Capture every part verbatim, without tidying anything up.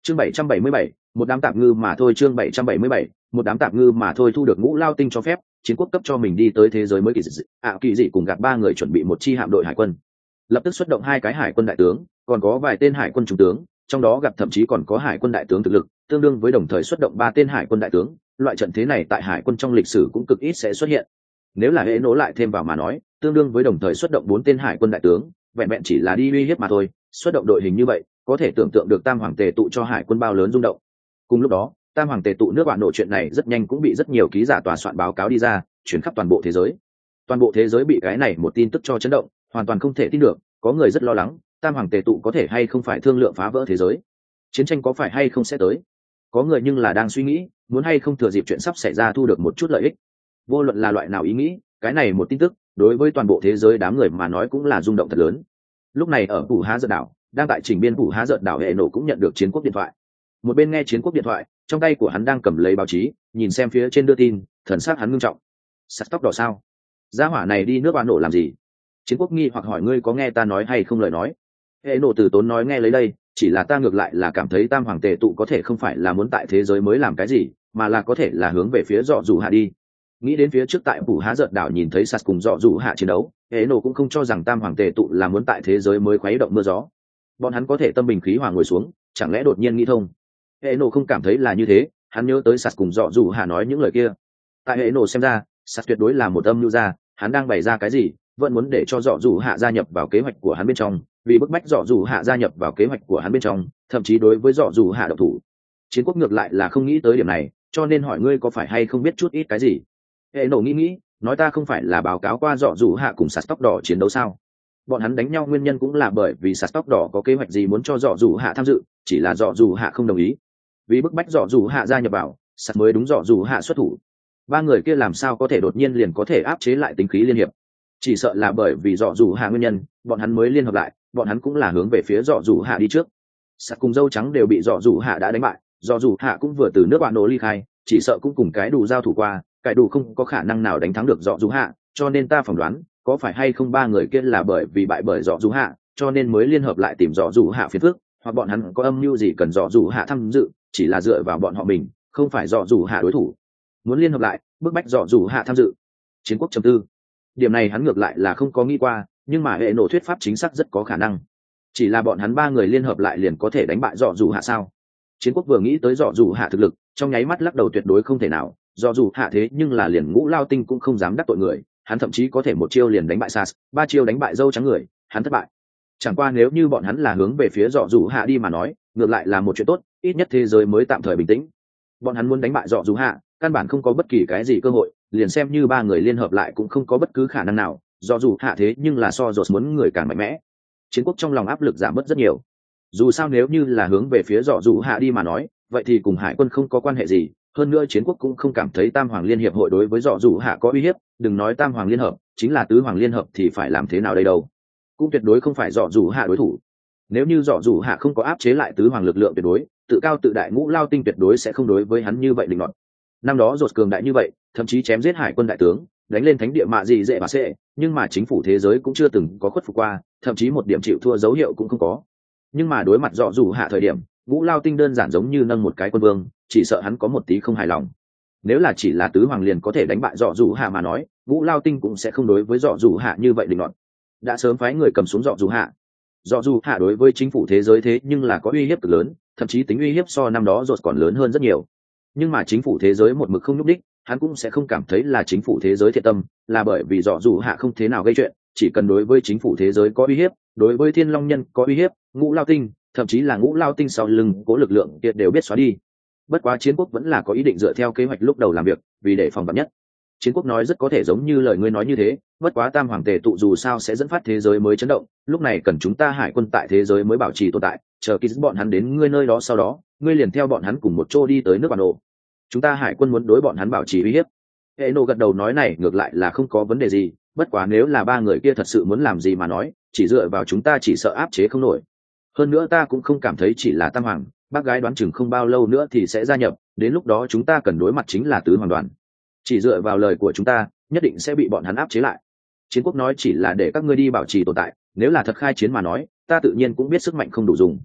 chương bảy trăm bảy mươi bảy, một đám tạp ngư mà thôi. Chương bảy trăm bảy mươi bảy, một đám tạp ngư mà thôi. Thu được Ngũ Lao Tinh cho phép, chiến quốc cấp cho mình đi tới thế giới mới kỳ dị ạ kỳ dị cùng gặp ba người chuẩn bị một chi hạm đội hải quân, lập tức xuất động hai cái hải quân đại tướng, còn có vài tên hải quân trung tướng, trong đó gặp thậm chí còn có hải quân đại tướng thực lực tương đương với đồng thời xuất động ba tên hải quân đại tướng. Loại trận thế này tại hải quân trong lịch sử cũng cực ít sẽ xuất hiện. Nếu là hệ nổ lại thêm vào mà nói, tương đương với đồng thời xuất động bốn tên hải quân đại tướng, vẹn vẹn chỉ là đi uy hiếp mà thôi. Xuất động đội hình như vậy, có thể tưởng tượng được tam hoàng tề tụ cho hải quân bao lớn rung động. Cùng lúc đó, tam hoàng tề tụ nước bạn nộ chuyện này rất nhanh cũng bị rất nhiều ký giả tòa soạn báo cáo đi ra, chuyển khắp toàn bộ thế giới. Toàn bộ thế giới bị cái này một tin tức cho chấn động, hoàn toàn không thể tin được. Có người rất lo lắng, tam hoàng tề tụ có thể hay không phải thương lượng phá vỡ thế giới, chiến tranh có phải hay không sẽ tới. Có người nhưng là đang suy nghĩ, muốn hay không thừa dịp chuyện sắp xảy ra thu được một chút lợi ích. Vô luận là loại nào ý nghĩ, cái này một tin tức đối với toàn bộ thế giới đám người mà nói cũng là rung động thật lớn. Lúc này ở phủ Há Giật đảo, đang tại chỉnh biên phủ Há Giật đảo, hệ nổ cũng nhận được chiến quốc điện thoại. Một bên nghe chiến quốc điện thoại, trong tay của hắn đang cầm lấy báo chí, nhìn xem phía trên đưa tin, thần sắc hắn ngưng trọng. Sắt tóc đỏ sao? Gia hỏa này đi nước bạn nổ làm gì? Chiến quốc nghi hoặc hỏi, ngươi có nghe ta nói hay không lời nói? Hệ nổ từ tốn nói, nghe lấy đây, chỉ là ta ngược lại là cảm thấy tam hoàng tề tụ có thể không phải là muốn tại thế giới mới làm cái gì, mà là có thể là hướng về phía dọ dù hạ đi. Nghĩ đến phía trước tại phủ Há Giật đảo nhìn thấy sạt cùng dọ dù hạ chiến đấu, hệ nổ cũng không cho rằng tam hoàng tề tụ là muốn tại thế giới mới khuấy động mưa gió. Bọn hắn có thể tâm bình khí hòa ngồi xuống, chẳng lẽ đột nhiên nghĩ thông? Hệ nổ không cảm thấy là như thế, hắn nhớ tới sạt cùng dọ dù hạ nói những lời kia. Tại hệ nổ xem ra, sạt tuyệt đối là một âm mưu ra, hắn đang bày ra cái gì, vẫn muốn để cho dọ dù hạ gia nhập vào kế hoạch của hắn bên trong, vì bức bách dọ dù hạ gia nhập vào kế hoạch của hắn bên trong, thậm chí đối với dọ dù hạ độc thủ. Chiến quốc ngược lại là không nghĩ tới điểm này, cho nên hỏi, ngươi có phải hay không biết chút ít cái gì? Hệ nổ nghĩ nghĩ, nói, ta không phải là báo cáo qua dọ dù hạ cùng sạt tóc đỏ chiến đấu sao? Bọn hắn đánh nhau nguyên nhân cũng là bởi vì sạt tóc đỏ có kế hoạch gì muốn cho dọ dù hạ tham dự, chỉ là dọ dù hạ không đồng ý. Vì bức bách dọ dù hạ gia nhập vào, sạt mới đúng dọ dù hạ xuất thủ. Ba người kia làm sao có thể đột nhiên liền có thể áp chế lại tính khí liên hiệp? Chỉ sợ là bởi vì dọ dù hạ nguyên nhân, bọn hắn mới liên hợp lại, bọn hắn cũng là hướng về phía dọ dù hạ đi trước. Sạt cùng dâu trắng đều bị dọ dù hạ đã đánh bại, dọ dù hạ cũng vừa từ nước bạn nổ ly khai, chỉ sợ cũng cùng cái đủ giao thủ qua, cái đủ không có khả năng nào đánh thắng được dọ dù hạ, cho nên ta phỏng đoán, có phải hay không ba người kia là bởi vì bại bởi dọ dù hạ, cho nên mới liên hợp lại tìm dọ dù hạ phiền phức, hoặc bọn hắn có âm mưu gì cần dọ dù hạ tham dự, chỉ là dựa vào bọn họ mình, không phải dọ dù hạ đối thủ, muốn liên hợp lại bức bách dọ dù hạ tham dự. Chiến quốc trầm tư, điểm này hắn ngược lại là không có nghĩ qua, nhưng mà hệ nổ thuyết pháp chính xác rất có khả năng. Chỉ là bọn hắn ba người liên hợp lại liền có thể đánh bại dọ dù hạ sao? Chiến quốc vừa nghĩ tới dọ dù hạ thực lực, trong nháy mắt lắc đầu, tuyệt đối không thể nào. Dọ dù hạ thế nhưng là liền Ngũ Lao Tinh cũng không dám đắc tội người, hắn thậm chí có thể một chiêu liền đánh bại Sas, ba chiêu đánh bại dâu trắng người, hắn thất bại. Chẳng qua nếu như bọn hắn là hướng về phía dọ dù hạ đi mà nói, ngược lại là một chuyện tốt, ít nhất thế giới mới tạm thời bình tĩnh. Bọn hắn muốn đánh bại dọ dù hạ, căn bản không có bất kỳ cái gì cơ hội, liền xem như ba người liên hợp lại cũng không có bất cứ khả năng nào. Dọ dù hạ thế nhưng là so dột muốn người càng mạnh mẽ. Chiến quốc trong lòng áp lực giảm bớt rất nhiều. Dù sao nếu như là hướng về phía dọ dù hạ đi mà nói, vậy thì cùng hải quân không có quan hệ gì. Hơn nữa chiến quốc cũng không cảm thấy tam hoàng liên hiệp hội đối với dọ dù hạ có uy hiếp, đừng nói tam hoàng liên hợp, chính là tứ hoàng liên hợp thì phải làm thế nào đây đâu, cũng tuyệt đối không phải dọ dù hạ đối thủ. Nếu như dọ dù hạ không có áp chế lại tứ hoàng lực lượng tuyệt đối, tự cao tự đại Ngũ Lao Tinh tuyệt đối sẽ không đối với hắn như vậy định luận. Năm đó dột cường đại như vậy, thậm chí chém giết hải quân đại tướng, đánh lên thánh địa mạ gì dễ bà sệ, nhưng mà chính phủ thế giới cũng chưa từng có khuất phục qua, thậm chí một điểm chịu thua dấu hiệu cũng không có. Nhưng mà đối mặt dọ dù hạ thời điểm, Ngũ Lao Tinh đơn giản giống như nâng một cái quân vương, chỉ sợ hắn có một tí không hài lòng. Nếu là chỉ là tứ hoàng liền có thể đánh bại dọ dù hạ mà nói, Ngũ Lao Tinh cũng sẽ không đối với dọ dù hạ như vậy định luận. Đã sớm phái người cầm xuống dọ dù hạ. Dọ dù hạ đối với chính phủ thế giới thế nhưng là có uy hiếp cực lớn, thậm chí tính uy hiếp so năm đó dột còn lớn hơn rất nhiều. Nhưng mà chính phủ thế giới một mực không nhúc đích, hắn cũng sẽ không cảm thấy là chính phủ thế giới thiện tâm, là bởi vì dọ dù hạ không thế nào gây chuyện, chỉ cần đối với chính phủ thế giới có uy hiếp, đối với Thiên Long Nhân có uy hiếp, Ngũ Lao Tinh, thậm chí là Ngũ Lao Tinh sau lưng cố lực lượng kia đều biết xóa đi. Bất quá chiến quốc vẫn là có ý định dựa theo kế hoạch lúc đầu làm việc, vì để phòng vạn nhất. Chiến quốc nói rất có thể giống như lời ngươi nói như thế, bất quá tam hoàng tề tụ dù sao sẽ dẫn phát thế giới mới chấn động, lúc này cần chúng ta hải quân tại thế giới mới bảo trì tồn tại, chờ khi bọn hắn đến ngươi nơi đó, sau đó ngươi liền theo bọn hắn cùng một chỗ đi tới nước bản đồ. Chúng ta hải quân muốn đối bọn hắn bảo trì uy hiếp. Hệ nộ gật đầu nói, này ngược lại là không có vấn đề gì, bất quá nếu là ba người kia thật sự muốn làm gì mà nói, chỉ dựa vào chúng ta chỉ sợ áp chế không nổi. Hơn nữa ta cũng không cảm thấy chỉ là tam hoàng, bác gái đoán chừng không bao lâu nữa thì sẽ gia nhập, đến lúc đó chúng ta cần đối mặt chính là tứ hoàng đoàn. Chỉ dựa vào lời của chúng ta, nhất định sẽ bị bọn hắn áp chế lại. Chiến quốc nói chỉ là để các ngươi đi bảo trì tồn tại, nếu là thật khai chiến mà nói, ta tự nhiên cũng biết sức mạnh không đủ dùng.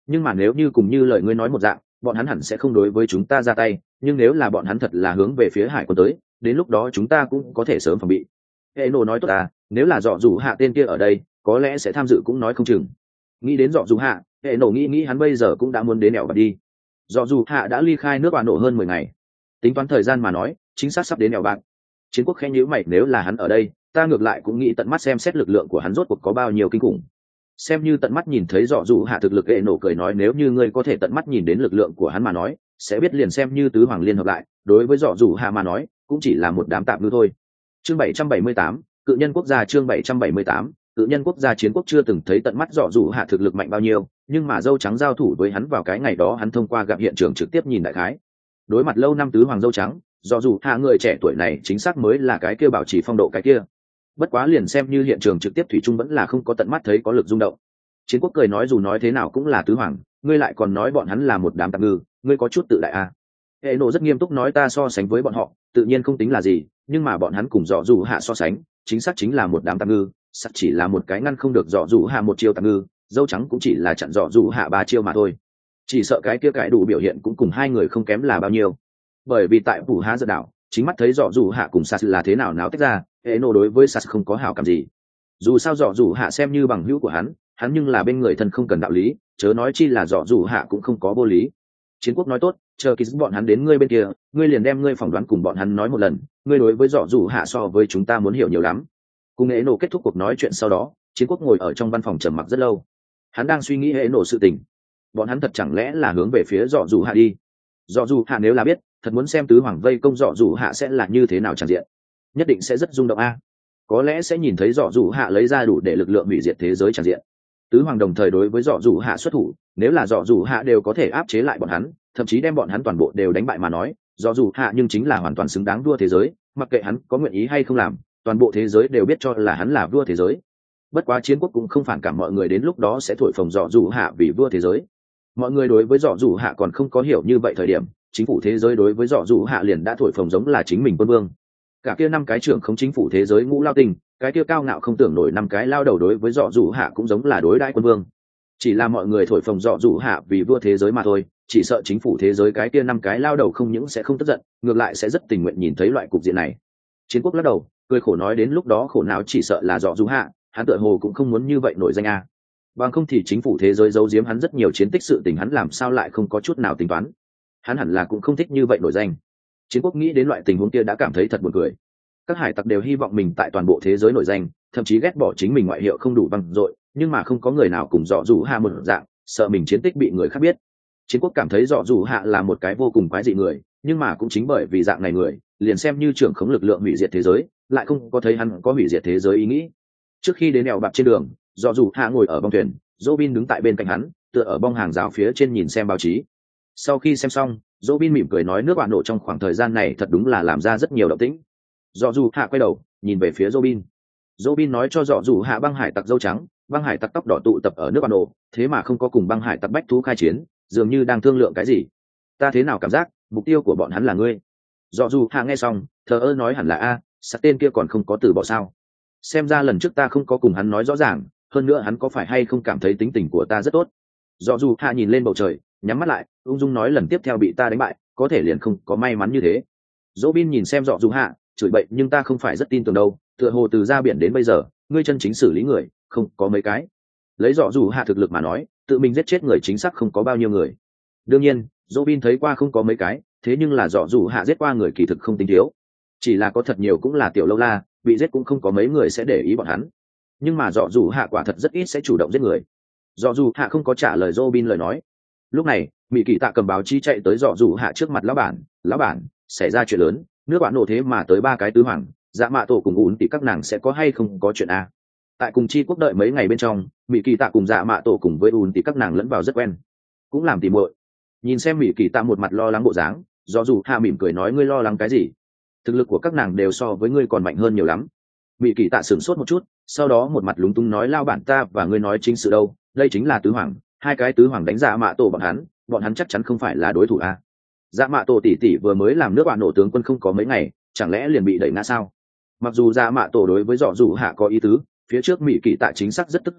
nhưng mà nếu như cùng như lời ngươi nói một dạng, bọn hắn hẳn sẽ không đối với chúng ta ra tay, nhưng nếu là bọn hắn thật là hướng về phía hải quân tới, đến lúc đó chúng ta cũng có thể sớm phòng bị. Hệ nổ nói tốt à, nếu là dọ dù hạ tên kia ở đây có lẽ sẽ tham dự cũng nói không chừng. Nghĩ đến dọ dù hạ, hệ nổ nghĩ nghĩ hắn bây giờ cũng đã muốn đến nẻo bạc đi. Dọ dù hạ đã ly khai nước bà nổ hơn mười ngày, tính toán thời gian mà nói chính xác sắp đến nẻo bạc. Chiến quốc khẽ nhíu mày, nếu là hắn ở đây ta ngược lại cũng nghĩ tận mắt xem xét lực lượng của hắn rốt cuộc có bao nhiêu kinh khủng. Xem như tận mắt nhìn thấy dọ dù hạ thực lực, hệ nổ cười nói, nếu như ngươi có thể tận mắt nhìn đến lực lượng của hắn mà nói, sẽ biết liền xem như tứ hoàng liên hợp lại, đối với dọ dù hạ mà nói cũng chỉ là một đám tạp ngư thôi. Chương bảy trăm bảy mươi tám, cự nhân quốc gia. Chương bảy trăm bảy mươi tám, cự nhân quốc gia. Chiến quốc chưa từng thấy tận mắt dọ dù hạ thực lực mạnh bao nhiêu, nhưng mà dâu trắng giao thủ với hắn vào cái ngày đó hắn thông qua gặp hiện trường trực tiếp nhìn đại khái. Đối mặt lâu năm tứ hoàng dâu trắng, dọ dù hạ người trẻ tuổi này chính xác mới là cái kia bảo trì phong độ cái kia. Bất quá liền xem như hiện trường trực tiếp thủy chung vẫn là không có tận mắt thấy có lực rung động. Chiến quốc cười nói, dù nói thế nào cũng là tứ hoàng, ngươi lại còn nói bọn hắn là một đám tạp ngư, ngươi có chút tự đại à. Hệ nổ rất nghiêm túc nói, ta so sánh với bọn họ tự nhiên không tính là gì, nhưng mà bọn hắn cùng dọ dù hạ so sánh chính xác chính là một đám tạp ngư, sắc chỉ là một cái ngăn không được dọ dù hạ một chiêu tạp ngư, dâu trắng cũng chỉ là chặn dọ dù hạ ba chiêu mà thôi. Chỉ sợ cái kia cái đủ biểu hiện cũng cùng hai người không kém là bao nhiêu. Bởi vì tại phủ há giật đảo chính mắt thấy dọ dù hạ cùng sas là thế nào náo tách ra, hệ nổ đối với sas không có hảo cảm gì. Dù sao dọ dù hạ xem như bằng hữu của hắn, hắn nhưng là bên người thân không cần đạo lý, chớ nói chi là dọ dù hạ cũng không có vô lý. Chiến quốc nói tốt, chờ khi bọn hắn đến ngươi bên kia, ngươi liền đem ngươi phỏng đoán cùng bọn hắn nói một lần, ngươi đối với dọ dù hạ so với chúng ta muốn hiểu nhiều lắm. Cùng hệ nổ kết thúc cuộc nói chuyện sau đó, chiến quốc ngồi ở trong văn phòng trầm mặc rất lâu. Hắn đang suy nghĩ hệ nổ sự tình, bọn hắn thật chẳng lẽ là hướng về phía dọ dù hạ đi. Dọ dù hạ nếu là biết thật muốn xem tứ hoàng vây công dọ dù hạ sẽ là như thế nào tràn diện, nhất định sẽ rất rung động a. Có lẽ sẽ nhìn thấy dọ dù hạ lấy ra đủ để lực lượng hủy diệt thế giới tràn diện. Tứ hoàng đồng thời đối với dọ dù hạ xuất thủ, nếu là dọ dù hạ đều có thể áp chế lại bọn hắn, thậm chí đem bọn hắn toàn bộ đều đánh bại mà nói, dọ dù hạ nhưng chính là hoàn toàn xứng đáng vua thế giới, mặc kệ hắn có nguyện ý hay không làm, toàn bộ thế giới đều biết cho là hắn là vua thế giới. Bất quá chiến quốc cũng không phản cảm mọi người đến lúc đó sẽ thổi phồng dọ dù hạ vì vua thế giới. Mọi người đối với dọ dù hạ còn không có hiểu như vậy thời điểm, chính phủ thế giới đối với dọ dù hạ liền đã thổi phồng giống là chính mình quân vương. Cả kia năm cái trưởng không chính phủ thế giới ngũ lao tinh, cái kia cao ngạo không tưởng nổi năm cái lao đầu đối với dọ dù hạ cũng giống là đối đãi quân vương. Chỉ là mọi người thổi phồng dọ dù hạ vì vua thế giới mà thôi, chỉ sợ chính phủ thế giới cái kia năm cái lao đầu không những sẽ không tức giận, ngược lại sẽ rất tình nguyện nhìn thấy loại cục diện này. Chiến quốc lắc đầu cười khổ nói, đến lúc đó khổ não chỉ sợ là dọ dù hạ, hắn tựa hồ cũng không muốn như vậy nổi danh a. Bằng không thì chính phủ thế giới giấu giếm hắn rất nhiều chiến tích sự tình, hắn làm sao lại không có chút nào tính toán. Hắn hẳn là cũng không thích như vậy nổi danh. Chiến quốc nghĩ đến loại tình huống kia đã cảm thấy thật buồn cười. Các hải tặc đều hy vọng mình tại toàn bộ thế giới nổi danh, thậm chí ghét bỏ chính mình ngoại hiệu không đủ vang dội, nhưng mà không có người nào cùng dọ dù hạ một dạng, sợ mình chiến tích bị người khác biết. Chiến quốc cảm thấy dọ dù hạ là một cái vô cùng quái dị người, nhưng mà cũng chính bởi vì dạng này người, liền xem như trưởng khống lực lượng hủy diệt thế giới, lại không có thấy hắn có hủy diệt thế giới ý nghĩ. Trước khi đến đèo bạc trên đường, dọ dù hạ ngồi ở bong thuyền, Robin đứng tại bên cạnh hắn, tựa ở bong hàng rào phía trên nhìn xem báo chí. Sau khi xem xong, Robin mỉm cười nói, nước bạn nổ trong khoảng thời gian này thật đúng là làm ra rất nhiều động tĩnh. Dọ dù hạ quay đầu nhìn về phía Robin. Robin nói cho dọ dù hạ băng hải tặc dâu trắng, băng hải tặc tóc đỏ tụ tập ở nước bạn nổ, thế mà không có cùng băng hải tặc bách thú khai chiến, dường như đang thương lượng cái gì. Ta thế nào cảm giác mục tiêu của bọn hắn là ngươi? Dọ dù hạ nghe xong thờ ơ nói, hẳn là a, sát tên kia còn không có từ bỏ sao. Xem ra lần trước ta không có cùng hắn nói rõ ràng, hơn nữa hắn có phải hay không cảm thấy tính tình của ta rất tốt. Dọ dù hạ nhìn lên bầu trời, nhắm mắt lại, ung dung nói, lần tiếp theo bị ta đánh bại có thể liền không có may mắn như thế. Robin nhìn xem dọ dù hạ, chửi bậy, nhưng ta không phải rất tin tưởng đâu, tựa hồ từ ra biển đến bây giờ ngươi chân chính xử lý người không có mấy cái. Lấy dọ dù hạ thực lực mà nói, tự mình giết chết người chính xác không có bao nhiêu người. Đương nhiên Robin thấy qua không có mấy cái, thế nhưng là dọ dù hạ giết qua người kỳ thực không tính thiếu, chỉ là có thật nhiều cũng là tiểu lâu la, bị giết cũng không có mấy người sẽ để ý bọn hắn. Nhưng mà dọ dù hạ quả thật rất ít sẽ chủ động giết người. Dọ dù hạ không có trả lời Robin lời nói. Lúc này mỹ kỳ tạ cầm báo chí chạy tới dọ dù hạ trước mặt. Lão bản, lão bản, xảy ra chuyện lớn, nước bạn nổ thế mà tới ba cái tứ hoàng, dạ mạ tổ cùng ún thì các nàng sẽ có hay không có chuyện a? Tại cùng chi quốc đợi mấy ngày bên trong, mỹ kỳ tạ cùng dạ mạ tổ cùng với ún thì các nàng lẫn vào rất quen, cũng làm tỉ muội. Nhìn xem mỹ kỳ tạ một mặt lo lắng bộ dáng, do dù hạ mỉm cười nói, ngươi lo lắng cái gì? Thực lực của các nàng đều so với ngươi còn mạnh hơn nhiều lắm. Mỹ kỳ tạ sửng sốt một chút, sau đó một mặt lúng túng nói, lao bản, ta và ngươi nói chính sự đâu, đây chính là tứ hoàng, hai cái tứ hoàng đánh dạ mạ tổ bọn hắn, bọn hắn chắc chắn không phải là đối thủ a. Dạ mạ tổ tỷ tỷ vừa mới làm nước bạn nổ tướng quân không có mấy ngày, chẳng lẽ liền bị đẩy ngã sao? Mặc dù dạ mạ tổ đối với dọ dù hạ có ý tứ, phía trước mỹ kỳ tạ chính xác rất tức giận,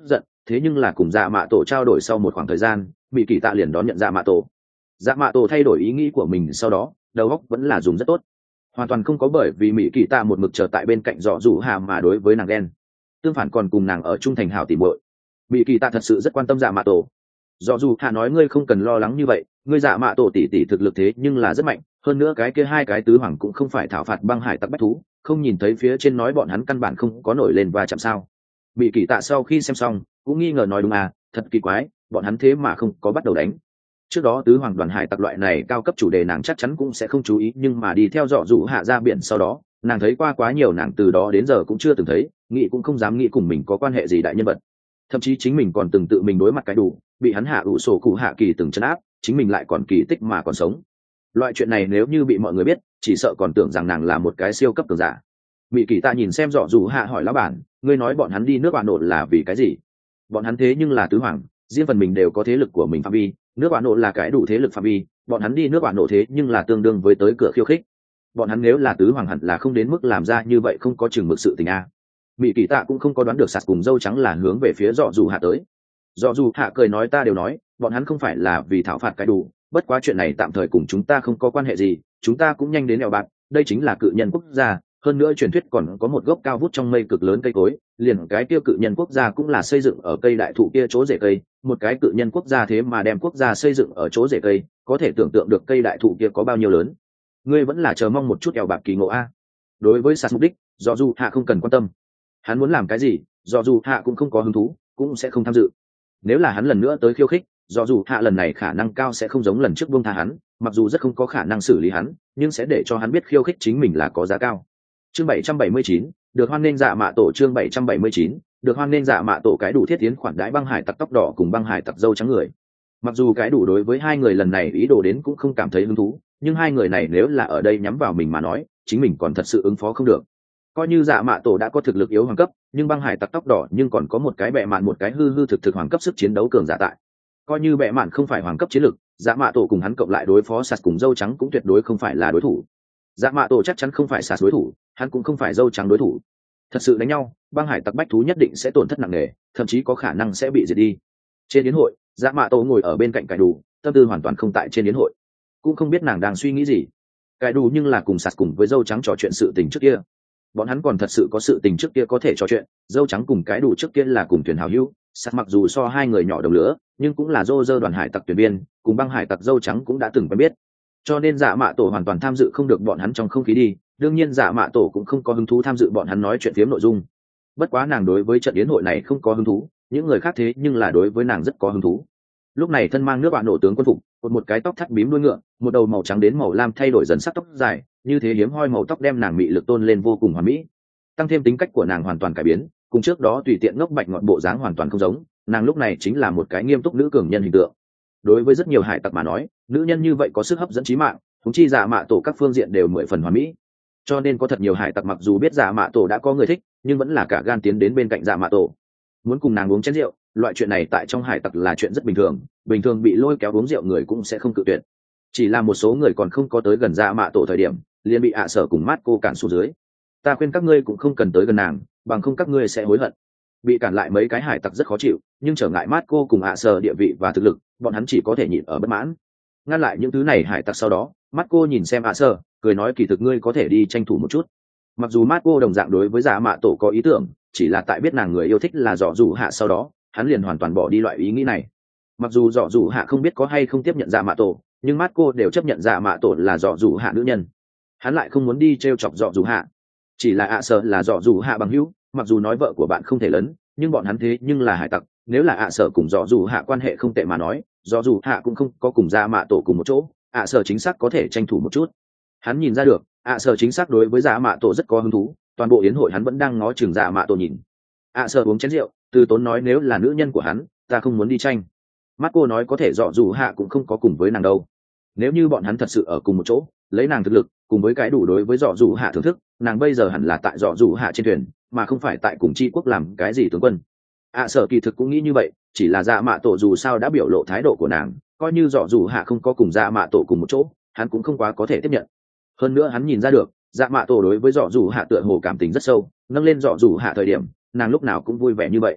thế nhưng là cùng dạ mạ tổ trao đổi sau một khoảng thời gian mỹ kỳ tạ liền đón nhận dạ mạ tổ. Dạ mạ tổ thay đổi ý nghĩ của mình sau đó đầu óc vẫn là dùng rất tốt, hoàn toàn không có bởi vì mỹ kỳ tạ một mực chờ tại bên cạnh dọ dù hạ mà đối với nàng đen, tương phản còn cùng nàng ở trung thành hảo tỉ muội. Mỹ kỳ tạ thật sự rất quan tâm dạ mạ tổ. Dọ dù hạ nói ngươi không cần lo lắng như vậy, ngươi dạ mạ tổ tỷ tỷ thực lực thế nhưng là rất mạnh, hơn nữa cái kia hai cái tứ hoàng cũng không phải thảo phạt băng hải tặc bách thú, không nhìn thấy phía trên nói bọn hắn căn bản không có nổi lên và chạm sao. Mỹ kỳ tạ sau khi xem xong cũng nghi ngờ nói đúng à, thật kỳ quái, bọn hắn thế mà không có bắt đầu đánh. Trước đó tứ hoàng đoàn hải tặc loại này cao cấp chủ đề nàng chắc chắn cũng sẽ không chú ý, nhưng mà đi theo dọ dụ hạ ra biển sau đó nàng thấy qua quá nhiều, nàng từ đó đến giờ cũng chưa từng thấy, nghĩ cũng không dám nghĩ cùng mình có quan hệ gì đại nhân vật. Thậm chí chính mình còn từng tự mình đối mặt cái đủ bị hắn hạ ủ sổ cụ hạ kỳ từng chấn áp, chính mình lại còn kỳ tích mà còn sống. Loại chuyện này nếu như bị mọi người biết, chỉ sợ còn tưởng rằng nàng là một cái siêu cấp cường giả. Mỹ kỳ ta nhìn xem dọ dụ hạ hỏi lão bản, ngươi nói bọn hắn đi nước bạn nộn là vì cái gì? Bọn hắn thế nhưng là tứ hoàng, riêng phần mình đều có thế lực của mình phạm vi, nước bạn nộ là cái đủ thế lực phạm vi, bọn hắn đi nước bạn nộ thế nhưng là tương đương với tới cửa khiêu khích. Bọn hắn nếu là tứ hoàng hẳn là không đến mức làm ra như vậy không có chừng mực sự tình a. Mỹ kỳ tạ cũng không có đoán được sạt cùng dâu trắng là hướng về phía dọ dù hạ tới. Dọ dù hạ cười nói ta đều nói bọn hắn không phải là vì thảo phạt cái đủ, bất quá chuyện này tạm thời cùng chúng ta không có quan hệ gì, chúng ta cũng nhanh đến eo bạc, đây chính là cự nhân quốc gia, hơn nữa truyền thuyết còn có một gốc cao vút trong mây cực lớn cây cối, liền cái kia cự nhân quốc gia cũng là xây dựng ở cây đại thụ kia chỗ rễ cây, một cái cự nhân quốc gia thế mà đem quốc gia xây dựng ở chỗ rễ cây, có thể tưởng tượng được cây đại thụ kia có bao nhiêu lớn. Ngươi vẫn là chờ mong một chút eo bạc kỳ ngộ a. Đối với sạt mục đích, do dù hạ không cần quan tâm, hắn muốn làm cái gì do dù hạ cũng không có hứng thú, cũng sẽ không tham dự. Nếu là hắn lần nữa tới khiêu khích, do dù hạ lần này khả năng cao sẽ không giống lần trước buông tha hắn, mặc dù rất không có khả năng xử lý hắn, nhưng sẽ để cho hắn biết khiêu khích chính mình là có giá cao. Chương bảy trăm bảy mươi chín, được hoan nghênh dạ mạ tổ. Chương bảy trăm bảy mươi chín, được hoan nghênh dạ mạ tổ. Cái đủ thiết tiến khoản đãi băng hải tặc tóc đỏ cùng băng hải tặc dâu trắng người. Mặc dù cái đủ đối với hai người lần này ý đồ đến cũng không cảm thấy hứng thú, nhưng hai người này nếu là ở đây nhắm vào mình mà nói, chính mình còn thật sự ứng phó không được. Coi như dạ mạ tổ đã có thực lực yếu hoàng cấp, nhưng băng hải tặc tóc đỏ nhưng còn có một cái bệ mạn, một cái hư hư thực thực hoàng cấp sức chiến đấu cường giả tại. Coi như bệ mạn không phải hoàng cấp chiến lực, dạ mạ tổ cùng hắn cộng lại đối phó sạt cùng dâu trắng cũng tuyệt đối không phải là đối thủ. Dạ mạ tổ chắc chắn không phải sạt đối thủ, hắn cũng không phải dâu trắng đối thủ. Thật sự đánh nhau, băng hải tặc bách thú nhất định sẽ tổn thất nặng nề, thậm chí có khả năng sẽ bị diệt đi. Trên yến hội, dạ mạ tổ ngồi ở bên cạnh cải đủ, tâm tư hoàn toàn không tại trên yến hội, cũng không biết nàng đang suy nghĩ gì. Cải đủ nhưng là cùng sạt cùng với dâu trắng trò chuyện sự tình trước kia, bọn hắn còn thật sự có sự tình trước kia có thể trò chuyện. Dâu trắng cùng cái đủ trước kia là cùng thuyền hào hữu, sạt mặc dù so hai người nhỏ đồng lửa, nhưng cũng là dô dơ đoàn hải tặc thuyền viên, cùng băng hải tặc dâu trắng cũng đã từng quen biết, cho nên dạ mạ tổ hoàn toàn tham dự không được bọn hắn trong không khí đi. Đương nhiên dạ mạ tổ cũng không có hứng thú tham dự bọn hắn nói chuyện phiếm nội dung. Bất quá nàng đối với trận yến hội này không có hứng thú, những người khác thế nhưng là đối với nàng rất có hứng thú. Lúc này thân mang nước bạn nổ tướng quân phục, cột một cái tóc thắt bím đuôi ngựa, một đầu màu trắng đến màu lam thay đổi dần sắc tóc dài, như thế hiếm hoi màu tóc đem nàng mị lực tôn lên vô cùng hoàn mỹ. Tăng thêm tính cách của nàng hoàn toàn cải biến, cùng trước đó tùy tiện ngốc bạch ngọn bộ dáng hoàn toàn không giống, nàng lúc này chính là một cái nghiêm túc nữ cường nhân hình tượng. Đối với rất nhiều hải tặc mà nói, nữ nhân như vậy có sức hấp dẫn chí mạng, thúng chi dạ mạ tổ các phương diện đều mười phần hoàn mỹ. Cho nên có thật nhiều hải tặc mặc dù biết dạ mạ tổ đã có người thích, nhưng vẫn là cả gan tiến đến bên cạnh dạ mạ tổ, muốn cùng nàng uống chén rượu. Loại chuyện này tại trong hải tặc là chuyện rất bình thường, bình thường bị lôi kéo uống rượu người cũng sẽ không cự tuyệt. Chỉ là một số người còn không có tới gần dạ mạ tổ thời điểm, liền bị ạ sở cùng mát cô cản xuống dưới. Ta khuyên các ngươi cũng không cần tới gần nàng, bằng không các ngươi sẽ hối hận. Bị cản lại mấy cái hải tặc rất khó chịu, nhưng trở ngại mát cô cùng ạ sở địa vị và thực lực, bọn hắn chỉ có thể nhịn ở bất mãn. Ngăn lại những thứ này hải tặc sau đó, mát cô nhìn xem ạ sở, cười nói kỳ thực ngươi có thể đi tranh thủ một chút. Mặc dù mát cô đồng dạng đối với dạ mạ tổ có ý tưởng, chỉ là tại biết nàng người yêu thích là dọ dù hạ sau đó, hắn liền hoàn toàn bỏ đi loại ý nghĩ này. Mặc dù dọ dù hạ không biết có hay không tiếp nhận dạ mạ tổ, nhưng mát cô đều chấp nhận dạ mạ tổ là dọ dù hạ nữ nhân, hắn lại không muốn đi t r e o chọc dọ dù hạ. Chỉ là ạ sợ là dọ dù hạ bằng hữu, mặc dù nói vợ của bạn không thể lớn, nhưng bọn hắn thế nhưng là hải tặc, nếu là ạ sợ cùng dọ dù hạ quan hệ không tệ mà nói, dọ dù hạ cũng không có cùng dạ mạ tổ cùng một chỗ, ạ sợ chính xác có thể tranh thủ một chút. Hắn nhìn ra được ạ sợ chính xác đối với dạ mạ tổ rất có hứng thú, toàn bộ yến hội hắn vẫn đang ngó chừng dạ mạ tổ nhìn. ạ sợ uống chén rượu, từ tốn nói nếu là nữ nhân của hắn, ta không muốn đi tranh. Mắt cô nói có thể dọ dù hạ cũng không có cùng với nàng đâu. Nếu như bọn hắn thật sự ở cùng một chỗ, lấy nàng thực lực cùng với cái đủ đối với dọ dù hạ thưởng thức, nàng bây giờ hẳn là tại dọ dù hạ trên thuyền, mà không phải tại cùng chi quốc làm cái gì tướng quân. ạ à, sở kỳ thực cũng nghĩ như vậy, chỉ là dạ mạ tổ dù sao đã biểu lộ thái độ của nàng, coi như dọ dù hạ không có cùng dạ mạ tổ cùng một chỗ, hắn cũng không quá có thể tiếp nhận. Hơn nữa hắn nhìn ra được dạ mạ tổ đối với dọ dù hạ tựa hồ cảm tình rất sâu, nâng lên dọ dù hạ thời điểm nàng lúc nào cũng vui vẻ như vậy.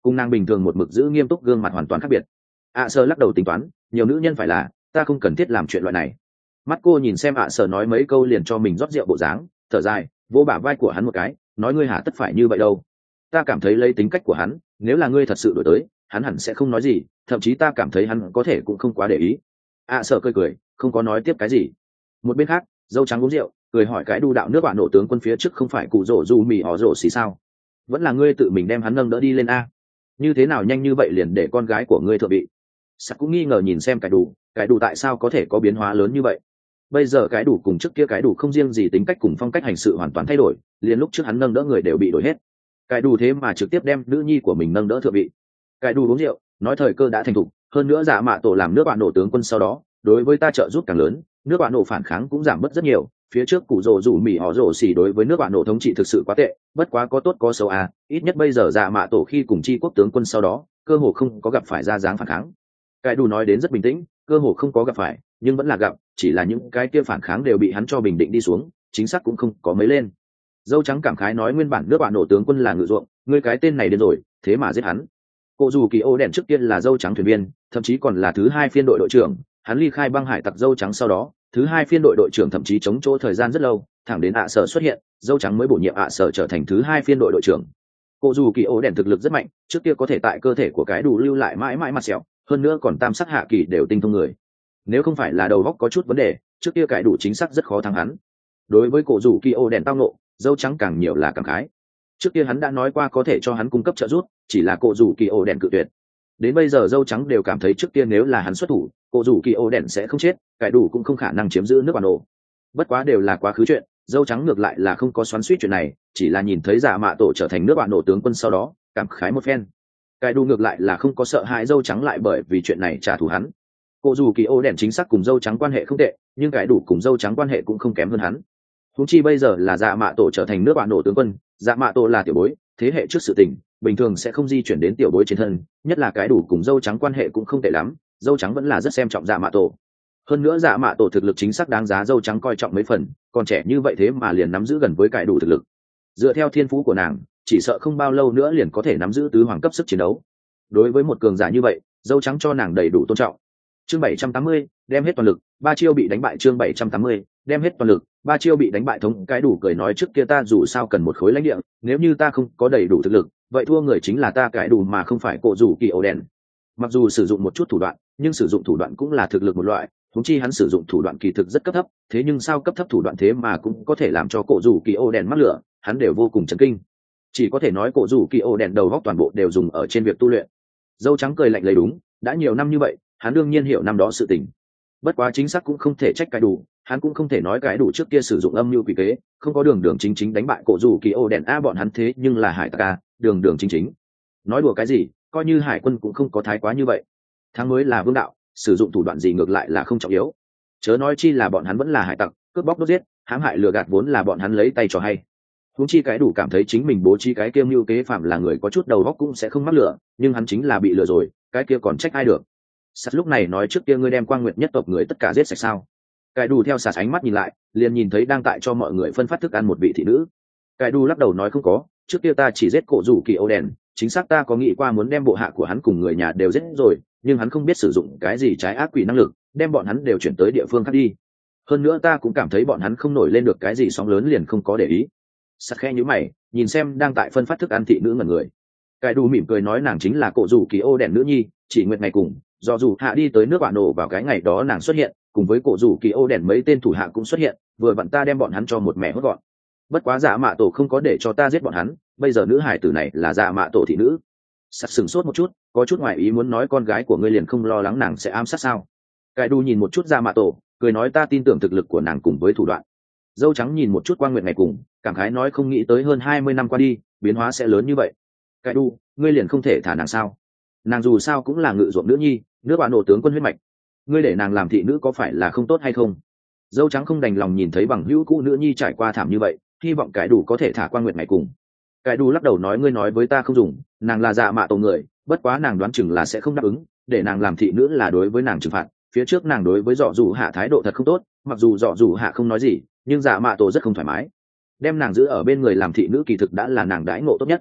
cùng nàng bình thường một mực giữ nghiêm túc gương mặt hoàn toàn khác biệt. ạ sở lắc đầu tính toán, nhiều nữ nhân phải là, ta không cần thiết làm chuyện loại này. Mắt cô nhìn xem ạ sở nói mấy câu liền cho mình rót rượu bộ dáng, thở dài, vỗ bả vai của hắn một cái, nói ngươi hả tất phải như vậy đâu. Ta cảm thấy lấy tính cách của hắn, nếu là ngươi thật sự đổi tới, hắn hẳn sẽ không nói gì, thậm chí ta cảm thấy hắn có thể cũng không quá để ý. ạ sở cười cười, không có nói tiếp cái gì. Một bên khác, dâu trắng uống rượu, cười hỏi cái đu đạo nước bạn nổ tướng quân phía trước không phải cụ rổ dù mì họ rổ xì sao? Vẫn là ngươi tự mình đem hắn nâng đỡ đi lên a? Như thế nào nhanh như vậy liền để con gái của ngươi thượng vị? Sặc cũng nghi ngờ nhìn xem cái đủ, cái đủ tại sao có thể có biến hóa lớn như vậy? Bây giờ cái đủ cùng trước kia cái đủ không riêng gì tính cách cùng phong cách hành sự hoàn toàn thay đổi, liền lúc trước hắn nâng đỡ người đều bị đổi hết. Cái đủ thế mà trực tiếp đem nữ nhi của mình nâng đỡ thượng vị. Cái đủ uống rượu, nói thời cơ đã thành thục, hơn nữa giả mạ tổ làm nước bạn nổ tướng quân sau đó, đối với ta trợ giúp càng lớn, nước bạn nổ phản kháng cũng giảm bớt rất nhiều. Phía trước cụ rồ rủ mỉ họ rồ xỉ đối với nước bạn nổ thống trị thực sự quá tệ, bất quá có tốt có xấu à, ít nhất bây giờ giả mạ tổ khi cùng chi quốc tướng quân sau đó, cơ hồ không có gặp phải ra dáng phản kháng. Cái đủ nói đến rất bình tĩnh, cơ hồ không có gặp phải, nhưng vẫn là gặp, chỉ là những cái kia phản kháng đều bị hắn cho bình định đi xuống, chính xác cũng không có mấy lên. Dâu trắng cảm khái nói nguyên bản nước bạn nổ tướng quân là ngự ruộng, ngươi cái tên này đến rồi, thế mà giết hắn. Cô dù kỳ ô đèn trước kia là dâu trắng thuyền viên, thậm chí còn là thứ hai phiên đội đội trưởng, hắn ly khai băng hải tặc dâu trắng sau đó, thứ hai phiên đội đội trưởng thậm chí chống chỗ thời gian rất lâu, thẳng đến ạ sở xuất hiện, dâu trắng mới bổ nhiệm ạ sở trở thành thứ hai phiên đội đội trưởng. Cô dù kỳ ô đèn thực lực rất mạnh, trước kia có thể tại cơ thể của cái đủ lưu lại mãi mãi mặt sẹo, hơn nữa còn tam sắc hạ kỳ đều tinh thông người. Nếu không phải là đầu góc có chút vấn đề, trước kia cái đủ chính xác rất khó thắng hắn. Đối với cổ dù kỳ ô đèn tao nộ, dâu trắng càng nhiều là cảm khái. Trước kia hắn đã nói qua có thể cho hắn cung cấp trợ giúp, chỉ là cổ dù kỳ ô đèn cự tuyệt. Đến bây giờ dâu trắng đều cảm thấy trước kia nếu là hắn xuất thủ, cổ dù kỳ ô đèn sẽ không chết, cái đủ cũng không khả năng chiếm giữ nước bản đồ. Bất quá đều là quá khứ chuyện, dâu trắng ngược lại là không có xoắn xuýt chuyện này, chỉ là nhìn thấy giả mạ tổ trở thành nước bản đồ tướng quân sau đó, cảm khái một phen. Cái đủ ngược lại là không có sợ hãi dâu trắng lại bởi vì chuyện này trả thù hắn. Cổ dù kỳ ô đèn chính xác cùng dâu trắng quan hệ không tệ, nhưng cái đủ cùng dâu trắng quan hệ cũng không kém hơn hắn. Huống chi bây giờ là dạ mạ tổ trở thành nước bạn nổ tướng quân, dạ mạ tổ là tiểu bối, thế hệ trước sự tình bình thường sẽ không di chuyển đến tiểu bối trên thân, nhất là cái đủ cùng dâu trắng quan hệ cũng không tệ lắm, dâu trắng vẫn là rất xem trọng dạ mạ tổ. Hơn nữa dạ mạ tổ thực lực chính xác đáng giá dâu trắng coi trọng mấy phần, còn trẻ như vậy thế mà liền nắm giữ gần với cái đủ thực lực. Dựa theo thiên phú của nàng, chỉ sợ không bao lâu nữa liền có thể nắm giữ tứ hoàng cấp sức chiến đấu. Đối với một cường giả như vậy, dâu trắng cho nàng đầy đủ tôn trọng. Chương bảy trăm tám mươi, đem hết toàn lực, ba chiêu bị đánh bại. Chương bảy trăm tám mươi, đem hết toàn lực, ba chiêu bị đánh bại. Thống cái đủ cười nói trước kia ta dù sao cần một khối lãnh địa, nếu như ta không có đầy đủ thực lực, vậy thua người chính là ta cái đủ mà không phải cổ rủ kỳ ổ đèn. Mặc dù sử dụng một chút thủ đoạn, nhưng sử dụng thủ đoạn cũng là thực lực một loại, huống chi hắn sử dụng thủ đoạn kỳ thực rất cấp thấp, thế nhưng sao cấp thấp thủ đoạn thế mà cũng có thể làm cho cổ rủ kỳ ổ đèn mắc lửa, hắn đều vô cùng chấn kinh. Chỉ có thể nói cổ rủ kỳ ổ đèn đầu góc toàn bộ đều dùng ở trên việc tu luyện. Dâu trắng cười lạnh lấy đúng, đã nhiều năm như vậy, hắn đương nhiên hiểu năm đó sự tình. Bất quá chính xác cũng không thể trách cái đủ, hắn cũng không thể nói cái đủ trước kia sử dụng âm mưu quỷ kế, không có đường đường chính chính đánh bại cổ rủ kỳ ô đèn a bọn hắn thế nhưng là hải tặc a, đường đường chính chính. Nói đùa cái gì, coi như hải quân cũng không có thái quá như vậy. Thắng mới là vương đạo, sử dụng thủ đoạn gì ngược lại là không trọng yếu. Chớ nói chi là bọn hắn vẫn là hải tặc, cướp bóc đốt giết, hãm hại lừa gạt vốn là bọn hắn lấy tay trò hay. Huống chi cái đủ cảm thấy chính mình bố trí cái kiêm mưu kế phạm là người có chút đầu óc cũng sẽ không mắc lửa, nhưng hắn chính là bị lừa rồi, cái kia còn trách ai được. Sạt lúc này nói trước kia ngươi đem Quang Nguyệt nhất tộc người tất cả giết sạch sao? Cái đủ theo Sạt ánh mắt nhìn lại, liền nhìn thấy đang tại cho mọi người phân phát thức ăn một vị thị nữ. Cái đủ lắc đầu nói không có, trước kia ta chỉ giết cổ rủ kỳ ô đèn, chính xác ta có nghĩ qua muốn đem bộ hạ của hắn cùng người nhà đều giết rồi, nhưng hắn không biết sử dụng cái gì trái ác quỷ năng lực, đem bọn hắn đều chuyển tới địa phương khác đi. Hơn nữa ta cũng cảm thấy bọn hắn không nổi lên được cái gì sóng lớn liền không có để ý. Sạt khẽ nhíu mày, nhìn xem đang tại phân phát thức ăn thị nữ ngẩn người. Cái đủ mỉm cười nói nàng chính là cổ rủ kỳ ô đèn nữ nhi, chỉ nguyệt ngày cùng do dù hạ đi tới nước bạn nổ vào cái ngày đó nàng xuất hiện, cùng với cổ rủ kỳ ô đèn mấy tên thủ hạ cũng xuất hiện, vừa vặn ta đem bọn hắn cho một mẹ hốt gọn. Bất quá dạ mạ tổ không có để cho ta giết bọn hắn, bây giờ nữ hải tử này là dạ mạ tổ thị nữ. Sắt sừng sốt một chút, có chút ngoại ý muốn nói con gái của ngươi liền không lo lắng nàng sẽ ám sát sao? Cái đu nhìn một chút dạ mạ tổ, cười nói ta tin tưởng thực lực của nàng cùng với thủ đoạn. Dâu trắng nhìn một chút Quang Nguyệt ngày cùng, cảm khái nói không nghĩ tới hơn hai mươi năm qua đi, biến hóa sẽ lớn như vậy. Cái đu, ngươi liền không thể thả nàng sao? Nàng dù sao cũng là ngự ruộng nữ nhi, nước bạn nổ tướng quân huyết mạch, ngươi để nàng làm thị nữ có phải là không tốt hay không? Dâu trắng không đành lòng nhìn thấy bằng hữu cũ nữ nhi trải qua thảm như vậy, hy vọng cái đủ có thể thả Quang Nguyệt ngày cùng. Cái đủ lắc đầu nói ngươi nói với ta không dùng, nàng là dạ mạ tổ người, bất quá nàng đoán chừng là sẽ không đáp ứng, để nàng làm thị nữ là đối với nàng trừng phạt. Phía trước nàng đối với dọ dù hạ thái độ thật không tốt, mặc dù dọ dù hạ không nói gì, nhưng dạ mạ tổ rất không thoải mái. Đem nàng giữ ở bên người làm thị nữ kỳ thực đã là nàng đãi ngộ tốt nhất.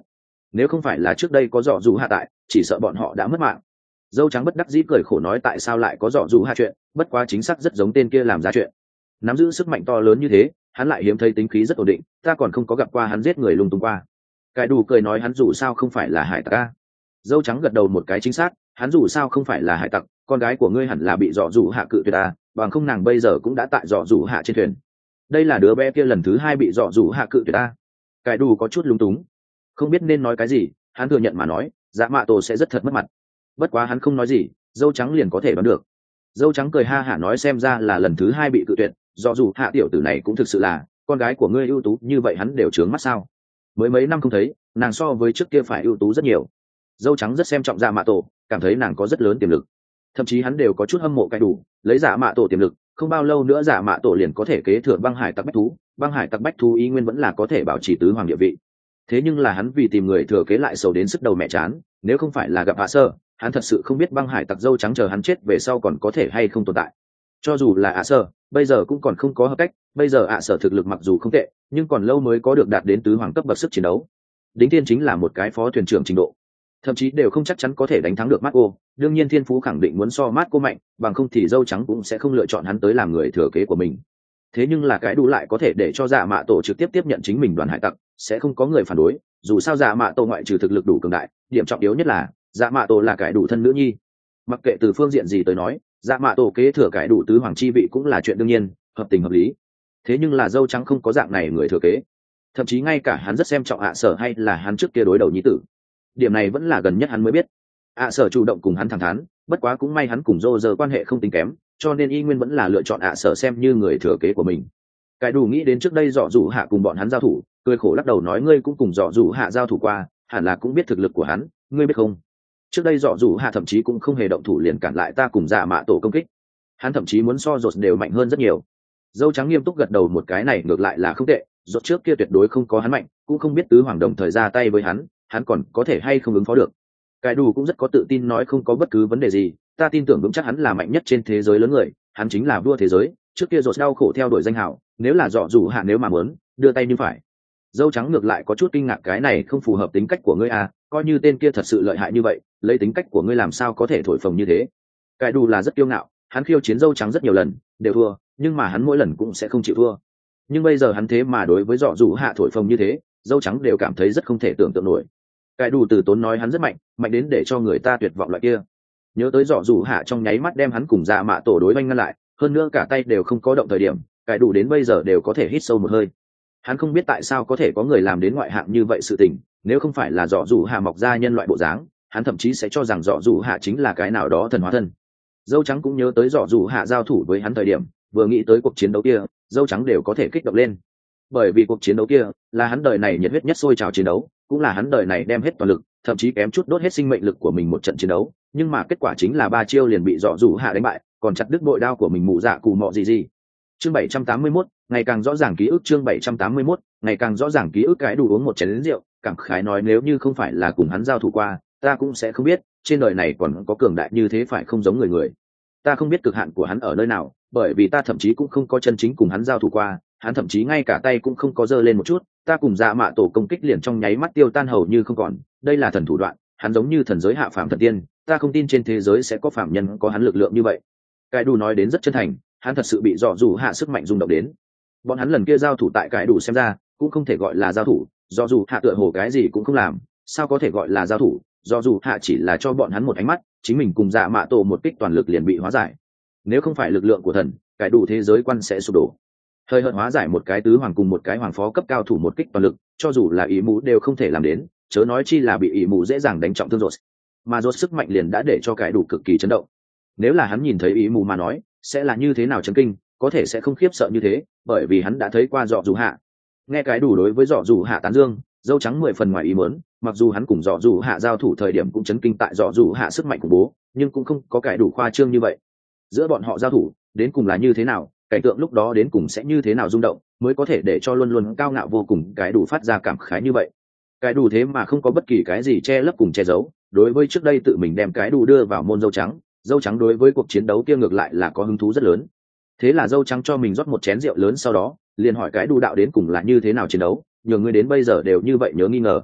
nếu không phải là trước đây có dọ dù hạ tại chỉ sợ bọn họ đã mất mạng. Dâu trắng bất đắc dĩ cười khổ nói tại sao lại có dọ dù hạ chuyện, bất quá chính xác rất giống tên kia làm ra chuyện. Nắm giữ sức mạnh to lớn như thế, hắn lại hiếm thấy tính khí rất ổn định, ta còn không có gặp qua hắn giết người lung tung qua. Cái đủ cười nói hắn dù sao không phải là hải tặc a. Dâu trắng gật đầu một cái chính xác, hắn dù sao không phải là hải tặc, con gái của ngươi hẳn là bị dọ dù hạ cự tuyệt a, bằng không nàng bây giờ cũng đã tại dọ dù hạ trên thuyền. Đây là đứa bé kia lần thứ hai bị dọ dù hạ cự tuyệt a. Cái đủ có chút lúng túng, không biết nên nói cái gì, hắn thừa nhận mà nói, dạ mạ tổ sẽ rất thật mất mặt. Bất quá hắn không nói gì, dâu trắng liền có thể đoán được. Dâu trắng cười ha hả nói xem ra là lần thứ hai bị cự tuyệt, do dù hạ tiểu tử này cũng thực sự là con gái của ngươi ưu tú như vậy hắn đều trướng mắt sao. Mới mấy năm không thấy, nàng so với trước kia phải ưu tú rất nhiều. Dâu trắng rất xem trọng dạ mạ tổ, cảm thấy nàng có rất lớn tiềm lực, thậm chí hắn đều có chút hâm mộ cái đủ lấy dạ mạ tổ tiềm lực, không bao lâu nữa dạ mạ tổ liền có thể kế thừa băng hải tặc bách thú. Băng hải tặc bách thú ý nguyên vẫn là có thể bảo trì tứ hoàng địa vị, thế nhưng là hắn vì tìm người thừa kế lại sầu đến sức đầu mẹ chán, nếu không phải là gặp hạ sơ, hắn thật sự không biết băng hải tặc dâu trắng chờ hắn chết về sau còn có thể hay không tồn tại. Cho dù là ạ sơ bây giờ cũng còn không có hợp cách, bây giờ ạ sở thực lực mặc dù không tệ nhưng còn lâu mới có được đạt đến tứ hoàng cấp bậc sức chiến đấu. Đính thiên chính là một cái phó thuyền trưởng trình độ, thậm chí đều không chắc chắn có thể đánh thắng được Marco. Đương nhiên thiên phú khẳng định muốn so Marco mạnh, bằng không thì dâu trắng cũng sẽ không lựa chọn hắn tới làm người thừa kế của mình. Thế nhưng là cái đủ lại có thể để cho dạ mạ tổ trực tiếp tiếp nhận chính mình đoàn hải tặc, sẽ không có người phản đối. Dù sao dạ mạ tổ ngoại trừ thực lực đủ cường đại, điểm trọng yếu nhất là dạ mạ tổ là cái đủ thân nữ nhi. Mặc kệ từ phương diện gì tới nói, dạ mạ tổ kế thừa cái đủ tứ hoàng chi vị cũng là chuyện đương nhiên, hợp tình hợp lý. Thế nhưng là dâu trắng không có dạng này người thừa kế, thậm chí ngay cả hắn rất xem trọng ạ sở hay là hắn trước kia đối đầu nhi tử, điểm này vẫn là gần nhất hắn mới biết. ạ sở chủ động cùng hắn thẳng thắn, bất quá cũng may hắn cùng dô giờ quan hệ không tính kém, cho nên y nguyên vẫn là lựa chọn ạ sở xem như người thừa kế của mình. Cái đủ nghĩ đến trước đây dọ dụ hạ cùng bọn hắn giao thủ, cười khổ lắc đầu nói ngươi cũng cùng dọ dụ hạ giao thủ qua, hẳn là cũng biết thực lực của hắn, ngươi biết không, trước đây dọ dụ hạ thậm chí cũng không hề động thủ liền cản lại ta cùng dạ mạ tổ công kích, hắn thậm chí muốn so dột đều mạnh hơn rất nhiều. Dâu trắng nghiêm túc gật đầu một cái này ngược lại là không tệ, dột trước kia tuyệt đối không có hắn mạnh, cũng không biết tứ hoàng đồng thời ra tay với hắn, hắn còn có thể hay không ứng phó được. Cái đủ cũng rất có tự tin nói không có bất cứ vấn đề gì, ta tin tưởng vững chắc hắn là mạnh nhất trên thế giới lớn người, hắn chính là vua thế giới, trước kia dột đau khổ theo đuổi danh hào, nếu là dọ dụ hạ nếu mà muốn đưa tay như phải. Dâu trắng ngược lại có chút kinh ngạc cái này không phù hợp tính cách của ngươi à, coi như tên kia thật sự lợi hại như vậy, lấy tính cách của ngươi làm sao có thể thổi phồng như thế. Cái đủ là rất kiêu ngạo, hắn khiêu chiến dâu trắng rất nhiều lần đều thua, nhưng mà hắn mỗi lần cũng sẽ không chịu thua. Nhưng bây giờ hắn thế mà đối với dọ dụ hạ thổi phồng như thế, dâu trắng đều cảm thấy rất không thể tưởng tượng nổi. Cái đủ từ tốn nói hắn rất mạnh, mạnh đến để cho người ta tuyệt vọng loại kia. Nhớ tới dọ dụ hạ trong nháy mắt đem hắn cùng dạ mạ tổ đối oanh ngăn lại, hơn nữa cả tay đều không có động thời điểm, cái đủ đến bây giờ đều có thể hít sâu một hơi. Hắn không biết tại sao có thể có người làm đến ngoại hạng như vậy sự tình, nếu không phải là dọ dụ hạ mọc ra nhân loại bộ dáng, hắn thậm chí sẽ cho rằng dọ dụ hạ chính là cái nào đó thần hóa thân. Dâu trắng cũng nhớ tới dọ dụ hạ giao thủ với hắn thời điểm, vừa nghĩ tới cuộc chiến đấu kia, dâu trắng đều có thể kích động lên. Bởi vì cuộc chiến đấu kia là hắn đời này nhiệt huyết nhất sôi trào chiến đấu, cũng là hắn đời này đem hết toàn lực, thậm chí kém chút đốt hết sinh mệnh lực của mình một trận chiến đấu, nhưng mà kết quả chính là ba chiêu liền bị dọ dụ hạ đánh bại, còn chặt đứt bội đao của mình mụ dạ cù mọ gì gì. Chương bảy trăm tám mươi mốt, ngày càng rõ ràng ký ức. Chương bảy trăm tám mươi mốt, ngày càng rõ ràng ký ức. Cái đủ uống một chén lớn rượu, cảm khái nói nếu như không phải là cùng hắn giao thủ qua, ta cũng sẽ không biết trên đời này còn có cường đại như thế, phải không giống người người. Ta không biết cực hạn của hắn ở nơi nào, bởi vì ta thậm chí cũng không có chân chính cùng hắn giao thủ qua, hắn thậm chí ngay cả tay cũng không có giơ lên một chút, ta cùng dạ mạ tổ công kích liền trong nháy mắt tiêu tan hầu như không còn, đây là thần thủ đoạn, hắn giống như thần giới hạ phàm thần tiên, ta không tin trên thế giới sẽ có phàm nhân có hắn lực lượng như vậy. Cái đủ nói đến rất chân thành, hắn thật sự bị dọ dụ hạ sức mạnh rung động đến. Bọn hắn lần kia giao thủ tại cái đủ xem ra cũng không thể gọi là giao thủ, dọ dụ hạ tựa hồ cái gì cũng không làm, sao có thể gọi là giao thủ, dọ dụ hạ chỉ là cho bọn hắn một ánh mắt, chính mình cùng dạ mạ tổ một kích toàn lực liền bị hóa giải. Nếu không phải lực lượng của thần, cái đủ thế giới quan sẽ sụp đổ. Hơi hợt hóa giải một cái tứ hoàng cùng một cái hoàng phó cấp cao thủ một kích toàn lực, cho dù là ý mũ đều không thể làm đến, chớ nói chi là bị ý mũ dễ dàng đánh trọng thương rồi. Mà rốt sức mạnh liền đã để cho cái đủ cực kỳ chấn động. Nếu là hắn nhìn thấy ý mũ mà nói, sẽ là như thế nào chấn kinh, có thể sẽ không khiếp sợ như thế, bởi vì hắn đã thấy qua dọ dù hạ. Nghe cái đủ đối với dọ dù hạ tán dương, dâu trắng mười phần ngoài ý muốn, mặc dù hắn cùng dọ dù hạ giao thủ thời điểm cũng chấn kinh tại dọ dù hạ sức mạnh khủng bố, nhưng cũng không có cái đủ khoa trương như vậy. Giữa bọn họ giao thủ đến cùng là như thế nào, cảnh tượng lúc đó đến cùng sẽ như thế nào rung động, mới có thể để cho luôn luôn cao ngạo vô cùng cái đủ phát ra cảm khái như vậy. Cái đủ thế mà không có bất kỳ cái gì che lấp cùng che giấu, đối với trước đây tự mình đem cái đủ đưa vào môn dâu trắng, dâu trắng đối với cuộc chiến đấu kia ngược lại là có hứng thú rất lớn. Thế là dâu trắng cho mình rót một chén rượu lớn, sau đó liền hỏi cái đủ đạo đến cùng là như thế nào chiến đấu, nhờ ngươi đến bây giờ đều như vậy nhớ nghi ngờ.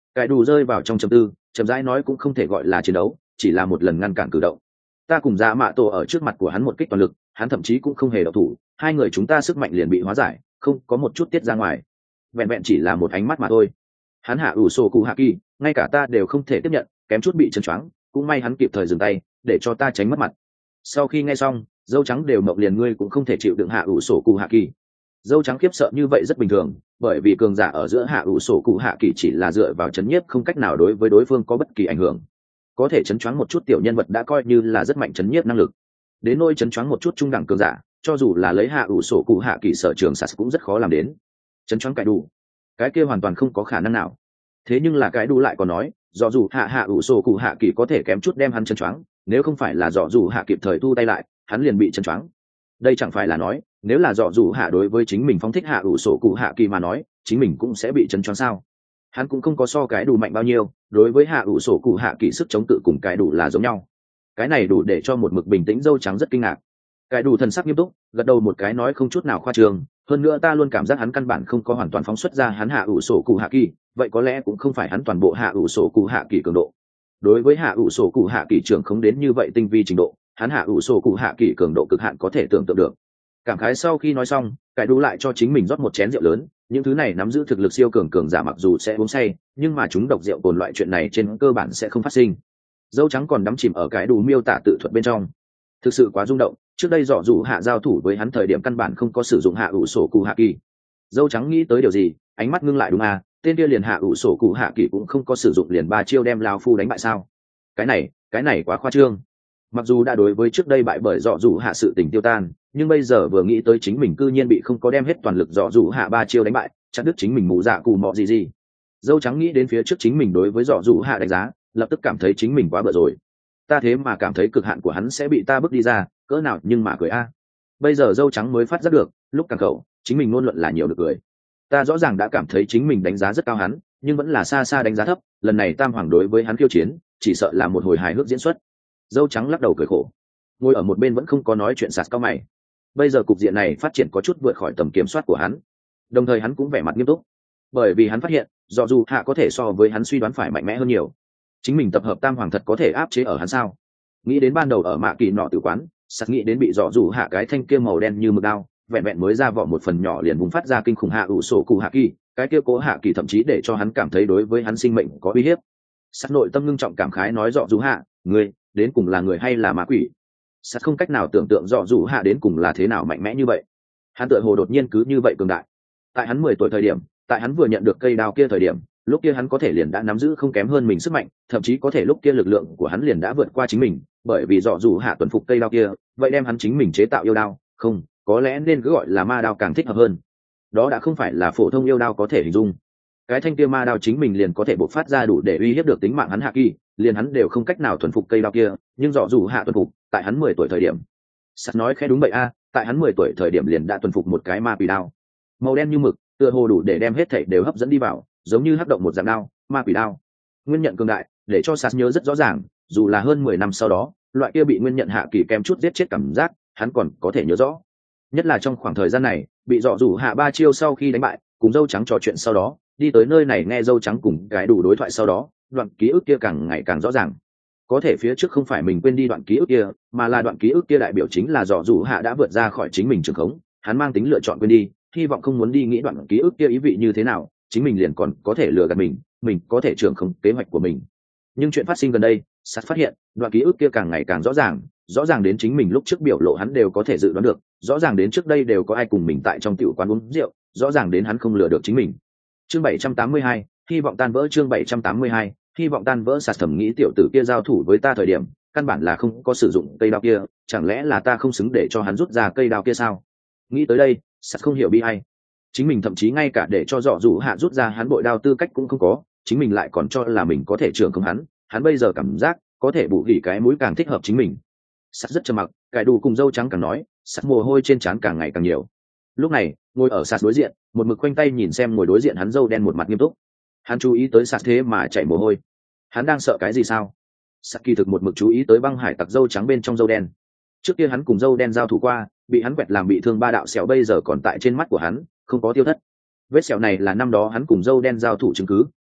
Cải đủ rơi vào trong trầm tư, chậm rãi nói cũng không thể gọi là chiến đấu, chỉ là một lần ngăn cản cử động. Ta cùng dạ mạ tổ ở trước mặt của hắn một kích toàn lực, hắn thậm chí cũng không hề động thủ, hai người chúng ta sức mạnh liền bị hóa giải, không có một chút tiết ra ngoài. Vẹn vẹn chỉ là một ánh mắt mà thôi. Hắn hạ ủ sổ cụ hạ kỳ, ngay cả ta đều không thể tiếp nhận, kém chút bị chân choáng, cũng may hắn kịp thời dừng tay, để cho ta tránh mất mặt. Sau khi nghe xong, dâu trắng đều mộng liền ngươi cũng không thể chịu đựng hạ ủ sổ cụ hạ kỳ. Dâu trắng khiếp sợ như vậy rất bình thường, bởi vì cường giả ở giữa hạ ủ sổ cụ hạ kỳ chỉ là dựa vào chấn nhiếp, không cách nào đối với đối phương có bất kỳ ảnh hưởng. Có thể chấn choáng một chút tiểu nhân vật đã coi như là rất mạnh chấn nhiếp năng lực, đến nỗi chấn choáng một chút trung đẳng cường giả, cho dù là lấy hạ ủ sổ cụ hạ kỳ sở trường sạt cũng rất khó làm đến. Chấn choáng cái đủ, cái kia hoàn toàn không có khả năng nào. Thế nhưng là cái đủ lại còn nói, do dù hạ hạ ủ sổ cụ hạ kỳ có thể kém chút đem hắn chấn choáng, nếu không phải là dọ dù hạ kịp thời thu tay lại, hắn liền bị chấn choáng. Đây chẳng phải là nói, nếu là dọ dù hạ đối với chính mình phóng thích hạ ủ sổ cụ hạ kỳ mà nói, chính mình cũng sẽ bị chấn choáng sao? Hắn cũng không có so cái đủ mạnh bao nhiêu, đối với hạ ủ sổ cụ hạ kỳ sức chống cự cùng cái đủ là giống nhau. Cái này đủ để cho một mực bình tĩnh dâu trắng rất kinh ngạc. Cái đủ thần sắc nghiêm túc, gật đầu một cái nói không chút nào khoa trương, hơn nữa ta luôn cảm giác hắn căn bản không có hoàn toàn phóng xuất ra hắn hạ ủ sổ cụ hạ kỳ, vậy có lẽ cũng không phải hắn toàn bộ hạ ủ sổ cụ hạ kỳ cường độ. Đối với hạ ủ sổ cụ hạ kỳ trưởng không đến như vậy tinh vi trình độ, hắn hạ ủ sổ cụ hạ kỳ cường độ cực hạn có thể tưởng tượng được. Cảm khái sau khi nói xong, cái đủ lại cho chính mình rót một chén rượu lớn, những thứ này nắm giữ thực lực siêu cường cường giả mặc dù sẽ uống say, nhưng mà chúng độc rượu cồn loại chuyện này trên cơ bản sẽ không phát sinh. Dâu trắng còn đắm chìm ở cái đủ miêu tả tự thuật bên trong, thực sự quá rung động. Trước đây dọ dù hạ giao thủ với hắn thời điểm căn bản không có sử dụng hạ ủ sổ cụ hạ kỳ. Dâu trắng nghĩ tới điều gì, ánh mắt ngưng lại, đúng à, tên kia liền hạ ủ sổ cụ hạ kỳ cũng không có sử dụng, liền ba chiêu đem lao phu đánh bại sao? Cái này, cái này quá khoa trương. Mặc dù đã đối với trước đây bại bởi dọ dù hạ sự tình tiêu tan, nhưng bây giờ vừa nghĩ tới chính mình cư nhiên bị không có đem hết toàn lực dọ dù hạ ba chiêu đánh bại, chắc đứt chính mình mù dạ cù mọ gì gì. Dâu trắng nghĩ đến phía trước chính mình đối với dọ dù hạ đánh giá, lập tức cảm thấy chính mình quá bựa rồi. Ta thế mà cảm thấy cực hạn của hắn sẽ bị ta bước đi ra, cỡ nào nhưng mà cười a. Bây giờ dâu trắng mới phát giác được, lúc càng khẩu chính mình ngôn luận là nhiều được cười. Ta rõ ràng đã cảm thấy chính mình đánh giá rất cao hắn, nhưng vẫn là xa xa đánh giá thấp. Lần này tam hoàng đối với hắn khiêu chiến, chỉ sợ là một hồi hài hước diễn xuất. Dâu trắng lắc đầu cười khổ, ngồi ở một bên vẫn không có nói chuyện, sạt cao mày. Bây giờ cục diện này phát triển có chút vượt khỏi tầm kiểm soát của hắn, đồng thời hắn cũng vẻ mặt nghiêm túc, bởi vì hắn phát hiện dọ dù hạ có thể so với hắn suy đoán phải mạnh mẽ hơn nhiều. Chính mình tập hợp tam hoàng thật có thể áp chế ở hắn sao? Nghĩ đến ban đầu ở mạ kỳ nọ tử quán, sạt nghĩ đến bị dọ dù hạ cái thanh kia màu đen như mực đao vẹn vẹn mới ra vỏ một phần nhỏ liền bùng phát ra kinh khủng hạ ủ sổ cụ hạ kỳ, cái kia cố hạ kỳ thậm chí để cho hắn cảm thấy đối với hắn sinh mệnh có uy hiếp. Sạt nội tâm ngưng trọng cảm khái nói, dọ dù hạ, người đến cùng là người hay là ma quỷ? Sạt không cách nào tưởng tượng dọ dù hạ đến cùng là thế nào mạnh mẽ như vậy. Hắn tựa hồ đột nhiên cứ như vậy cường đại. Tại hắn mười tuổi thời điểm, tại hắn vừa nhận được cây đao kia thời điểm, lúc kia hắn có thể liền đã nắm giữ không kém hơn mình sức mạnh, thậm chí có thể lúc kia lực lượng của hắn liền đã vượt qua chính mình, bởi vì dọ dù hạ tuần phục cây đao kia, vậy đem hắn chính mình chế tạo yêu đao, không, có lẽ nên cứ gọi là ma đao càng thích hợp hơn. Đó đã không phải là phổ thông yêu đao có thể hình dung. Cái thanh kia ma đao chính mình liền có thể bộc phát ra đủ để uy hiếp được tính mạng hắn hạ kỳ, liền hắn đều không cách nào thuần phục cây đao kia, nhưng dọ dù hạ thuần phục, tại hắn mười tuổi thời điểm. Sắt nói khẽ đúng vậy a, tại hắn mười tuổi thời điểm liền đã thuần phục một cái ma quỷ đao. Màu đen như mực, tựa hồ đủ để đem hết thảy đều hấp dẫn đi vào, giống như hắc động một dạng đao, ma quỷ đao. Nguyên nhận cường đại, để cho Sắt nhớ rất rõ ràng, dù là hơn mười năm sau đó, loại kia bị nguyên nhận hạ kỳ kem chút giết chết cảm giác, hắn còn có thể nhớ rõ. Nhất là trong khoảng thời gian này, bị dọ dù hạ ba chiêu sau khi đánh bại, cùng dâu trắng trò chuyện sau đó, đi tới nơi này nghe dâu trắng cùng cái đủ đối thoại sau đó, đoạn ký ức kia càng ngày càng rõ ràng. Có thể phía trước không phải mình quên đi đoạn ký ức kia, mà là đoạn ký ức kia đại biểu chính là dọ dù hạ đã vượt ra khỏi chính mình trường khống, hắn mang tính lựa chọn quên đi, hy vọng không muốn đi nghĩ đoạn ký ức kia ý vị như thế nào, chính mình liền còn có thể lừa gạt mình, mình có thể trường khống kế hoạch của mình. Nhưng chuyện phát sinh gần đây, Sắt phát hiện đoạn ký ức kia càng ngày càng rõ ràng, rõ ràng đến chính mình lúc trước biểu lộ hắn đều có thể dự đoán được, rõ ràng đến trước đây đều có ai cùng mình tại trong tiểu quán uống rượu, rõ ràng đến hắn không lừa được chính mình. Chương bảy trăm tám mươi hai, hy vọng tan vỡ. Chương bảy trăm tám mươi hai, hy vọng tan vỡ. Sạt thầm nghĩ tiểu tử kia giao thủ với ta thời điểm, căn bản là không có sử dụng cây đao kia, chẳng lẽ là ta không xứng để cho hắn rút ra cây đao kia sao? Nghĩ tới đây, Sạt không hiểu bi ai. Chính mình thậm chí ngay cả để cho dọ dù hạ rút ra hắn bội đao tư cách cũng không có, chính mình lại còn cho là mình có thể trưởng không hắn, hắn bây giờ cảm giác có thể bù gỉ cái mũi càng thích hợp chính mình. Sắt rất trầm mặc, cải đủ cùng dâu trắng càng nói, sắt mồ hôi trên trán càng ngày càng nhiều. Lúc này, ngồi ở sạt đối diện, một mực khoanh tay nhìn xem ngồi đối diện hắn dâu đen một mặt nghiêm túc. Hắn chú ý tới sạt thế mà chảy mồ hôi. Hắn đang sợ cái gì sao? Sạt kỳ thực một mực chú ý tới băng hải tặc dâu trắng bên trong dâu đen. Trước kia hắn cùng dâu đen giao thủ qua, bị hắn quẹt làm bị thương ba đạo sẹo bây giờ còn tại trên mắt của hắn, không có tiêu thất. Vết sẹo này là năm đó hắn cùng dâu đen giao thủ chứng cứ,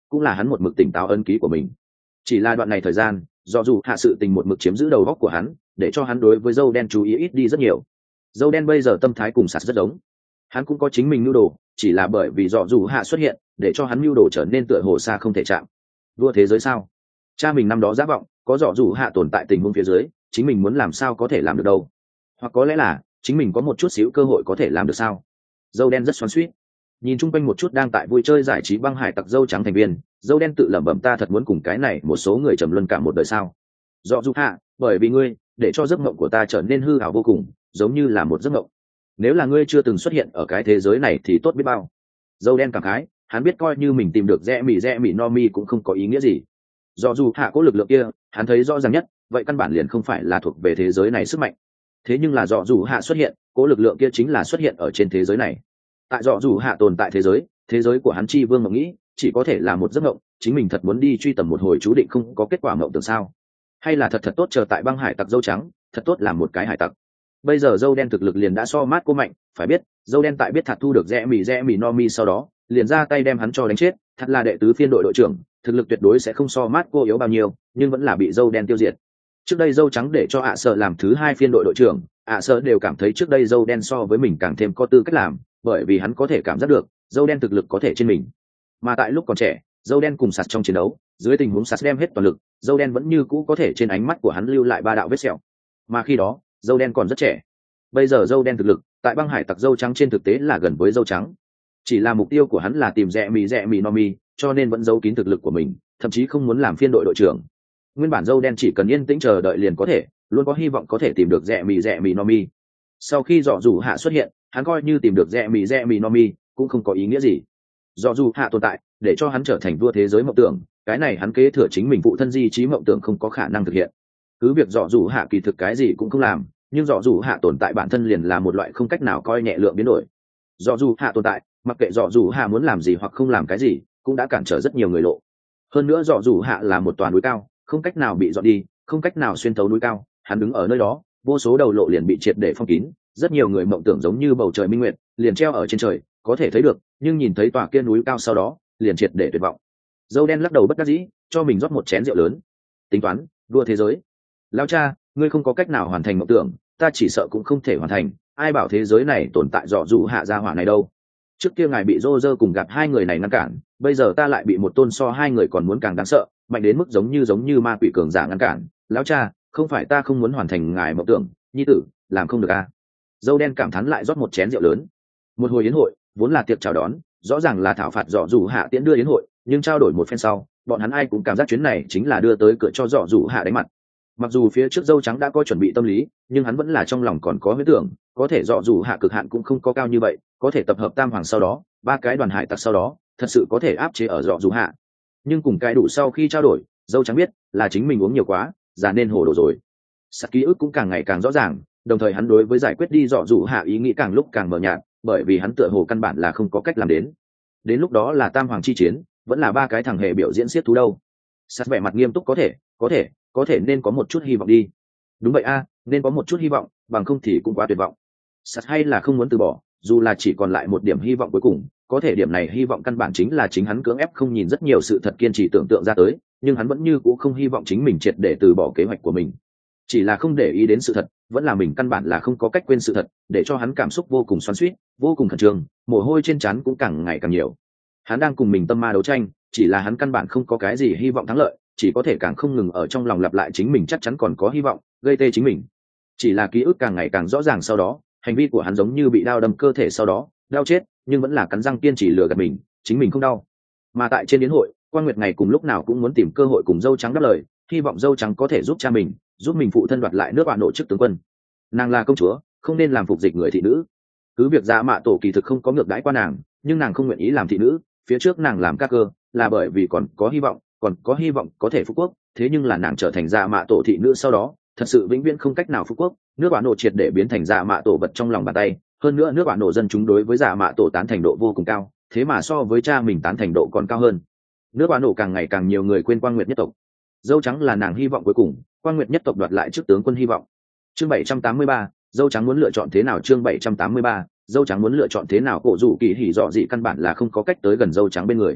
cũng là hắn một mực tỉnh táo ân ký của mình. Chỉ là đoạn này thời gian do dù hạ sự tình một mực chiếm giữ đầu óc của hắn, để cho hắn đối với dâu đen chú ý ít đi rất nhiều. Dâu đen bây giờ tâm thái cùng sạt rất giống, hắn cũng có chính mình mưu đồ, chỉ là bởi vì dọ dù hạ xuất hiện để cho hắn mưu đồ trở nên tựa hồ xa không thể chạm. Vua thế giới sao? Cha mình năm đó giả vọng có dọ dù hạ tồn tại tình huống phía dưới, chính mình muốn làm sao có thể làm được đâu? Hoặc có lẽ là chính mình có một chút xíu cơ hội có thể làm được sao? Dâu đen rất xoắn xuýt, nhìn chung quanh một chút đang tại vui chơi giải trí băng hải tặc dâu trắng thành viên, dâu đen tự lẩm bẩm, ta thật muốn cùng cái này một số người trầm luân cả một đời sao? Dọ dù hạ, bởi vì ngươi để cho giấc mộng của ta trở nên hư ảo vô cùng, giống như là một giấc mộng. Nếu là ngươi chưa từng xuất hiện ở cái thế giới này thì tốt biết bao. Dâu đen cảm khái, hắn biết coi như mình tìm được rẽ mì rẽ mì no mi cũng không có ý nghĩa gì. Do dù hạ có lực lượng kia hắn thấy rõ ràng nhất, vậy căn bản liền không phải là thuộc về thế giới này sức mạnh. Thế nhưng là dọ dù hạ xuất hiện, cố lực lượng kia chính là xuất hiện ở trên thế giới này. Tại dọ dù hạ tồn tại thế giới, thế giới của hắn chi vương mộng nghĩ chỉ có thể là một giấc mộng, chính mình thật muốn đi truy tầm một hồi chú định không có kết quả mộng tưởng sao? Hay là thật thật tốt chờ tại băng hải tặc dâu trắng, thật tốt làm một cái hải tặc. Bây giờ dâu đen thực lực liền đã so mát cô mạnh, phải biết dâu đen tại biết thật thu được rẽ mì rẽ mì no mi sau đó liền ra tay đem hắn cho đánh chết. Thật là đệ tứ phiên đội đội trưởng, thực lực tuyệt đối sẽ không so mát cô yếu bao nhiêu, nhưng vẫn là bị dâu đen tiêu diệt. Trước đây dâu trắng để cho ạ sợ làm thứ hai phiên đội đội trưởng, ạ sợ đều cảm thấy trước đây dâu đen so với mình càng thêm có tư cách làm, bởi vì hắn có thể cảm giác được dâu đen thực lực có thể trên mình. Mà tại lúc còn trẻ, dâu đen cùng sạt trong chiến đấu, dưới tình huống sạt đem hết toàn lực, dâu đen vẫn như cũ có thể trên ánh mắt của hắn lưu lại ba đạo vết sẹo. Mà khi đó dâu đen còn rất trẻ. Bây giờ dâu đen thực lực tại băng hải tặc dâu trắng trên thực tế là gần với dâu trắng, chỉ là mục tiêu của hắn là tìm rẽ mì rẽ mì no mi, cho nên vẫn giấu kín thực lực của mình, thậm chí không muốn làm phiên đội đội trưởng. Nguyên bản dâu đen chỉ cần yên tĩnh chờ đợi liền có thể, luôn có hy vọng có thể tìm được rẽ mì rẽ mì no mi. Sau khi dọ dù hạ xuất hiện, hắn coi như tìm được rẽ mì rẽ mì no mi cũng không có ý nghĩa gì. Dọ dù hạ tồn tại để cho hắn trở thành vua thế giới mộng tưởng, cái này hắn kế thừa chính mình phụ thân di trí mộng tưởng không có khả năng thực hiện. Cứ việc dọ dù hạ kỳ thực cái gì cũng không làm, nhưng dọ dù hạ tồn tại bản thân liền là một loại không cách nào coi nhẹ lượng biến đổi. Dọ dù hạ tồn tại, mặc kệ dọ dù hạ muốn làm gì hoặc không làm cái gì, cũng đã cản trở rất nhiều người lộ. Hơn nữa dọ dù hạ là một toàn núi cao, không cách nào bị dọn đi, không cách nào xuyên thấu núi cao, hắn đứng ở nơi đó, vô số đầu lộ liền bị triệt để phong kín, rất nhiều người mộng tưởng giống như bầu trời minh nguyệt, liền treo ở trên trời, có thể thấy được, nhưng nhìn thấy tòa kia núi cao sau đó, liền triệt để tuyệt vọng. Dâu đen lắc đầu bất đắc dĩ, cho mình rót một chén rượu lớn. Tính toán, đua thế giới. Lão cha, ngươi không có cách nào hoàn thành mộng tưởng, ta chỉ sợ cũng không thể hoàn thành, ai bảo thế giới này tồn tại dọ dù hạ gia hỏa này đâu. Trước kia ngài bị rô rơ cùng gặp hai người này ngăn cản, bây giờ ta lại bị một tôn so hai người còn muốn càng đáng sợ, mạnh đến mức giống như giống như ma quỷ cường giả ngăn cản. Lão cha, không phải ta không muốn hoàn thành ngài mộng tưởng, nhi tử làm không được à? Dâu đen cảm thán lại rót một chén rượu lớn. Một hồi yến hội vốn là tiệc chào đón, rõ ràng là thảo phạt dọ dù hạ tiễn đưa yến hội, nhưng trao đổi một phen sau, bọn hắn ai cũng cảm giác chuyến này chính là đưa tới cửa cho dọ dù hạ đánh mặt. Mặc dù phía trước dâu trắng đã có chuẩn bị tâm lý, nhưng hắn vẫn là trong lòng còn có huyết tưởng, có thể dọ dù hạ cực hạn cũng không có cao như vậy, có thể tập hợp tam hoàng sau đó ba cái đoàn hải tặc sau đó thật sự có thể áp chế ở dọ dù hạ. Nhưng cùng cái đủ sau khi trao đổi, dâu trắng biết là chính mình uống nhiều quá, già nên hồ đồ rồi. Sắt ký ức cũng càng ngày càng rõ ràng, đồng thời hắn đối với giải quyết đi dọ dù hạ ý nghĩ càng lúc càng mờ nhạt, bởi vì hắn tựa hồ căn bản là không có cách làm đến. Đến lúc đó là tam hoàng chi chiến, vẫn là ba cái thằng hề biểu diễn xiết thú đâu. Sắt vẻ mặt nghiêm túc, có thể có thể có thể nên có một chút hy vọng đi. Đúng vậy a, nên có một chút hy vọng, bằng không thì cũng quá tuyệt vọng. Sắt hay là không muốn từ bỏ, dù là chỉ còn lại một điểm hy vọng cuối cùng, có thể điểm này hy vọng căn bản chính là chính hắn cưỡng ép không nhìn rất nhiều sự thật kiên trì tưởng tượng ra tới, nhưng hắn vẫn như cũng không hy vọng chính mình triệt để từ bỏ kế hoạch của mình. Chỉ là không để ý đến sự thật, vẫn là mình căn bản là không có cách quên sự thật, để cho hắn cảm xúc vô cùng xoắn xuýt, vô cùng khẩn trương, mồ hôi trên trán cũng càng ngày càng nhiều. Hắn đang cùng mình tâm ma đấu tranh, chỉ là hắn căn bản không có cái gì hy vọng thắng lợi, chỉ có thể càng không ngừng ở trong lòng lặp lại chính mình chắc chắn còn có hy vọng, gây tê chính mình. Chỉ là ký ức càng ngày càng rõ ràng sau đó, hành vi của hắn giống như bị đao đâm cơ thể sau đó, đau chết, nhưng vẫn là cắn răng kiên trì lừa gạt mình, chính mình không đau. Mà tại trên yến hội, Quan Nguyệt ngày cùng lúc nào cũng muốn tìm cơ hội cùng dâu trắng đáp lời, hy vọng dâu trắng có thể giúp cha mình, giúp mình phụ thân đoạt lại nước bạn nộ chức tướng quân. Nàng là công chúa, không nên làm phục dịch người thị nữ. Cứ việc Dạ Mạ Tổ kỳ thực không có ngược đãi qua nàng, nhưng nàng không nguyện ý làm thị nữ, phía trước nàng làm các cơ là bởi vì còn có hy vọng, còn có hy vọng có thể phục quốc, thế nhưng là nàng trở thành Dạ Mạ Tổ thị nữ sau đó, thật sự vĩnh viễn không cách nào phục quốc, nước bạn nộ triệt để biến thành Dạ Mạ Tổ vật trong lòng bàn tay, hơn nữa nước bạn nộ dân chúng đối với Dạ Mạ Tổ tán thành độ vô cùng cao, thế mà so với cha mình tán thành độ còn cao hơn. Nước bạn nộ càng ngày càng nhiều người quên Quan Nguyệt nhất tộc. Dâu trắng là nàng hy vọng cuối cùng, Quan Nguyệt nhất tộc đoạt lại chức tướng quân hy vọng. Chương bảy trăm tám mươi ba, dâu trắng muốn lựa chọn thế nào? Chương bảy trăm tám mươi ba, dâu trắng muốn lựa chọn thế nào? Cổ Dụ Kỳ hỉ dọ dị căn bản là không có cách tới gần dâu trắng bên người.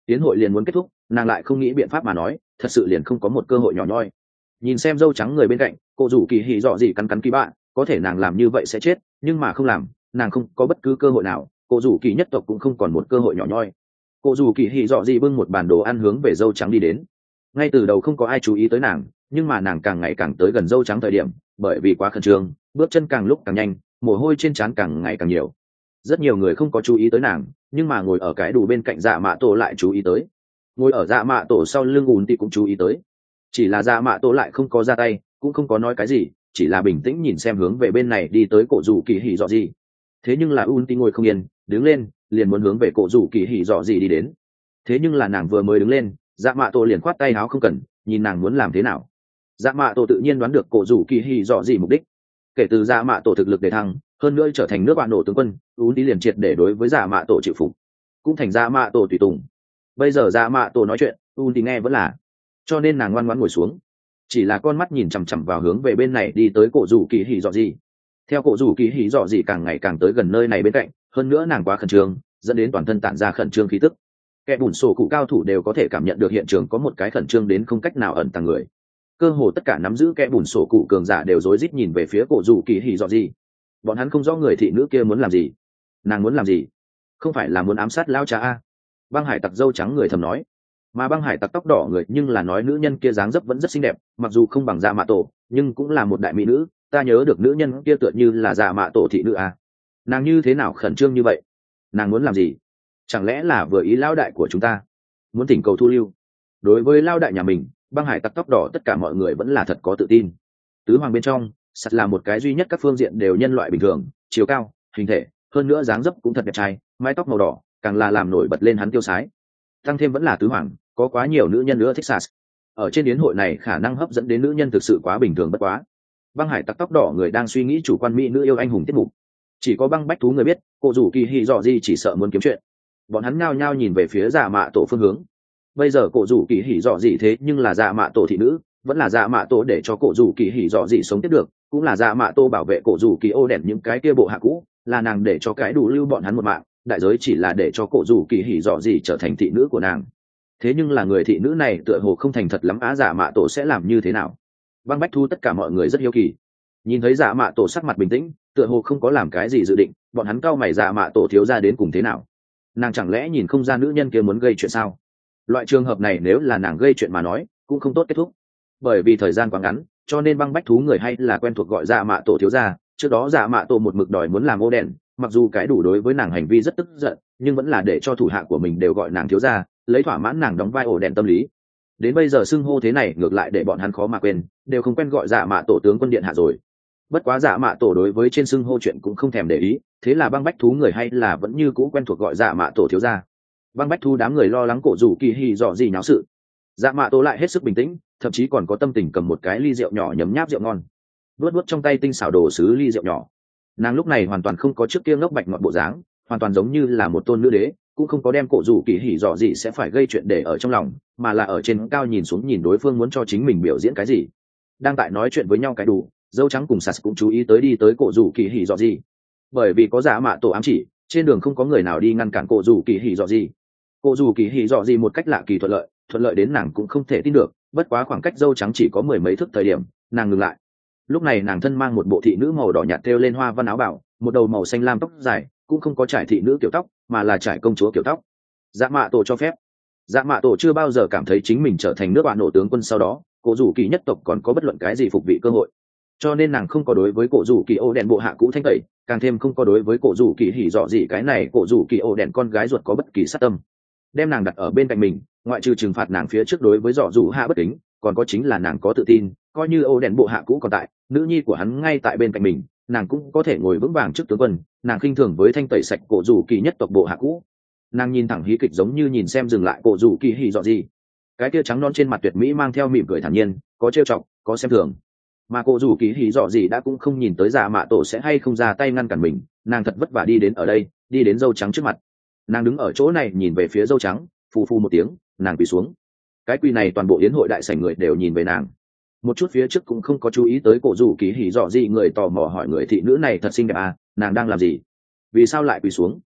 tiến hội liền muốn kết thúc, nàng lại không nghĩ biện pháp mà nói, thật sự liền không có một cơ hội nhỏ nhoi. Nhìn xem dâu trắng người bên cạnh, cô rủ kỳ hỉ dọ gì cắn cắn kỳ bạ, có thể nàng làm như vậy sẽ chết, nhưng mà không làm, nàng không có bất cứ cơ hội nào, cô rủ kỳ nhất tộc cũng không còn một cơ hội nhỏ nhoi. Cô rủ kỳ hỉ dọ gì bưng một bàn đồ ăn hướng về dâu trắng đi đến. Ngay từ đầu không có ai chú ý tới nàng, nhưng mà nàng càng ngày càng tới gần dâu trắng thời điểm, bởi vì quá khẩn trương, bước chân càng lúc càng nhanh, mồ hôi trên trán càng ngày càng nhiều. Rất nhiều người không có chú ý tới nàng, nhưng mà ngồi ở cái đủ bên cạnh dạ mạ tổ lại chú ý tới. Ngồi ở dạ mạ tổ sau lưng ùn thì cũng chú ý tới. Chỉ là dạ mạ tổ lại không có ra tay, cũng không có nói cái gì, chỉ là bình tĩnh nhìn xem hướng về bên này đi tới cổ rủ kỳ hỉ dọ gì. Thế nhưng là ùn thì ngồi không yên, đứng lên liền muốn hướng về cổ rủ kỳ hỉ dọ gì đi đến. Thế nhưng là nàng vừa mới đứng lên, dạ mạ tổ liền khoát tay áo không cần, nhìn nàng muốn làm thế nào. Dạ mạ tổ tự nhiên đoán được cổ rủ kỳ hỉ dọ gì mục đích. Kể từ dạ mạ tổ thực lực để thăng, hơn nữa trở thành nước bạn nổ tướng quân, ún đi liền triệt để đối với dạ mạ tổ chịu phục, cũng thành dạ mạ tổ tùy tùng. Bây giờ dạ mạ tổ nói chuyện, ún đi nghe vẫn là, cho nên nàng ngoan ngoãn ngồi xuống, chỉ là con mắt nhìn chằm chằm vào hướng về bên này đi tới cổ rủ kỳ hỉ dọ gì. Theo cổ rủ kỳ hỉ dọ gì càng ngày càng tới gần nơi này bên cạnh, hơn nữa nàng quá khẩn trương, dẫn đến toàn thân tản ra khẩn trương khí tức. Kẻ bùn sổ cụ cao thủ đều có thể cảm nhận được hiện trường có một cái khẩn trương đến không cách nào ẩn tàng người. Cơ hồ tất cả nắm giữ kẻ bùn sổ cụ cường giả đều rối rít nhìn về phía cổ rủ kỳ hỉ dọ gì. Bọn hắn không rõ người thị nữ kia muốn làm gì. Nàng muốn làm gì? Không phải là muốn ám sát lao cha a? Băng hải tặc dâu trắng người thầm nói. Mà băng hải tặc tóc đỏ người nhưng là nói nữ nhân kia dáng dấp vẫn rất xinh đẹp, mặc dù không bằng dạ mạ tổ, nhưng cũng là một đại mỹ nữ. Ta nhớ được nữ nhân kia tựa như là dạ mạ tổ thị nữ a. Nàng như thế nào khẩn trương như vậy? Nàng muốn làm gì? Chẳng lẽ là vừa ý lao đại của chúng ta, muốn thỉnh cầu thu lưu? Đối với lao đại nhà mình, băng hải tặc tóc đỏ tất cả mọi người vẫn là thật có tự tin. Tứ hoàng bên trong, sắt là một cái duy nhất các phương diện đều nhân loại bình thường, chiều cao, hình thể, hơn nữa dáng dấp cũng thật đẹp trai, mái tóc màu đỏ càng là làm nổi bật lên hắn tiêu sái. Tăng thêm vẫn là tứ hoàng, có quá nhiều nữ nhân nữa thích sắt. Ở trên yến hội này khả năng hấp dẫn đến nữ nhân thực sự quá bình thường bất quá. Băng hải tặc tóc đỏ người đang suy nghĩ chủ quan mỹ nữ yêu anh hùng tiết mục. Chỉ có băng bách thú người biết, cô rủ kỳ hỉ dọ gì chỉ sợ muốn kiếm chuyện. Bọn hắn nhao nhao nhìn về phía dạ mạ tổ phương hướng. Bây giờ cổ rủ kỳ hỉ dọ gì thế nhưng là dạ mạ tổ thị nữ, vẫn là dạ mạ tổ để cho cổ rủ kỳ hỉ dọ gì sống tiếp được, cũng là dạ mạ tổ bảo vệ cổ rủ kỳ ô đèn những cái kia bộ hạ cũ, là nàng để cho cái đủ lưu bọn hắn một mạng, đại giới chỉ là để cho cổ rủ kỳ hỉ dọ gì trở thành thị nữ của nàng. Thế nhưng là người thị nữ này tựa hồ không thành thật lắm á, dạ mạ tổ sẽ làm như thế nào? Băng bách thu tất cả mọi người rất hiếu kỳ. Nhìn thấy dạ mạ tổ sắc mặt bình tĩnh, tựa hồ không có làm cái gì dự định, bọn hắn cau mày dạ mạ tổ thiếu ra đến cùng thế nào? Nàng chẳng lẽ nhìn không ra nữ nhân kia muốn gây chuyện sao? Loại trường hợp này nếu là nàng gây chuyện mà nói, cũng không tốt kết thúc. Bởi vì thời gian quá ngắn, cho nên băng bách thú người hay là quen thuộc gọi dạ mạ tổ thiếu ra. Trước đó dạ mạ tổ một mực đòi muốn làm ô đèn, mặc dù cái đủ đối với nàng hành vi rất tức giận, nhưng vẫn là để cho thủ hạ của mình đều gọi nàng thiếu ra, lấy thỏa mãn nàng đóng vai ổ đèn tâm lý. Đến bây giờ xưng hô thế này ngược lại để bọn hắn khó mà quên, đều không quen gọi dạ mạ tổ tướng quân điện hạ rồi. Bất quá dạ mạ tổ đối với trên xưng hô chuyện cũng không thèm để ý, thế là băng bách thú người hay là vẫn như cũ quen thuộc gọi dạ mạ tổ thiếu ra. Băng bách thú đám người lo lắng cổ rủ kỳ hỉ dọ gì nháo sự, dạ mạ tổ lại hết sức bình tĩnh, thậm chí còn có tâm tình cầm một cái ly rượu nhỏ nhấm nháp rượu ngon, luốt luốt trong tay tinh xảo đồ sứ ly rượu nhỏ. Nàng lúc này hoàn toàn không có trước kia ngốc bạch ngọt bộ dáng, hoàn toàn giống như là một tôn nữ đế, cũng không có đem cổ rủ kỳ hỉ dọ gì sẽ phải gây chuyện để ở trong lòng, mà là ở trên cao nhìn xuống nhìn đối phương muốn cho chính mình biểu diễn cái gì. Đang tại nói chuyện với nhau cái đủ, dâu trắng cùng sạt cũng chú ý tới đi tới cổ rủ kỳ hỉ dọ gì, bởi vì có dạ mạ tổ ám chỉ, trên đường không có người nào đi ngăn cản cổ rủ kỳ hỉ dọ gì. Cổ rủ kỳ hỉ dọ gì một cách lạ kỳ thuận lợi, thuận lợi đến nàng cũng không thể tin được. Bất quá khoảng cách dâu trắng chỉ có mười mấy thước thời điểm, nàng ngừng lại. Lúc này nàng thân mang một bộ thị nữ màu đỏ nhạt thêu lên hoa văn áo bảo, một đầu màu xanh lam tóc dài, cũng không có trải thị nữ kiểu tóc, mà là trải công chúa kiểu tóc. Dạ mạ tổ cho phép. Dạ mạ tổ chưa bao giờ cảm thấy chính mình trở thành nước bạn nổ tướng quân sau đó, cổ rủ kỳ nhất tộc còn có bất luận cái gì phục vị cơ hội. Cho nên nàng không có đối với cổ rủ kỳ ô đèn bộ hạ cũ thanh tẩy, càng thêm không có đối với cổ rủ kỳ hỉ dọ gì cái này cổ rủ kỳ ô đèn con gái ruột có bất kỳ sát tâm. Đem nàng đặt ở bên cạnh mình, ngoại trừ trừng phạt nàng phía trước đối với dọ rủ hạ bất kính, còn có chính là nàng có tự tin, coi như ô đèn bộ hạ cũ còn tại, nữ nhi của hắn ngay tại bên cạnh mình, nàng cũng có thể ngồi vững vàng trước tướng quân. Nàng khinh thường với thanh tẩy sạch cổ rủ kỳ nhất tộc bộ hạ cũ. Nàng nhìn thẳng hí kịch giống như nhìn xem dừng lại cổ rủ kỳ hỉ dọ gì. Cái tia trắng non trên mặt tuyệt mỹ mang theo mỉm cười thản nhiên, có trêu chọc, có xem thường. Mà cổ rủ kỳ hỉ dọ gì đã cũng không nhìn tới dạ mạ tổ sẽ hay không ra tay ngăn cản mình, nàng thật vất vả đi đến ở đây, đi đến dâu trắng trước mặt. Nàng đứng ở chỗ này nhìn về phía dâu trắng, phù phù một tiếng, nàng quỳ xuống. Cái quỳ này toàn bộ yến hội đại sảnh người đều nhìn về nàng. Một chút phía trước cũng không có chú ý tới cổ rủ kỳ hỉ dọ gì người tò mò hỏi người thị nữ này thật xinh đẹp à, nàng đang làm gì, vì sao lại quỳ xuống.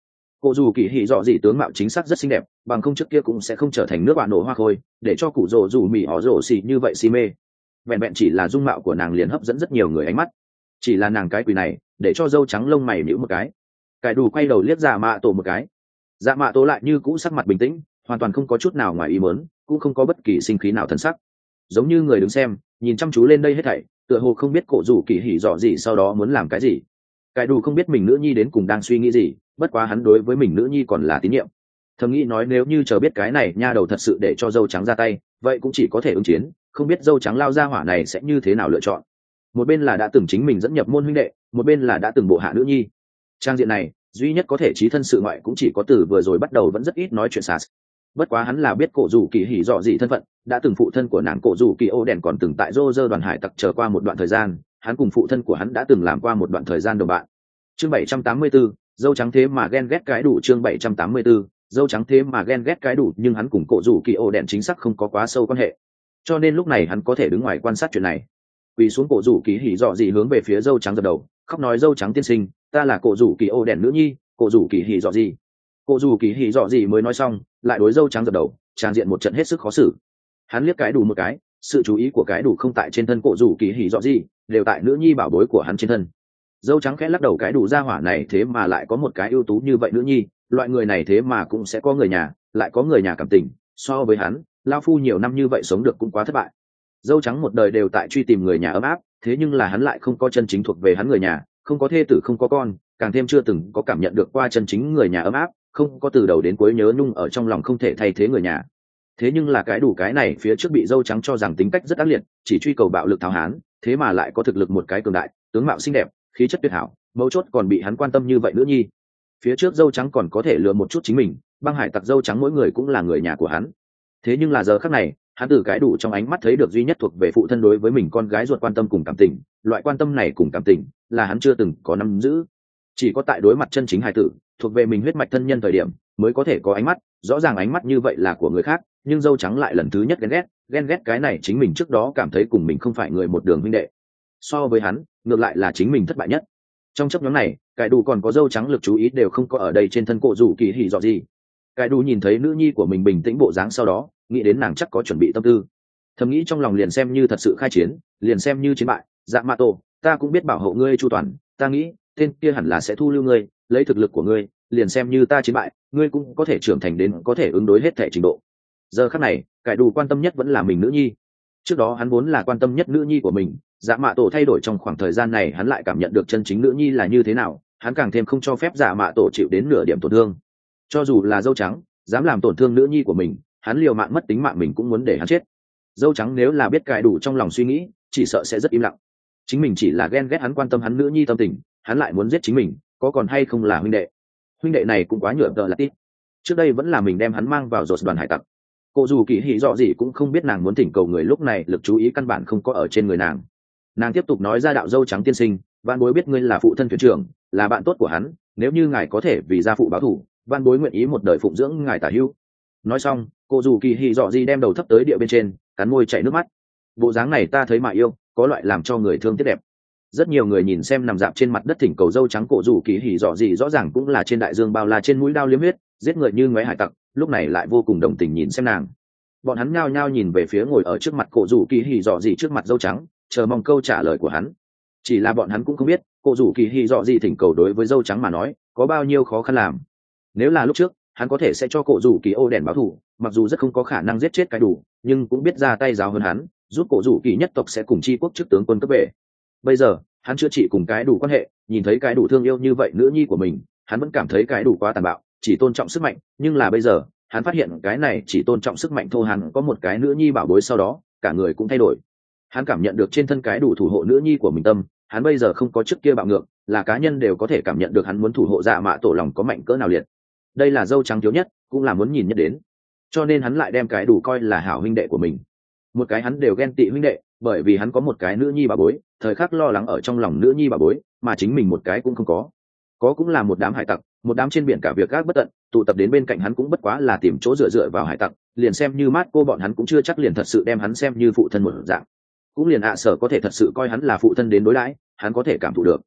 Cổ dù kỳ hỉ dọ gì tướng mạo chính xác rất xinh đẹp, bằng không trước kia cũng sẽ không trở thành nước bạn nổ hoa khôi, để cho cụ rồ dù mì họ rồ xì như vậy si mê. Vẹn vẹn chỉ là dung mạo của nàng liền hấp dẫn rất nhiều người ánh mắt. Chỉ là nàng cái quỷ này, để cho dâu trắng lông mày nhíu một cái. Cải đủ quay đầu liếc Dạ Mạ Tổ một cái. Dạ Mạ Tổ lại như cũ sắc mặt bình tĩnh, hoàn toàn không có chút nào ngoài ý muốn, cũng không có bất kỳ sinh khí nào thần sắc. Giống như người đứng xem, nhìn chăm chú lên đây hết thảy, tựa hồ không biết cổ rủ kỳ hỉ dọ gì sau đó muốn làm cái gì. Cải đủ không biết mình nữ nhi đến cùng đang suy nghĩ gì, bất quá hắn đối với mình nữ nhi còn là tín nhiệm. Thầm nghĩ nói nếu như chờ biết cái này nha đầu thật sự để cho dâu trắng ra tay, vậy cũng chỉ có thể ứng chiến, không biết dâu trắng lao ra hỏa này sẽ như thế nào lựa chọn. Một bên là đã từng chính mình dẫn nhập môn huynh đệ, một bên là đã từng bộ hạ nữ nhi. Trang diện này, duy nhất có thể trí thân sự ngoại cũng chỉ có từ vừa rồi bắt đầu vẫn rất ít nói chuyện sas. Bất quá hắn là biết cổ rủ kỳ hỉ dọ gì thân phận, đã từng phụ thân của nàng cổ rủ kỳ ô đèn còn từng tại rô rơ đoàn hải tặc chờ qua một đoạn thời gian, hắn cùng phụ thân của hắn đã từng làm qua một đoạn thời gian đồng bạn. Chương bảy trăm tám mươi tư, dâu trắng thế mà ghen ghét cái đủ. Chương bảy trăm tám mươi tư, dâu trắng thế mà ghen ghét cái đủ, nhưng hắn cùng cổ rủ kỳ ô đèn chính xác không có quá sâu quan hệ, cho nên lúc này hắn có thể đứng ngoài quan sát chuyện này. Quỳ xuống cổ rủ kỳ hỉ dọ gì hướng về phía dâu trắng dập đầu, khóc nói dâu trắng tiên sinh, ta là cổ rủ kỳ ô đèn nữ nhi, cổ rủ kỳ hỉ dọ gì. Cổ rủ kỳ hỉ dọ gì mới nói xong, lại đối dâu trắng dập đầu, tràn diện một trận hết sức khó xử. Hắn liếc cái đủ một cái, sự chú ý của cái đủ không tại trên thân cổ rủ kỳ hỉ dọ gì, đều tại nữ nhi bảo bối của hắn trên thân. Dâu trắng khẽ lắc đầu, cái đủ ra hỏa này thế mà lại có một cái ưu tú như vậy nữ nhi, loại người này thế mà cũng sẽ có người nhà, lại có người nhà cảm tình, so với hắn, lao phu nhiều năm như vậy sống được cũng quá thất bại. Dâu trắng một đời đều tại truy tìm người nhà ấm áp, thế nhưng là hắn lại không có chân chính thuộc về hắn người nhà, không có thê tử không có con, càng thêm chưa từng có cảm nhận được qua chân chính người nhà ấm áp, không có từ đầu đến cuối nhớ nhung ở trong lòng không thể thay thế người nhà. Thế nhưng là cái đủ cái này phía trước bị dâu trắng cho rằng tính cách rất ác liệt, chỉ truy cầu bạo lực tháo hán, thế mà lại có thực lực một cái cường đại, tướng mạo xinh đẹp, khí chất tuyệt hảo, mấu chốt còn bị hắn quan tâm như vậy nữa nhi. Phía trước dâu trắng còn có thể lừa một chút chính mình, băng hải tặc dâu trắng mỗi người cũng là người nhà của hắn. Thế nhưng là giờ khắc này, hắn từ cái đủ trong ánh mắt thấy được duy nhất thuộc về phụ thân đối với mình con gái ruột quan tâm cùng cảm tình, loại quan tâm này cùng cảm tình là hắn chưa từng có nắm giữ. Chỉ có tại đối mặt chân chính hài tử, thuộc về mình huyết mạch thân nhân thời điểm, mới có thể có ánh mắt, rõ ràng ánh mắt như vậy là của người khác, nhưng dâu trắng lại lần thứ nhất ghen ghét, ghen ghét cái này chính mình trước đó cảm thấy cùng mình không phải người một đường huynh đệ. So với hắn, ngược lại là chính mình thất bại nhất. Trong chấp nhóm này, cái đủ còn có dâu trắng lực chú ý đều không có ở đây trên thân cổ rủ kỳ hỉ dọ gì. Cái đủ nhìn thấy nữ nhi của mình bình tĩnh bộ dáng sau đó, nghĩ đến nàng chắc có chuẩn bị tâm tư, thầm nghĩ trong lòng liền xem như thật sự khai chiến, liền xem như chiến bại, Dạ Mạ Tổ, ta cũng biết bảo hộ ngươi chu toàn, ta nghĩ tên kia hẳn là sẽ thu lưu ngươi, lấy thực lực của ngươi, liền xem như ta chiến bại, ngươi cũng có thể trưởng thành đến có thể ứng đối hết thể trình độ. Giờ khắc này, cái đủ quan tâm nhất vẫn là mình nữ nhi. Trước đó hắn vốn là quan tâm nhất nữ nhi của mình, Dạ Mạ Tổ thay đổi trong khoảng thời gian này hắn lại cảm nhận được chân chính nữ nhi là như thế nào, hắn càng thêm không cho phép Dạ Mạ Tổ chịu đến nửa điểm tổn thương. Cho dù là dâu trắng, dám làm tổn thương nữ nhi của mình, hắn liều mạng mất tính mạng mình cũng muốn để hắn chết. Dâu trắng nếu là biết cái đủ trong lòng suy nghĩ, chỉ sợ sẽ rất im lặng. Chính mình chỉ là ghen ghét hắn quan tâm hắn nữ nhi tâm tình, hắn lại muốn giết chính mình, có còn hay không là huynh đệ? Huynh đệ này cũng quá nhựa tợ là tít. Trước đây vẫn là mình đem hắn mang vào rột đoàn hải tặc. Cô dù kỳ hỉ dọ gì cũng không biết nàng muốn thỉnh cầu người, lúc này lực chú ý căn bản không có ở trên người nàng. Nàng tiếp tục nói ra, đạo dâu trắng tiên sinh, van bối biết ngươi là phụ thân thuyền trưởng, là bạn tốt của hắn, nếu như ngài có thể vì gia phụ báo thù, van bối nguyện ý một đời phụng dưỡng ngài tả hữu. Nói xong, cô dù kỳ hỉ dọ gì đem đầu thấp tới địa bên trên, cắn môi chảy nước mắt. Bộ dáng này ta thấy mà yêu, có loại làm cho người thương tiếc đẹp. Rất nhiều người nhìn xem nằm dạp trên mặt đất thỉnh cầu dâu trắng cổ dù kỳ hỉ dọ gì rõ ràng cũng là trên đại dương bao la trên mũi đao liếm huyết, giết người như ngoé hải tặc, lúc này lại vô cùng đồng tình nhìn xem nàng. Bọn hắn nhao nhao nhìn về phía ngồi ở trước mặt cổ dù kỳ hỉ dọ gì trước mặt dâu trắng, chờ mong câu trả lời của hắn. Chỉ là bọn hắn cũng không biết, cổ dù kỳ hỉ dọ gì thỉnh cầu đối với dâu trắng mà nói, có bao nhiêu khó khăn làm. Nếu là lúc trước, hắn có thể sẽ cho cổ dù kỳ ô đèn báo thù, mặc dù rất không có khả năng giết chết cái đủ, nhưng cũng biết ra tay giáo hơn hắn, giúp cổ dù kỳ nhất tộc sẽ cùng chi quốc trước tướng quân cấp về. Bây giờ, hắn chữa trị cùng cái đủ quan hệ, nhìn thấy cái đủ thương yêu như vậy nữ nhi của mình, hắn vẫn cảm thấy cái đủ quá tàn bạo, chỉ tôn trọng sức mạnh, nhưng là bây giờ, hắn phát hiện cái này chỉ tôn trọng sức mạnh thô hắn có một cái nữ nhi bảo bối, sau đó, cả người cũng thay đổi. Hắn cảm nhận được trên thân cái đủ thủ hộ nữ nhi của mình tâm, hắn bây giờ không có trước kia bạo ngược, là cá nhân đều có thể cảm nhận được hắn muốn thủ hộ Dạ Mạ Tổ lòng có mạnh cỡ nào liệt. Đây là dâu trắng thiếu nhất, cũng là muốn nhìn nhất đến. Cho nên hắn lại đem cái đủ coi là hảo huynh đệ của mình. Một cái hắn đều ghen tị huynh đệ, bởi vì hắn có một cái nữ nhi bà bối, thời khắc lo lắng ở trong lòng nữ nhi bà bối, mà chính mình một cái cũng không có. Có cũng là một đám hải tặc, một đám trên biển cả việc gác bất tận, tụ tập đến bên cạnh hắn cũng bất quá là tìm chỗ dựa dựa vào hải tặc, liền xem như mát cô bọn hắn cũng chưa chắc liền thật sự đem hắn xem như phụ thân một dạng. Cũng liền ạ sở có thể thật sự coi hắn là phụ thân đến đối đãi, hắn có thể cảm thụ được.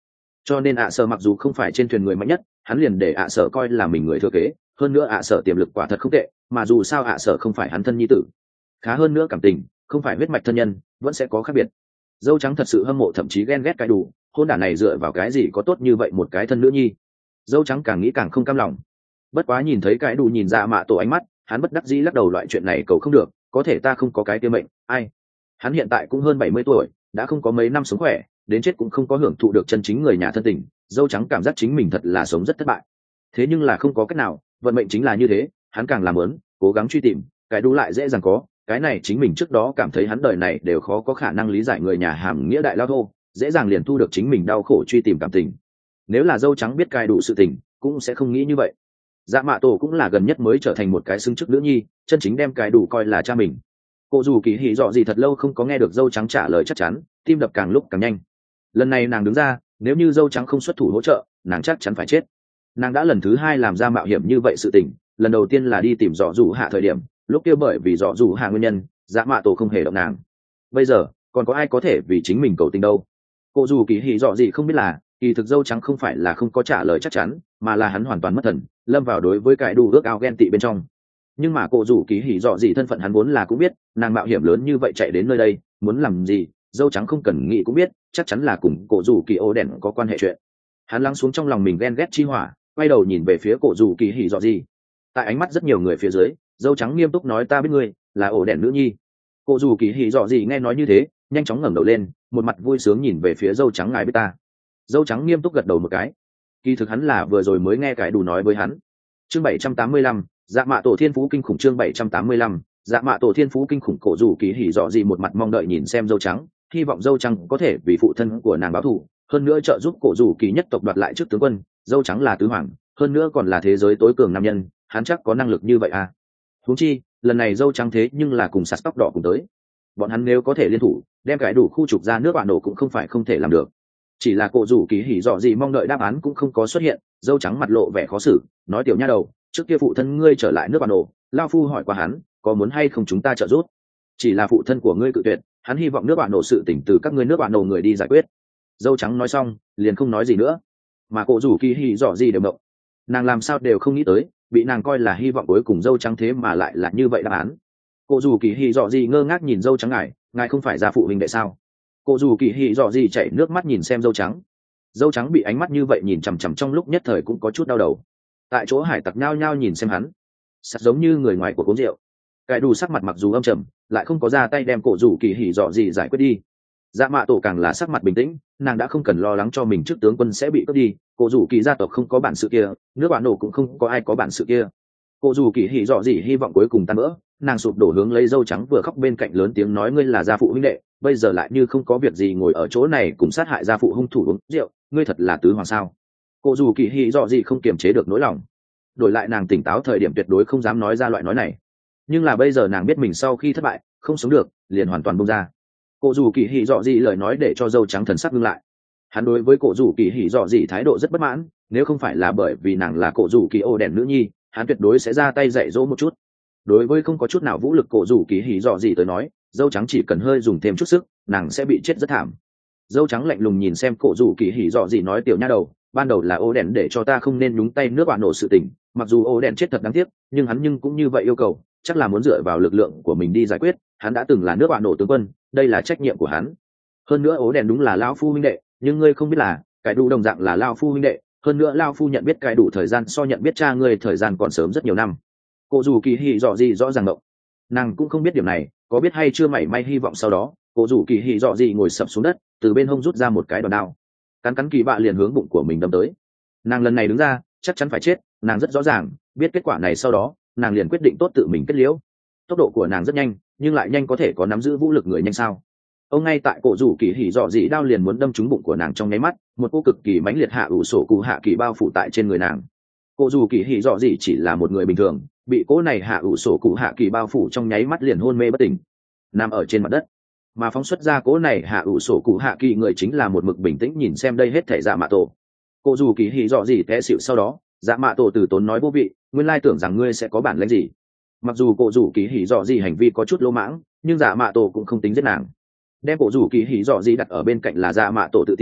cho nên ạ sở mặc dù không phải trên thuyền người mạnh nhất, hắn liền để ạ sở coi là mình người thừa kế. Hơn nữa ạ sở tiềm lực quả thật không tệ, mà dù sao ạ sở không phải hắn thân nhi tử. Khá hơn nữa cảm tình, không phải huyết mạch thân nhân, vẫn sẽ có khác biệt. Dâu trắng thật sự hâm mộ thậm chí ghen ghét cái đủ, hôn đản này dựa vào cái gì có tốt như vậy một cái thân nữ nhi. Dâu trắng càng nghĩ càng không cam lòng. Bất quá nhìn thấy cái đủ nhìn Dạ Mạ Tổ ánh mắt, hắn bất đắc dĩ lắc đầu, loại chuyện này cầu không được, có thể ta không có cái kia mệnh, ai. Hắn hiện tại cũng hơn bảy mươi tuổi, đã không có mấy năm sống khỏe, đến chết cũng không có hưởng thụ được chân chính người nhà thân tình. Dâu trắng cảm giác chính mình thật là sống rất thất bại. Thế nhưng là không có cách nào, vận mệnh chính là như thế, hắn càng làm lớn, cố gắng truy tìm, cái đủ lại dễ dàng có. Cái này chính mình trước đó cảm thấy hắn đời này đều khó có khả năng lý giải người nhà hàm nghĩa đại lao thô, dễ dàng liền thu được chính mình đau khổ truy tìm cảm tình. Nếu là dâu trắng biết cai đủ sự tình, cũng sẽ không nghĩ như vậy. Dạ Mạ Tổ cũng là gần nhất mới trở thành một cái xứng chức nữ nhi, chân chính đem cai đủ coi là cha mình. Cô dù kỳ hỉ dọ gì thật lâu không có nghe được dâu trắng trả lời chắc chắn, tim đập càng lúc càng nhanh. Lần này nàng đứng ra, nếu như dâu trắng không xuất thủ hỗ trợ, nàng chắc chắn phải chết. Nàng đã lần thứ hai làm ra mạo hiểm như vậy sự tình, lần đầu tiên là đi tìm dọ dù hạ thời điểm, lúc kia bởi vì dọ dù hạ nguyên nhân, Dạ Mạ Tổ không hề động nàng. Bây giờ còn có ai có thể vì chính mình cầu tình đâu. Cô dù kỳ hỉ dọ gì không biết là kỳ thực dâu trắng không phải là không có trả lời chắc chắn, mà là hắn hoàn toàn mất thần, lâm vào đối với cái đủ ước ao ghen tị bên trong. Nhưng mà cô dù kỳ hỉ dọ gì thân phận hắn vốn là cũng biết, nàng mạo hiểm lớn như vậy chạy đến nơi đây muốn làm gì, dâu trắng không cần nghĩ cũng biết, chắc chắn là cùng cô dù kỳ ô đèn có quan hệ chuyện. Hắn lắng xuống trong lòng mình ghen ghét chi hỏa, quay đầu nhìn về phía cô dù kỳ hỉ dọ gì. Tại ánh mắt rất nhiều người phía dưới, dâu trắng nghiêm túc nói, ta biết ngươi là ổ đèn nữ nhi. Cô dù kỳ hỉ dọ gì nghe nói như thế, nhanh chóng ngẩng đầu lên, một mặt vui sướng nhìn về phía dâu trắng, ngài biết ta. Dâu trắng nghiêm túc gật đầu một cái. Kỳ thực hắn là vừa rồi mới nghe cái đủ nói với hắn. Chương bảy trăm tám mươi lăm, Dạ Mạ Tổ thiên phú kinh khủng. Chương bảy trăm tám mươi lăm, Dạ Mạ Tổ thiên phú kinh khủng. Cổ dù kỳ hỉ dọ gì một mặt mong đợi nhìn xem dâu trắng, hy vọng dâu trắng có thể vì phụ thân của nàng báo thù, hơn nữa trợ giúp cổ dù kỳ nhất tộc đoạt lại chức tướng quân. Dâu trắng là tứ hoàng, hơn nữa còn là thế giới tối cường nam nhân, hắn chắc có năng lực như vậy à. Huống chi lần này dâu trắng thế nhưng là cùng sạt tóc đỏ cùng tới, bọn hắn nếu có thể liên thủ đem cái đủ khu trục ra nước bạn nổ cũng không phải không thể làm được. Chỉ là cổ rủ kỳ hỉ dọ gì mong đợi đáp án cũng không có xuất hiện, dâu trắng mặt lộ vẻ khó xử, nói, tiểu nha đầu, trước kia phụ thân ngươi trở lại nước bạn nổ, lao phu hỏi qua hắn có muốn hay không chúng ta trợ giúp, chỉ là phụ thân của ngươi cự tuyệt, hắn hy vọng nước bạn nổ sự tỉnh từ các ngươi nước bạn nổ người đi giải quyết. Dâu trắng nói xong liền không nói gì nữa, mà cổ rủ kỳ hỉ dọ gì đều động, nàng làm sao đều không nghĩ tới bị nàng coi là hy vọng cuối cùng dâu trắng thế mà lại là như vậy đáp án. Cô dù kỳ hỉ dọ gì ngơ ngác nhìn dâu trắng, ngài ngài không phải gia phụ huynh đệ sao? Cô dù kỳ hỉ dọ gì chảy nước mắt nhìn xem dâu trắng. Dâu trắng bị ánh mắt như vậy nhìn chằm chằm trong lúc nhất thời cũng có chút đau đầu. Tại chỗ hải tặc nhao nhao nhìn xem hắn, sắt giống như người ngoài của cuốn rượu. Cái đủ sắc mặt mặc dù âm trầm, lại không có ra tay đem cổ dù kỳ hỉ dọ gì giải quyết đi. Dạ Mạ Tổ càng là sắc mặt bình tĩnh, nàng đã không cần lo lắng cho mình trước tướng quân sẽ bị cướp đi, cổ dù kỳ gia tộc không có bản sự kia, nước bạn nổ cũng không có ai có bản sự kia. Cô dù kỳ hỉ dọ gì hy vọng cuối cùng tan vỡ, nàng sụp đổ hướng lấy dâu trắng vừa khóc bên cạnh lớn tiếng nói, ngươi là gia phụ huynh đệ, bây giờ lại như không có việc gì ngồi ở chỗ này cùng sát hại gia phụ hung thủ uống rượu, ngươi thật là tứ hoàng sao? Cô dù kỳ hỉ dọ gì không kiềm chế được nỗi lòng, đổi lại nàng tỉnh táo thời điểm tuyệt đối không dám nói ra loại nói này, nhưng là bây giờ nàng biết mình sau khi thất bại không sống được, liền hoàn toàn buông ra. Cô dù kỳ hỉ dọ gì lời nói để cho dâu trắng thần sắc ngưng lại, hắn đối với cổ dù kỳ hỉ dọ gì thái độ rất bất mãn, nếu không phải là bởi vì nàng là cổ dù kỳ ô đèn nữ nhi, hắn tuyệt đối sẽ ra tay dạy dỗ một chút. Đối với không có chút nào vũ lực cổ rủ kỳ hỉ dọ gì tới nói, dâu trắng chỉ cần hơi dùng thêm chút sức, nàng sẽ bị chết rất thảm. Dâu trắng lạnh lùng nhìn xem cổ rủ kỳ hỉ dọ gì nói, tiểu nha đầu, ban đầu là ô đèn để cho ta không nên nhúng tay nước bạn nổ sự tình, mặc dù ô đèn chết thật đáng tiếc, nhưng hắn nhưng cũng như vậy yêu cầu, chắc là muốn dựa vào lực lượng của mình đi giải quyết, hắn đã từng là nước bạn nổ tướng quân, đây là trách nhiệm của hắn. Hơn nữa ô đèn đúng là lao phu huynh đệ, nhưng ngươi không biết là cái đủ đồng dạng là lao phu huynh đệ, hơn nữa lao phu nhận biết cái đủ thời gian so nhận biết cha ngươi thời gian còn sớm rất nhiều năm. Cô dù kỳ hỉ dọ gì rõ ràng động, nàng cũng không biết điểm này có biết hay chưa mảy may hy vọng. Sau đó cô dù kỳ hỉ dọ gì ngồi sập xuống đất, từ bên hông rút ra một cái đòn đao, cắn cắn kỳ bạ liền hướng bụng của mình đâm tới. Nàng lần này đứng ra chắc chắn phải chết, nàng rất rõ ràng biết kết quả này, sau đó nàng liền quyết định tốt tự mình kết liễu. Tốc độ của nàng rất nhanh, nhưng lại nhanh có thể có nắm giữ vũ lực người nhanh sao? Ông ngay tại cổ rủ kỳ hỉ dọ dị đao liền muốn đâm trúng bụng của nàng trong nháy mắt, một cô cực kỳ mãnh liệt hạ ủ sổ cụ hạ kỳ bao phủ tại trên người nàng. Cổ rủ kỳ hỉ dọ dị chỉ là một người bình thường, bị cỗ này hạ ủ sổ cụ hạ kỳ bao phủ trong nháy mắt liền hôn mê bất tỉnh, nằm ở trên mặt đất. Mà phóng xuất ra cỗ này hạ ủ sổ cụ hạ kỳ người chính là một mực bình tĩnh nhìn xem đây hết thể Dạ Mạ Tổ. Cổ rủ kỳ hỉ dọ dị té xịu sau đó, Dạ Mạ Tổ từ tốn nói, vô vị, nguyên lai tưởng rằng ngươi sẽ có bản lĩnh gì. Mặc dù cổ rủ kỳ hỉ dọ dị hành vi có chút lỗ mãng, nhưng Dạ Mạ Tổ cũng không tính giết nàng. Đem cổ rủ kỳ hỉ dọ dị đặt ở bên cạnh là Dạ Mạ Tổ tự tin,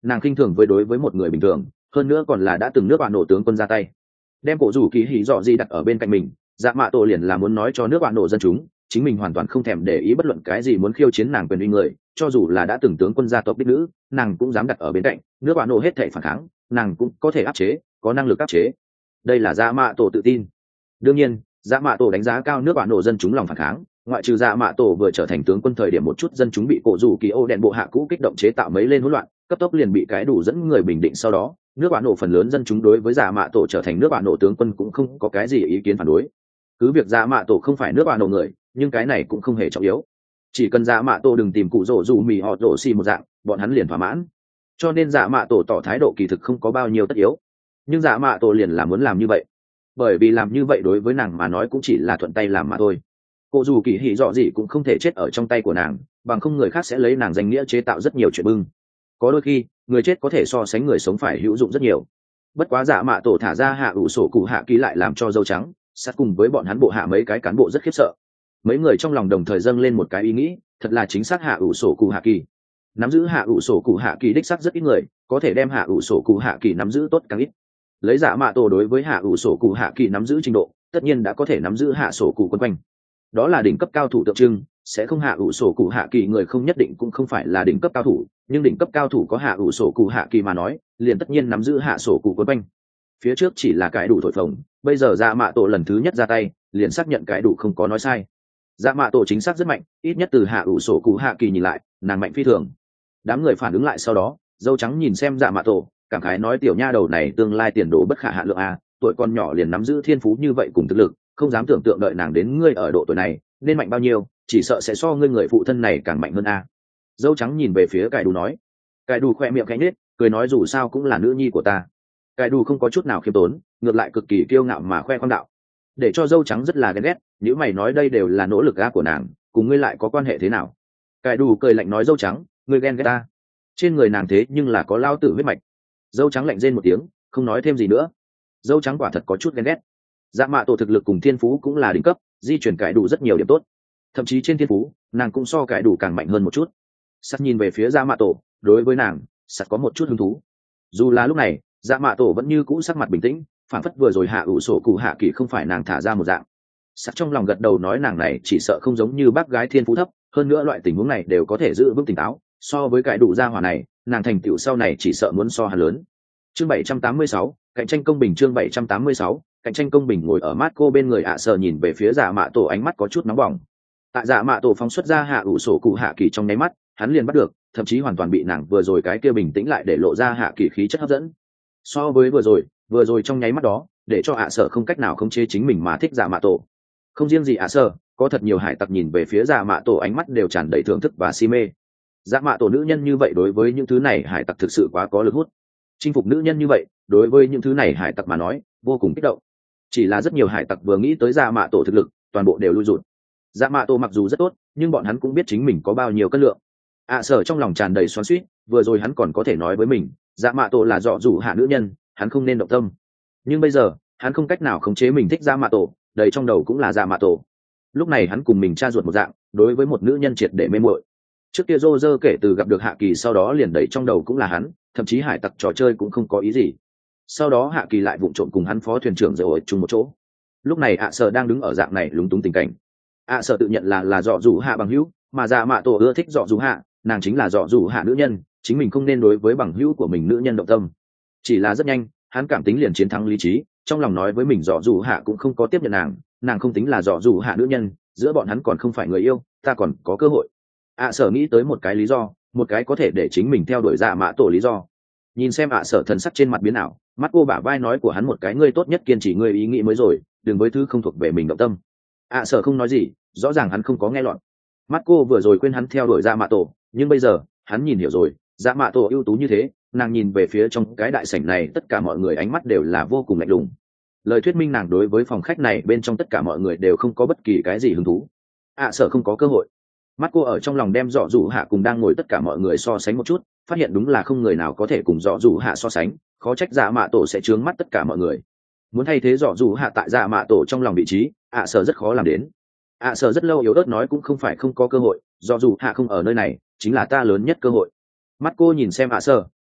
nàng khinh thường với đối với một người bình thường, hơn nữa còn là đã từng nước bạn nổ tướng quân ra tay. Đem cổ rủ kỳ hỉ dọ gì đặt ở bên cạnh mình, dạ mạ tổ liền là muốn nói cho nước bạn nổ dân chúng, chính mình hoàn toàn không thèm để ý bất luận cái gì muốn khiêu chiến nàng quyền uy người, cho dù là đã từng tướng quân gia tộc đích nữ, nàng cũng dám đặt ở bên cạnh, nước bạn nổ hết thảy phản kháng, nàng cũng có thể áp chế, có năng lực áp chế. Đây là dạ mạ tổ tự tin. Đương nhiên, dạ mạ tổ đánh giá cao nước bạn nổ dân chúng lòng phản kháng, ngoại trừ dạ mạ tổ vừa trở thành tướng quân thời điểm một chút dân chúng bị cổ rủ kỳ ô đèn bộ hạ cũ kích động chế tạo mấy lên hỗn loạn, cấp tốc liền bị cái đủ dẫn người bình định. Sau đó nước bạn nổ phần lớn dân chúng đối với dạ mạ tổ trở thành nước bạn nổ tướng quân cũng không có cái gì ý kiến phản đối. Cứ việc dạ mạ tổ không phải nước bạn nổ người, nhưng cái này cũng không hề trọng yếu, chỉ cần dạ mạ tổ đừng tìm cụ rổ dù mì họ rổ xì một dạng, bọn hắn liền thỏa mãn. Cho nên dạ mạ tổ tỏ thái độ kỳ thực không có bao nhiêu tất yếu, nhưng dạ mạ tổ liền là muốn làm như vậy, bởi vì làm như vậy đối với nàng mà nói cũng chỉ là thuận tay làm mà thôi. Cô dù kỳ hỉ dọ gì cũng không thể chết ở trong tay của nàng, bằng không người khác sẽ lấy nàng danh nghĩa chế tạo rất nhiều chuyện bưng. Có đôi khi người chết có thể so sánh người sống phải hữu dụng rất nhiều. Bất quá dạ mạ tổ thả ra hạ ủ sổ cụ hạ kỳ lại làm cho dâu trắng sát cùng với bọn hắn bộ hạ mấy cái cán bộ rất khiếp sợ. Mấy người trong lòng đồng thời dâng lên một cái ý nghĩ, thật là chính xác hạ ủ sổ cụ hạ kỳ. Nắm giữ hạ ủ sổ cụ hạ kỳ đích xác rất ít người, có thể đem hạ ủ sổ cụ hạ kỳ nắm giữ tốt càng ít. Lấy dạ mạ tổ đối với hạ ủ sổ cụ hạ kỳ nắm giữ trình độ, tất nhiên đã có thể nắm giữ hạ sổ cụ quân quanh. Đó là đỉnh cấp cao thủ tượng trưng, sẽ không hạ ủ sổ cụ hạ kỳ người không nhất định cũng không phải là đỉnh cấp cao thủ, nhưng đỉnh cấp cao thủ có hạ ủ sổ cụ hạ kỳ mà nói, liền tất nhiên nắm giữ hạ sổ cụ quân quanh. Phía trước chỉ là cái đủ thổi phồng, bây giờ dạ mạ tổ lần thứ nhất ra tay, liền xác nhận cái đủ không có nói sai. Dạ mạ tổ chính xác rất mạnh, ít nhất từ hạ ủ sổ cụ hạ kỳ nhìn lại, nàng mạnh phi thường. Đám người phản ứng lại sau đó, dâu trắng nhìn xem dạ mạ tổ, cảm khái nói tiểu nha đầu này tương lai tiền đồ bất khả hạn lượng a, tuổi con nhỏ liền nắm giữ thiên phú như vậy cùng thực lực, không dám tưởng tượng đợi nàng đến ngươi ở độ tuổi này nên mạnh bao nhiêu, chỉ sợ sẽ so ngươi người phụ thân này càng mạnh hơn a. Dâu trắng nhìn về phía cải đủ nói. Cải đủ khoe miệng cánh nết, cười nói dù sao cũng là nữ nhi của ta. Cải đủ không có chút nào khiêm tốn, ngược lại cực kỳ kiêu ngạo mà khoe khoang đạo, để cho dâu trắng rất là ghen ghét. Nếu mày nói đây đều là nỗ lực ga của nàng, cùng ngươi lại có quan hệ thế nào? Cải đủ cười lạnh nói dâu trắng, ngươi ghen ghét ta? Trên người nàng thế nhưng là có lao tử huyết mạch. Dâu trắng lạnh rên một tiếng, không nói thêm gì nữa. Dâu trắng quả thật có chút ghen ghét. Dạ mạ tổ thực lực cùng thiên phú cũng là đỉnh cấp, di chuyển cải đủ rất nhiều điểm tốt, thậm chí trên thiên phú nàng cũng so cải đủ càng mạnh hơn một chút. Sắt nhìn về phía dạ mạ tổ, đối với nàng sắt có một chút hứng thú. Dù là lúc này dạ mạ tổ vẫn như cũ sắc mặt bình tĩnh, phản phất vừa rồi hạ ủ sổ cụ hạ kỳ không phải nàng thả ra một dạng. Sắt trong lòng gật đầu nói nàng này chỉ sợ không giống như bác gái thiên phú thấp, hơn nữa loại tình huống này đều có thể giữ vững tỉnh táo, so với cải đủ gia hỏa này nàng thành tựu sau này chỉ sợ muốn so hà lớn. Chương bảy trăm tám mươi sáu, cạnh tranh công bình. Chương bảy trăm tám mươi sáu, cạnh tranh công bình. Ngồi ở mát cô bên người ạ à sờ nhìn về phía dạ mạ tổ, ánh mắt có chút nóng bỏng. Tại dạ mạ tổ phóng xuất ra hạ ủ sổ cụ hạ kỳ trong nháy mắt, hắn liền bắt được, thậm chí hoàn toàn bị nàng vừa rồi cái kia bình tĩnh lại để lộ ra hạ kỳ khí chất hấp dẫn. So với vừa rồi vừa rồi trong nháy mắt đó, để cho ạ à sờ không cách nào khống chế chính mình mà thích dạ mạ tổ. Không riêng gì ạ à sờ, có thật nhiều hải tặc nhìn về phía dạ mạ tổ ánh mắt đều tràn đầy thưởng thức và si mê. Dạ mạ tổ nữ nhân như vậy đối với những thứ này hải tặc thực sự quá có lực hút. Chinh phục nữ nhân như vậy đối với những thứ này hải tặc mà nói vô cùng kích động. Chỉ là rất nhiều hải tặc vừa nghĩ tới dạ mạ tổ thực lực, toàn bộ đều lui rụt. Dạ mạ tổ mặc dù rất tốt, nhưng bọn hắn cũng biết chính mình có bao nhiêu cân lượng. ạ à, sở trong lòng tràn đầy xoắn xuýt, vừa rồi hắn còn có thể nói với mình dạ mạ tổ là dọ dụ hạ nữ nhân, hắn không nên động tâm. Nhưng bây giờ hắn không cách nào khống chế mình thích dạ mạ tổ, đầy trong đầu cũng là dạ mạ tổ. Lúc này hắn cùng mình cha ruột một dạng, đối với một nữ nhân triệt để mê muội. Trước kia Roger kể từ gặp được Hạ Kỳ sau đó liền đẩy trong đầu cũng là hắn, thậm chí hải tặc trò chơi cũng không có ý gì. Sau đó Hạ Kỳ lại vụng trộm cùng hắn phó thuyền trưởng rồi ở chung một chỗ. Lúc này ạ sở đang đứng ở dạng này lúng túng tình cảnh. ạ sở tự nhận là là dọ dụ hạ bằng hữu, mà dạ mạ tổ ưa thích dọ dụ hạ, nàng chính là dọ dụ hạ nữ nhân, chính mình không nên đối với bằng hữu của mình nữ nhân động tâm. Chỉ là rất nhanh, hắn cảm tính liền chiến thắng lý trí, trong lòng nói với mình dọ dụ hạ cũng không có tiếp nhận nàng, nàng không tính là dọ dụ hạ nữ nhân, giữa bọn hắn còn không phải người yêu, ta còn có cơ hội. ạ sở nghĩ tới một cái lý do, một cái có thể để chính mình theo đuổi dạ mạ tổ lý do. Nhìn xem ạ sở thần sắc trên mặt biến ảo, mắt cô bả vai nói của hắn một cái, ngươi tốt nhất kiên trì ngươi ý nghĩ mới rồi, đừng với thứ không thuộc về mình động tâm. ạ sở không nói gì, rõ ràng hắn không có nghe lọt. Mắt cô vừa rồi quên hắn theo đuổi dạ mạ tổ, nhưng bây giờ hắn nhìn hiểu rồi, dạ mạ tổ ưu tú như thế, nàng nhìn về phía trong cái đại sảnh này tất cả mọi người ánh mắt đều là vô cùng lạnh lùng. Lời thuyết minh nàng đối với phòng khách này bên trong tất cả mọi người đều không có bất kỳ cái gì hứng thú. ạ sở không có cơ hội. Mắt cô ở trong lòng đem dọ dụ hạ cùng đang ngồi tất cả mọi người so sánh một chút, phát hiện đúng là không người nào có thể cùng dọ dụ hạ so sánh, khó trách dạ mạ tổ sẽ trướng mắt tất cả mọi người. Muốn thay thế dọ dụ hạ tại dạ mạ tổ trong lòng vị trí, ạ à sở rất khó làm đến. ạ à sở rất lâu yếu ớt nói cũng không phải không có cơ hội, dọ dụ hạ không ở nơi này chính là ta lớn nhất cơ hội. Mắt cô nhìn xem ạ à sở,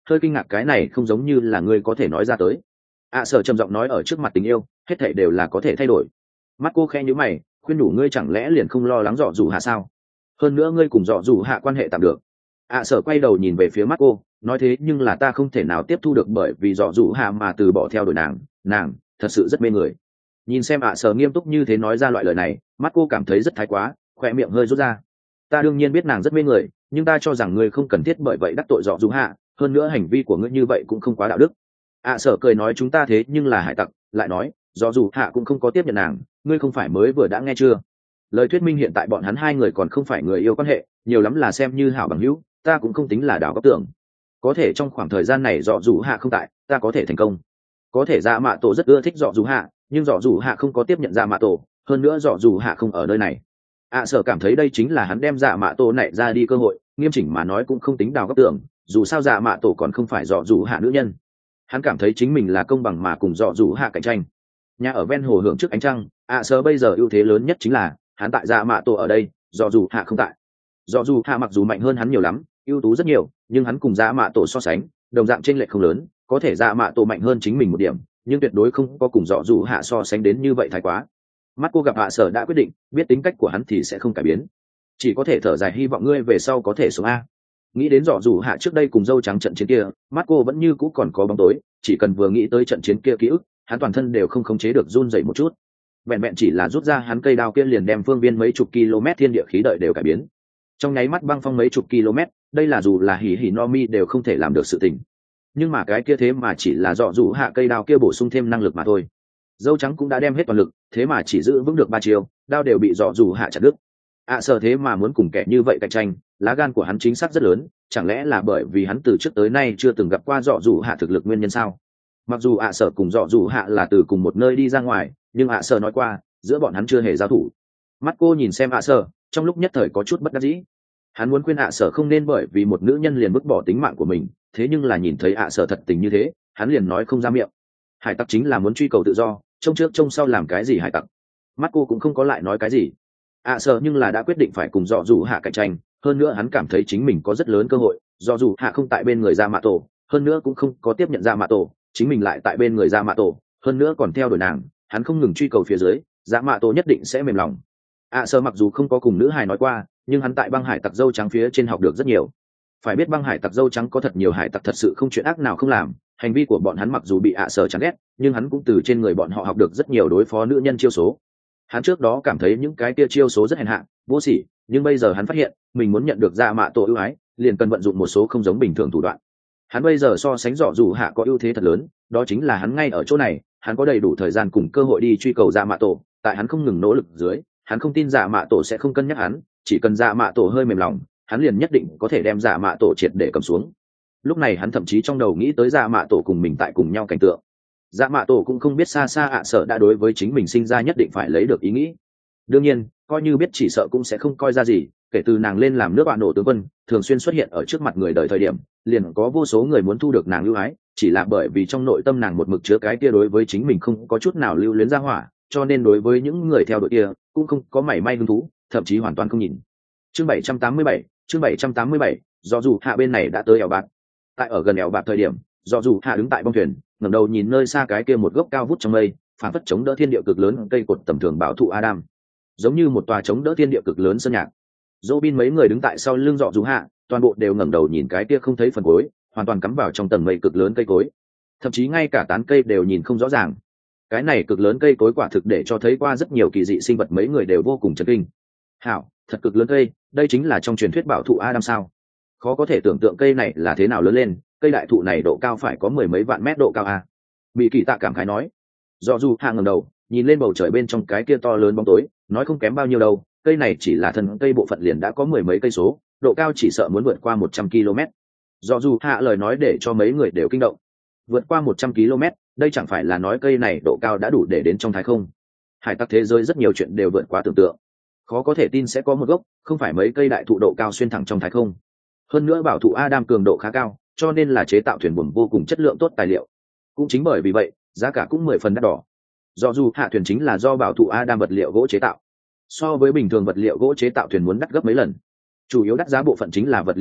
hơi kinh ngạc cái này không giống như là ngươi có thể nói ra tới. ạ sở trầm giọng nói ở trước mặt tình yêu hết thảy đều là có thể thay đổi. Mắt cô khẽ nhíu mày, khuyên nhủ ngươi chẳng lẽ liền không lo lắng dọ dù hạ sao? Hơn nữa ngươi cùng dọ dù hạ quan hệ tạm được. ạ sở quay đầu nhìn về phía mắt cô, nói thế nhưng là ta không thể nào tiếp thu được bởi vì dọ dù hạ mà từ bỏ theo đuổi nàng, nàng thật sự rất mê người. Nhìn xem ạ sở nghiêm túc như thế nói ra loại lời này, mắt cô cảm thấy rất thái quá, khỏe miệng hơi rút ra. Ta đương nhiên biết nàng rất mê người, nhưng ta cho rằng ngươi không cần thiết bởi vậy đắc tội dọ dù hạ, hơn nữa hành vi của ngươi như vậy cũng không quá đạo đức. ạ sở cười nói chúng ta thế nhưng là hải tặc, lại nói dọ dù hạ cũng không có tiếp nhận nàng, ngươi không phải mới vừa đã nghe chưa? Lời thuyết minh hiện tại bọn hắn hai người còn không phải người yêu quan hệ, nhiều lắm là xem như hảo bằng hữu, ta cũng không tính là đảo góc tưởng. Có thể trong khoảng thời gian này dọ dù hạ không tại, ta có thể thành công. Có thể dạ mạ tổ rất ưa thích dọ dù hạ, nhưng dọ dù hạ không có tiếp nhận dạ mạ tổ, hơn nữa dọ dù hạ không ở nơi này. ạ sở cảm thấy đây chính là hắn đem dạ mạ tổ này ra đi cơ hội, nghiêm chỉnh mà nói cũng không tính đào góc tưởng, dù sao dạ mạ tổ còn không phải dọ dù hạ nữ nhân. Hắn cảm thấy chính mình là công bằng mà cùng dọ dù hạ cạnh tranh. Nhà ở ven hồ hưởng trước ánh trăng, ạ sở bây giờ ưu thế lớn nhất chính là hắn tại dạ mạ tổ ở đây, dọ dù hạ không tại. Dọ dù hạ mặc dù mạnh hơn hắn nhiều lắm, ưu tú rất nhiều, nhưng hắn cùng dạ mạ tổ so sánh đồng dạng chênh lệch không lớn, có thể dạ mạ tổ mạnh hơn chính mình một điểm, nhưng tuyệt đối không có cùng dọ dù hạ so sánh đến như vậy thái quá. Mắt cô gặp hạ sở đã quyết định, biết tính cách của hắn thì sẽ không cải biến, chỉ có thể thở dài hy vọng ngươi về sau có thể sống a. Nghĩ đến dọ dù hạ trước đây cùng dâu trắng trận chiến kia, mắt cô vẫn như cũ còn có bóng tối, chỉ cần vừa nghĩ tới trận chiến kia ký ức, hắn toàn thân đều không khống chế được run rẩy một chút. Vẹn vẹn chỉ là rút ra hắn cây đao kia liền đem phương viên mấy chục km thiên địa khí đợi đều cải biến. Trong nháy mắt băng phong mấy chục km, đây là dù là hỉ hỉ no mi đều không thể làm được sự tình. Nhưng mà cái kia thế mà chỉ là dọ dù hạ cây đao kia bổ sung thêm năng lực mà thôi. Dâu trắng cũng đã đem hết toàn lực, thế mà chỉ giữ vững được ba chiều, đao đều bị dọ dù hạ chặt đứt. ạ à, sợ thế mà muốn cùng kẻ như vậy cạnh tranh, lá gan của hắn chính xác rất lớn, chẳng lẽ là bởi vì hắn từ trước tới nay chưa từng gặp qua dọ dù hạ thực lực nguyên nhân sao? Mặc dù ạ à, sợ cùng dọ dù hạ là từ cùng một nơi đi ra ngoài, nhưng ạ à, sợ nói qua giữa bọn hắn chưa hề giao thủ. Mắt cô nhìn xem ạ à, sợ trong lúc nhất thời có chút bất đắc dĩ. Hắn muốn khuyên ạ à, sợ không nên bởi vì một nữ nhân liền vứt bỏ tính mạng của mình, thế nhưng là nhìn thấy ạ à, sợ thật tình như thế, hắn liền nói không ra miệng. Hải tặc chính là muốn truy cầu tự do, trông trước trông sau làm cái gì hải tặc. Mắt cô cũng không có lại nói cái gì. ạ à, sợ nhưng là đã quyết định phải cùng dọ dù hạ cạnh tranh, hơn nữa hắn cảm thấy chính mình có rất lớn cơ hội, dọ dù hạ không tại bên người Dạ Mạ Tổ, hơn nữa cũng không có tiếp nhận Dạ Mạ Tổ, chính mình lại tại bên người Dạ Mạ Tổ, hơn nữa còn theo đuổi nàng, hắn không ngừng truy cầu phía dưới, Dạ Mạ Tổ nhất định sẽ mềm lòng. ạ à, sợ mặc dù không có cùng nữ hài nói qua, nhưng hắn tại băng hải tặc dâu trắng phía trên học được rất nhiều. Phải biết băng hải tặc dâu trắng có thật nhiều hải tặc thật sự không chuyện ác nào không làm, hành vi của bọn hắn mặc dù bị ạ à sở chán ghét, nhưng hắn cũng từ trên người bọn họ học được rất nhiều đối phó nữ nhân chiêu số. Hắn trước đó cảm thấy những cái kia chiêu số rất hèn hạ, vô sỉ, nhưng bây giờ hắn phát hiện mình muốn nhận được Dạ Mạ Tổ ưu ái, liền cần vận dụng một số không giống bình thường thủ đoạn. Hắn bây giờ so sánh dọ dù hạ có ưu thế thật lớn, đó chính là hắn ngay ở chỗ này, hắn có đầy đủ thời gian cùng cơ hội đi truy cầu Dạ Mạ Tổ, tại hắn không ngừng nỗ lực dưới, hắn không tin Dạ Mạ Tổ sẽ không cân nhắc hắn, chỉ cần Dạ Mạ Tổ hơi mềm lòng, hắn liền nhất định có thể đem Dạ Mạ Tổ triệt để cầm xuống. Lúc này hắn thậm chí trong đầu nghĩ tới Dạ Mạ Tổ cùng mình tại cùng nhau cảnh tượng. Dạ Mạ Tổ cũng không biết xa xa ạ à sợ đã đối với chính mình sinh ra nhất định phải lấy được ý nghĩ. Đương nhiên, coi như biết chỉ sợ cũng sẽ không coi ra gì, kể từ nàng lên làm nước bạn nổ tướng quân, thường xuyên xuất hiện ở trước mặt người đời thời điểm, liền có vô số người muốn thu được nàng lưu ái, chỉ là bởi vì trong nội tâm nàng một mực chứa cái kia đối với chính mình không có chút nào lưu luyến ra hỏa, cho nên đối với những người theo đội kia cũng không có mảy may hứng thú, thậm chí hoàn toàn không nhìn. Chương bảy trăm tám mươi bảy, chương bảy trăm tám mươi bảy, do dù hạ bên này đã tới ẻo bạc. Tại ở gần ẻo bạc thời điểm, do dù hạ đứng tại bong thuyền, ngẩng đầu nhìn nơi xa cái kia một gốc cao vút trong mây, phản phất chống đỡ thiên địa cực lớn cây cột tầm thường bảo thụ Adam, giống như một tòa chống đỡ thiên địa cực lớn sơn nhạc. Robin mấy người đứng tại sau lưng dọ dù hạ, toàn bộ đều ngẩng đầu nhìn cái kia không thấy phần cuối, hoàn toàn cắm vào trong tầng mây cực lớn cây cối, thậm chí ngay cả tán cây đều nhìn không rõ ràng. Cái này cực lớn cây cối quả thực để cho thấy qua rất nhiều kỳ dị sinh vật, mấy người đều vô cùng chấn kinh. Hảo, thật cực lớn cây, đây chính là trong truyền thuyết bảo thụ Adam sao? Khó có thể tưởng tượng cây này là thế nào lớn lên, cây đại thụ này độ cao phải có mười mấy vạn mét độ cao a. Bị Kỳ Tạ cảm khái nói. Dọ dù hạ ngẩng đầu, nhìn lên bầu trời bên trong cái kia to lớn bóng tối, nói không kém bao nhiêu đâu, cây này chỉ là thân cây bộ phận liền đã có mười mấy cây số, độ cao chỉ sợ muốn vượt qua một trăm ki lô mét. Dọ dù hạ lời nói để cho mấy người đều kinh động. Vượt qua một trăm ki lô mét, đây chẳng phải là nói cây này độ cao đã đủ để đến trong thái không. Hải tặc thế giới rất nhiều chuyện đều vượt quá tưởng tượng. Khó có thể tin sẽ có một gốc, không phải mấy cây đại thụ độ cao xuyên thẳng trong thái không. Hơn nữa bảo thụ Adam cường độ khá cao, cho nên là chế tạo thuyền buồm vô cùng chất lượng tốt tài liệu. Cũng chính bởi vì vậy, giá cả cũng mười phần đắt đỏ. Do dù hạ thuyền chính là do bảo thụ Adam vật liệu gỗ chế tạo, so với bình thường vật liệu gỗ chế tạo thuyền muốn đắt gấp mấy lần. Chủ yếu đắt giá bộ phận chính là vật liệu gỗ,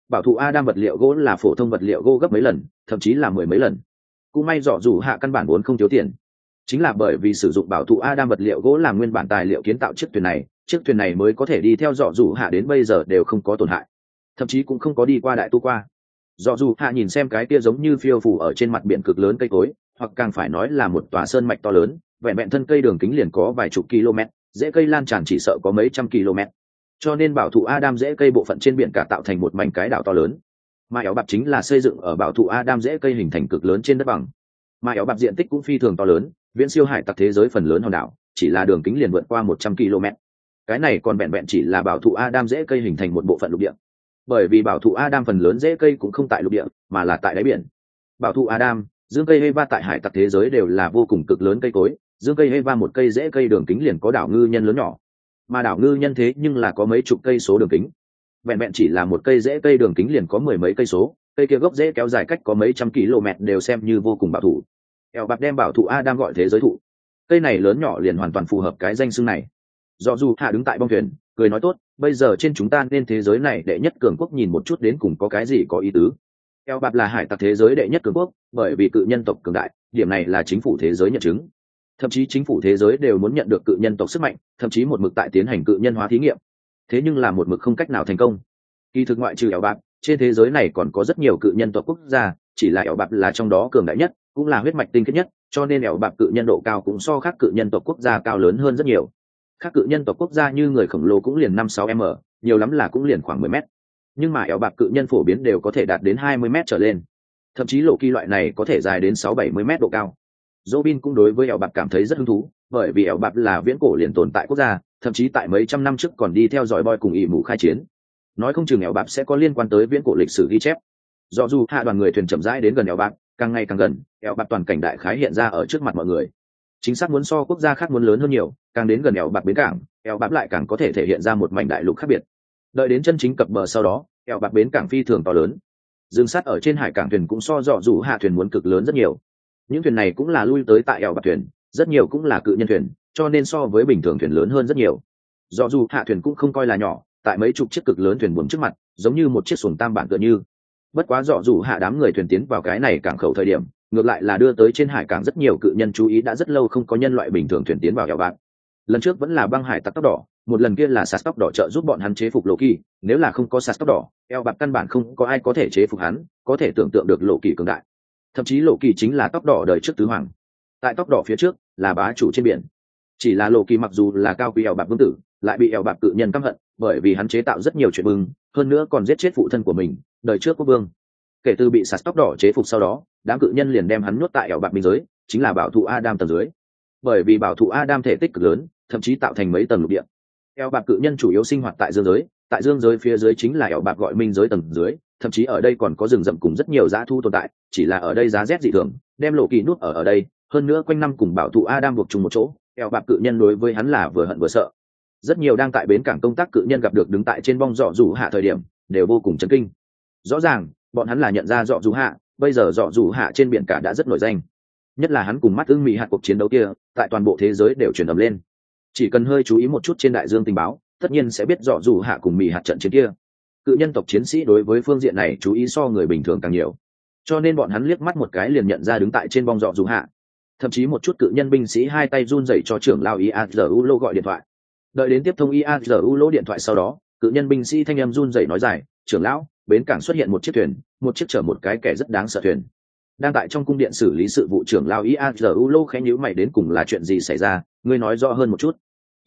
bảo thủ Adam vật liệu gỗ là phổ thông vật liệu gỗ gấp mấy lần, thậm chí là mười mấy lần. Cũng may dọ dù hạ căn bản vốn không thiếu tiền, chính là bởi vì sử dụng bảo thủ Adam vật liệu gỗ làm nguyên bản tài liệu kiến tạo chiếc thuyền này, chiếc thuyền này mới có thể đi theo dọ dù hạ đến bây giờ đều không có tổn hại, thậm chí cũng không có đi qua đại tu qua. Dọ dù hạ nhìn xem cái kia giống như phiêu phù ở trên mặt biển cực lớn cây cối, hoặc càng phải nói là một tòa sơn mạch to lớn, vẹn vẹn thân cây đường kính liền có vài chục km, rễ cây lan tràn chỉ sợ có mấy trăm km, cho nên bảo thủ Adam rễ cây bộ phận trên biển cả tạo thành một mảnh cái đảo to lớn. Mà éo bạc chính là xây dựng ở bảo thủ Adam rễ cây hình thành cực lớn trên đất bằng. Mà éo bạc diện tích cũng phi thường to lớn, viễn siêu hải tặc thế giới phần lớn hòn đảo, chỉ là đường kính liền vượt qua một trăm km. Cái này còn vẹn vẹn chỉ là bảo thủ Adam rễ cây hình thành một bộ phận lục địa, bởi vì bảo thủ Adam phần lớn rễ cây cũng không tại lục địa mà là tại đáy biển. Bảo thủ Adam, dương cây Heva tại hải tặc thế giới đều là vô cùng cực lớn cây cối, dương cây Heva một cây rễ cây đường kính liền có đảo ngư nhân lớn nhỏ, mà đảo ngư nhân thế nhưng là có mấy chục cây số đường kính, vẹn vẹn chỉ là một cây rễ cây đường kính liền có mười mấy cây số, cây kia gốc rễ kéo dài cách có mấy trăm km đều xem như vô cùng bảo thủ. Eo bạc đem bảo thủ Adam gọi thế giới thụ, cây này lớn nhỏ liền hoàn toàn phù hợp cái danh xưng này. Do dù hạ đứng tại bong thuyền cười nói tốt, bây giờ trên chúng ta nên thế giới này đệ nhất cường quốc nhìn một chút đến cùng có cái gì có ý tứ. Eo bạc là hải tặc thế giới đệ nhất cường quốc, bởi vì cự nhân tộc cường đại, điểm này là chính phủ thế giới nhận chứng, thậm chí chính phủ thế giới đều muốn nhận được cự nhân tộc sức mạnh, thậm chí một mực tại tiến hành cự nhân hóa thí nghiệm, thế nhưng là một mực không cách nào thành công. Kỳ thực ngoại trừ Eo bạc, trên thế giới này còn có rất nhiều cự nhân tộc quốc gia, chỉ là Eo bạc là trong đó cường đại nhất, cũng là huyết mạch tinh khiết nhất, cho nên Eo bạc cự nhân độ cao cũng so khác cự nhân tộc quốc gia cao lớn hơn rất nhiều. Khác cự nhân tộc quốc gia như người khổng lồ cũng liền năm sáu m, nhiều lắm là cũng liền khoảng mười mét, nhưng mà Eo bạc cự nhân phổ biến đều có thể đạt đến hai mươi mét trở lên, thậm chí lộ kỳ loại này có thể dài đến sáu bảy mươi mét độ cao. Robin cũng đối với Eo bạc cảm thấy rất hứng thú, bởi vì Eo bạc là viễn cổ liền tồn tại quốc gia, thậm chí tại mấy trăm năm trước còn đi theo dõi boy cùng ỷ mù khai chiến, nói không chừng Eo bạc sẽ có liên quan tới viễn cổ lịch sử ghi chép. Do dù hạ đoàn người thuyền chậm rãi đến gần Eo bạc, càng ngày càng gần, Eo bạc toàn cảnh đại khái hiện ra ở trước mặt mọi người. Chính xác muốn so quốc gia khác muốn lớn hơn nhiều, càng đến gần Eo bạc bến cảng, Eo bạc lại càng có thể thể hiện ra một mảnh đại lục khác biệt. Đợi đến chân chính cập bờ sau đó, Eo bạc bến cảng phi thường to lớn, dừng sát ở trên hải cảng thuyền cũng so dọ dù hạ thuyền muốn cực lớn rất nhiều. Những thuyền này cũng là lui tới tại Eo bạc thuyền, rất nhiều cũng là cự nhân thuyền, cho nên so với bình thường thuyền lớn hơn rất nhiều. Dọ dù hạ thuyền cũng không coi là nhỏ, tại mấy chục chiếc cực lớn thuyền buồm trước mặt, giống như một chiếc xuồng tam bản tựa như. Bất quá dọ dù hạ đám người thuyền tiến vào cái này cảng khẩu thời điểm, ngược lại là đưa tới trên hải cảng rất nhiều cự nhân chú ý, đã rất lâu không có nhân loại bình thường thuyền tiến vào Eo bạc. Lần trước vẫn là băng hải tặc tóc đỏ, một lần kia là sạt tóc đỏ trợ giúp bọn hắn chế phục lộ kỳ, nếu là không có sạt tóc đỏ, Eo bạc căn bản không có ai có thể chế phục hắn, có thể tưởng tượng được lộ kỳ cường đại. Thậm chí lộ kỳ chính là tóc đỏ đời trước tứ hoàng, tại tóc đỏ phía trước là bá chủ trên biển. Chỉ là lộ kỳ mặc dù là cao quý Eo bạc vương tử, lại bị Eo bạc cự nhân căm hận, bởi vì hắn chế tạo rất nhiều chuyện bưng, hơn nữa còn giết chết phụ thân của mình, đời trước quốc vương. Kể từ bị sạt tóc đỏ chế phục sau đó, đám cự nhân liền đem hắn nhốt tại Eo bạc biên giới, chính là bảo thủ Adam tầng dưới. Bởi vì bảo thủ Adam thể tích cực lớn, thậm chí tạo thành mấy tầng lục địa. Eo bạc cự nhân chủ yếu sinh hoạt tại dương giới, tại dương giới phía dưới chính là Eo bạc gọi minh giới tầng dưới, thậm chí ở đây còn có rừng rậm cùng rất nhiều dã thu tồn tại, chỉ là ở đây giá rét dị thường, đem lộ kỳ nuốt ở ở đây, hơn nữa quanh năm cùng bảo thủ Adam buộc chung một chỗ, Eo bạc cự nhân đối với hắn là vừa hận vừa sợ. Rất nhiều đang tại bến cảng công tác cự nhân gặp được đứng tại trên bong dọ dù hạ thời điểm, đều vô cùng chấn kinh. Rõ ràng, bọn hắn là nhận ra dọ dù hạ, bây giờ dọ dù hạ trên biển cả đã rất nổi danh. Nhất là hắn cùng mắt ưng mị hạt cuộc chiến đấu kia, tại toàn bộ thế giới đều truyền ầm lên. Chỉ cần hơi chú ý một chút trên đại dương tình báo, tất nhiên sẽ biết dọ dù hạ cùng mị hạt trận chiến kia. Cự nhân tộc chiến sĩ đối với phương diện này chú ý so người bình thường càng nhiều, cho nên bọn hắn liếc mắt một cái liền nhận ra đứng tại trên bong dọ dù hạ. Thậm chí một chút cự nhân binh sĩ hai tay run rẩy cho trưởng lao Iazulo gọi điện thoại. Đợi đến tiếp thông Iazulo điện thoại sau đó, cự nhân binh sĩ thanh âm run rẩy nói dài, trưởng lão, bến cảng xuất hiện một chiếc thuyền, một chiếc chở một cái kẻ rất đáng sợ thuyền. Đang tại trong cung điện xử lý sự vụ, trưởng lao Iazulo khẽ nhíu mày, đến cùng là chuyện gì xảy ra, ngươi nói rõ hơn một chút.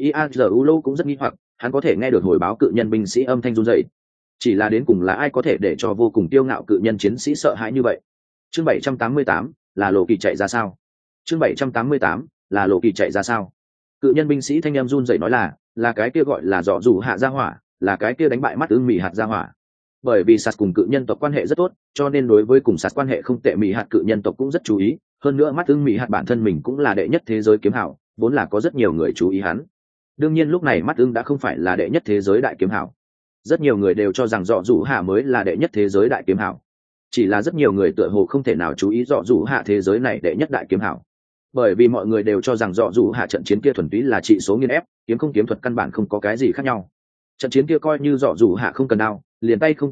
Iazulo cũng rất nghi hoặc, hắn có thể nghe được hồi báo cự nhân binh sĩ âm thanh run rẩy, chỉ là đến cùng là ai có thể để cho vô cùng tiêu ngạo cự nhân chiến sĩ sợ hãi như vậy. Chương bảy trăm tám mươi tám, là lộ kỳ chạy ra sao? Chương bảy trăm tám mươi tám, là lộ kỳ chạy ra sao? Cự nhân binh sĩ thanh em run rẩy nói là, là cái kia gọi là dọ dù hạ gia hỏa, là cái kia đánh bại mắt ưng mị hạt gia hỏa. Bởi vì sạt cùng cự nhân tộc quan hệ rất tốt, cho nên đối với cùng sạt quan hệ không tệ mị hạt cự nhân tộc cũng rất chú ý, hơn nữa mắt ưng mị hạt bản thân mình cũng là đệ nhất thế giới kiếm hảo, vốn là có rất nhiều người chú ý hắn. Đương nhiên lúc này mắt ưng đã không phải là đệ nhất thế giới đại kiếm hảo, rất nhiều người đều cho rằng dọ dù hạ mới là đệ nhất thế giới đại kiếm hảo, chỉ là rất nhiều người tựa hồ không thể nào chú ý dọ dù hạ thế giới này đệ nhất đại kiếm hảo, bởi vì mọi người đều cho rằng dọ dù hạ trận chiến kia thuần túy là trị số nghiên ép, kiếm không kiếm thuật căn bản không có cái gì khác nhau. Trận chiến kia coi như dọ dù hạ không cần đao, liền tay không tấc sắt,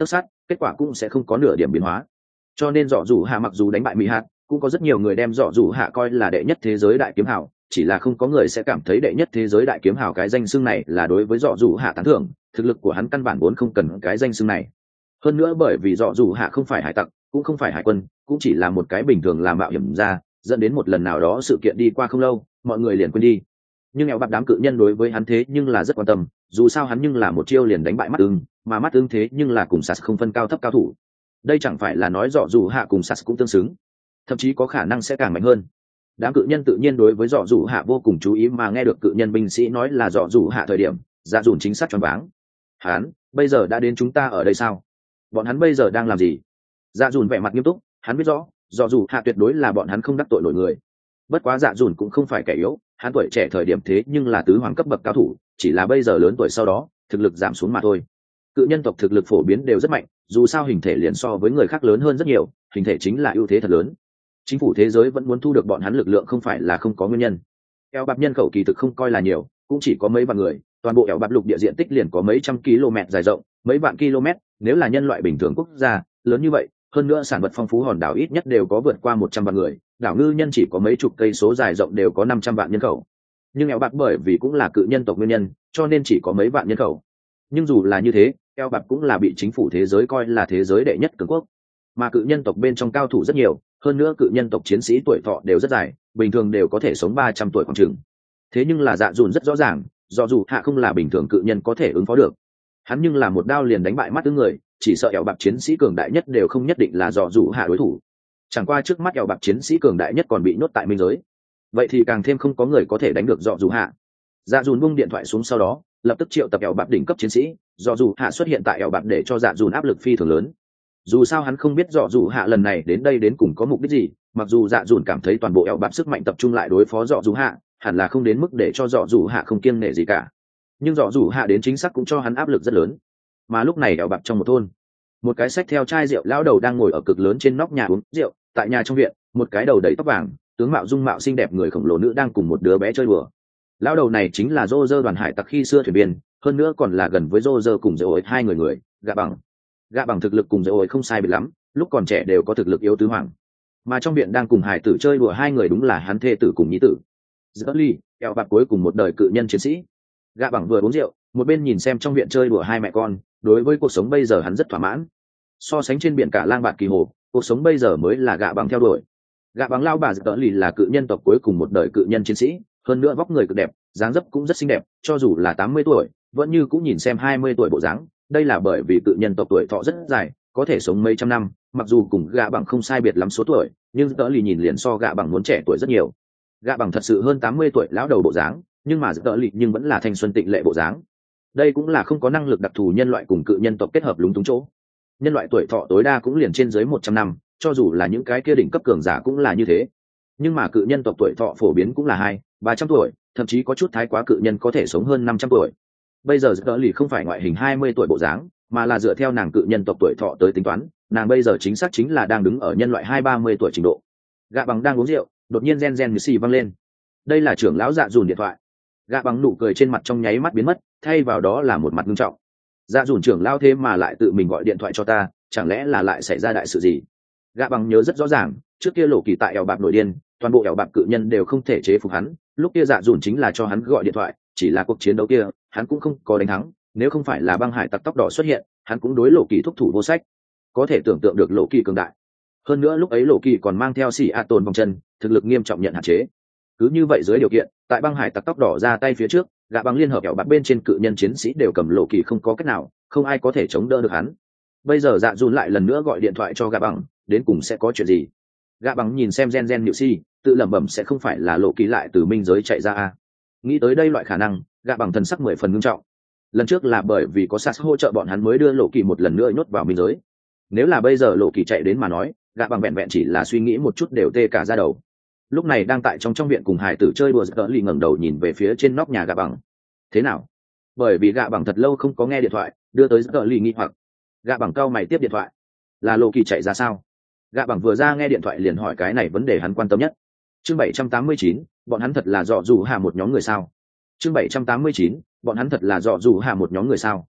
kết quả cũng sẽ không có nửa điểm biến hóa. Cho nên dọ dù hạ mặc dù đánh bại mỹ hạt, cũng có rất nhiều người đem dọ dù hạ coi là đệ nhất thế giới đại kiếm hào, chỉ là không có người sẽ cảm thấy đệ nhất thế giới đại kiếm hào cái danh xưng này là đối với dọ dù hạ tán thưởng. Thực lực của hắn căn bản vốn không cần cái danh xưng này. Hơn nữa bởi vì dọ dù hạ không phải hải tặc, cũng không phải hải quân, cũng chỉ là một cái bình thường làm mạo hiểm ra, dẫn đến một lần nào đó sự kiện đi qua không lâu, mọi người liền quên đi. Nhưng eo bạc đám cự nhân đối với hắn thế nhưng là rất quan tâm, dù sao hắn nhưng là một chiêu liền đánh bại mắt ưng, mà mắt ưng thế nhưng là cùng sas không phân cao thấp cao thủ. Đây chẳng phải là nói dọ dù hạ cùng sas cũng tương xứng, thậm chí có khả năng sẽ càng mạnh hơn. Đám cự nhân tự nhiên đối với dọ dù hạ vô cùng chú ý, mà nghe được cự nhân binh sĩ nói là dọ dù hạ thời điểm, dạ dùn chính xác choáng váng. Hắn bây giờ đã đến chúng ta ở đây sao? Bọn hắn bây giờ đang làm gì? Dạ dùn vẻ mặt nghiêm túc, hắn biết rõ dọ dù hạ tuyệt đối là bọn hắn không đắc tội nổi người. Bất quá dạ dùn cũng không phải kẻ yếu, hắn tuổi trẻ thời điểm thế nhưng là tứ hoàng cấp bậc cao thủ, chỉ là bây giờ lớn tuổi sau đó thực lực giảm xuống mà thôi. Cự nhân tộc thực lực phổ biến đều rất mạnh, dù sao hình thể liền so với người khác lớn hơn rất nhiều, hình thể chính là ưu thế thật lớn. Chính phủ thế giới vẫn muốn thu được bọn hắn lực lượng không phải là không có nguyên nhân. Eo bạc nhân khẩu kỳ thực không coi là nhiều, cũng chỉ có mấy vạn người, toàn bộ eo bạc lục địa diện tích liền có mấy trăm km dài rộng, mấy vạn km, nếu là nhân loại bình thường quốc gia lớn như vậy, hơn nữa sản vật phong phú, hòn đảo ít nhất đều có vượt qua một trăm vạn người, đảo ngư nhân chỉ có mấy chục cây số dài rộng đều có năm trăm vạn nhân khẩu. Nhưng eo bạc bởi vì cũng là cự nhân tộc nguyên nhân, cho nên chỉ có mấy vạn nhân khẩu. Nhưng dù là như thế, eo bạc cũng là bị chính phủ thế giới coi là thế giới đệ nhất cường quốc, mà cự nhân tộc bên trong cao thủ rất nhiều, hơn nữa cự nhân tộc chiến sĩ tuổi thọ đều rất dài, bình thường đều có thể sống ba trăm tuổi khoảng chừng. Thế nhưng là dạ dùn rất rõ ràng, do dù hạ không là bình thường cự nhân có thể ứng phó được. Hắn nhưng là một đao liền đánh bại mắt ưng người, chỉ sợ eo bạc chiến sĩ cường đại nhất đều không nhất định là dọ dù hạ đối thủ. Chẳng qua trước mắt eo bạc chiến sĩ cường đại nhất còn bị nhốt tại minh giới, vậy thì càng thêm không có người có thể đánh được dọ dù hạ. Dạ dùn buông điện thoại xuống sau đó lập tức triệu tập eo bạc đỉnh cấp chiến sĩ, dọ dù hạ xuất hiện tại eo bạc để cho dạ dùn áp lực phi thường lớn. Dù sao hắn không biết dọ dù hạ lần này đến đây đến cùng có mục đích gì, mặc dù dạ dùn cảm thấy toàn bộ eo bạc sức mạnh tập trung lại đối phó dọ dù hạ, hẳn là không đến mức để cho dọ dù hạ không kiêng nể gì cả, nhưng dọ dù hạ đến chính xác cũng cho hắn áp lực rất lớn. Mà lúc này eo bạc trong một thôn, một cái xách theo chai rượu lão đầu đang ngồi ở cực lớn trên nóc nhà uống rượu. Tại nhà trong viện, một cái đầu đầy tóc vàng, tướng mạo dung mạo xinh đẹp người khổng lồ nữ đang cùng một đứa bé chơi đùa. Lão đầu này chính là Roger đoàn hải tặc khi xưa thuyền viên, hơn nữa còn là gần với Roger cùng Dễ Ổi hai người người, Gạ Bằng. Gạ Bằng thực lực cùng Dễ Ổi không sai biệt lắm, lúc còn trẻ đều có thực lực yếu tứ hoàng. Mà trong viện đang cùng hải tử chơi đùa hai người đúng là hắn thê tử cùng nhi tử. Giữa ly, eo bạc cuối cùng một đời cự nhân chiến sĩ. Gạ Bằng vừa uống rượu, một bên nhìn xem trong viện chơi đùa hai mẹ con, đối với cuộc sống bây giờ hắn rất thỏa mãn. So sánh trên biển cả lang bạc kỳ hồ, cuộc sống bây giờ mới là Gạ Bằng theo đuổi. Gạ Bằng lao bà Dỡ lì là cự nhân tộc cuối cùng một đời cự nhân chiến sĩ, hơn nữa vóc người cực đẹp, dáng dấp cũng rất xinh đẹp, cho dù là tám mươi tuổi vẫn như cũng nhìn xem hai mươi tuổi bộ dáng. Đây là bởi vì cự nhân tộc tuổi thọ rất dài, có thể sống mấy trăm năm, mặc dù cùng Gạ Bằng không sai biệt lắm số tuổi, nhưng Dỡ lì nhìn liền so Gạ Bằng muốn trẻ tuổi rất nhiều. Gạ Bằng thật sự hơn tám mươi tuổi lão đầu bộ dáng, nhưng mà Dỡ lì nhưng vẫn là thanh xuân tịnh lệ bộ dáng. Đây cũng là không có năng lực đặc thù nhân loại cùng cự nhân tộc kết hợp lúng túng chỗ. Nhân loại tuổi thọ tối đa cũng liền trên dưới một trăm năm, cho dù là những cái kia đỉnh cấp cường giả cũng là như thế. Nhưng mà cự nhân tộc tuổi thọ phổ biến cũng là hai ba trăm tuổi, thậm chí có chút thái quá cự nhân có thể sống hơn năm trăm tuổi. Bây giờ Dỡ lì không phải ngoại hình hai mươi tuổi bộ dáng, mà là dựa theo nàng cự nhân tộc tuổi thọ tới tính toán, nàng bây giờ chính xác chính là đang đứng ở nhân loại hai ba mươi tuổi trình độ. Gạ Bằng đang uống rượu, đột nhiên gen gen như xì văng lên. Đây là trưởng lão Dạ dùn điện thoại. Gạ Bằng nụ cười trên mặt trong nháy mắt biến mất, thay vào đó là một mặt nghiêm trọng. Dạ dùn trưởng lão thế mà lại tự mình gọi điện thoại cho ta, chẳng lẽ là lại xảy ra đại sự gì? Gạ Bằng nhớ rất rõ ràng, trước kia Lộ Kỳ tại eo bạc nổi điên, toàn bộ eo bạc cự nhân đều không thể chế phục hắn, lúc kia Dạ dùn chính là cho hắn gọi điện thoại, chỉ là cuộc chiến đấu kia hắn cũng không có đánh thắng, nếu không phải là băng hải tặc tóc đỏ xuất hiện, hắn cũng đối Lộ Kỳ thúc thủ vô sách. Có thể tưởng tượng được Lộ Kỳ cường đại, hơn nữa lúc ấy Lộ Kỳ còn mang theo xỉ a tồn vòng chân, thực lực nghiêm trọng nhận hạn chế. Cứ như vậy dưới điều kiện, tại băng hải tặc tóc đỏ ra tay phía trước, Gạ Bằng liên hợp eo bạc bên trên cự nhân chiến sĩ đều cầm Lộ Kỳ không có cách nào, không ai có thể chống đỡ được hắn. Bây giờ Dạ dùn lại lần nữa gọi điện thoại cho Gạ Bằng, đến cùng sẽ có chuyện gì? Gạ Bằng nhìn xem gen gen nhự si, tự lẩm bẩm sẽ không phải là Lộ Kỳ lại từ minh giới chạy ra à? Nghĩ tới đây loại khả năng, Gạ Bằng thần sắc mười phần nghiêm trọng. Lần trước là bởi vì có Sas hỗ trợ bọn hắn mới đưa Lộ Kỳ một lần nữa nhốt vào minh giới. Nếu là bây giờ Lộ Kỳ chạy đến mà nói, Gạ Bằng vẹn vẹn chỉ là suy nghĩ một chút đều tê cả da đầu. Lúc này đang tại trong trong viện cùng hải tử chơi đùa, Dỡ lì ngẩng đầu nhìn về phía trên nóc nhà Gạ Bằng. Thế nào? Bởi vì Gạ Bằng thật lâu không có nghe điện thoại, đưa tới Dỡ lì nghi hoặc. Gạ Bằng cau mày tiếp điện thoại. Là Lộ Kỳ chạy ra sao? Gạ Bằng vừa ra nghe điện thoại liền hỏi cái này vấn đề hắn quan tâm nhất. Chương bảy trăm tám mươi chín, bọn hắn thật là dọ dù hạ một nhóm người sao? Chương bảy trăm tám mươi chín, bọn hắn thật là dọ dù hạ một nhóm người sao?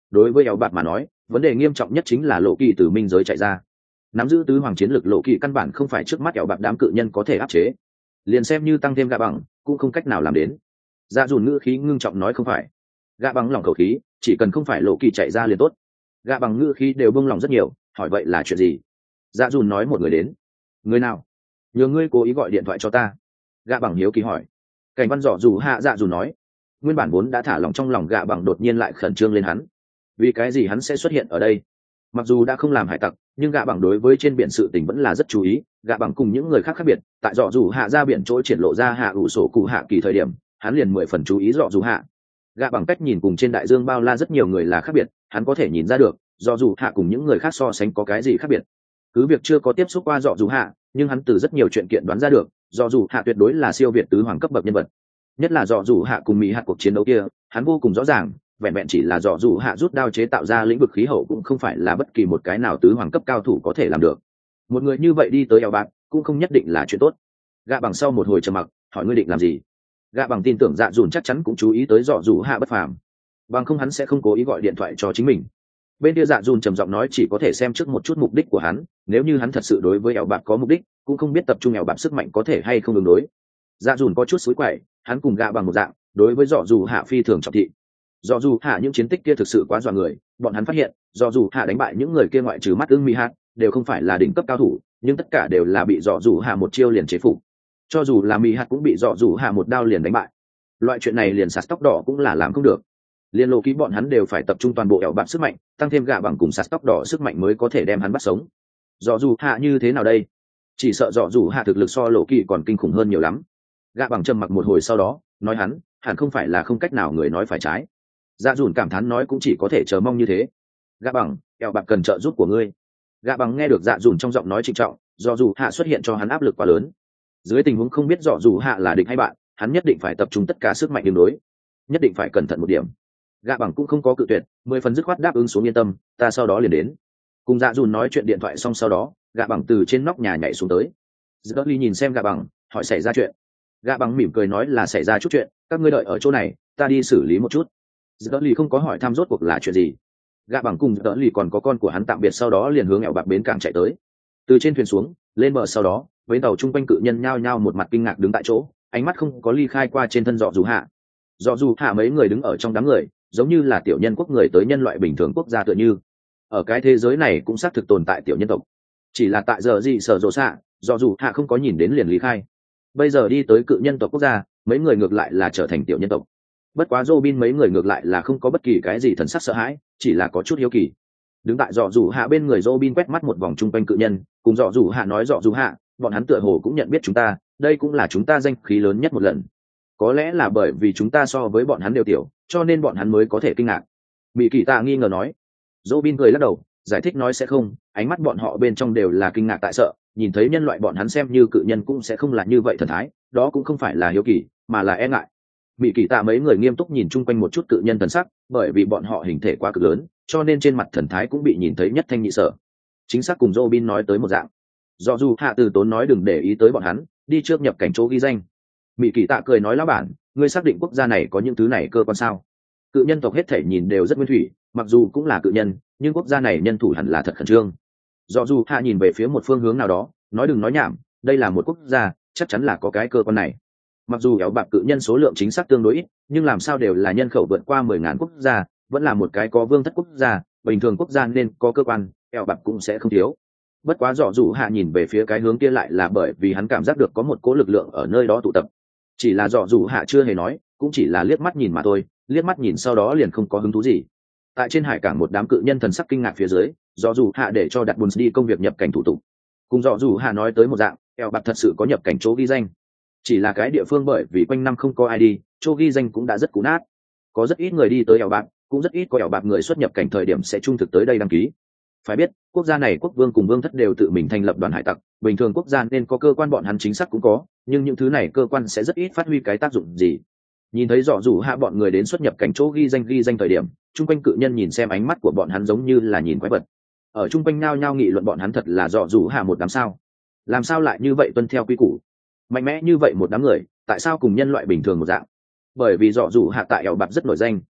đối với eo bạt mà nói vấn đề nghiêm trọng nhất chính là lộ kỳ từ minh giới chạy ra. Nắm giữ tứ hoàng chiến lực lộ kỳ căn bản không phải trước mắt eo bạt đám cự nhân có thể áp chế, liền xem như tăng thêm gạ bằng cũng không cách nào làm đến. Dạ dùn ngữ khí ngưng trọng nói không phải. Gạ bằng lòng khẩu khí, chỉ cần không phải lộ kỳ chạy ra liền tốt. Gạ bằng ngữ khí đều bông lòng rất nhiều, hỏi vậy là chuyện gì? Dạ dùn nói một người đến. Người nào? Nhờ ngươi cố ý gọi điện thoại cho ta. Gạ bằng hiếu kỳ hỏi. Cảnh văn dọ dù hạ dạ dùn nói. Nguyên bản vốn đã thả lòng trong lòng gạ bằng đột nhiên lại khẩn trương lên hắn. Vì cái gì hắn sẽ xuất hiện ở đây? Mặc dù đã không làm hải tặc, nhưng gạ bằng đối với trên biển sự tình vẫn là rất chú ý. Gạ bằng cùng những người khác khác biệt, tại dọ dù hạ ra biển chỗ triển lộ ra hạ ủ sổ cụ hạ kỳ thời điểm, hắn liền mười phần chú ý dọ dù hạ. Gạ bằng cách nhìn cùng trên đại dương bao la rất nhiều người là khác biệt, hắn có thể nhìn ra được dọ dù hạ cùng những người khác so sánh có cái gì khác biệt. Cứ việc chưa có tiếp xúc qua dọ dù hạ, nhưng hắn từ rất nhiều chuyện kiện đoán ra được dọ dù hạ tuyệt đối là siêu việt tứ hoàng cấp bậc nhân vật. Nhất là dọ dù hạ cùng mỹ hạt cuộc chiến đấu kia, hắn vô cùng rõ ràng, vẹn vẹn chỉ là dọ dù hạ rút đao chế tạo ra lĩnh vực khí hậu cũng không phải là bất kỳ một cái nào tứ hoàng cấp cao thủ có thể làm được. Một người như vậy đi tới eo bạc cũng không nhất định là chuyện tốt. Gạ bằng sau một hồi trầm mặc hỏi ngươi định làm gì. Gạ bằng tin tưởng dạ dùn chắc chắn cũng chú ý tới dọ dù hạ bất phàm, bằng không hắn sẽ không cố ý gọi điện thoại cho chính mình. Bên kia dạ dùn trầm giọng nói chỉ có thể xem trước một chút mục đích của hắn, nếu như hắn thật sự đối với eo bạc có mục đích cũng không biết tập trung eo bạc sức mạnh có thể hay không ứng đối. Dạ dùn có chút xúi quậy, hắn cùng Gạ bằng một dạng đối với dọ dù hạ phi thường trọng thị. Dọ dù hạ những chiến tích kia thực sự quá dọa người, bọn hắn phát hiện dọ dù hạ đánh bại những người kia ngoại trừ mắt ưng mỹ hạt đều không phải là đỉnh cấp cao thủ, nhưng tất cả đều là bị dọ dù hạ một chiêu liền chế phục. Cho dù là mỹ hạt cũng bị dọ dù hạ một đao liền đánh bại. Loại chuyện này liền sạt tóc đỏ cũng là làm không được. Liên lộ ký bọn hắn đều phải tập trung toàn bộ ẻo bạc sức mạnh, tăng thêm Gạ bằng cùng sạt tóc đỏ sức mạnh mới có thể đem hắn bắt sống. Dọ dù hạ như thế nào đây? Chỉ sợ dọ dù hạ thực lực so lộ kỳ còn kinh khủng hơn nhiều lắm. Gạ bằng trầm mặc một hồi sau đó nói hắn hẳn không phải là không cách nào người nói phải trái. Dạ dùn cảm thán nói cũng chỉ có thể chờ mong như thế. Gạ bằng, ẻo bạc cần trợ giúp của ngươi. Gạ bằng nghe được dạ dùn trong giọng nói trịnh trọng, dọ dù hạ xuất hiện cho hắn áp lực quá lớn. Dưới tình huống không biết dọ dù hạ là địch hay bạn, hắn nhất định phải tập trung tất cả sức mạnh đường đối, nhất định phải cẩn thận một điểm. Gạ bằng cũng không có cự tuyệt, mười phần dứt khoát đáp ứng xuống yên tâm, ta sau đó liền đến. Cùng dạ dùn nói chuyện điện thoại xong sau đó, Gạ bằng từ trên nóc nhà nhảy xuống tới. Dứt ly nhìn xem Gạ bằng, hỏi xảy ra chuyện. Gạ bằng mỉm cười nói là xảy ra chút chuyện, các ngươi đợi ở chỗ này, ta đi xử lý một chút. Dứt ly không có hỏi thăm rốt cuộc là chuyện gì. Gạ bằng cùng Dứt ly còn có con của hắn tạm biệt sau đó liền hướng ẻo bạc bến cảng chạy tới. Từ trên thuyền xuống, lên bờ sau đó, với tàu chung quanh cự nhân nhao nhao một mặt kinh ngạc đứng tại chỗ, ánh mắt không có ly khai qua trên thân dọ dù hạ. Dọ dù hạ mấy người đứng ở trong đám người, giống như là tiểu nhân quốc người tới nhân loại bình thường quốc gia tựa như. Ở cái thế giới này cũng xác thực tồn tại tiểu nhân tộc, chỉ là tại giờ gì sở rộ xạ, dọ dù hạ không có nhìn đến liền ly khai. Bây giờ đi tới cự nhân tộc quốc gia, mấy người ngược lại là trở thành tiểu nhân tộc. Bất quá Robin mấy người ngược lại là không có bất kỳ cái gì thần sắc sợ hãi, chỉ là có chút hiếu kỳ. Đứng tại dọ dù hạ bên người Robin quét mắt một vòng chung quanh cự nhân, cùng dọ dù hạ nói dọ dù hạ, bọn hắn tựa hồ cũng nhận biết chúng ta, đây cũng là chúng ta danh khí lớn nhất một lần. Có lẽ là bởi vì chúng ta so với bọn hắn đều tiểu, cho nên bọn hắn mới có thể kinh ngạc. Mỹ Kỳ Tạ nghi ngờ nói. Robin cười lắc đầu, giải thích nói sẽ không, ánh mắt bọn họ bên trong đều là kinh ngạc tại sợ, nhìn thấy nhân loại bọn hắn xem như cự nhân cũng sẽ không là như vậy thần thái, đó cũng không phải là hiếu kỳ, mà là e ngại. Mỹ Kỳ Tạ mấy người nghiêm túc nhìn chung quanh một chút cự nhân thần sắc, bởi vì bọn họ hình thể quá cực lớn, cho nên trên mặt thần thái cũng bị nhìn thấy nhất thanh nhị sở. Chính xác cùng Robin nói tới một dạng. Do dù hạ từ tốn nói đừng để ý tới bọn hắn, đi trước nhập cảnh chỗ ghi danh. Mỹ Kỳ Tạ cười nói lão bản, ngươi xác định quốc gia này có những thứ này cơ quan sao? Cự nhân tộc hết thể nhìn đều rất nguyên thủy, mặc dù cũng là cự nhân, nhưng quốc gia này nhân thủ hẳn là thật khẩn trương. Do dù hạ nhìn về phía một phương hướng nào đó, nói đừng nói nhảm, đây là một quốc gia, chắc chắn là có cái cơ quan này. Mặc dù éo bạc cự nhân số lượng chính xác tương đối ít, nhưng làm sao đều là nhân khẩu vượt qua mười ngàn quốc gia, vẫn là một cái có vương thất quốc gia, bình thường quốc gia nên có cơ quan, éo bạc cũng sẽ không thiếu. Bất quá dọ dù hạ nhìn về phía cái hướng kia lại là bởi vì hắn cảm giác được có một cỗ lực lượng ở nơi đó tụ tập. Chỉ là dọ dù hạ chưa hề nói, cũng chỉ là liếc mắt nhìn mà thôi, liếc mắt nhìn sau đó liền không có hứng thú gì. Tại trên hải cảng một đám cự nhân thần sắc kinh ngạc phía dưới, dọ dù hạ để cho đặt buồn đi công việc nhập cảnh thủ tục. Cùng dọ dù hạ nói tới một dạng, éo bạc thật sự có nhập cảnh chỗ ghi danh. Chỉ là cái địa phương bởi vì quanh năm không có ai đi, chỗ ghi danh cũng đã rất cũ nát. Có rất ít người đi tới éo bạc, cũng rất ít có éo bạc người xuất nhập cảnh thời điểm sẽ trung thực tới đây đăng ký. Phải biết, quốc gia này quốc vương cùng vương thất đều tự mình thành lập đoàn hải tặc, bình thường quốc gia nên có cơ quan bọn hắn chính xác cũng có, nhưng những thứ này cơ quan sẽ rất ít phát huy cái tác dụng gì. Nhìn thấy dọ dù hạ bọn người đến xuất nhập cảnh chỗ ghi danh ghi danh thời điểm, chung quanh cự nhân nhìn xem ánh mắt của bọn hắn giống như là nhìn quái vật. Ở chung quanh nao nhao nghị luận bọn hắn thật là dọ dù hạ một đám sao? Làm sao lại như vậy tuân theo quy củ? Mạnh mẽ như vậy một đám người, tại sao cùng nhân loại bình thường một dạng? Bởi vì dọ dù hạ tại ẻo bạc rất nổi danh,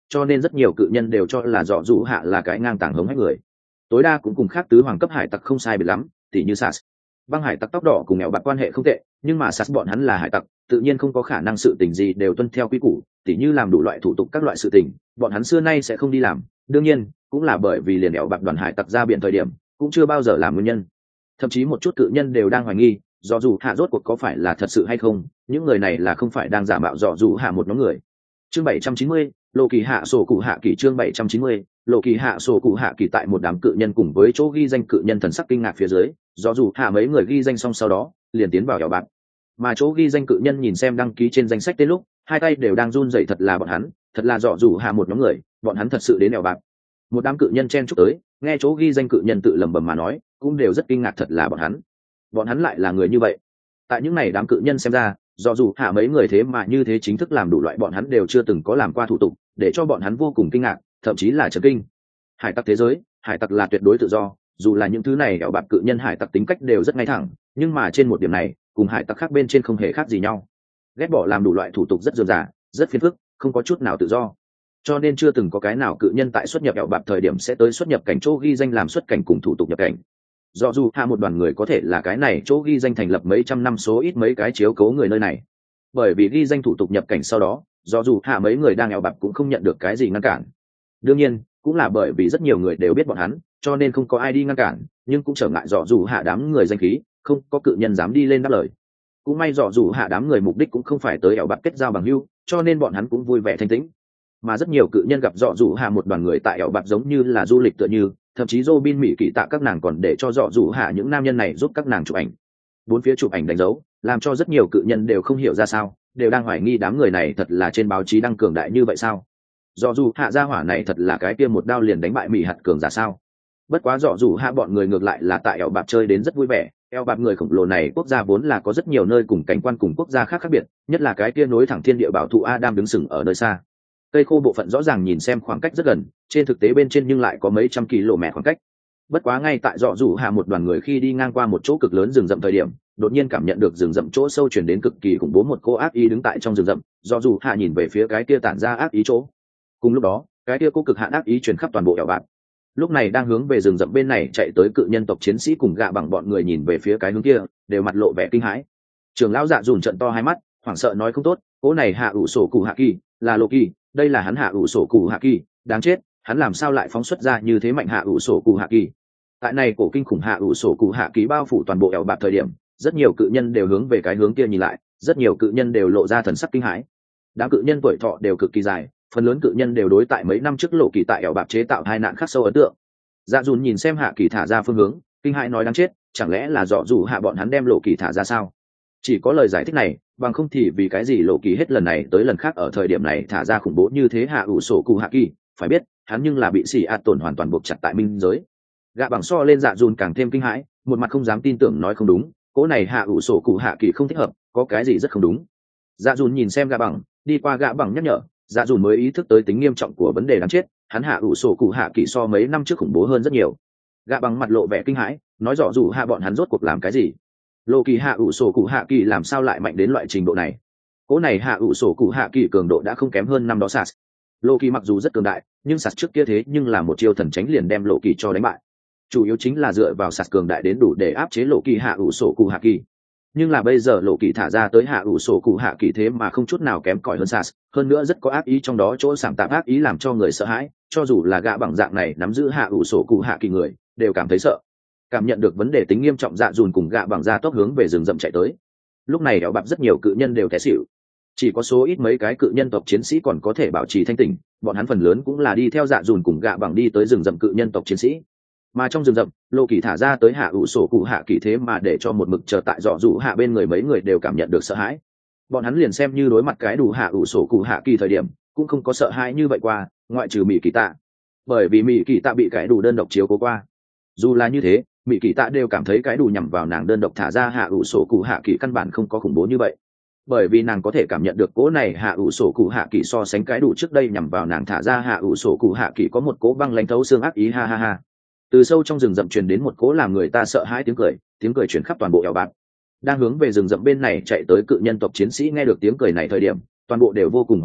cho nên rất nhiều cự nhân đều cho là dọ dù hạ là cái ngang tàng hống hách người. Tối đa cũng cùng khác tứ hoàng cấp hải tặc không sai biệt lắm, tỉ như Sas. Băng hải tặc tóc đỏ cùng nghèo bạc quan hệ không tệ, nhưng mà Sas bọn hắn là hải tặc, tự nhiên không có khả năng sự tình gì đều tuân theo quy củ, tỉ như làm đủ loại thủ tục các loại sự tình, bọn hắn xưa nay sẽ không đi làm. Đương nhiên, cũng là bởi vì liền nghèo bạc đoàn hải tặc ra biển thời điểm, cũng chưa bao giờ làm nguyên nhân. Thậm chí một chút cự nhân đều đang hoài nghi, dọ dù hạ rốt cuộc có phải là thật sự hay không, những người này là không phải đang giả mạo dọ dù hạ một nhóm người. Chương bảy trăm chín mươi, Lộ Kỳ hạ sổ cụ hạ kỳ. Chương bảy trăm chín mươi, Lộ Kỳ hạ sổ cụ hạ kỳ. Tại một đám cự nhân cùng với chỗ ghi danh cự nhân thần sắc kinh ngạc phía dưới, dọ dù hạ mấy người ghi danh xong sau đó liền tiến vào ẻo bạc. Mà chỗ ghi danh cự nhân nhìn xem đăng ký trên danh sách tên lúc, hai tay đều đang run rẩy, thật là bọn hắn, thật là dọ dù hạ một nhóm người, bọn hắn thật sự đến ẻo bạc. Một đám cự nhân chen chúc tới, nghe chỗ ghi danh cự nhân tự lẩm bẩm mà nói, cũng đều rất kinh ngạc, thật là bọn hắn. Bọn hắn lại là người như vậy. Tại những này đám cự nhân xem ra, do dù hạ mấy người thế mà như thế chính thức làm đủ loại bọn hắn đều chưa từng có làm qua thủ tục, để cho bọn hắn vô cùng kinh ngạc, thậm chí là chấn kinh. Hải tặc thế giới, hải tặc là tuyệt đối tự do, dù là những thứ này ẻo bạc cự nhân hải tặc tính cách đều rất ngay thẳng, nhưng mà trên một điểm này, cùng hải tặc khác bên trên không hề khác gì nhau. Ghét bỏ làm đủ loại thủ tục rất dườm rà, rất phiền phức, không có chút nào tự do. Cho nên chưa từng có cái nào cự nhân tại xuất nhập ẻo bạc thời điểm sẽ tới xuất nhập cảnh chỗ ghi danh làm xuất cảnh cùng thủ tục nhập cảnh. Do dù hạ một đoàn người có thể là cái này chỗ ghi danh thành lập mấy trăm năm số ít mấy cái chiếu cố người nơi này, bởi vì ghi danh thủ tục nhập cảnh sau đó, do dù hạ mấy người đang ẻo bạc cũng không nhận được cái gì ngăn cản. Đương nhiên cũng là bởi vì rất nhiều người đều biết bọn hắn, cho nên không có ai đi ngăn cản, nhưng cũng trở ngại dọ dù hạ đám người danh khí, không có cự nhân dám đi lên đáp lời. Cũng may dọ dù hạ đám người mục đích cũng không phải tới ẻo bạc kết giao bằng hữu, cho nên bọn hắn cũng vui vẻ thanh tĩnh. Mà rất nhiều cự nhân gặp dọ dù hạ một đoàn người tại ẻo bạc giống như là du lịch tựa như, thậm chí Robin Mỹ Kỳ tạ các nàng còn để cho dọ dù hạ những nam nhân này giúp các nàng chụp ảnh. Bốn phía chụp ảnh đánh dấu, làm cho rất nhiều cự nhân đều không hiểu ra sao, đều đang hoài nghi đám người này thật là trên báo chí đăng cường đại như vậy sao? Dọ dù hạ gia hỏa này thật là cái kia một đao liền đánh bại Mỹ hạt cường giả sao? Bất quá dọ dù hạ bọn người ngược lại là tại ẻo bạc chơi đến rất vui vẻ. Eo bạc người khổng lồ này quốc gia vốn là có rất nhiều nơi cùng cảnh quan cùng quốc gia khác khác biệt, nhất là cái kia nối thẳng thiên địa bảo thụ Adam đứng sừng ở nơi xa. Cây khô bộ phận rõ ràng nhìn xem khoảng cách rất gần, trên thực tế bên trên nhưng lại có mấy trăm km khoảng cách. Bất quá ngay tại dọ dù hạ một đoàn người khi đi ngang qua một chỗ cực lớn rừng rậm thời điểm, đột nhiên cảm nhận được rừng rậm chỗ sâu chuyển đến cực kỳ khủng bố một cô ác ý đứng tại trong rừng rậm. Dọ dù hạ nhìn về phía cái kia tản ra ác ý chỗ, cùng lúc đó cái kia cô cực hạn ác ý truyền khắp toàn bộ eo bạc. Lúc này đang hướng về rừng rậm bên này chạy tới cự nhân tộc chiến sĩ cùng gạ bằng bọn người nhìn về phía cái hướng kia, đều mặt lộ vẻ kinh hãi. Trưởng lão dạ dùn trận to hai mắt, hoảng sợ nói không tốt, cỗ này hạ ủ sổ cụ hạ kỳ là Loki, đây là hắn hạ ủ sổ cụ hạ kỳ, đáng chết, hắn làm sao lại phóng xuất ra như thế mạnh hạ ủ sổ cụ hạ kỳ. Tại này cổ kinh khủng hạ ủ sổ cụ hạ kỳ bao phủ toàn bộ ẻo bạc thời điểm, rất nhiều cự nhân đều hướng về cái hướng kia nhìn lại, rất nhiều cự nhân đều lộ ra thần sắc kinh hãi. Đám cự nhân tuổi thọ đều cực kỳ dài, phần lớn cự nhân đều đối tại mấy năm trước lộ kỳ tại ẻo bạc chế tạo hai nạn khắc sâu ấn tượng. Dạ dùn nhìn xem hạ kỳ thả ra phương hướng, kinh hãi nói đáng chết, chẳng lẽ là dọ dù hạ bọn hắn đem lộ kỳ thả ra sao? Chỉ có lời giải thích này, bằng không thì vì cái gì lộ kỳ hết lần này tới lần khác ở thời điểm này thả ra khủng bố như thế hạ ủ sổ cụ hạ kỳ? Phải biết hắn nhưng là bị xì ạt tổn hoàn toàn buộc chặt tại minh giới. Gạ bằng so lên dạ dùn càng thêm kinh hãi, một mặt không dám tin tưởng nói không đúng, cỗ này hạ ủ sổ cụ hạ kỳ không thích hợp, có cái gì rất không đúng. Dạ dùn nhìn xem gạ bằng, đi qua gạ bằng nhắc nhở, dạ dùn mới ý thức tới tính nghiêm trọng của vấn đề đáng chết, hắn hạ ủ sổ cụ hạ kỳ so mấy năm trước khủng bố hơn rất nhiều. Gạ bằng mặt lộ vẻ kinh hãi, nói rõ dù hạ bọn hắn rốt cuộc làm cái gì. Lô kỳ hạ ủ sổ cụ hạ kỳ làm sao lại mạnh đến loại trình độ này? Cỗ này hạ ủ sổ cụ hạ kỳ cường độ đã không kém hơn năm đó sas. Lô kỳ mặc dù rất cường đại, nhưng sas trước kia thế nhưng là một chiêu thần tránh liền đem lộ kỳ cho đánh bại. Chủ yếu chính là dựa vào sas cường đại đến đủ để áp chế lộ kỳ hạ ủ sổ cụ hạ kỳ. Nhưng là bây giờ lộ kỳ thả ra tới hạ ủ sổ cụ hạ kỳ thế mà không chút nào kém cỏi hơn sas, hơn nữa rất có ác ý trong đó, chỗ sảm tạp ác ý làm cho người sợ hãi, cho dù là gạ bằng dạng này nắm giữ hạ ủ sổ cụ hạ kỳ người đều cảm thấy sợ. Cảm nhận được vấn đề tính nghiêm trọng, dạ dùn cùng gạ bằng ra tốc hướng về rừng rậm chạy tới. Lúc này éo bạc rất nhiều cự nhân đều té xỉu, chỉ có số ít mấy cái cự nhân tộc chiến sĩ còn có thể bảo trì thanh tỉnh, bọn hắn phần lớn cũng là đi theo dạ dùn cùng gạ bằng đi tới rừng rậm cự nhân tộc chiến sĩ. Mà trong rừng rậm, lô kỳ thả ra tới hạ ủ sổ cụ hạ kỳ thế mà để cho một mực chờ tại dọ dụ hạ bên người mấy người đều cảm nhận được sợ hãi. Bọn hắn liền xem như đối mặt cái đủ hạ ủ sổ cụ hạ kỳ thời điểm cũng không có sợ hãi như vậy qua, ngoại trừ mỹ kỳ tạ, bởi vì mỹ kỳ tạ bị cái đủ đơn độc chiếu cố qua. Dù là như thế, mỹ kỳ tạ đều cảm thấy cái đủ nhằm vào nàng đơn độc thả ra hạ ủ sổ cụ hạ kỳ căn bản không có khủng bố như vậy, bởi vì nàng có thể cảm nhận được cố này hạ ủ sổ cụ hạ kỳ so sánh cái đủ trước đây nhằm vào nàng thả ra hạ ủ sổ cụ hạ kỳ có một cố băng lãnh thấu xương ác ý. Ha ha ha. Từ sâu trong rừng rậm truyền đến một cố làm người ta sợ hãi tiếng cười, tiếng cười truyền khắp toàn bộ ẻo bạc. Đang hướng về rừng rậm bên này chạy tới cự nhân tộc chiến sĩ nghe được tiếng cười này thời điểm, toàn bộ đều vô cùng hoảng sợ,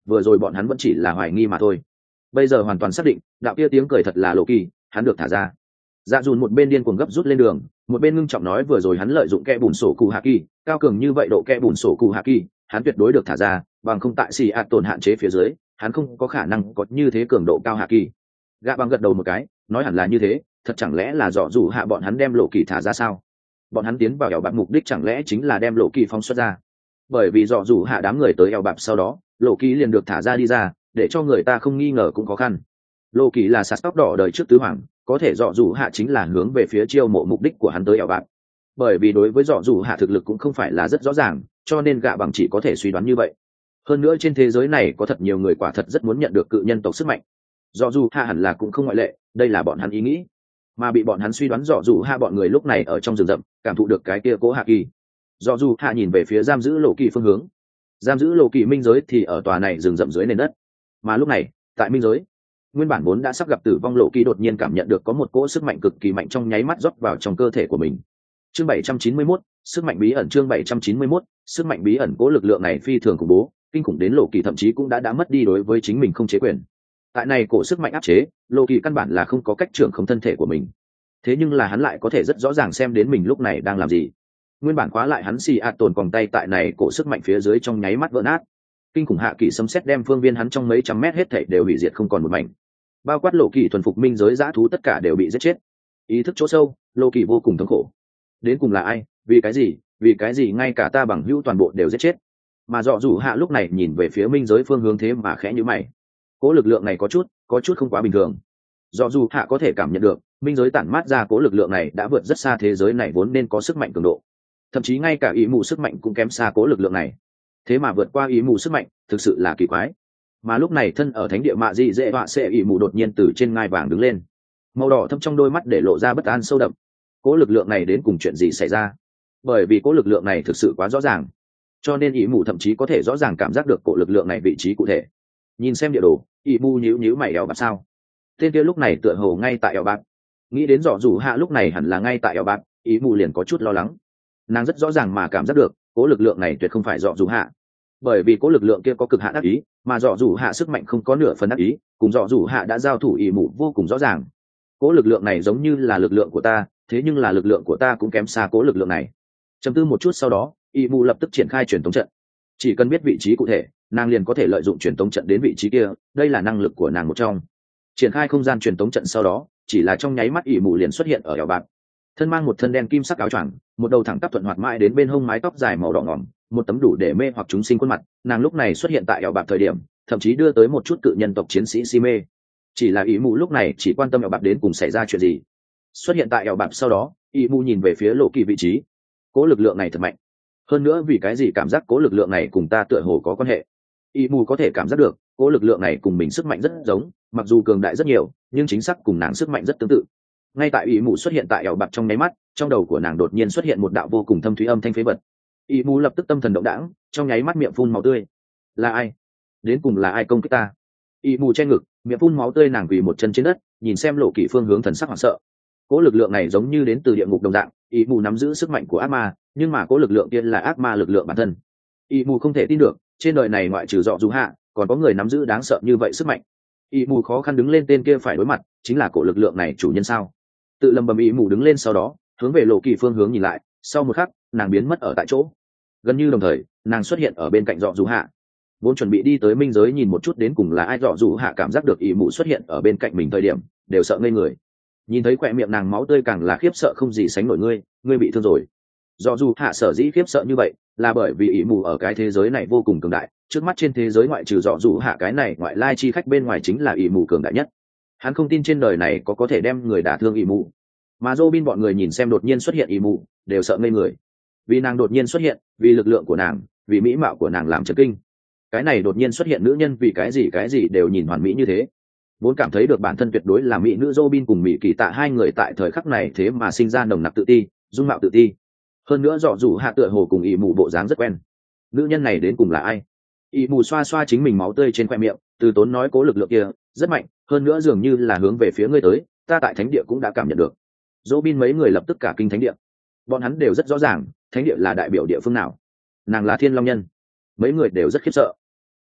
vừa rồi bọn hắn vẫn chỉ là hoài nghi mà thôi. Bây giờ hoàn toàn xác định đạo kia tiếng cười thật là lộ kỳ, hắn được thả ra. Dạ dùn một bên điên cuồng gấp rút lên đường, một bên ngưng trọng nói vừa rồi hắn lợi dụng kẽ bùn sổ cụ hạ kỳ, cao cường như vậy độ kẽ bùn sổ cụ hạ kỳ, hắn tuyệt đối được thả ra, bằng không tại xì ạt tổn hạn chế phía dưới, hắn không có khả năng có như thế cường độ cao hạ kỳ. Gạ bằng gật đầu một cái, nói hẳn là như thế, thật chẳng lẽ là dọ dù hạ bọn hắn đem lộ kỳ thả ra sao? Bọn hắn tiến vào eo bạc mục đích chẳng lẽ chính là đem lộ kỳ phóng xuất ra? Bởi vì dọ dù hạ đám người tới eo bạc sau đó, lộ kỳ liền được thả ra đi ra, để cho người ta không nghi ngờ cũng khó khăn. Lộ kỳ là sạt tóc đỏ đời trước tứ hoàng, có thể dọ dù hạ chính là hướng về phía chiêu mộ mục đích của hắn tới eo bạc. Bởi vì đối với dọ dù hạ thực lực cũng không phải là rất rõ ràng, cho nên gạ bằng chỉ có thể suy đoán như vậy. Hơn nữa trên thế giới này có thật nhiều người quả thật rất muốn nhận được cự nhân tộc sức mạnh. Dọ dù hạ hẳn là cũng không ngoại lệ, đây là bọn hắn ý nghĩ, mà bị bọn hắn suy đoán dọ dù hạ bọn người lúc này ở trong rừng rậm cảm thụ được cái kia cố hạ kỳ. Dọ dù hạ nhìn về phía giam giữ lộ kỳ phương hướng, giam giữ lộ kỳ minh giới thì ở tòa này rừng rậm dưới nền đất. Mà lúc này tại minh giới, nguyên bản vốn đã sắp gặp tử vong lộ kỳ đột nhiên cảm nhận được có một cỗ sức mạnh cực kỳ mạnh trong nháy mắt rót vào trong cơ thể của mình. Chương bảy trăm chín mươi mốt, sức mạnh bí ẩn. Chương bảy trăm chín mươi mốt, sức mạnh bí ẩn. Cỗ lực lượng này phi thường khủng bố, kinh khủng đến lộ kỳ thậm chí cũng đã đã mất đi đối với chính mình không chế quyền. Tại này cổ sức mạnh áp chế, lộ kỳ căn bản là không có cách trưởng không thân thể của mình. Thế nhưng là hắn lại có thể rất rõ ràng xem đến mình lúc này đang làm gì. Nguyên bản khóa lại hắn xì ạt tồn vòng tay tại này cổ sức mạnh phía dưới trong nháy mắt vỡ nát. Kinh khủng hạ kỳ xâm xét đem phương viên hắn trong mấy trăm mét hết thảy đều hủy diệt không còn một mảnh. Bao quát lộ kỳ thuần phục minh giới dã thú tất cả đều bị giết chết. Ý thức chỗ sâu, lộ kỳ vô cùng thống khổ. Đến cùng là ai, vì cái gì, vì cái gì ngay cả ta bằng hữu toàn bộ đều giết chết. Mà dọ dù hạ lúc này nhìn về phía minh giới phương hướng thế mà khẽ nhíu mày. Cố lực lượng này có chút có chút không quá bình thường. Dọ dù hạ có thể cảm nhận được minh giới tản mát ra cố lực lượng này đã vượt rất xa thế giới này vốn nên có sức mạnh cường độ, thậm chí ngay cả ý mù sức mạnh cũng kém xa cố lực lượng này. Thế mà vượt qua ý mù sức mạnh thực sự là kỳ quái. Mà lúc này thân ở thánh địa mạ dị dễ họa sẽ ý mù đột nhiên từ trên ngai vàng đứng lên, màu đỏ thâm trong đôi mắt để lộ ra bất an sâu đậm. Cố lực lượng này đến cùng chuyện gì xảy ra? Bởi vì cố lực lượng này thực sự quá rõ ràng, cho nên ý mù thậm chí có thể rõ ràng cảm giác được cố lực lượng này vị trí cụ thể. Nhìn xem địa đồ, ý mù nhíu nhíu mày eo bạc sao? Tên kia lúc này tựa hồ ngay tại eo bạc. Nghĩ đến dọ dù hạ lúc này hẳn là ngay tại eo bạc, ý mù liền có chút lo lắng. Nàng rất rõ ràng mà cảm giác được cố lực lượng này tuyệt không phải dọ dù hạ, bởi vì cố lực lượng kia có cực hạn ác ý, mà dọ dù hạ sức mạnh không có nửa phần ác ý, cùng dọ dù hạ đã giao thủ ý mù vô cùng rõ ràng. Cố lực lượng này giống như là lực lượng của ta, thế nhưng là lực lượng của ta cũng kém xa cố lực lượng này. Trầm tư một chút sau đó, ý mù lập tức triển khai truyền tống trận. Chỉ cần biết vị trí cụ thể, nàng liền có thể lợi dụng truyền tống trận đến vị trí kia, đây là năng lực của nàng một trong. Triển khai không gian truyền tống trận sau đó, chỉ là trong nháy mắt ỷ mù liền xuất hiện ở eo bạc. Thân mang một thân đen kim sắc áo choàng, một đầu thẳng tắp thuận hoạt mãi đến bên hông mái tóc dài màu đỏ ngỏm, một tấm đủ để mê hoặc chúng sinh khuôn mặt, nàng lúc này xuất hiện tại eo bạc thời điểm, thậm chí đưa tới một chút cự nhân tộc chiến sĩ si mê. Chỉ là ỷ mù lúc này chỉ quan tâm eo bạc đến cùng xảy ra chuyện gì. Xuất hiện tại eo bạc sau đó, ỷ mù nhìn về phía lộ kỳ vị trí. Cố lực lượng này thật mạnh. Hơn nữa vì cái gì cảm giác cố lực lượng này cùng ta tựa hồ có quan hệ. ỷ mù có thể cảm giác được cố lực lượng này cùng mình sức mạnh rất giống, mặc dù cường đại rất nhiều nhưng chính xác cùng nàng sức mạnh rất tương tự. Ngay tại ỷ mù xuất hiện tại eo bạc trong nháy mắt, trong đầu của nàng đột nhiên xuất hiện một đạo vô cùng thâm thúy âm thanh phế vật. ỷ mù lập tức tâm thần động đãng, trong nháy mắt miệng phun máu tươi. Là ai? Đến cùng là ai công kích ta? ỷ mù che ngực, miệng phun máu tươi, nàng quỳ một chân trên đất, nhìn xem lộ kỳ phương hướng thần sắc hoảng sợ. Cố lực lượng này giống như đến từ địa ngục đồng dạng, ỷ mù nắm giữ sức mạnh của ác ma, nhưng mà cố lực lượng kia là ác ma lực lượng bản thân. ỷ mù không thể tin được, trên đời này ngoại trừ dọ dù hạ còn có người nắm giữ đáng sợ như vậy sức mạnh. ỷ mù khó khăn đứng lên, tên kia phải đối mặt chính là cổ lực lượng này chủ nhân sao? Tự lầm bầm ỷ mù đứng lên, sau đó hướng về lộ kỳ phương hướng nhìn lại, sau một khắc nàng biến mất ở tại chỗ. Gần như đồng thời nàng xuất hiện ở bên cạnh dọ dù hạ, vốn chuẩn bị đi tới minh giới nhìn một chút đến cùng là ai, dọ dù hạ cảm giác được ỷ mù xuất hiện ở bên cạnh mình thời điểm đều sợ ngây người. Nhìn thấy khỏe miệng nàng máu tươi càng là khiếp sợ không gì sánh nổi. Ngươi ngươi bị thương rồi. Dọ dù hạ sở dĩ khiếp sợ như vậy là bởi vì ỷ mù ở cái thế giới này vô cùng cường đại, trước mắt trên thế giới ngoại trừ dọ dù hạ cái này ngoại lai chi khách bên ngoài chính là ỷ mù cường đại nhất. Hắn không tin trên đời này có có thể đem người đả thương ỷ mù. Mà Robin bọn người nhìn xem đột nhiên xuất hiện ỷ mù đều sợ ngây người, vì nàng đột nhiên xuất hiện, vì lực lượng của nàng, vì mỹ mạo của nàng làm chấn kinh. Cái này đột nhiên xuất hiện nữ nhân vì cái gì cái gì đều nhìn hoàn mỹ như thế, vốn cảm thấy được bản thân tuyệt đối là mỹ nữ Robin cùng mỹ kỳ tạ hai người tại thời khắc này thế mà sinh ra nồng nặc tự ti, dung mạo tự ti. Hơn nữa dọ dù hạ tựa hồ cùng ỷ mù bộ dáng rất quen. Nữ nhân này đến cùng là ai? ỷ mù xoa xoa chính mình máu tươi trên khoe miệng, từ tốn nói cố lực lượng kia rất mạnh, hơn nữa dường như là hướng về phía ngươi tới, ta tại thánh địa cũng đã cảm nhận được. Robin mấy người lập tức cả kinh thánh địa. Bọn hắn đều rất rõ ràng thánh địa là đại biểu địa phương nào. Nàng là Thiên Long Nhân. Mấy người đều rất khiếp sợ.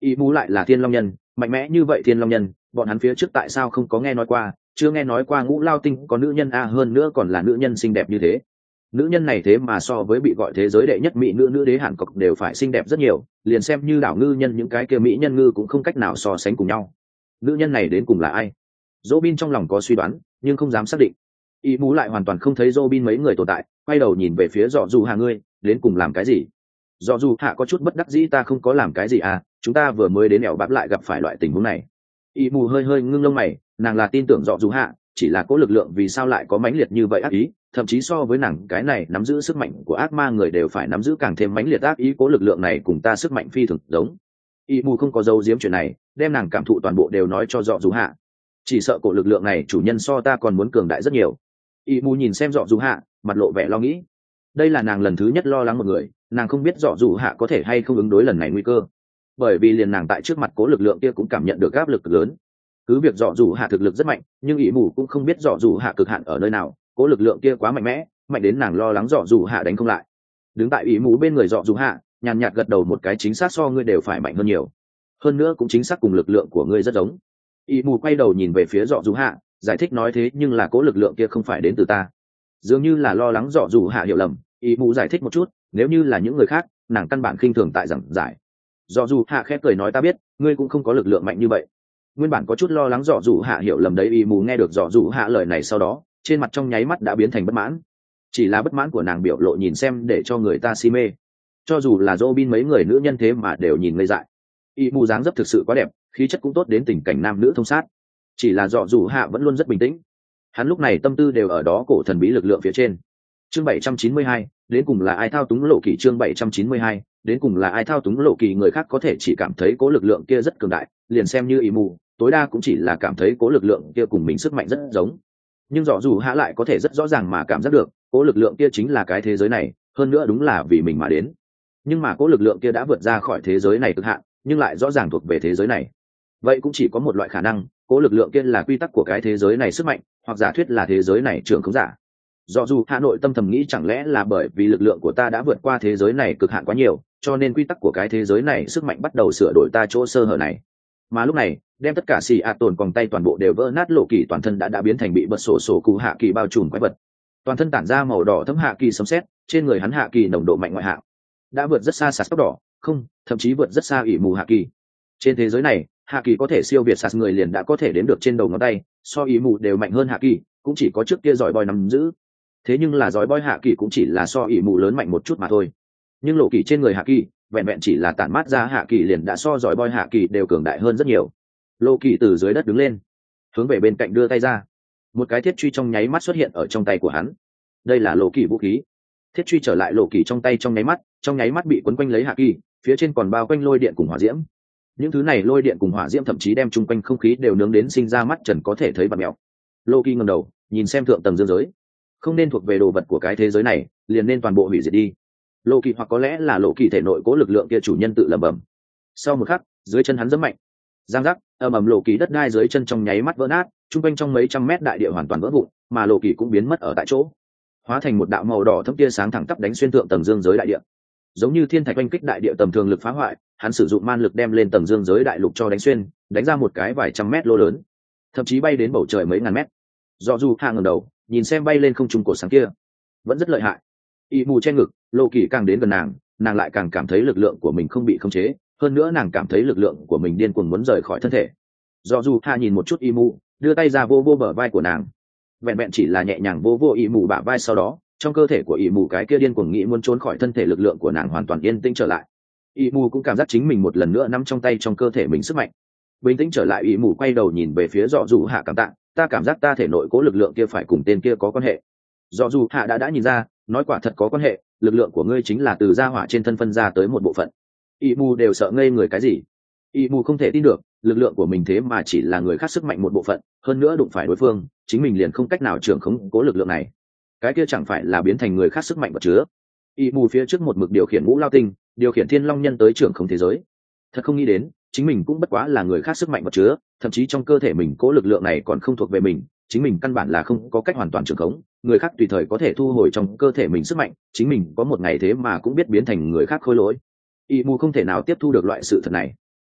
Y mù lại là thiên long nhân, mạnh mẽ như vậy thiên long nhân, bọn hắn phía trước tại sao không có nghe nói qua, chưa nghe nói qua Ngũ Lao Tinh có nữ nhân a, hơn nữa còn là nữ nhân xinh đẹp như thế. Nữ nhân này thế mà so với bị gọi thế giới đệ nhất mỹ nữ nữ đế Hàn Cốc đều phải xinh đẹp rất nhiều, liền xem như đảo ngư nhân những cái kia mỹ nhân ngư cũng không cách nào so sánh cùng nhau. Nữ nhân này đến cùng là ai? Robin trong lòng có suy đoán, nhưng không dám xác định. Y mù lại hoàn toàn không thấy Robin mấy người tồn tại, quay đầu nhìn về phía Dọ Dù Hạ ngươi, đến cùng làm cái gì? Dọ Dù Hạ có chút bất đắc dĩ, ta không có làm cái gì à, chúng ta vừa mới đến ẻo bắp lại gặp phải loại tình huống này. Y mù hơi hơi ngưng lông mày, nàng là tin tưởng Dọ Dù Hạ, chỉ là cố lực lượng vì sao lại có mãnh liệt như vậy ác ý, thậm chí so với nàng cái này nắm giữ sức mạnh của ác ma người đều phải nắm giữ càng thêm mãnh liệt ác ý, cố lực lượng này cùng ta sức mạnh phi thường giống. Y mù không có giấu giếm chuyện này, đem nàng cảm thụ toàn bộ đều nói cho Dọ Dù Hạ. Chỉ sợ cổ lực lượng này chủ nhân so ta còn muốn cường đại rất nhiều. Y mù nhìn xem Dọ Dù Hạ, mặt lộ vẻ lo nghĩ. Đây là nàng lần thứ nhất lo lắng một người, nàng không biết Dọ Dù Hạ có thể hay không ứng đối lần này nguy cơ, bởi vì liền nàng tại trước mặt cố lực lượng kia cũng cảm nhận được áp lực lớn. Cứ việc Dọ Dù Hạ thực lực rất mạnh, nhưng Y mù cũng không biết Dọ Dù Hạ cực hạn ở nơi nào, cố lực lượng kia quá mạnh mẽ, mạnh đến nàng lo lắng Dọ Dù Hạ đánh không lại. Đứng tại Y mù bên người Dọ Dù Hạ, nhàn nhạt gật đầu một cái, chính xác so ngươi đều phải mạnh hơn nhiều, hơn nữa cũng chính xác cùng lực lượng của ngươi rất giống. Y mù quay đầu nhìn về phía Dọ Dù Hạ, giải thích nói thế nhưng là cố lực lượng kia không phải đến từ ta. Dường như là lo lắng Dọ Dù Hạ hiểu lầm, Y mù giải thích một chút, nếu như là những người khác, nàng căn bản khinh thường tại giảng giải. Dọ Dù Hạ khẽ cười nói ta biết, ngươi cũng không có lực lượng mạnh như vậy. Nguyên bản có chút lo lắng Dọ Dù Hạ hiểu lầm đấy, Y mù nghe được Dọ Dù Hạ lời này sau đó, trên mặt trong nháy mắt đã biến thành bất mãn. Chỉ là bất mãn của nàng biểu lộ nhìn xem để cho người ta si mê. Cho dù là Robin mấy người nữ nhân thế mà đều nhìn ngây dại. Y mù dáng dấp thực sự quá đẹp, khí chất cũng tốt đến tình cảnh nam nữ thông sát. Chỉ là Dọ Dù Hạ vẫn luôn rất bình tĩnh, hắn lúc này tâm tư đều ở đó cổ thần bí lực lượng phía trên. Chương bảy trăm chín mươi hai, đến cùng là ai thao túng Lộ Kỳ? Chương bảy trăm chín mươi hai, đến cùng là ai thao túng Lộ Kỳ? Người khác có thể chỉ cảm thấy cố lực lượng kia rất cường đại, liền xem như Y mù, tối đa cũng chỉ là cảm thấy cố lực lượng kia cùng mình sức mạnh rất giống. Nhưng Dọ Dù Hạ lại có thể rất rõ ràng mà cảm giác được, cố lực lượng kia chính là cái thế giới này, hơn nữa đúng là vì mình mà đến. Nhưng mà cố lực lượng kia đã vượt ra khỏi thế giới này cực hạn, nhưng lại rõ ràng thuộc về thế giới này. Vậy cũng chỉ có một loại khả năng, cố lực lượng kia là quy tắc của cái thế giới này sức mạnh, hoặc giả thuyết là thế giới này trưởng khống giả. Do dù Hà Nội tâm thầm nghĩ chẳng lẽ là bởi vì lực lượng của ta đã vượt qua thế giới này cực hạn quá nhiều, cho nên quy tắc của cái thế giới này sức mạnh bắt đầu sửa đổi ta chỗ sơ hở này. Mà lúc này, đem tất cả xì ạ tồn còng tay toàn bộ đều vỡ nát, Lộ Kỳ toàn thân đã đã biến thành bị bật sổ sổ cụ hạ kỳ bao trùm quái vật. Toàn thân tản ra màu đỏ thấm hạ kỳ sấm sét, trên người hắn hạ kỳ nồng độ mạnh ngoại hạng, đã vượt rất xa sạt tóc đỏ, không, thậm chí vượt rất xa ỷ mù hạ kỳ. Trên thế giới này, hạ kỳ có thể siêu việt sạt người liền đã có thể đếm được trên đầu ngón tay, so ỷ mù đều mạnh hơn hạ kỳ, cũng chỉ có trước kia giỏi boy nắm giữ. Thế nhưng là giỏi boy hạ kỳ cũng chỉ là so ỷ mù lớn mạnh một chút mà thôi. Nhưng Lộ Kỳ trên người hạ kỳ, vẹn vẹn chỉ là tản mát ra hạ kỳ liền đã so giỏi boy hạ kỳ đều cường đại hơn rất nhiều. Lộ Kỳ từ dưới đất đứng lên, hướng về bên cạnh đưa tay ra, một cái thiết truy trong nháy mắt xuất hiện ở trong tay của hắn. Đây là Lộ Kỳ vũ khí. Thiết truy trở lại Lộ Kỳ trong tay trong nháy mắt, trong nháy mắt bị quấn quanh lấy hạ kỳ, phía trên còn bao quanh lôi điện cùng hỏa diễm. Những thứ này lôi điện cùng hỏa diễm thậm chí đem chung quanh không khí đều nướng đến sinh ra mắt trần có thể thấy bạt mèo. Lộ Kỳ ngẩng đầu, nhìn xem thượng tầng dương giới, không nên thuộc về đồ vật của cái thế giới này, liền nên toàn bộ hủy diệt đi. Lộ Kỳ, hoặc có lẽ là Lộ Kỳ thể nội cố lực lượng kia chủ nhân tự lẩm bẩm. Sau một khắc, dưới chân hắn giẫm mạnh, giang giác, ầm ầm, Lộ Kỳ đất đai dưới chân trong nháy mắt vỡ nát, chung quanh trong mấy trăm mét đại địa hoàn toàn vỡ vụn, mà Lộ Kỳ cũng biến mất ở tại chỗ, hóa thành một đạo màu đỏ thẫm tia sáng thẳng tắp đánh xuyên thượng tầng dương giới đại địa, giống như thiên thạch oanh kích đại địa tầm thường lực phá hoại. Hắn sử dụng man lực đem lên tầng dương giới đại lục cho đánh xuyên, đánh ra một cái vài trăm mét lô lớn, thậm chí bay đến bầu trời mấy ngàn mét. Do dù Hạ ngẩng đầu nhìn xem bay lên không trung cổ sáng kia, vẫn rất lợi hại. Y mù che ngực, Lộ Kỳ càng đến gần nàng, nàng lại càng cảm thấy lực lượng của mình không bị khống chế, hơn nữa nàng cảm thấy lực lượng của mình điên cuồng muốn rời khỏi thân thể. Do dù Hạ nhìn một chút Y mù, đưa tay ra vô vô bờ vai của nàng, vẹn vẹn chỉ là nhẹ nhàng vô vô Y mù bả vai, sau đó trong cơ thể của Y mù cái kia điên cuồng nghĩ muốn trốn khỏi thân thể lực lượng của nàng hoàn toàn yên tĩnh trở lại. Y mù cũng cảm giác chính mình một lần nữa nắm trong tay trong cơ thể mình sức mạnh, bình tĩnh trở lại. Y mù quay đầu nhìn về phía Dọ Dù Hạ, cảm tạ, ta cảm giác ta thể nội cố lực lượng kia phải cùng tên kia có quan hệ. Dọ Dù Hạ đã đã nhìn ra, nói quả thật có quan hệ, lực lượng của ngươi chính là từ gia hỏa trên thân phân ra tới một bộ phận. Y mù đều sợ ngây người, cái gì? Y mù không thể tin được, lực lượng của mình thế mà chỉ là người khác sức mạnh một bộ phận, hơn nữa đụng phải đối phương, chính mình liền không cách nào trưởng khống cố lực lượng này. Cái kia chẳng phải là biến thành người khác sức mạnh vật chứa? Y mù phía trước một mực điều khiển Ngũ Lao Tinh, điều khiển Thiên Long Nhân tới trưởng khống thế giới, thật không nghĩ đến chính mình cũng bất quá là người khác sức mạnh vật chứa, thậm chí trong cơ thể mình cố lực lượng này còn không thuộc về mình, chính mình căn bản là không có cách hoàn toàn trưởng khống, người khác tùy thời có thể thu hồi trong cơ thể mình sức mạnh, chính mình có một ngày thế mà cũng biết biến thành người khác khôi lỗi. Y mù không thể nào tiếp thu được loại sự thật này.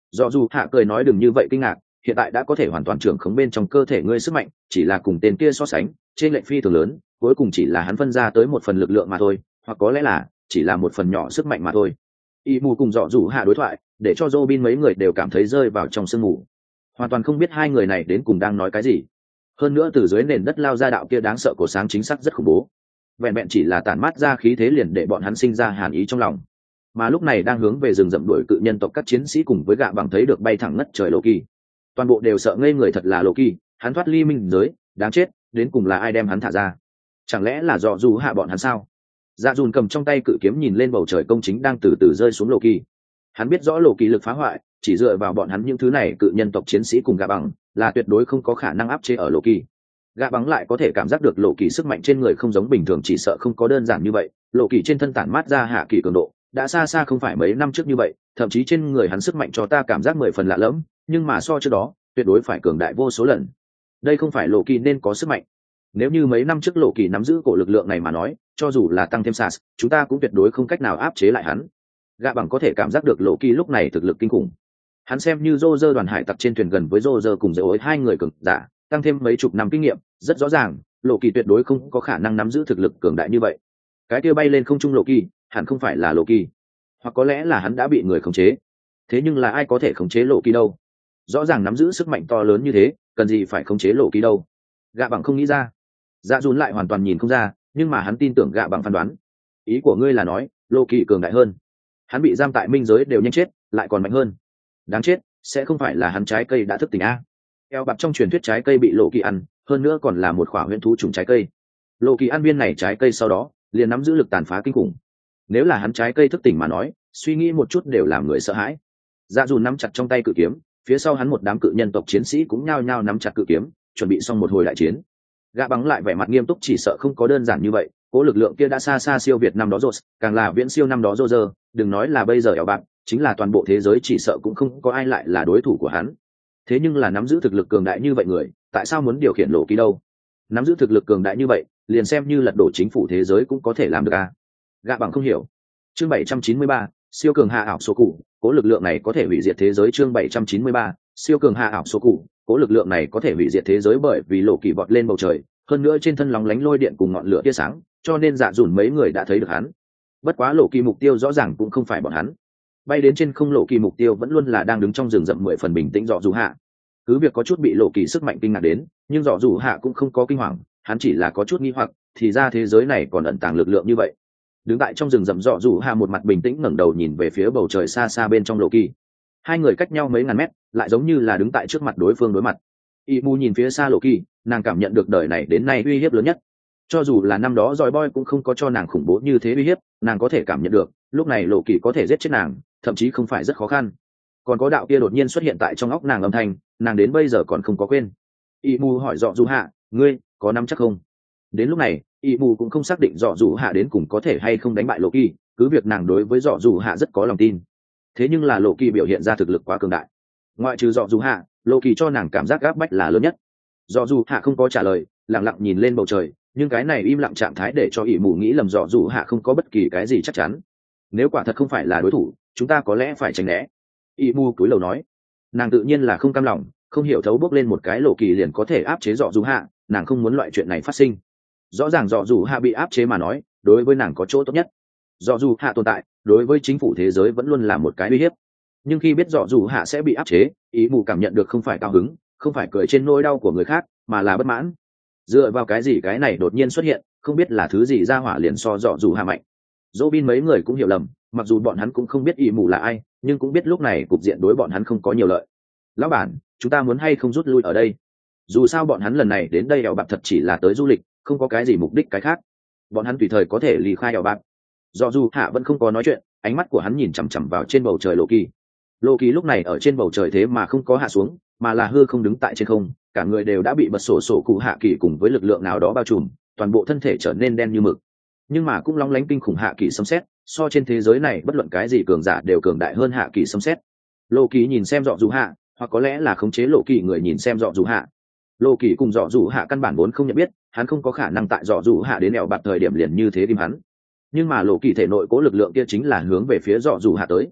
Do dù hạ cười nói đừng như vậy kinh ngạc, hiện tại đã có thể hoàn toàn trưởng khống bên trong cơ thể ngươi sức mạnh, chỉ là cùng tên kia so sánh trên lệnh phi thường lớn, cuối cùng chỉ là hắn phân ra tới một phần lực lượng mà thôi, hoặc có lẽ là chỉ là một phần nhỏ sức mạnh mà thôi. Y mù cùng dọ dù hạ đối thoại để cho Robin mấy người đều cảm thấy rơi vào trong sương mù, hoàn toàn không biết hai người này đến cùng đang nói cái gì. Hơn nữa từ dưới nền đất lao ra đạo kia đáng sợ của sáng chính xác rất khủng bố, vẹn vẹn chỉ là tản mát ra khí thế liền để bọn hắn sinh ra hàn ý trong lòng. Mà lúc này đang hướng về rừng rậm đuổi cự nhân tộc các chiến sĩ cùng với gạ bằng thấy được bay thẳng ngất trời Loki, toàn bộ đều sợ ngây người, thật là Loki, hắn thoát ly minh giới, đáng chết, đến cùng là ai đem hắn thả ra? Chẳng lẽ là dọ dù hạ bọn hắn sao? Dạ dùn cầm trong tay cự kiếm nhìn lên bầu trời công chính đang từ từ rơi xuống Loki. Hắn biết rõ Loki lực phá hoại chỉ dựa vào bọn hắn những thứ này cự nhân tộc chiến sĩ cùng gạ bằng là tuyệt đối không có khả năng áp chế ở Loki. Gạ bằng lại có thể cảm giác được Loki sức mạnh trên người không giống bình thường, chỉ sợ không có đơn giản như vậy. Loki trên thân tản mát ra hạ kỳ cường độ đã xa xa không phải mấy năm trước như vậy, thậm chí trên người hắn sức mạnh cho ta cảm giác mười phần lạ lẫm, nhưng mà so trước đó tuyệt đối phải cường đại vô số lần. Đây không phải Loki nên có sức mạnh. Nếu như mấy năm trước Loki nắm giữ cổ lực lượng này mà nói, cho dù là tăng thêm Sas, chúng ta cũng tuyệt đối không cách nào áp chế lại hắn. Gạ bằng có thể cảm giác được Loki lúc này thực lực kinh khủng. Hắn xem như Roger đoàn hải tặc trên thuyền gần với Roger cùng dễ ối hai người cường giả, tăng thêm mấy chục năm kinh nghiệm, rất rõ ràng, Loki tuyệt đối không có khả năng nắm giữ thực lực cường đại như vậy. Cái kia bay lên không trung Loki, hẳn không phải là Loki, hoặc có lẽ là hắn đã bị người khống chế. Thế nhưng là ai có thể khống chế Loki đâu? Rõ ràng nắm giữ sức mạnh to lớn như thế, cần gì phải khống chế Loki đâu? Gạ bằng không nghĩ ra. Dạ dùn lại hoàn toàn nhìn không ra, nhưng mà hắn tin tưởng gạ bằng phán đoán. Ý của ngươi là nói Loki cường đại hơn? Hắn bị giam tại minh giới đều nhanh chết, lại còn mạnh hơn. Đáng chết, sẽ không phải là hắn trái cây đã thức tỉnh a? Eo bạc trong truyền thuyết trái cây bị Loki ăn, hơn nữa còn là một quả huyễn thú trùng trái cây. Loki ăn viên này trái cây sau đó liền nắm giữ lực tàn phá kinh khủng. Nếu là hắn trái cây thức tỉnh mà nói, suy nghĩ một chút đều làm người sợ hãi. Dạ dùn nắm chặt trong tay cự kiếm, phía sau hắn một đám cự nhân tộc chiến sĩ cũng nhao nhao nắm chặt cự kiếm, chuẩn bị xong một hồi đại chiến. Gã bắn lại vẻ mặt nghiêm túc, chỉ sợ không có đơn giản như vậy, cố lực lượng kia đã xa xa siêu việt năm đó rồi, càng là viễn siêu năm đó Roger, đừng nói là bây giờ ẻo bạc, chính là toàn bộ thế giới chỉ sợ cũng không có ai lại là đối thủ của hắn. Thế nhưng là nắm giữ thực lực cường đại như vậy người, tại sao muốn điều khiển Loki đâu? Nắm giữ thực lực cường đại như vậy, liền xem như lật đổ chính phủ thế giới cũng có thể làm được à? Gã bằng không hiểu. Chương bảy trăm chín mươi ba, siêu cường hạ ảo số cụ, cố lực lượng này có thể hủy diệt thế giới. Chương bảy trăm chín mươi ba, siêu cường hạ ảo số cụ, cố lực lượng này có thể hủy diệt thế giới, bởi vì Loki vọt lên bầu trời, hơn nữa trên thân lóng lánh lôi điện cùng ngọn lửa tia sáng, cho nên dạ dùn mấy người đã thấy được hắn. Bất quá Loki mục tiêu rõ ràng cũng không phải bọn hắn. Bay đến trên không Loki mục tiêu vẫn luôn là đang đứng trong rừng rậm mười phần bình tĩnh dọ dù hạ. Cứ việc có chút bị Loki sức mạnh kinh ngạc đến, nhưng dọ dù hạ cũng không có kinh hoàng, hắn chỉ là có chút nghi hoặc, thì ra thế giới này còn ẩn tàng lực lượng như vậy. Đứng tại trong rừng rậm dọ dù hạ một mặt bình tĩnh ngẩng đầu nhìn về phía bầu trời xa xa bên trong Loki. Hai người cách nhau mấy ngàn mét, lại giống như là đứng tại trước mặt đối phương đối mặt. Y Mu nhìn phía xa Loki, nàng cảm nhận được đời này đến nay uy hiếp lớn nhất. Cho dù là năm đó Joy Boy cũng không có cho nàng khủng bố như thế uy hiếp, nàng có thể cảm nhận được, lúc này Loki có thể giết chết nàng, thậm chí không phải rất khó khăn. Còn có đạo kia đột nhiên xuất hiện tại trong óc nàng âm thanh, nàng đến bây giờ còn không có quên. Y Mu hỏi dọ dù hạ, ngươi có nắm chắc không? Đến lúc này, Y Mu cũng không xác định dọ dù hạ đến cùng có thể hay không đánh bại Loki, cứ việc nàng đối với dọ dù hạ rất có lòng tin. Thế nhưng là Loki biểu hiện ra thực lực quá cường đại. Ngoại trừ dọ dù hạ, Loki cho nàng cảm giác áp bách là lớn nhất. Dọ dù hạ không có trả lời, lặng lặng nhìn lên bầu trời, nhưng cái này im lặng trạng thái để cho ỷ mù nghĩ lầm dọ dù hạ không có bất kỳ cái gì chắc chắn. Nếu quả thật không phải là đối thủ, chúng ta có lẽ phải tránh né. ỷ mù cúi đầu nói, nàng tự nhiên là không cam lòng, không hiểu thấu bước lên một cái Loki liền có thể áp chế dọ dù hạ, nàng không muốn loại chuyện này phát sinh. Rõ ràng dọ dù hạ bị áp chế mà nói, đối với nàng có chỗ tốt nhất. Dọ dù hạ tồn tại, đối với chính phủ thế giới vẫn luôn là một cái uy hiếp. Nhưng khi biết dọ dù hạ sẽ bị áp chế, ý mù cảm nhận được không phải cao hứng, không phải cười trên nỗi đau của người khác, mà là bất mãn. Dựa vào cái gì cái này đột nhiên xuất hiện, không biết là thứ gì ra hỏa liền so dọ dù hạ mạnh. Robin mấy người cũng hiểu lầm, mặc dù bọn hắn cũng không biết ý mù là ai, nhưng cũng biết lúc này cục diện đối bọn hắn không có nhiều lợi. Lão bản, chúng ta muốn hay không rút lui ở đây? Dù sao bọn hắn lần này đến đây ẻo bạc thật chỉ là tới du lịch, không có cái gì mục đích cái khác. Bọn hắn tùy thời có thể ly khai ẻo bạc. Dọ dù hạ vẫn không có nói chuyện, ánh mắt của hắn nhìn chằm chằm vào trên bầu trời Loki. Loki lúc này ở trên bầu trời thế mà không có hạ xuống, mà là hư không đứng tại trên không, cả người đều đã bị bật sổ sổ cụ hạ kỳ cùng với lực lượng nào đó bao trùm, toàn bộ thân thể trở nên đen như mực. Nhưng mà cũng lóng lánh kinh khủng hạ kỳ xâm xét, so trên thế giới này bất luận cái gì cường giả đều cường đại hơn hạ kỳ xâm xét. Loki nhìn xem dọ dù hạ, hoặc có lẽ là khống chế Loki người nhìn xem dọ dù hạ. Loki cùng dọ dù hạ căn bản vốn không nhận biết, hắn không có khả năng tại dọ dù hạ đến ẻo bạt thời điểm liền như thế tìm hắn. Nhưng mà Loki thể nội cố lực lượng kia chính là hướng về phía dọ dù hạ tới.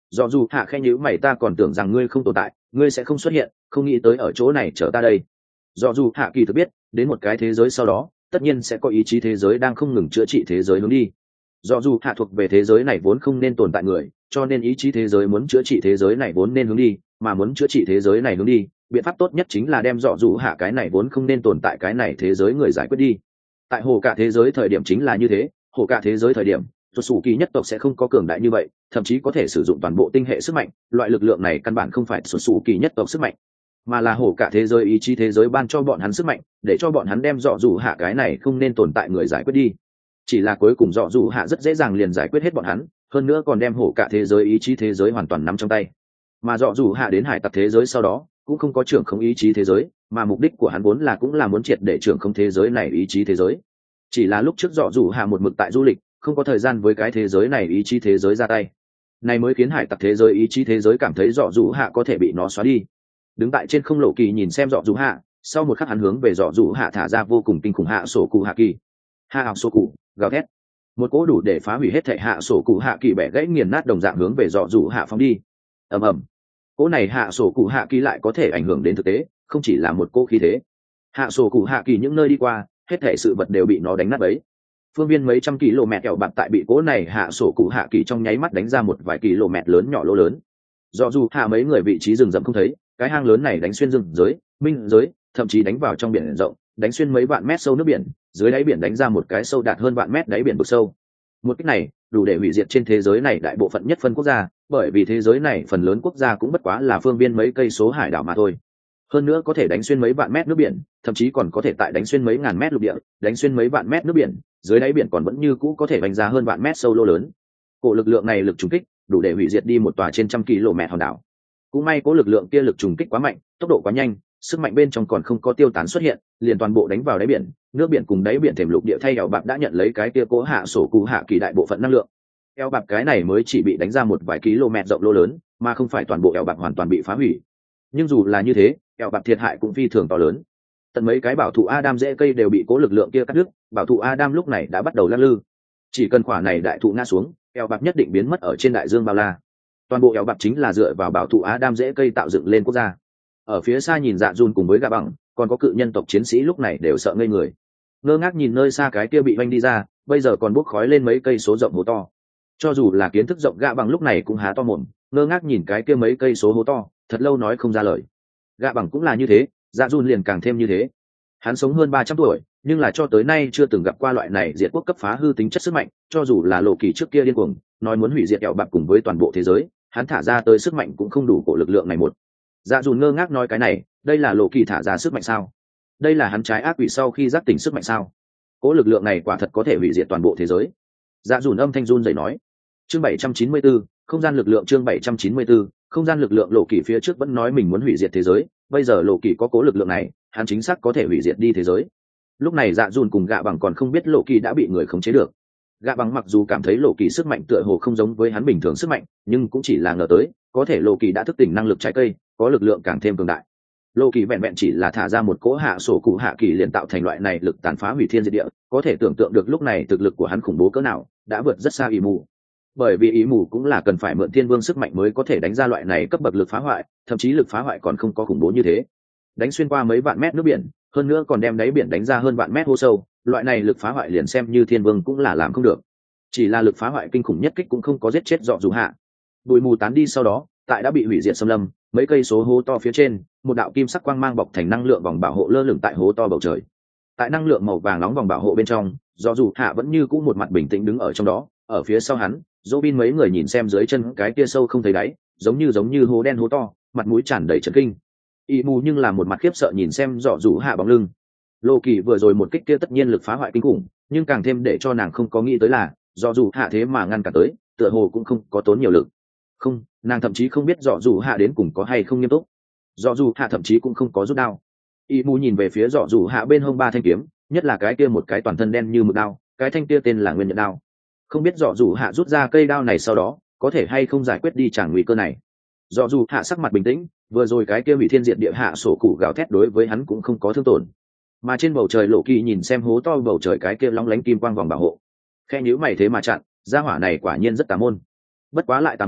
do dù hạ khen nhữ mày, ta còn tưởng rằng ngươi không tồn tại, ngươi sẽ không xuất hiện, không nghĩ tới ở chỗ này chờ ta đây. Do dù hạ kỳ thực biết đến một cái thế giới sau đó tất nhiên sẽ có ý chí thế giới đang không ngừng chữa trị thế giới hướng đi. Do dù hạ thuộc về thế giới này vốn không nên tồn tại người, cho nên ý chí thế giới muốn chữa trị thế giới này vốn nên hướng đi, mà muốn chữa trị thế giới này hướng đi, biện pháp tốt nhất chính là đem dọ dù hạ cái này vốn không nên tồn tại cái này thế giới người giải quyết đi. Tại hồ cả thế giới thời điểm chính là như thế, hồ cả thế giới thời điểm xuất xù kỳ nhất tộc sẽ không có cường đại như vậy, thậm chí có thể sử dụng toàn bộ tinh hệ sức mạnh, loại lực lượng này căn bản không phải xuất xù kỳ nhất tộc sức mạnh, mà là hồ cả thế giới ý chí thế giới ban cho bọn hắn sức mạnh, để cho bọn hắn đem dọ dù hạ cái này không nên tồn tại người giải quyết đi. Chỉ là cuối cùng dọ dù hạ rất dễ dàng liền giải quyết hết bọn hắn, hơn nữa còn đem hồ cả thế giới ý chí thế giới hoàn toàn nắm trong tay. Mà dọ dù hạ đến hải tặc thế giới sau đó cũng không có trưởng không ý chí thế giới, mà mục đích của hắn vốn là cũng là muốn triệt để trưởng không thế giới này ý chí thế giới. Chỉ là lúc trước dọ dù hạ một mực tại du lịch, không có thời gian với cái thế giới này ý chí thế giới ra tay, này mới khiến hải tặc thế giới ý chí thế giới cảm thấy dọ dù hạ có thể bị nó xóa đi. Đứng tại trên không lộ kỳ nhìn xem dọ dù hạ, sau một khắc hắn hướng về dọ dù hạ thả ra vô cùng kinh khủng hạ sổ cụ hạ kỳ. Hạ ảo sổ cụ gào thét, một cỗ đủ để phá hủy hết thảy hạ sổ cụ hạ kỳ bẻ gãy nghiền nát đồng dạng hướng về dọ dù hạ phóng đi. Ầm ầm, cỗ này hạ sổ cụ hạ kỳ lại có thể ảnh hưởng đến thực tế, không chỉ là một cỗ khí thế. Hạ sổ cụ hạ kỳ những nơi đi qua, hết thảy sự vật đều bị nó đánh nát bấy. Phương viên mấy trăm km kẹo bạc tại bị cỗ này hạ sổ cụ hạ kỳ trong nháy mắt đánh ra một vài km lớn nhỏ lỗ lớn. Do dù hạ mấy người vị trí rừng rậm không thấy, cái hang lớn này đánh xuyên rừng giới, minh giới, thậm chí đánh vào trong biển rộng, đánh xuyên mấy vạn mét sâu nước biển, dưới đáy biển đánh ra một cái sâu đạt hơn vạn mét đáy biển vực sâu. Một cách này đủ để hủy diệt trên thế giới này đại bộ phận nhất phân quốc gia, bởi vì thế giới này phần lớn quốc gia cũng bất quá là phương viên mấy cây số hải đảo mà thôi. Hơn nữa có thể đánh xuyên mấy vạn mét nước biển, thậm chí còn có thể tại đánh xuyên mấy ngàn mét lục địa, đánh xuyên mấy vạn mét nước biển, dưới đáy biển còn vẫn như cũ có thể đánh ra hơn vạn mét sâu lô lớn. Cổ lực lượng này lực trùng kích đủ để hủy diệt đi một tòa trên trăm km hòn đảo. Cũng may cố lực lượng kia lực trùng kích quá mạnh, tốc độ quá nhanh, sức mạnh bên trong còn không có tiêu tán xuất hiện, liền toàn bộ đánh vào đáy biển, nước biển cùng đáy biển thềm lục địa thay eo bạc đã nhận lấy cái kia cố hạ sổ cụ hạ kỳ đại bộ phận năng lượng. Eo bạc cái này mới chỉ bị đánh ra một vài km rộng lô lớn, mà không phải toàn bộ eo bạc hoàn toàn bị phá hủy. Nhưng dù là như thế, eo bạc thiệt hại cũng phi thường to lớn. Tận mấy cái bảo thụ Adam rễ cây đều bị cố lực lượng kia cắt đứt, bảo thụ Adam lúc này đã bắt đầu lắc lư. Chỉ cần quả này đại thụ ngã xuống, eo bạc nhất định biến mất ở trên đại dương bao la. Toàn bộ eo bạc chính là dựa vào bảo thụ Adam rễ cây tạo dựng lên quốc gia. Ở phía xa nhìn Dạ Dùn cùng với Gà Bằng, còn có cự nhân tộc chiến sĩ lúc này đều sợ ngây người, ngơ ngác nhìn nơi xa cái kia bị vanh đi ra, bây giờ còn bốc khói lên mấy cây số rộng hố to. Cho dù là kiến thức rộng Gà Bằng lúc này cũng há to mồm, ngơ ngác nhìn cái kia mấy cây số hố to, thật lâu nói không ra lời. Gà Bằng cũng là như thế, Dạ Dùn liền càng thêm như thế. Hắn sống hơn ba trăm tuổi, nhưng là cho tới nay chưa từng gặp qua loại này diệt quốc cấp phá hư tính chất sức mạnh, cho dù là Lộ Kỳ trước kia điên cuồng, nói muốn hủy diệt eo bạc cùng với toàn bộ thế giới, hắn thả ra tới sức mạnh cũng không đủ cổ lực lượng này một. Dạ Dùn ngơ ngác nói cái này, đây là Lộ Kỳ thả ra sức mạnh sao? Đây là hắn trái ác quỷ sau khi giác tỉnh sức mạnh sao? Cố lực lượng này quả thật có thể hủy diệt toàn bộ thế giới. Dạ Dùn âm thanh run rẩy nói. Chương bảy trăm chín mươi tư, không gian lực lượng chương bảy trăm chín mươi tư, không gian lực lượng. Lộ Kỳ phía trước vẫn nói mình muốn hủy diệt thế giới, bây giờ Lộ Kỳ có cố lực lượng này, hắn chính xác có thể hủy diệt đi thế giới. Lúc này Dạ Dùn cùng Gạ Bằng còn không biết Lộ Kỳ đã bị người khống chế được. Gạ Bằng mặc dù cảm thấy Lộ Kỳ sức mạnh tựa hồ không giống với hắn bình thường sức mạnh, nhưng cũng chỉ là ngờ tới, có thể Lộ Kỳ đã thức tỉnh năng lực trái cây, có lực lượng càng thêm cường đại. Lộ Kỳ vẹn vẹn chỉ là thả ra một cỗ hạ sổ cụ hạ kỳ liền tạo thành loại này lực tàn phá hủy thiên diệt địa, có thể tưởng tượng được lúc này thực lực của hắn khủng bố cỡ nào, đã vượt rất xa ý mù. Bởi vì ý mù cũng là cần phải mượn thiên vương sức mạnh mới có thể đánh ra loại này cấp bậc lực phá hoại, thậm chí lực phá hoại còn không có khủng bố như thế. Đánh xuyên qua mấy vạn mét nước biển, hơn nữa còn đem đáy biển đánh ra hơn vạn mét hố sâu, loại này lực phá hoại liền xem như thiên vương cũng là làm không được. Chỉ là lực phá hoại kinh khủng nhất kích cũng không có giết chết dọ dù hạ. Bụi mù tán đi sau đó, tại đã bị hủy diệt xâm lâm, mấy cây số hố to phía trên, một đạo kim sắc quang mang bọc thành năng lượng vòng bảo hộ lơ lửng tại hố to bầu trời. Tại năng lượng màu vàng nóng vòng bảo hộ bên trong, dọ dù hạ vẫn như cũ một mặt bình tĩnh đứng ở trong đó, ở phía sau hắn, Robin mấy người nhìn xem dưới chân cái kia sâu không thấy đáy, giống như giống như hố đen hố to, mặt mũi tràn đầy chấn kinh. Y mù nhưng là một mặt khiếp sợ nhìn xem dọ dù hạ bóng lưng. Lô Kỳ vừa rồi một kích kia tất nhiên lực phá hoại kinh khủng, nhưng càng thêm để cho nàng không có nghĩ tới là, dọ dù hạ thế mà ngăn cản tới, tựa hồ cũng không có tốn nhiều lực. Không, nàng thậm chí không biết dọ dù hạ đến cùng có hay không nghiêm túc. Dọ dù hạ thậm chí cũng không có rút đao. Y mù nhìn về phía dọ dù hạ bên hông ba thanh kiếm, nhất là cái kia một cái toàn thân đen như mực đao, cái thanh kia tên là Nguyên Nhận đao. Không biết dọ dù hạ rút ra cây đao này sau đó có thể hay không giải quyết đi tràng nguy cơ này. Dọ dù hạ sắc mặt bình tĩnh, vừa rồi cái kia bị thiên diệt địa hạ sổ cụ gào thét đối với hắn cũng không có thương tổn. Mà trên bầu trời Lộ Kỳ nhìn xem hố to bầu trời cái kia lóng lánh kim quang vòng bảo hộ, khe nhíu mày thế mà chặn, gia hỏa này quả nhiên rất tà môn. Bất quá lại tà môn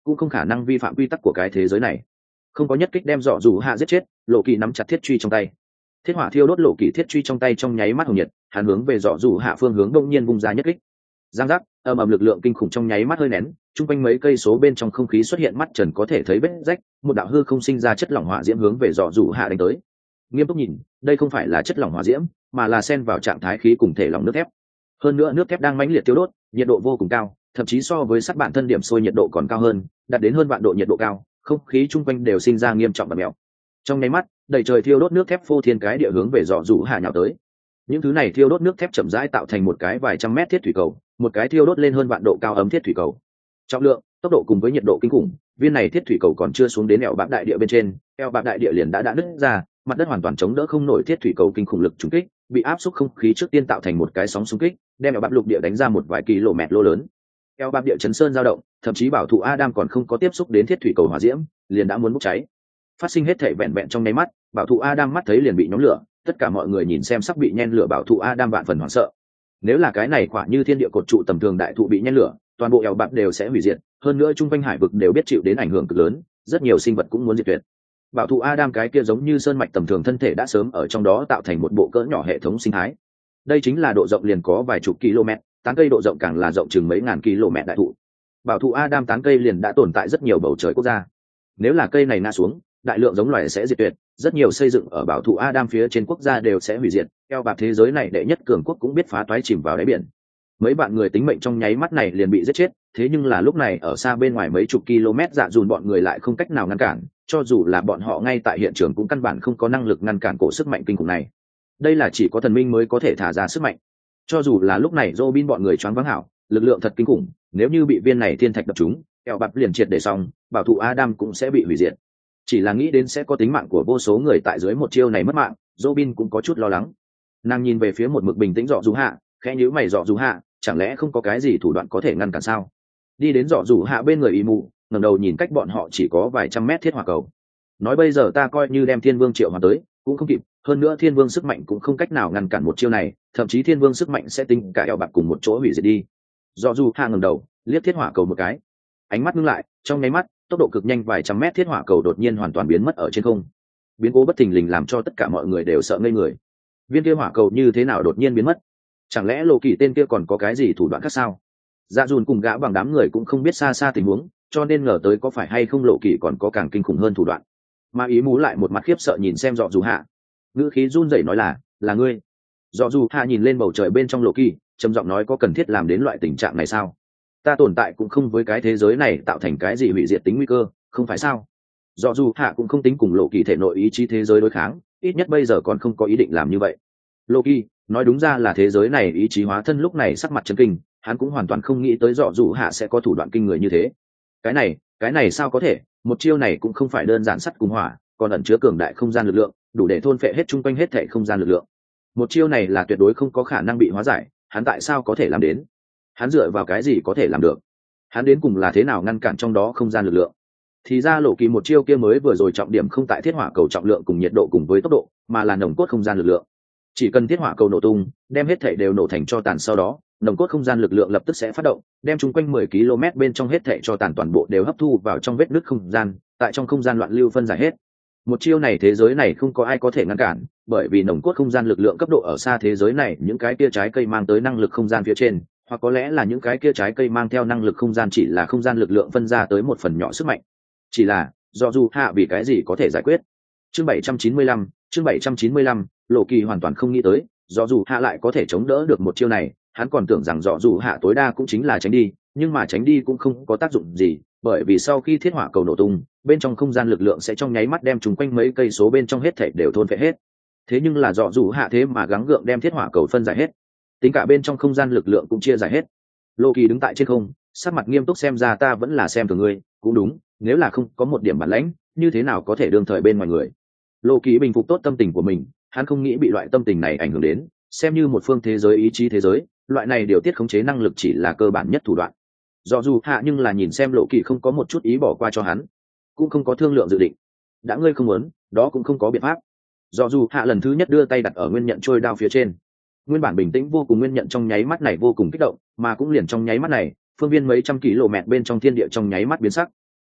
cũng không khả năng vi phạm quy tắc của cái thế giới này. Không có nhất kích đem dọ dù hạ giết chết, lộ kỳ nắm chặt thiết truy trong tay. Thiết hỏa thiêu đốt lộ kỳ thiết truy trong tay trong nháy mắt hồng nhiệt, hắn hướng về dọ dù hạ phương hướng đông nhiên vung ra nhất kích. Giang giác, ầm ầm lực lượng kinh khủng trong nháy mắt hơi nén, trung quanh mấy cây số bên trong không khí xuất hiện mắt trần có thể thấy vết rách, một đạo hư không sinh ra chất lỏng hỏa diễm hướng về dọ dù hạ đánh tới. Nghiêm túc nhìn, đây không phải là chất lỏng hỏa diễm, mà là xen vào trạng thái khí cùng thể lỏng nước thép. Hơn nữa nước thép đang mãnh liệt thiêu đốt, nhiệt độ vô cùng cao, thậm chí so với sắt bản thân điểm sôi nhiệt độ còn cao hơn, đạt đến hơn vạn độ nhiệt độ cao, không khí chung quanh đều sinh ra nghiêm trọng và mèo. Trong nháy mắt, đầy trời thiêu đốt nước thép phô thiên cái địa hướng về dọ dù hạ nhào tới. Những thứ này thiêu đốt nước thép chậm rãi tạo thành một cái vài trăm mét thiết thủy cầu, một cái thiêu đốt lên hơn vạn độ cao ấm thiết thủy cầu. Trọng lượng, tốc độ cùng với nhiệt độ kinh khủng, viên này thiết thủy cầu còn chưa xuống đến eo bạc đại địa bên trên, eo bạc đại địa liền đã đã nứt ra, mặt đất hoàn toàn chống đỡ không nổi thiết thủy cầu kinh khủng lực trùng kích, bị áp suất không khí trước tiên tạo thành một cái sóng xung kích, đem eo bạc lục địa đánh ra một vài km lô lớn. Eo bạc địa chấn sơn dao động, thậm chí bảo thủ Adam còn không có tiếp xúc đến thiết thủy cầu hỏa diễm, liền đã muốn bốc cháy. Phát sinh hết thảy vẹn vẹn trong nháy mắt, bảo thủ Adam mắt thấy liền bị nhóm lửa, tất cả mọi người nhìn xem sắp bị nhen lửa bảo thủ Adam vạn phần hoảng sợ. Nếu là cái này quả như thiên địa cột trụ tầm thường đại thụ bị nhen lửa, toàn bộ eo bạc đều sẽ hủy diệt, hơn nữa trung quanh hải vực đều biết chịu đến ảnh hưởng cực lớn, rất nhiều sinh vật cũng muốn diệt tuyệt. Bảo thủ Adam cái kia giống như sơn mạch tầm thường thân thể đã sớm ở trong đó tạo thành một bộ cỡ nhỏ hệ thống sinh thái. Đây chính là độ rộng liền có vài chục km, tán cây độ rộng càng là rộng chừng mấy ngàn km đại thụ. Bảo thủ Adam tán cây liền đã tồn tại rất nhiều bầu trời quốc gia. Nếu là cây này ngã xuống, đại lượng giống loài sẽ diệt tuyệt, rất nhiều xây dựng ở bảo thủ Adam phía trên quốc gia đều sẽ hủy diệt, eo bạc thế giới này đệ nhất cường quốc cũng biết phá toái chìm vào đáy biển. Mấy bạn người tính mệnh trong nháy mắt này liền bị giết chết, thế nhưng là lúc này ở xa bên ngoài mấy chục km dạ dùn bọn người lại không cách nào ngăn cản, cho dù là bọn họ ngay tại hiện trường cũng căn bản không có năng lực ngăn cản cổ sức mạnh kinh khủng này. Đây là chỉ có thần minh mới có thể thả ra sức mạnh. Cho dù là lúc này Robin bọn người choáng váng hảo, lực lượng thật kinh khủng, nếu như bị viên này thiên thạch đập trúng, eo bạc liền triệt để xong, bảo thủ Adam cũng sẽ bị hủy diệt. Chỉ là nghĩ đến sẽ có tính mạng của vô số người tại dưới một chiêu này mất mạng, Robin cũng có chút lo lắng. Nàng nhìn về phía một mực bình tĩnh dọ dù hạ, khẽ nhíu mày dọ dù hạ, chẳng lẽ không có cái gì thủ đoạn có thể ngăn cản sao? Đi đến dọ dù hạ bên người y mù, ngẩng đầu nhìn cách bọn họ chỉ có vài trăm mét thiết hỏa cầu. Nói bây giờ ta coi như đem Thiên Vương triệu hoàn tới, cũng không kịp, hơn nữa Thiên Vương sức mạnh cũng không cách nào ngăn cản một chiêu này, thậm chí Thiên Vương sức mạnh sẽ tính cả eo bạc cùng một chỗ hủy diệt đi. Dọ dù hạ ngẩng đầu, liếc thiết hỏa cầu một cái. Ánh mắt ngưng lại, trong nháy mắt, tốc độ cực nhanh vài trăm mét thiết hỏa cầu đột nhiên hoàn toàn biến mất ở trên không. Biến cố bất thình lình làm cho tất cả mọi người đều sợ ngây người. Viên kia hỏa cầu như thế nào đột nhiên biến mất? Chẳng lẽ Lộ Kỳ tên kia còn có cái gì thủ đoạn khác sao? Dạ dùn cùng gã bằng đám người cũng không biết xa xa tình huống, cho nên ngờ tới có phải hay không Lộ Kỳ còn có càng kinh khủng hơn thủ đoạn. Mà ý mú lại một mặt khiếp sợ nhìn xem dọ dù hạ, ngữ khí run rẩy nói là là ngươi. Dọ dù hạ nhìn lên bầu trời bên trong Lộ Kỳ, trầm giọng nói có cần thiết làm đến loại tình trạng này sao? Ta tồn tại cũng không với cái thế giới này tạo thành cái gì hủy diệt tính nguy cơ, không phải sao? Dọ dù hạ cũng không tính cùng Lộ Kỳ thể nội ý chí thế giới đối kháng, ít nhất bây giờ còn không có ý định làm như vậy. Lộ Kỳ nói đúng ra là thế giới này ý chí hóa thân lúc này sắc mặt chấn kinh, hắn cũng hoàn toàn không nghĩ tới dọ dù hạ sẽ có thủ đoạn kinh người như thế. Cái này, cái này sao có thể? Một chiêu này cũng không phải đơn giản sắt cùng hỏa, còn ẩn chứa cường đại không gian lực lượng, đủ để thôn phệ hết chung quanh hết thảy không gian lực lượng. Một chiêu này là tuyệt đối không có khả năng bị hóa giải, hắn tại sao có thể làm đến? Hắn dựa vào cái gì có thể làm được? Hắn đến cùng là thế nào ngăn cản trong đó không gian lực lượng? Thì ra Lộ Kỳ một chiêu kia mới vừa rồi trọng điểm không tại thiết hỏa cầu trọng lượng cùng nhiệt độ cùng với tốc độ, mà là nồng cốt không gian lực lượng. Chỉ cần thiết hỏa cầu nổ tung, đem hết thảy đều nổ thành cho tàn, sau đó nồng cốt không gian lực lượng lập tức sẽ phát động, đem chung quanh mười ki lô mét bên trong hết thảy cho tàn toàn bộ đều hấp thu vào trong vết nứt không gian, tại trong không gian loạn lưu phân giải hết. Một chiêu này thế giới này không có ai có thể ngăn cản, bởi vì nồng cốt không gian lực lượng cấp độ ở xa thế giới này, những cái kia trái cây mang tới năng lực không gian phía trên, hoặc có lẽ là những cái kia trái cây mang theo năng lực không gian chỉ là không gian lực lượng phân ra tới một phần nhỏ sức mạnh. Chỉ là, do dù hạ vì cái gì có thể giải quyết. Chương bảy trăm chín mươi lăm, chương bảy trăm chín mươi lăm, Lộ Kỳ hoàn toàn không nghĩ tới, do dù hạ lại có thể chống đỡ được một chiêu này, hắn còn tưởng rằng do dù hạ tối đa cũng chính là tránh đi, nhưng mà tránh đi cũng không có tác dụng gì, bởi vì sau khi thiết hỏa cầu nổ tung, bên trong không gian lực lượng sẽ trong nháy mắt đem chúng quanh mấy cây số bên trong hết thảy đều thôn phệ hết. Thế nhưng là do dù hạ thế mà gắng gượng đem thiết hỏa cầu phân giải hết, tính cả bên trong không gian lực lượng cũng chia giải hết. Lộ Kỳ đứng tại trên không, sắc mặt nghiêm túc xem ra ta vẫn là xem thường ngươi, cũng đúng, nếu là không có một điểm bản lãnh, như thế nào có thể đương thời bên ngoài người. Lộ Kỳ bình phục tốt tâm tình của mình, hắn không nghĩ bị loại tâm tình này ảnh hưởng đến, xem như một phương thế giới ý chí thế giới, loại này điều tiết khống chế năng lực chỉ là cơ bản nhất thủ đoạn. Do dù hạ nhưng là nhìn xem Lộ Kỳ không có một chút ý bỏ qua cho hắn, cũng không có thương lượng dự định. Đã ngươi không muốn, đó cũng không có biện pháp. Do dù hạ lần thứ nhất đưa tay đặt ở nguyên nhận trôi đao phía trên, nguyên bản bình tĩnh vô cùng nguyên nhận trong nháy mắt này vô cùng kích động, mà cũng liền trong nháy mắt này, phương viên mấy trăm km bên trong thiên địa trong nháy mắt biến sắc.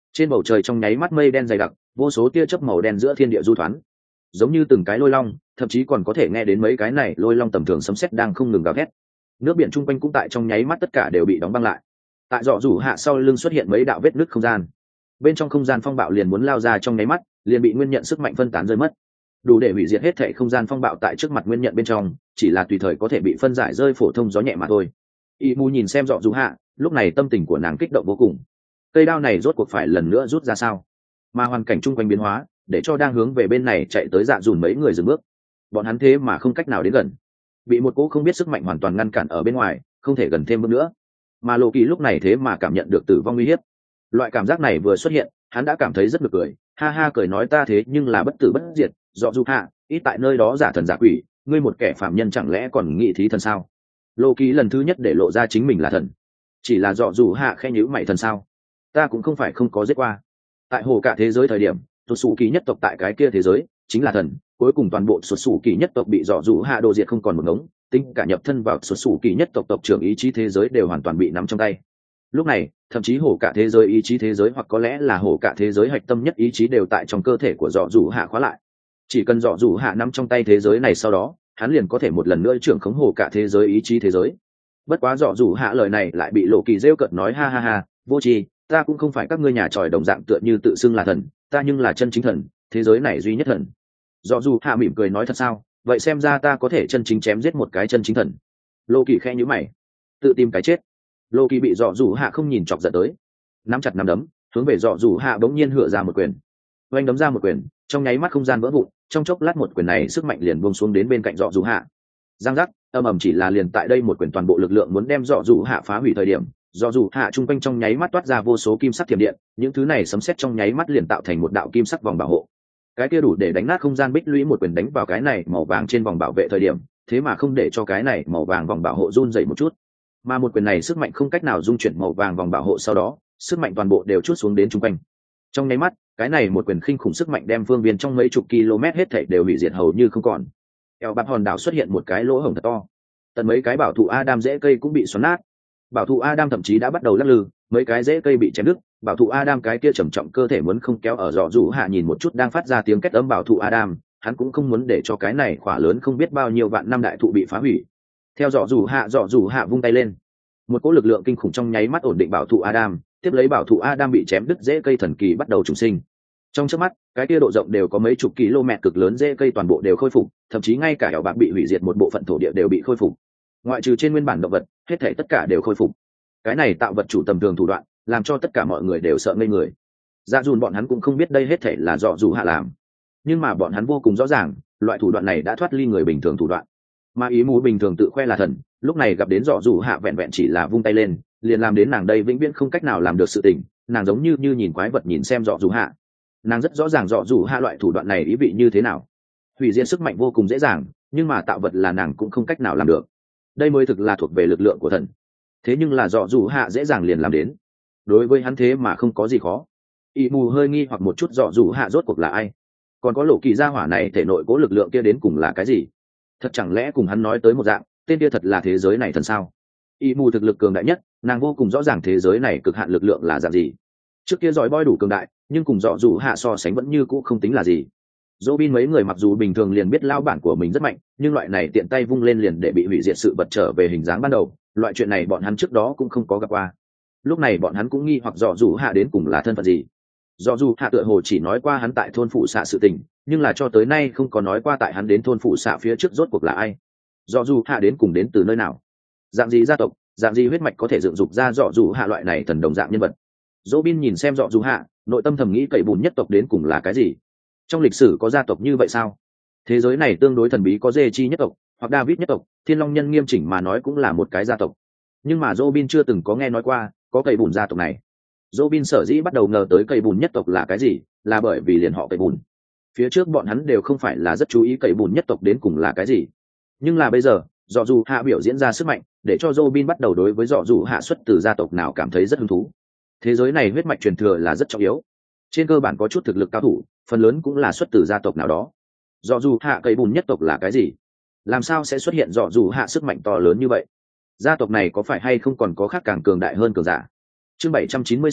Trên bầu trời trong nháy mắt mây đen dày đặc, vô số tia chớp màu đen giữa thiên địa du thoán, giống như từng cái lôi long, thậm chí còn có thể nghe đến mấy cái này lôi long tầm thường sấm sét đang không ngừng gào thét. Nước biển chung quanh cũng tại trong nháy mắt tất cả đều bị đóng băng lại. Tại dọ rủ hạ sau lưng xuất hiện mấy đạo vết nứt không gian, bên trong không gian phong bạo liền muốn lao ra trong nháy mắt, liền bị nguyên nhận sức mạnh phân tán rơi mất, đủ để hủy diệt hết thảy không gian phong bạo tại trước mặt nguyên nhận bên trong, chỉ là tùy thời có thể bị phân giải rơi phổ thông gió nhẹ mà thôi. Y Mu nhìn xem dọ rủ hạ, lúc này tâm tình của nàng kích động vô cùng. Cây đao này rốt cuộc phải lần nữa rút ra sao? Mà hoàn cảnh chung quanh biến hóa, để cho đang hướng về bên này chạy tới dạ dùn mấy người dừng bước. Bọn hắn thế mà không cách nào đến gần, bị một cỗ không biết sức mạnh hoàn toàn ngăn cản ở bên ngoài, không thể gần thêm bước nữa. Mà Lộ Kỳ lúc này thế mà cảm nhận được tử vong uy hiếp. Loại cảm giác này vừa xuất hiện, hắn đã cảm thấy rất bực cười, ha ha cười nói ta thế nhưng là bất tử bất diệt, dọ dù hạ, ít tại nơi đó giả thần giả quỷ, ngươi một kẻ phạm nhân chẳng lẽ còn nghĩ thí thần sao? Lộ Kỳ lần thứ nhất để lộ ra chính mình là thần. Chỉ là dọ dù hạ khe nhíu mày thần sao? Ta cũng không phải không có giết qua. Tại hồ cả thế giới thời điểm, xuất xù kỳ nhất tộc tại cái kia thế giới chính là thần, cuối cùng toàn bộ xuất xù kỳ nhất tộc bị dọ dù hạ đồ diệt không còn một ngống, tính cả nhập thân vào xuất xù kỳ nhất tộc tộc trưởng ý chí thế giới đều hoàn toàn bị nắm trong tay. Lúc này thậm chí hổ cả thế giới ý chí thế giới hoặc có lẽ là hổ cả thế giới hạch tâm nhất ý chí đều tại trong cơ thể của dọ dù hạ khóa lại. Chỉ cần dọ dù hạ nắm trong tay thế giới này, sau đó hắn liền có thể một lần nữa trưởng khống hổ cả thế giới ý chí thế giới. Bất quá dọ dù hạ lời này lại bị Lộ Kỳ rêu cợt nói ha ha ha, vô tri, ta cũng không phải các ngươi nhà tròi đồng dạng tựa như tự xưng là thần, ta nhưng là chân chính thần, thế giới này duy nhất thần. Dọ dù hạ mỉm cười nói thật sao, vậy xem ra ta có thể chân chính chém giết một cái chân chính thần. Lộ Kỳ khẽ nhíu mày, tự tìm cái chết. Lộ Kỳ bị dọ dù hạ không nhìn chọc giận tới, nắm chặt nắm đấm, hướng về dọ dù hạ bỗng nhiên hựa ra một quyền. Oanh đấm ra một quyền, trong nháy mắt không gian vỡ vụn, trong chốc lát một quyền này sức mạnh liền buông xuống đến bên cạnh dọ dù hạ. Giang giác, âm ầm, chỉ là liền tại đây một quyền toàn bộ lực lượng muốn đem dọ dù hạ phá hủy thời điểm, dọ dù hạ trung quanh trong nháy mắt toát ra vô số kim sắc thiểm điện, những thứ này sấm sét trong nháy mắt liền tạo thành một đạo kim sắc vòng bảo hộ. Cái kia đủ để đánh nát không gian bích lũy một quyền đánh vào cái này màu vàng trên vòng bảo vệ thời điểm, thế mà không để cho cái này màu vàng vòng bảo hộ run dậy một chút. Mà một quyền này sức mạnh không cách nào dung chuyển màu vàng vòng bảo hộ, sau đó sức mạnh toàn bộ đều trút xuống đến trung quanh. Trong nháy mắt, cái này một quyền khinh khủng sức mạnh đem phương viên trong mấy chục km hết thảy đều hủy diệt hầu như không còn. Eo bạt hòn đảo xuất hiện một cái lỗ hổng thật to, tận mấy cái bảo thụ Adam rễ cây cũng bị xoắn nát. Bảo thụ Adam thậm chí đã bắt đầu lắc lư, mấy cái rễ cây bị chém đứt. Bảo thụ Adam cái kia trầm trọng cơ thể muốn không kéo ở dọ dù hạ nhìn một chút đang phát ra tiếng két ấm bảo thụ Adam, hắn cũng không muốn để cho cái này khỏa lớn không biết bao nhiêu vạn năm đại thụ bị phá hủy. Theo dọ dù hạ dọ dù hạ vung tay lên, một cỗ lực lượng kinh khủng trong nháy mắt ổn định bảo thụ Adam, tiếp lấy bảo thụ Adam bị chém đứt rễ cây thần kỳ bắt đầu trùng sinh. Trong chớp mắt, cái kia độ rộng đều có mấy chục km cực lớn rễ cây toàn bộ đều khôi phục, thậm chí ngay cả ẻo bạc bị hủy diệt một bộ phận thổ địa đều bị khôi phục. Ngoại trừ trên nguyên bản động vật, hết thảy tất cả đều khôi phục. Cái này tạo vật chủ tầm thường thủ đoạn, làm cho tất cả mọi người đều sợ ngây người. Dạ dùn bọn hắn cũng không biết đây hết thảy là dọ dù hạ làm, nhưng mà bọn hắn vô cùng rõ ràng, loại thủ đoạn này đã thoát ly người bình thường thủ đoạn. Mà ý mù bình thường tự khoe là thần, lúc này gặp đến dọ dù hạ vẹn vẹn chỉ là vung tay lên, liền làm đến nàng đây vĩnh viễn không cách nào làm được sự tình. Nàng giống như như nhìn quái vật nhìn xem dọ dù hạ. Nàng rất rõ ràng dọ dù hạ loại thủ đoạn này ý vị như thế nào. Hủy diệt sức mạnh vô cùng dễ dàng, nhưng mà tạo vật là nàng cũng không cách nào làm được. Đây mới thực là thuộc về lực lượng của thần. Thế nhưng là dọ dù hạ dễ dàng liền làm đến. Đối với hắn thế mà không có gì khó. Y mù hơi nghi hoặc một chút dọ dù hạ rốt cuộc là ai, còn có Lộ Kỳ gia hỏa này thể nội cố lực lượng kia đến cùng là cái gì. Thật chẳng lẽ cùng hắn nói tới một dạng, tên kia thật là thế giới này thần sao? Y mù thực lực cường đại nhất, nàng vô cùng rõ ràng thế giới này cực hạn lực lượng là dạng gì. Trước kia giỏi boy đủ cường đại, nhưng cùng dọ dù hạ so sánh vẫn như cũ không tính là gì. Robin mấy người mặc dù bình thường liền biết lao bản của mình rất mạnh, nhưng loại này tiện tay vung lên liền để bị hủy diệt sự vật trở về hình dáng ban đầu, loại chuyện này bọn hắn trước đó cũng không có gặp qua. Lúc này bọn hắn cũng nghi hoặc dọ dù hạ đến cùng là thân phận gì. Dọ dù hạ tựa hồ chỉ nói qua hắn tại thôn phụ xạ sự tình, nhưng là cho tới nay không có nói qua tại hắn đến thôn phụ xạ phía trước rốt cuộc là ai. Dọ dù hạ đến cùng đến từ nơi nào, dạng gì gia tộc, dạng gì huyết mạch có thể dựng dục ra dọ dù hạ loại này thần đồng dạng nhân vật. Robin nhìn xem dọ dù hạ, nội tâm thầm nghĩ cậy bùn nhất tộc đến cùng là cái gì. Trong lịch sử có gia tộc như vậy sao? Thế giới này tương đối thần bí, có dê chi nhất tộc hoặc David nhất tộc, Thiên Long nhân nghiêm chỉnh mà nói cũng là một cái gia tộc, nhưng mà Robin chưa từng có nghe nói qua có cậy bùn gia tộc này. Robin sở dĩ bắt đầu ngờ tới cậy bùn nhất tộc là cái gì, là bởi vì liền họ cậy bùn. Phía trước bọn hắn đều không phải là rất chú ý cậy bùn nhất tộc đến cùng là cái gì, nhưng là bây giờ dọ dù hạ biểu diễn ra sức mạnh, để cho Robin bắt đầu đối với dọ dù hạ xuất từ gia tộc nào cảm thấy rất hứng thú. Thế giới này huyết mạch truyền thừa là rất trọng yếu, trên cơ bản có chút thực lực cao thủ, phần lớn cũng là xuất từ gia tộc nào đó. Dọ dù hạ cậy bùn nhất tộc là cái gì, làm sao sẽ xuất hiện dọ dù hạ sức mạnh to lớn như vậy? Gia tộc này có phải hay không còn có khác càng cường đại hơn cường giả? Chương bảy trăm chín mươi sáu,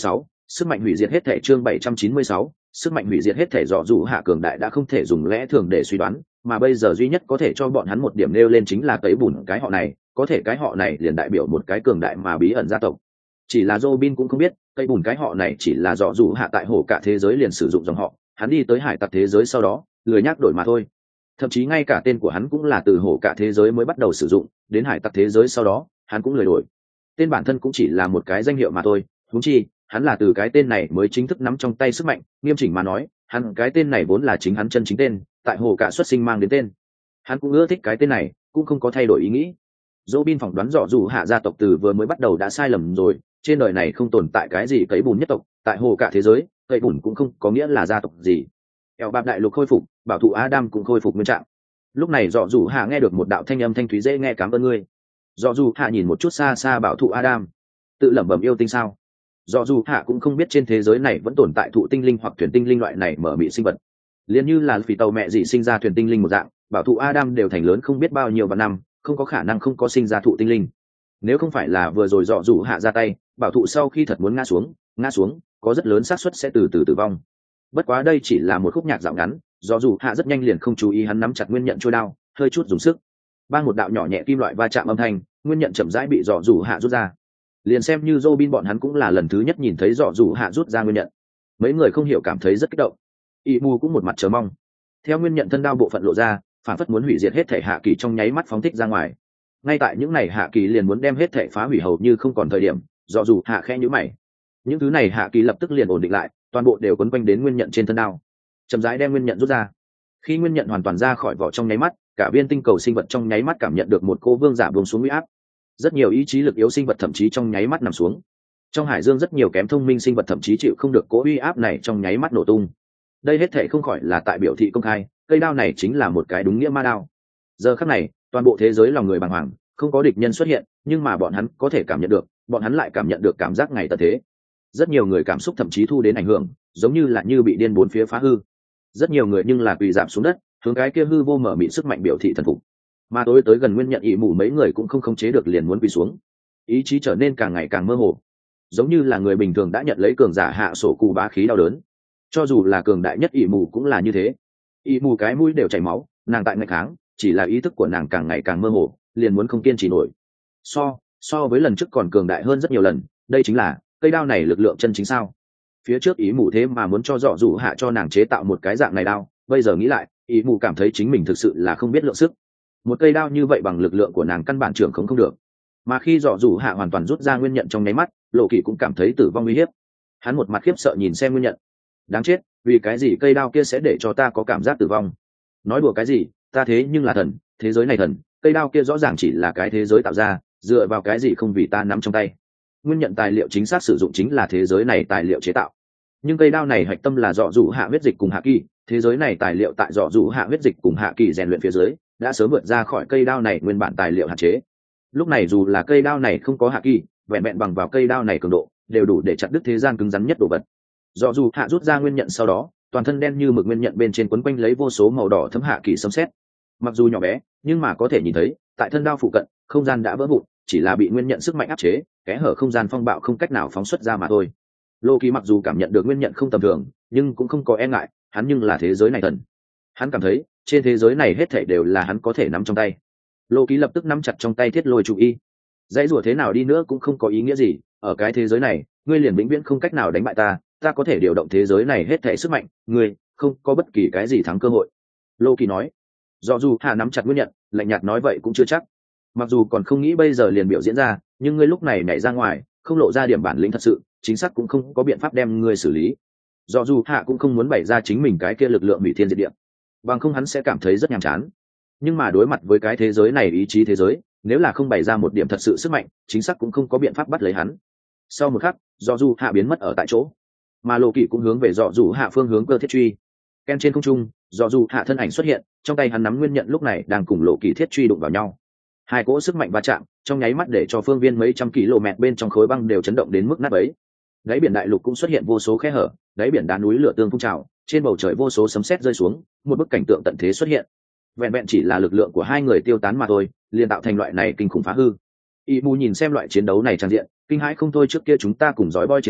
Sức mạnh hủy diệt hết thể chương bảy trăm chín mươi sáu, sức mạnh hủy diệt hết thể dọ dù hạ cường đại đã không thể dùng lẽ thường để suy đoán, mà bây giờ duy nhất có thể cho bọn hắn một điểm nêu lên chính là tấy bùn cái họ này, có thể cái họ này liền đại biểu một cái cường đại mà bí ẩn gia tộc. Chỉ là Robin cũng không biết, tấy bùn cái họ này chỉ là dọ dù hạ tại hồ cả thế giới liền sử dụng dòng họ, hắn đi tới hải tặc thế giới sau đó, lười nhác đổi mà thôi. Thậm chí ngay cả tên của hắn cũng là từ hồ cả thế giới mới bắt đầu sử dụng, đến hải tặc thế giới sau đó, hắn cũng lười đổi. Tên bản thân cũng chỉ là một cái danh hiệu mà thôi, huống chi hắn là từ cái tên này mới chính thức nắm trong tay sức mạnh, nghiêm chỉnh mà nói hắn cái tên này vốn là chính hắn chân chính tên, tại hồ cả xuất sinh mang đến tên. Hắn cũng ưa thích cái tên này, cũng không có thay đổi ý nghĩ. Robin phỏng đoán rõ dù hạ gia tộc từ vừa mới bắt đầu đã sai lầm rồi, trên đời này không tồn tại cái gì cấy bùn nhất tộc, tại hồ cả thế giới cấy bùn cũng không có nghĩa là gia tộc gì. Eo bạc đại lục khôi phục, bảo thủ Adam cũng khôi phục nguyên trạng. Lúc này rõ dù hạ nghe được một đạo thanh âm thanh thúy dễ nghe, cảm ơn ngươi. Rõ dù hạ nhìn một chút xa xa bảo thủ Adam, tự lẩm bẩm yêu tinh sao. Do dù hạ cũng không biết trên thế giới này vẫn tồn tại thụ tinh linh hoặc thuyền tinh linh loại này mở mị sinh vật, liền như là vì tàu mẹ gì sinh ra thuyền tinh linh một dạng, bảo thụ Adam đều thành lớn không biết bao nhiêu vạn năm, không có khả năng không có sinh ra thụ tinh linh. Nếu không phải là vừa rồi dọ dù hạ ra tay, bảo thụ sau khi thật muốn ngã xuống, ngã xuống, có rất lớn xác suất sẽ từ từ tử vong. Bất quá đây chỉ là một khúc nhạc dạo ngắn, do dù hạ rất nhanh liền không chú ý hắn nắm chặt nguyên nhận trôi đao, hơi chút dùng sức, ban một đạo nhỏ nhẹ kim loại va chạm âm thanh, nguyên nhận chậm rãi bị dọ dù hạ rút ra. Liền xem như Robin bọn hắn cũng là lần thứ nhất nhìn thấy dọ dù hạ rút ra nguyên nhận, mấy người không hiểu cảm thấy rất kích động. Y Mu cũng một mặt chờ mong. Theo nguyên nhận thân đao bộ phận lộ ra, phản phất muốn hủy diệt hết thể hạ kỳ trong nháy mắt phóng thích ra ngoài. Ngay tại những này hạ kỳ liền muốn đem hết thể phá hủy hầu như không còn thời điểm, dọ dù hạ khẽ nhíu mày. Những thứ này hạ kỳ lập tức liền ổn định lại, toàn bộ đều quấn quanh đến nguyên nhận trên thân đao, chậm rãi đem nguyên nhận rút ra. Khi nguyên nhận hoàn toàn ra khỏi vỏ trong nháy mắt, cả viên tinh cầu sinh vật trong nháy mắt cảm nhận được một cô vương giả buông xuống uy áp. Rất nhiều ý chí lực yếu sinh vật thậm chí trong nháy mắt nằm xuống. Trong hải dương rất nhiều kém thông minh sinh vật thậm chí chịu không được cỗ uy áp này trong nháy mắt nổ tung. Đây hết thể không khỏi là tại biểu thị công khai, cây đao này chính là một cái đúng nghĩa ma đao. Giờ khắc này, toàn bộ thế giới lòng người bàng hoàng, không có địch nhân xuất hiện, nhưng mà bọn hắn có thể cảm nhận được, bọn hắn lại cảm nhận được cảm giác ngày tận thế. Rất nhiều người cảm xúc thậm chí thu đến ảnh hưởng, giống như là như bị điên bốn phía phá hư. Rất nhiều người nhưng là quỳ rạp xuống đất, hướng cái kia hư vô mở mịn sức mạnh biểu thị thần phục. Mà tối tới gần nguyên nhận ỷ mù mấy người cũng không khống chế được liền muốn quỳ xuống, ý chí trở nên càng ngày càng mơ hồ, giống như là người bình thường đã nhận lấy cường giả hạ sổ cụ bá khí đau đớn. Cho dù là cường đại nhất ỷ mù cũng là như thế, ỷ mù cái mũi đều chảy máu, nàng tại ngày kháng, chỉ là ý thức của nàng càng ngày càng mơ hồ, liền muốn không kiên trì nổi. So so với lần trước còn cường đại hơn rất nhiều lần, đây chính là cây đao này lực lượng chân chính sao? Phía trước ý mù thế mà muốn cho dọ dụ hạ cho nàng chế tạo một cái dạng này đao, bây giờ nghĩ lại, ý mù cảm thấy chính mình thực sự là không biết lượng sức. Một cây đao như vậy bằng lực lượng của nàng căn bản trưởng không không được. Mà khi dọ dụ hạ hoàn toàn rút ra nguyên nhận trong nháy mắt, lộ kỳ cũng cảm thấy tử vong uy hiếp. Hắn một mặt khiếp sợ nhìn xem nguyên nhận. Đáng chết, vì cái gì cây đao kia sẽ để cho ta có cảm giác tử vong? Nói đùa cái gì, ta thế nhưng là thần, thế giới này thần, cây đao kia rõ ràng chỉ là cái thế giới tạo ra, dựa vào cái gì không vì ta nắm trong tay? Nguyên nhận tài liệu chính xác sử dụng chính là thế giới này tài liệu chế tạo, nhưng cây đao này hạch tâm là dọ dụ hạ huyết dịch cùng hạ kỳ, thế giới này tài liệu tại dọ dụ hạ huyết dịch cùng hạ kỳ rèn luyện phía dưới đã sớm vượt ra khỏi cây đao này nguyên bản tài liệu hạn chế. Lúc này dù là cây đao này không có hạ kỳ, vẹn vẹn bằng vào cây đao này cường độ đều đủ để chặt đứt thế gian cứng rắn nhất đồ vật. Dọ dù hạ rút ra nguyên nhận sau đó, toàn thân đen như mực nguyên nhận bên trên quấn quanh lấy vô số màu đỏ thấm hạ kỳ xâm xét. Mặc dù nhỏ bé, nhưng mà có thể nhìn thấy, tại thân đao phụ cận, không gian đã vỡ vụn, chỉ là bị nguyên nhận sức mạnh áp chế, kẽ hở không gian phong bạo không cách nào phóng xuất ra mà thôi. Lô Kỳ mặc dù cảm nhận được nguyên nhận không tầm thường, nhưng cũng không có e ngại, hắn nhưng là thế giới này thần. Hắn cảm thấy, trên thế giới này hết thảy đều là hắn có thể nắm trong tay. Lô Kỳ lập tức nắm chặt trong tay thiết lôi trụ y. Dãy rủa thế nào đi nữa cũng không có ý nghĩa gì, ở cái thế giới này, ngươi liền vĩnh viễn không cách nào đánh bại ta, ta có thể điều động thế giới này hết thảy sức mạnh, ngươi không có bất kỳ cái gì thắng cơ hội. Lô Kỳ nói. Do dù Hạ nắm chặt nguyên nhận, lạnh nhạt nói vậy cũng chưa chắc. Mặc dù còn không nghĩ bây giờ liền biểu diễn ra, nhưng ngươi lúc này nhảy ra ngoài, không lộ ra điểm bản lĩnh thật sự, chính xác cũng không có biện pháp đem ngươi xử lý. Do dù Hạ cũng không muốn bày ra chính mình cái kia lực lượng hủy thiên diệt địa, bằng không hắn sẽ cảm thấy rất nhàm chán. Nhưng mà đối mặt với cái thế giới này ý chí thế giới, nếu là không bày ra một điểm thật sự sức mạnh, chính xác cũng không có biện pháp bắt lấy hắn. Sau một khắc, Do dù Hạ biến mất ở tại chỗ, mà Lộ Kỵ cũng hướng về Do dù Hạ phương hướng cơ thiết truy. Ken trên không trung, Do dù Hạ thân ảnh xuất hiện, trong tay hắn nắm nguyên nhận lúc này đang cùng Lộ Kỵ thiết truy đụng vào nhau. Hai cỗ sức mạnh va chạm, trong nháy mắt để cho phương viên mấy trăm km bên trong khối băng đều chấn động đến mức nát bấy. Đáy biển đại lục cũng xuất hiện vô số khe hở, đáy biển đá núi lửa tương phun trào, trên bầu trời vô số sấm sét rơi xuống, một bức cảnh tượng tận thế xuất hiện. Vẹn vẹn chỉ là lực lượng của hai người tiêu tán mà thôi, liền tạo thành loại này kinh khủng phá hư. Y Mu nhìn xem loại chiến đấu này tràn diện, kinh hãi không thôi. Trước kia chúng ta cùng dõi boy chiến tranh,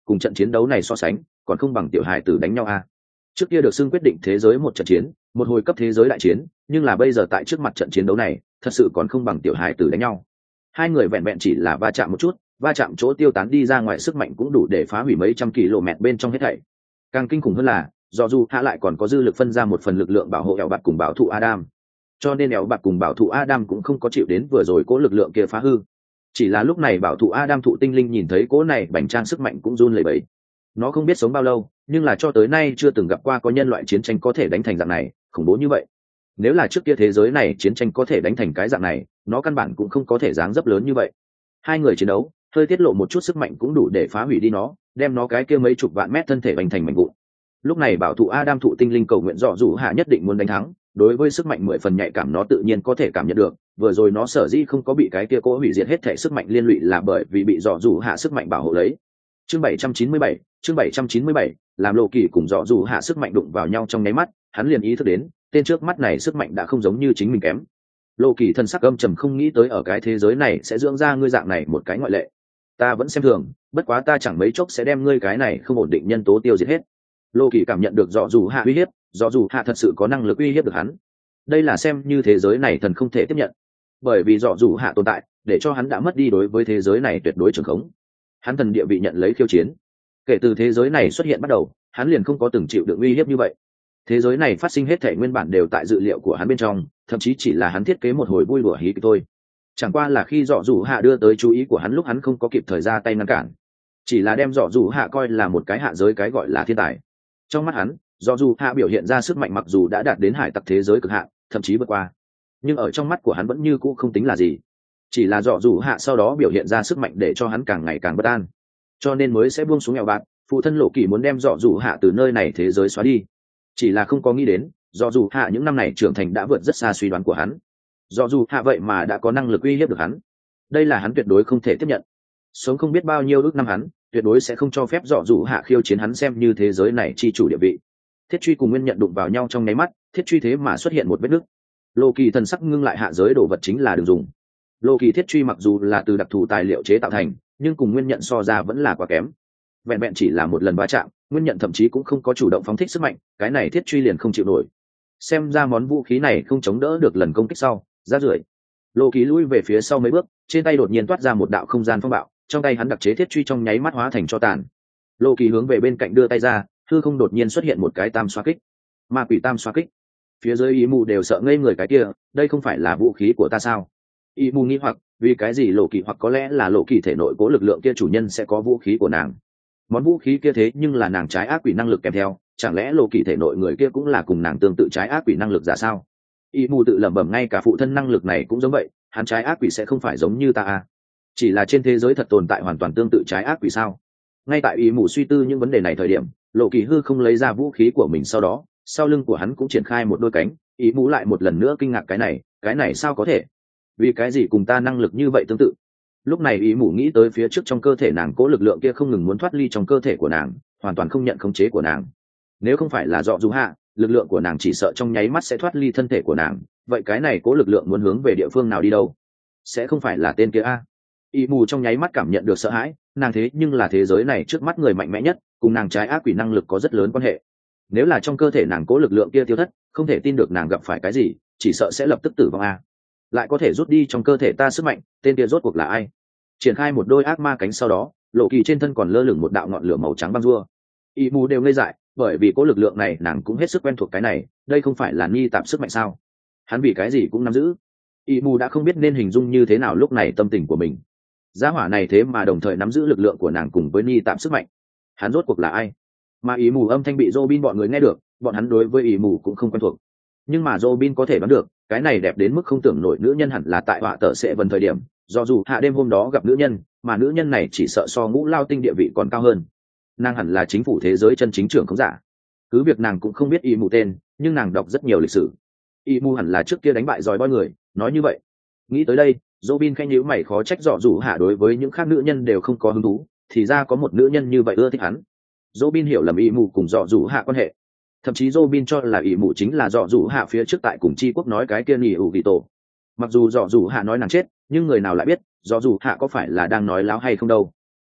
cùng trận chiến đấu này so sánh còn không bằng tiểu hài tử đánh nhau a. Trước kia được xưng quyết định thế giới một trận chiến, một hồi cấp thế giới đại chiến, nhưng là bây giờ tại trước mặt trận chiến đấu này thật sự còn không bằng tiểu hài tử đánh nhau. Hai người vẹn vẹn chỉ là va chạm một chút, va chạm chỗ tiêu tán đi ra ngoài sức mạnh cũng đủ để phá hủy mấy trăm km bên trong hết thảy. Càng kinh khủng hơn là do dù hạ lại còn có dư lực phân ra một phần lực lượng bảo hộ ẻo bạt cùng bảo thụ Adam, cho nên ẻo bạt cùng bảo thụ Adam cũng không có chịu đến vừa rồi cố lực lượng kia phá hư. Chỉ là lúc này bảo thụ Adam thụ tinh linh nhìn thấy cố này bành trang sức mạnh cũng run lẩy bẩy. Nó không biết sống bao lâu, nhưng là cho tới nay chưa từng gặp qua có nhân loại chiến tranh có thể đánh thành dạng này, khủng bố như vậy. Nếu là trước kia thế giới này chiến tranh có thể đánh thành cái dạng này, nó căn bản cũng không có thể dáng dấp lớn như vậy. Hai người chiến đấu, hơi tiết lộ một chút sức mạnh cũng đủ để phá hủy đi nó, đem nó cái kia mấy chục vạn mét thân thể bành thành mảnh vụn. Lúc này bảo thụ Adam thụ tinh linh cầu nguyện dọ dù hạ nhất định muốn đánh thắng, đối với sức mạnh mười phần nhạy cảm nó tự nhiên có thể cảm nhận được, vừa rồi nó sở dĩ không có bị cái kia cố hủy diệt hết thể sức mạnh liên lụy là bởi vì bị dọ dù hạ sức mạnh bảo hộ lấy. Chương bảy trăm chín mươi bảy, chương bảy trăm chín mươi bảy, làm Lộ Kỳ cùng dọ dù hạ sức mạnh đụng vào nhau trong nháy mắt, hắn liền ý thức đến, tên trước mắt này sức mạnh đã không giống như chính mình kém. Lộ Kỳ thân sắc âm trầm không nghĩ tới ở cái thế giới này sẽ dưỡng ra ngươi dạng này một cái ngoại lệ. Ta vẫn xem thường, bất quá ta chẳng mấy chốc sẽ đem ngươi cái này không ổn định nhân tố tiêu diệt hết. Lộ Kỳ cảm nhận được dọ dù hạ uy hiếp, dọ dù hạ thật sự có năng lực uy hiếp được hắn. Đây là xem như thế giới này thần không thể tiếp nhận, bởi vì dọ dù hạ tồn tại, để cho hắn đã mất đi đối với thế giới này tuyệt đối trường khống. Hắn thần địa vị nhận lấy khiêu chiến. Kể từ thế giới này xuất hiện bắt đầu, hắn liền không có từng chịu được uy hiếp như vậy. Thế giới này phát sinh hết thể nguyên bản đều tại dự liệu của hắn bên trong, thậm chí chỉ là hắn thiết kế một hồi vui đùa hí kịch thôi. Chẳng qua là khi dọ dù hạ đưa tới chú ý của hắn lúc hắn không có kịp thời ra tay ngăn cản, chỉ là đem dọ dù hạ coi là một cái hạ giới cái gọi là thiên tài. Trong mắt hắn, dọ dù hạ biểu hiện ra sức mạnh mặc dù đã đạt đến hải tặc thế giới cực hạn, thậm chí vượt qua, nhưng ở trong mắt của hắn vẫn như cũ không tính là gì. Chỉ là dọ dù hạ sau đó biểu hiện ra sức mạnh để cho hắn càng ngày càng bất an, cho nên mới sẽ buông xuống nghèo bạt. Phụ thân Lộ Kỳ muốn đem dọ dù hạ từ nơi này thế giới xóa đi, chỉ là không có nghĩ đến dọ dù hạ những năm này trưởng thành đã vượt rất xa suy đoán của hắn. Dọ dù hạ vậy mà đã có năng lực uy hiếp được hắn, đây là hắn tuyệt đối không thể tiếp nhận. Sống không biết bao nhiêu ước năm hắn tuyệt đối sẽ không cho phép dọ dù hạ khiêu chiến hắn xem như thế giới này chi chủ địa vị. Thiết truy cùng nguyên nhận đụng vào nhau trong nháy mắt, thiết truy thế mà xuất hiện một vết nứt. Lộ Kỳ thần sắc ngưng lại, hạ giới đồ vật chính là đường dùng. Lộ Kỳ thiết truy mặc dù là từ đặc thù tài liệu chế tạo thành, nhưng cùng nguyên nhận so ra vẫn là quá kém. Vẹn vẹn chỉ là một lần va chạm, nguyên nhận thậm chí cũng không có chủ động phóng thích sức mạnh, cái này thiết truy liền không chịu nổi. Xem ra món vũ khí này không chống đỡ được lần công kích sau, ra rưởi. Lộ Kỳ lui về phía sau mấy bước, trên tay đột nhiên toát ra một đạo không gian phong bạo, trong tay hắn đặc chế thiết truy trong nháy mắt hóa thành tro tàn. Lộ Kỳ hướng về bên cạnh đưa tay ra, hư không đột nhiên xuất hiện một cái tam xoa kích. Ma quỷ tam xoa kích. Phía dưới ý mù đều sợ ngây người, cái kia, đây không phải là vũ khí của ta sao? Ý mù nghĩ hoặc, vì cái gì Lộ Kỳ, hoặc có lẽ là Lộ Kỳ thể nội cố lực lượng kia chủ nhân sẽ có vũ khí của nàng. Món vũ khí kia thế nhưng là nàng trái ác quỷ năng lực kèm theo, chẳng lẽ Lộ Kỳ thể nội người kia cũng là cùng nàng tương tự trái ác quỷ năng lực giả sao? Ý mù tự lẩm bẩm, ngay cả phụ thân năng lực này cũng giống vậy, hắn trái ác quỷ sẽ không phải giống như ta à? Chỉ là trên thế giới thật tồn tại hoàn toàn tương tự trái ác quỷ sao? Ngay tại ý mù suy tư những vấn đề này thời điểm, Lộ Kỳ hư không lấy ra vũ khí của mình, sau đó sau lưng của hắn cũng triển khai một đôi cánh. Ý mù lại một lần nữa kinh ngạc, cái này cái này sao có thể? Vì cái gì cùng ta năng lực như vậy tương tự? Lúc này ý mù nghĩ tới phía trước trong cơ thể nàng cố lực lượng kia không ngừng muốn thoát ly trong cơ thể của nàng, hoàn toàn không nhận khống chế của nàng. Nếu không phải là dọ dù hạ, lực lượng của nàng chỉ sợ trong nháy mắt sẽ thoát ly thân thể của nàng. Vậy cái này cố lực lượng muốn hướng về địa phương nào đi đâu? Sẽ không phải là tên kia a? Ý mù trong nháy mắt cảm nhận được sợ hãi, nàng thế nhưng là thế giới này trước mắt người mạnh mẽ nhất, cùng nàng trái ác quỷ năng lực có rất lớn quan hệ. Nếu là trong cơ thể nàng cố lực lượng kia tiêu thất, không thể tin được nàng gặp phải cái gì, chỉ sợ sẽ lập tức tử vong a. Lại có thể rút đi trong cơ thể ta sức mạnh, tên kia rốt cuộc là ai? Triển khai một đôi ác ma cánh, sau đó Lộ Kỳ trên thân còn lơ lửng một đạo ngọn lửa màu trắng băng rua. Y mù đều ngây dại, bởi vì cố lực lượng này nàng cũng hết sức quen thuộc, cái này đây không phải là ni tạp sức mạnh sao? Hắn vì cái gì cũng nắm giữ. Y mù đã không biết nên hình dung như thế nào lúc này tâm tình của mình. Gia hỏa này thế mà đồng thời nắm giữ lực lượng của nàng cùng với ni tạp sức mạnh, hắn rốt cuộc là ai? Mà ý mù âm thanh bị Robin bọn người nghe được, bọn hắn đối với ý mù cũng không quen thuộc, nhưng mà Robin có thể đoán được, cái này đẹp đến mức không tưởng nổi nữ nhân hẳn là tại họa tợ sẽ vần thời điểm, do dù hạ đêm hôm đó gặp nữ nhân, mà nữ nhân này chỉ sợ so Ngũ Lao Tinh địa vị còn cao hơn. Nàng hẳn là chính phủ thế giới chân chính trưởng không giả. Cứ việc nàng cũng không biết ý mù tên, nhưng nàng đọc rất nhiều lịch sử. Ý mù hẳn là trước kia đánh bại giỏi boi người, nói như vậy. Nghĩ tới đây, Robin khẽ nhíu mày, khó trách dọ dù hạ đối với những khác nữ nhân đều không có hứng thú, thì ra có một nữ nhân như vậy ưa thích hắn. Robin hiểu lầm ý mù cùng dọ dù hạ quan hệ. Thậm chí Robin cho là ý mù chính là dọ dù hạ phía trước tại cùng Chi Quốc nói cái kia nhỉ ủ vị tổ. Mặc dù dọ dù hạ nói nàng chết, nhưng người nào lại biết dọ dù hạ có phải là đang nói láo hay không đâu.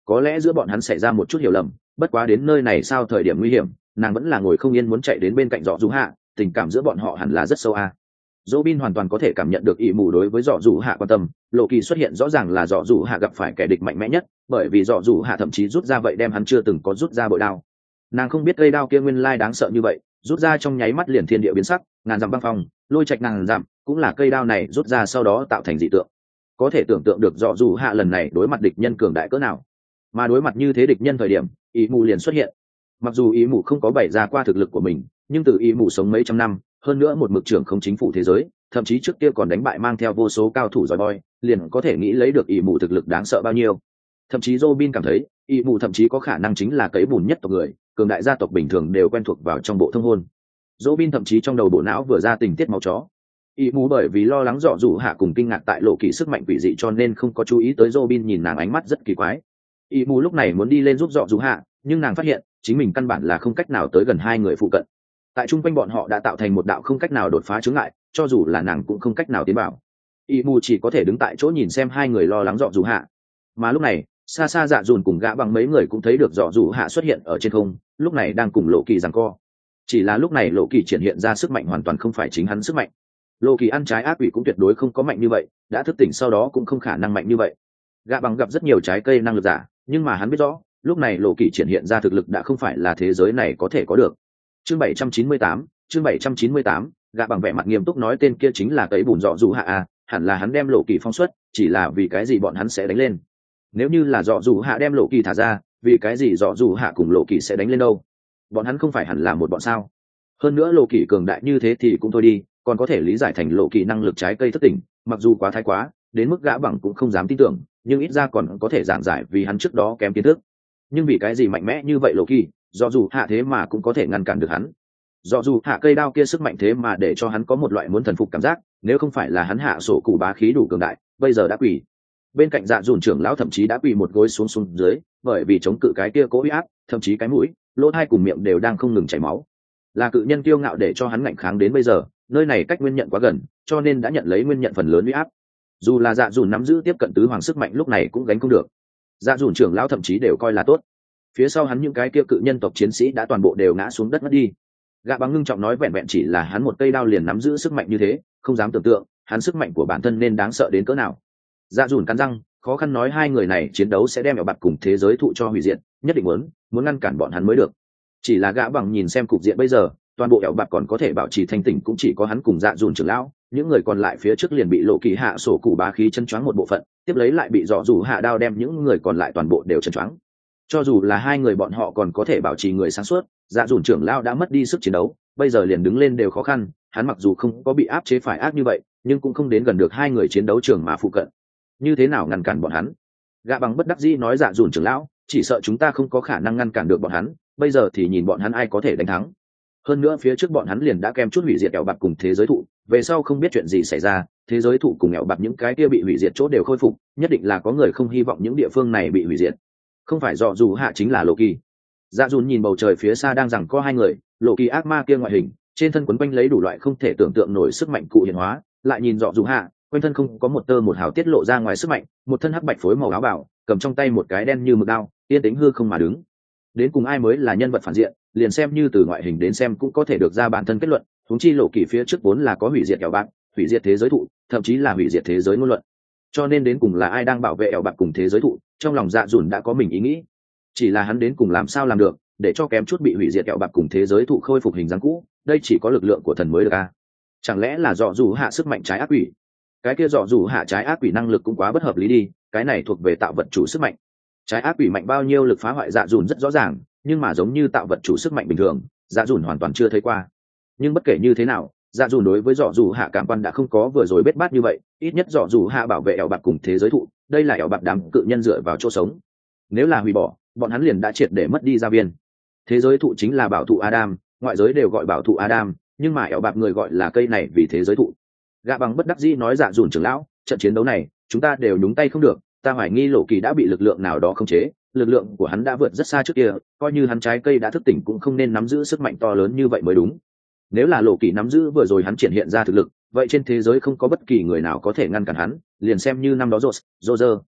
có lẽ giữa bọn hắn xảy ra một chút hiểu lầm, bất quá đến nơi này sao thời điểm nguy hiểm, nàng vẫn là ngồi không yên muốn chạy đến bên cạnh dọ dù hạ, tình cảm giữa bọn họ hẳn là rất sâu a. Robin hoàn toàn có thể cảm nhận được ỷ mù đối với dọ dù hạ quan tâm, lộ kỳ xuất hiện rõ ràng là dọ dù hạ gặp phải kẻ địch mạnh mẽ nhất, bởi vì dọ dù hạ thậm chí rút ra vậy đem hắn chưa từng có rút ra bội đao. Nàng không biết cây đao kia nguyên lai đáng sợ như vậy, rút ra trong nháy mắt liền thiên địa biến sắc, ngàn dặm băng phong, lôi trạch ngàn dặm, cũng là cây đao này rút ra sau đó tạo thành dị tượng. Có thể tưởng tượng được dọ dù hạ lần này đối mặt địch nhân cường đại cỡ nào, mà đối mặt như thế địch nhân thời điểm ỷ mù liền xuất hiện. Mặc dù ỷ mù không có bày ra qua thực lực của mình, nhưng từ ỷ mù sống mấy trăm năm, hơn nữa một mực trưởng không chính phủ thế giới, thậm chí trước kia còn đánh bại mang theo vô số cao thủ giỏi boy, liền có thể nghĩ lấy được ỷ mù thực lực đáng sợ bao nhiêu. Thậm chí Robin cảm thấy ỷ mù thậm chí có khả năng chính là cấy bùn nhất tộc người, cường đại gia tộc bình thường đều quen thuộc vào trong bộ thông hôn. Robin thậm chí trong đầu bộ não vừa ra tình tiết máu chó. ỷ mù bởi vì lo lắng dọ dù hạ cùng kinh ngạc tại lộ kỳ sức mạnh quỷ dị cho nên không có chú ý tới Robin nhìn nàng ánh mắt rất kỳ quái. ỷ mù lúc này muốn đi lên giúp dọ dù hạ, nhưng nàng phát hiện chính mình căn bản là không cách nào tới gần hai người phụ cận. Tại chung quanh bọn họ đã tạo thành một đạo không cách nào đột phá chướng ngại, cho dù là nàng cũng không cách nào tiến vào. ỷ mù chỉ có thể đứng tại chỗ nhìn xem hai người lo lắng dọ dù hạ. Mà lúc này xa xa dạ dùn cùng gã bằng mấy người cũng thấy được dọ dù hạ xuất hiện ở trên không, lúc này đang cùng lộ kỳ giằng co. Chỉ là lúc này lộ kỳ triển hiện ra sức mạnh hoàn toàn không phải chính hắn sức mạnh. Lộ kỳ ăn trái ác quỷ cũng tuyệt đối không có mạnh như vậy, đã thức tỉnh sau đó cũng không khả năng mạnh như vậy. Gã bằng gặp rất nhiều trái cây năng lực giả, nhưng mà hắn biết rõ lúc này lộ kỳ triển hiện ra thực lực đã không phải là thế giới này có thể có được. Chương bảy trăm chín mươi tám, chương bảy trăm chín mươi tám, gã bằng vẻ mặt nghiêm túc nói tên kia chính là cấy bùn dọ dù hạ à, hẳn là hắn đem lộ kỳ phong xuất, chỉ là vì cái gì bọn hắn sẽ đánh lên. Nếu như là dọ dù hạ đem lộ kỳ thả ra, vì cái gì dọ dù hạ cùng lộ kỳ sẽ đánh lên đâu? Bọn hắn không phải hẳn là một bọn sao? Hơn nữa lộ kỳ cường đại như thế thì cũng thôi đi, còn có thể lý giải thành lộ kỳ năng lực trái cây thất tỉnh, mặc dù quá thái quá đến mức gã bằng cũng không dám tin tưởng, nhưng ít ra còn có thể giảng giải vì hắn trước đó kém kiến thức. Nhưng vì cái gì mạnh mẽ như vậy lộ kỳ, do dù hạ thế mà cũng có thể ngăn cản được hắn. Do dù hạ cây đao kia sức mạnh thế mà để cho hắn có một loại muốn thần phục cảm giác, nếu không phải là hắn hạ sổ cụ bá khí đủ cường đại, bây giờ đã quỳ. Bên cạnh dạ dùn trưởng lão thậm chí đã quỳ một gối xuống xuống dưới, bởi vì chống cự cái kia cố uy áp, thậm chí cái mũi, lỗ tai cùng miệng đều đang không ngừng chảy máu. Là cự nhân kiêu ngạo để cho hắn ngạnh kháng đến bây giờ, nơi này cách nguyên nhận quá gần, cho nên đã nhận lấy nguyên nhận phần lớn uy áp. Dù là dạ dùn nắm giữ tiếp cận tứ hoàng sức mạnh lúc này cũng gánh không được. Dạ dùn trưởng lão thậm chí đều coi là tốt. Phía sau hắn những cái kia cự nhân tộc chiến sĩ đã toàn bộ đều ngã xuống đất mất đi. Gã bằng ngưng trọng nói vẹn vẹn chỉ là hắn một cây đao liền nắm giữ sức mạnh như thế, không dám tưởng tượng hắn sức mạnh của bản thân nên đáng sợ đến cỡ nào. Dạ dùn cắn răng, khó khăn nói hai người này chiến đấu sẽ đem ẻo bạt cùng thế giới thụ cho hủy diệt, nhất định muốn muốn ngăn cản bọn hắn mới được. Chỉ là gã bằng nhìn xem cục diện bây giờ, toàn bộ ẻo bạt còn có thể bảo trì thanh tỉnh cũng chỉ có hắn cùng dạ dùn trưởng lão, những người còn lại phía trước liền bị lộ kỳ hạ sổ cụ bá khí chân choáng một bộ phận, tiếp lấy lại bị dọ dù hạ đao đem những người còn lại toàn bộ đều chân choáng. Cho dù là hai người bọn họ còn có thể bảo trì người sáng suốt, dạ dùn trưởng lão đã mất đi sức chiến đấu, bây giờ liền đứng lên đều khó khăn. Hắn mặc dù không có bị áp chế phải ác như vậy, nhưng cũng không đến gần được hai người chiến đấu trường mà phụ cận. Như thế nào ngăn cản bọn hắn? Gã bằng bất đắc dĩ nói dạ dùn trưởng lão, chỉ sợ chúng ta không có khả năng ngăn cản được bọn hắn, bây giờ thì nhìn bọn hắn ai có thể đánh thắng. Hơn nữa phía trước bọn hắn liền đã kem chút hủy diệt ẻo bạt cùng thế giới thụ, về sau không biết chuyện gì xảy ra, thế giới thụ cùng ẻo bạt những cái kia bị hủy diệt chỗ đều khôi phục, nhất định là có người không hy vọng những địa phương này bị hủy diệt. Không phải dọ dù hạ chính là lộ kỳ. Dạ dùn nhìn bầu trời phía xa đang rằng có hai người, lộ kỳ ác ma kia ngoại hình, trên thân quấn quanh lấy đủ loại không thể tưởng tượng nổi sức mạnh cụ hiện hóa, lại nhìn dọ dù hạ, quanh thân không có một tơ một hào tiết lộ ra ngoài sức mạnh, một thân hắc bạch phối màu áo bào, cầm trong tay một cái đen như mực đao, yên tĩnh hư không mà đứng. Đến cùng ai mới là nhân vật phản diện, liền xem như từ ngoại hình đến xem cũng có thể được ra bản thân kết luận, huống chi lộ kỳ phía trước vốn là có hủy diệt ẻo bạt, hủy diệt thế giới thụ, thậm chí là hủy diệt thế giới ngôn luận. Cho nên đến cùng là ai đang bảo vệ ẻo bạt cùng thế giới thụ, trong lòng dạ dùn đã có mình ý nghĩ. Chỉ là hắn đến cùng làm sao làm được, để cho kém chút bị hủy diệt ẻo bạt cùng thế giới thụ khôi phục hình dáng cũ, đây chỉ có lực lượng của thần mới được a. Chẳng lẽ là dọ dù hạ sức mạnh trái ác quỷ? Cái kia dọ dù hạ trái ác quỷ năng lực cũng quá bất hợp lý đi, cái này thuộc về tạo vật chủ sức mạnh. Trái ác quỷ mạnh bao nhiêu lực phá hoại dạ dùn rất rõ ràng, nhưng mà giống như tạo vật chủ sức mạnh bình thường, dạ dùn hoàn toàn chưa thấy qua. Nhưng bất kể như thế nào, dạ dùn đối với dọ dù hạ cảm quan đã không có vừa rồi bết bát như vậy, ít nhất dọ dù hạ bảo vệ ẻo bạt cùng thế giới thụ, đây là ẻo bạt đám cự nhân dựa vào chỗ sống. Nếu là hủy bỏ, bọn hắn liền đã triệt để mất đi gia viên. Thế giới thụ chính là bảo thụ Adam, ngoại giới đều gọi bảo thụ Adam, nhưng mà ẻo bạt người gọi là cây này vì thế giới thụ. Gã bằng bất đắc dĩ nói dạ dùn trưởng lão, trận chiến đấu này chúng ta đều nhúng tay không được, ta hoài nghi lộ kỳ đã bị lực lượng nào đó khống chế, lực lượng của hắn đã vượt rất xa trước kia, coi như hắn trái cây đã thức tỉnh cũng không nên nắm giữ sức mạnh to lớn như vậy mới đúng. Nếu là lộ kỳ nắm giữ vừa rồi hắn triển hiện ra thực lực, vậy trên thế giới không có bất kỳ người nào có thể ngăn cản hắn, liền xem như năm đó Rose, Roger,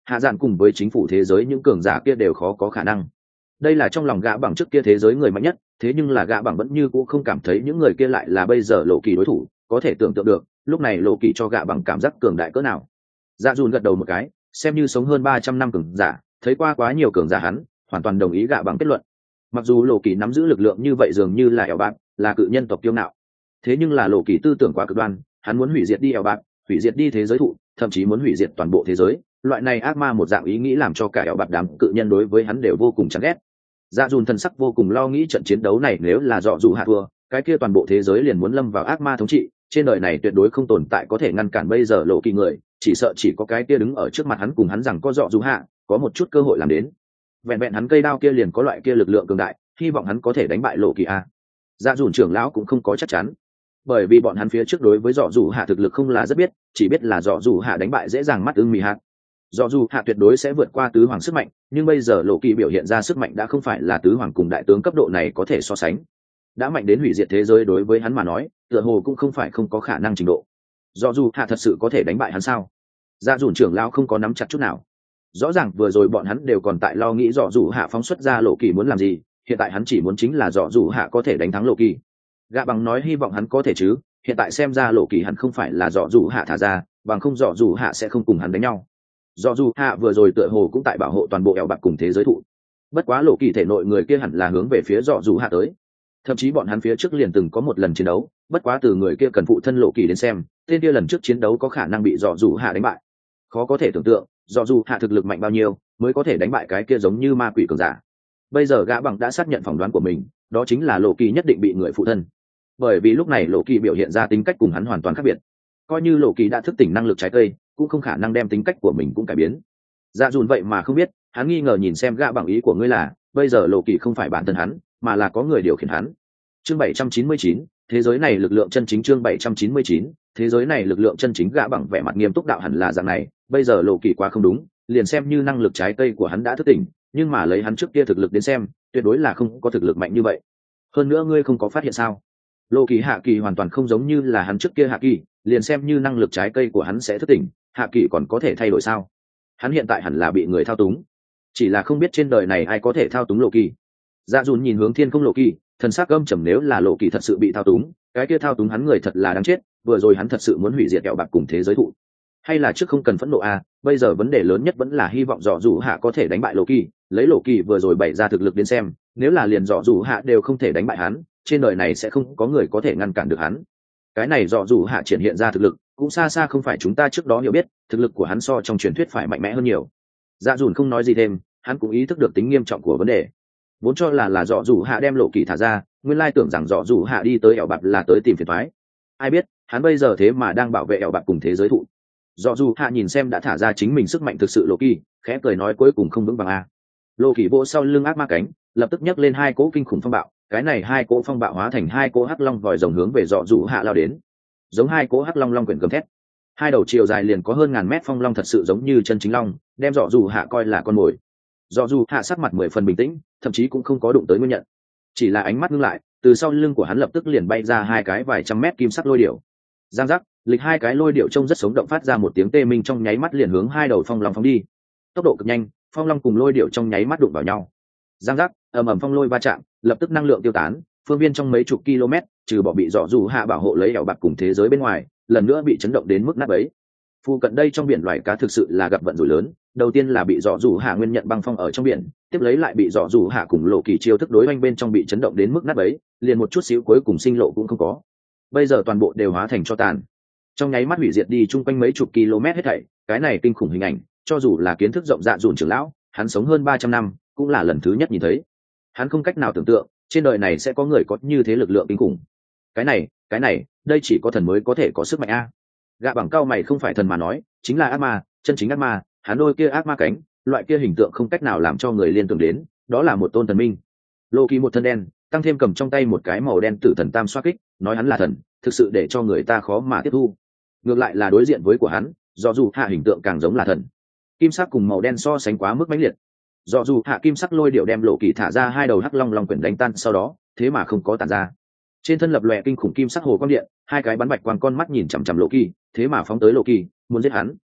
hạ dạn cùng với chính phủ thế giới những cường giả kia đều khó có khả năng. Đây là trong lòng gã bằng trước kia thế giới người mạnh nhất, thế nhưng là gã bằng vẫn như cũ không cảm thấy những người kia lại là bây giờ lộ kỳ đối thủ. Có thể tưởng tượng được lúc này lộ kỳ cho gã bằng cảm giác cường đại cỡ nào. Dạ dùn gật đầu một cái, xem như sống hơn ba trăm năm cường giả, thấy qua quá nhiều cường giả hắn hoàn toàn đồng ý gã bằng kết luận. Mặc dù lộ kỳ nắm giữ lực lượng như vậy dường như là ẻo bạc, là cự nhân tộc kiêu ngạo, thế nhưng là lộ kỳ tư tưởng quá cực đoan, hắn muốn hủy diệt đi ẻo bạc, hủy diệt đi thế giới thụ, thậm chí muốn hủy diệt toàn bộ thế giới. Loại này ác ma một dạng ý nghĩ làm cho cả ẻo bạc đám cự nhân đối với hắn đều vô cùng chán ghét. Dạ dùn thần sắc vô cùng lo nghĩ trận chiến đấu này nếu là dọ dù hạ thua, cái kia toàn bộ thế giới liền muốn lâm vào ác ma thống trị, trên đời này tuyệt đối không tồn tại có thể ngăn cản bây giờ lộ kỳ người, chỉ sợ chỉ có cái kia đứng ở trước mặt hắn cùng hắn rằng có dọ dù hạ có một chút cơ hội làm đến. Vẹn vẹn hắn cây đao kia liền có loại kia lực lượng cường đại, hy vọng hắn có thể đánh bại lộ kỳ a. Dạ dùn trưởng lão cũng không có chắc chắn, bởi vì bọn hắn phía trước đối với dọ dù hạ thực lực không là rất biết, chỉ biết là dọ dù hạ đánh bại dễ dàng mắt ưng mì hạt. Dọ dù hạ tuyệt đối sẽ vượt qua tứ hoàng sức mạnh, nhưng bây giờ lộ kỳ biểu hiện ra sức mạnh đã không phải là tứ hoàng cùng đại tướng cấp độ này có thể so sánh, đã mạnh đến hủy diệt thế giới đối với hắn mà nói tựa hồ cũng không phải không có khả năng trình độ. Dọ dù hạ thật sự có thể đánh bại hắn sao? Dạ dùn trưởng lão không có nắm chặt chút nào. Rõ ràng vừa rồi bọn hắn đều còn tại lo nghĩ dọ dù hạ phóng xuất ra lộ kỳ muốn làm gì, hiện tại hắn chỉ muốn chính là dọ dù hạ có thể đánh thắng lộ kỳ. Gã bằng nói hy vọng hắn có thể chứ, hiện tại xem ra lộ kỳ hắn không phải là dọ dù hạ thả ra, bằng không dọ dù hạ sẽ không cùng hắn đánh nhau. Dọ dù hạ vừa rồi tựa hồ cũng tại bảo hộ toàn bộ ẻo bạc cùng thế giới thụ, bất quá lộ kỳ thể nội người kia hẳn là hướng về phía dọ dù hạ tới, thậm chí bọn hắn phía trước liền từng có một lần chiến đấu, bất quá từ người kia cần phụ thân lộ kỳ đến xem tên kia lần trước chiến đấu có khả năng bị dọ dù hạ đánh bại. Khó có thể tưởng tượng dọ dù hạ thực lực mạnh bao nhiêu mới có thể đánh bại cái kia giống như ma quỷ cường giả. Bây giờ gã bằng đã xác nhận phỏng đoán của mình, đó chính là lộ kỳ nhất định bị người phụ thân, bởi vì lúc này lộ kỳ biểu hiện ra tính cách cùng hắn hoàn toàn khác biệt. Coi như lộ kỳ đã thức tỉnh năng lực trái cây cũng không khả năng đem tính cách của mình cũng cải biến. Dạ dùn vậy mà không biết, hắn nghi ngờ nhìn xem gã bằng ý của ngươi là bây giờ lộ kỳ không phải bản thân hắn mà là có người điều khiển hắn. Chương bảy trăm chín mươi chín, thế giới này lực lượng chân chính. Chương bảy trăm chín mươi chín, thế giới này lực lượng chân chính. Gã bằng vẻ mặt nghiêm túc đạo hẳn là dạng này, bây giờ lộ kỳ quá không đúng, liền xem như năng lực trái cây của hắn đã thức tỉnh, nhưng mà lấy hắn trước kia thực lực đến xem tuyệt đối là không có thực lực mạnh như vậy. Hơn nữa ngươi không có phát hiện sao, lộ kỳ hạ kỳ hoàn toàn không giống như là hắn trước kia hạ kỳ, liền xem như năng lực trái cây của hắn sẽ thức tỉnh, hạ kỳ còn có thể thay đổi sao? Hắn hiện tại hẳn là bị người thao túng, chỉ là không biết trên đời này ai có thể thao túng lộ kỳ. Dạ dùn nhìn hướng thiên không lộ kỳ, thần sắc âm trầm, nếu là lộ kỳ thật sự bị thao túng, cái kia thao túng hắn người thật là đáng chết, vừa rồi hắn thật sự muốn hủy diệt kẹo bạc cùng thế giới thụ. Hay là trước không cần phẫn nộ à, bây giờ vấn đề lớn nhất vẫn là hy vọng dọ dù hạ có thể đánh bại lộ kỳ, lấy lộ kỳ vừa rồi bày ra thực lực đến xem, nếu là liền dọ dù hạ đều không thể đánh bại hắn, trên đời này sẽ không có người có thể ngăn cản được hắn. Cái này dọ dù hạ triển hiện ra thực lực cũng xa xa không phải chúng ta trước đó hiểu biết, thực lực của hắn so trong truyền thuyết phải mạnh mẽ hơn nhiều. Dạ dùn không nói gì thêm, hắn cũng ý thức được tính nghiêm trọng của vấn đề. Vốn cho là là dọ dù hạ đem lộ kỳ thả ra, nguyên lai tưởng rằng dọ dù hạ đi tới ẻo bạc là tới tìm phiền toái, ai biết hắn bây giờ thế mà đang bảo vệ ẻo bạc cùng thế giới thụ. Dọ dù hạ nhìn xem đã thả ra chính mình sức mạnh thực sự lộ kỳ, khẽ cười nói cuối cùng không vững bằng a. Lộ kỳ vỗ sau lưng ác ma cánh, lập tức nhấc lên hai cỗ kinh khủng phong bạo, cái này hai cỗ phong bạo hóa thành hai cỗ hắc long vòi rồng hướng về dọ dù hạ lao đến, giống hai cỗ hắc long long quyển gầm thét. Hai đầu chiều dài liền có hơn ngàn mét phong long thật sự giống như chân chính long, đem dọ dù hạ coi là con mồi. Dọ dù hạ sắc mặt mười phần bình tĩnh, thậm chí cũng không có đụng tới nguyên nhận, chỉ là ánh mắt ngưng lại, từ sau lưng của hắn lập tức liền bay ra hai cái vài trăm mét kim sắc lôi điểu. Giang giác, lịch hai cái lôi điểu trông rất sống động phát ra một tiếng tê minh, trong nháy mắt liền hướng hai đầu phong long phóng đi. Tốc độ cực nhanh, phong long cùng lôi điểu trong nháy mắt đụng vào nhau. Giang giác, ầm ầm phong lôi va chạm, lập tức năng lượng tiêu tán, phương viên trong mấy chục km, trừ bỏ bị dọ dù hạ bảo hộ lấy ẻo bạc cùng thế giới bên ngoài, lần nữa bị chấn động đến mức nát bấy. Phu cận đây trong biển loài cá thực sự là gặp vận rủi lớn, đầu tiên là bị dọ dù hạ nguyên nhận băng phong ở trong biển, tiếp lấy lại bị dọ dù hạ cùng lộ kỳ chiêu thức đối oanh bên trong bị chấn động đến mức nát bấy, liền một chút xíu cuối cùng sinh lộ cũng không có. Bây giờ toàn bộ đều hóa thành tro tàn, trong nháy mắt hủy diệt đi chung quanh mấy chục km hết thảy. Cái này kinh khủng hình ảnh, cho dù là kiến thức rộng dạ dùn trưởng lão, hắn sống hơn ba trăm năm, cũng là lần thứ nhất nhìn thấy. Hắn không cách nào tưởng tượng trên đời này sẽ có người có như thế lực lượng kinh khủng. Cái này, cái này, đây chỉ có thần mới có thể có sức mạnh a. Gạ bằng cao mày, không phải thần mà nói, chính là ác ma, chân chính ác ma, hắn đôi kia ác ma cánh, loại kia hình tượng không cách nào làm cho người liên tưởng đến, đó là một tôn thần minh. Lô Kỳ một thân đen, tăng thêm cầm trong tay một cái màu đen tử thần tam xoa kích, nói hắn là thần, thực sự để cho người ta khó mà tiếp thu. Ngược lại là đối diện với của hắn, do dù hạ hình tượng càng giống là thần. Kim sắc cùng màu đen so sánh quá mức mãnh liệt. Do dù hạ kim sắc lôi điệu đem Lộ Kỳ thả ra hai đầu hắc long long quyển đánh tan sau đó, thế mà không có tản ra. Trên thân lập lòe kinh khủng kim sắc hồ quang điện, hai cái bắn bạch quang con mắt nhìn chằm chằm Lộ Kỳ, thế mà phóng tới Lộ Kỳ, muốn giết hắn.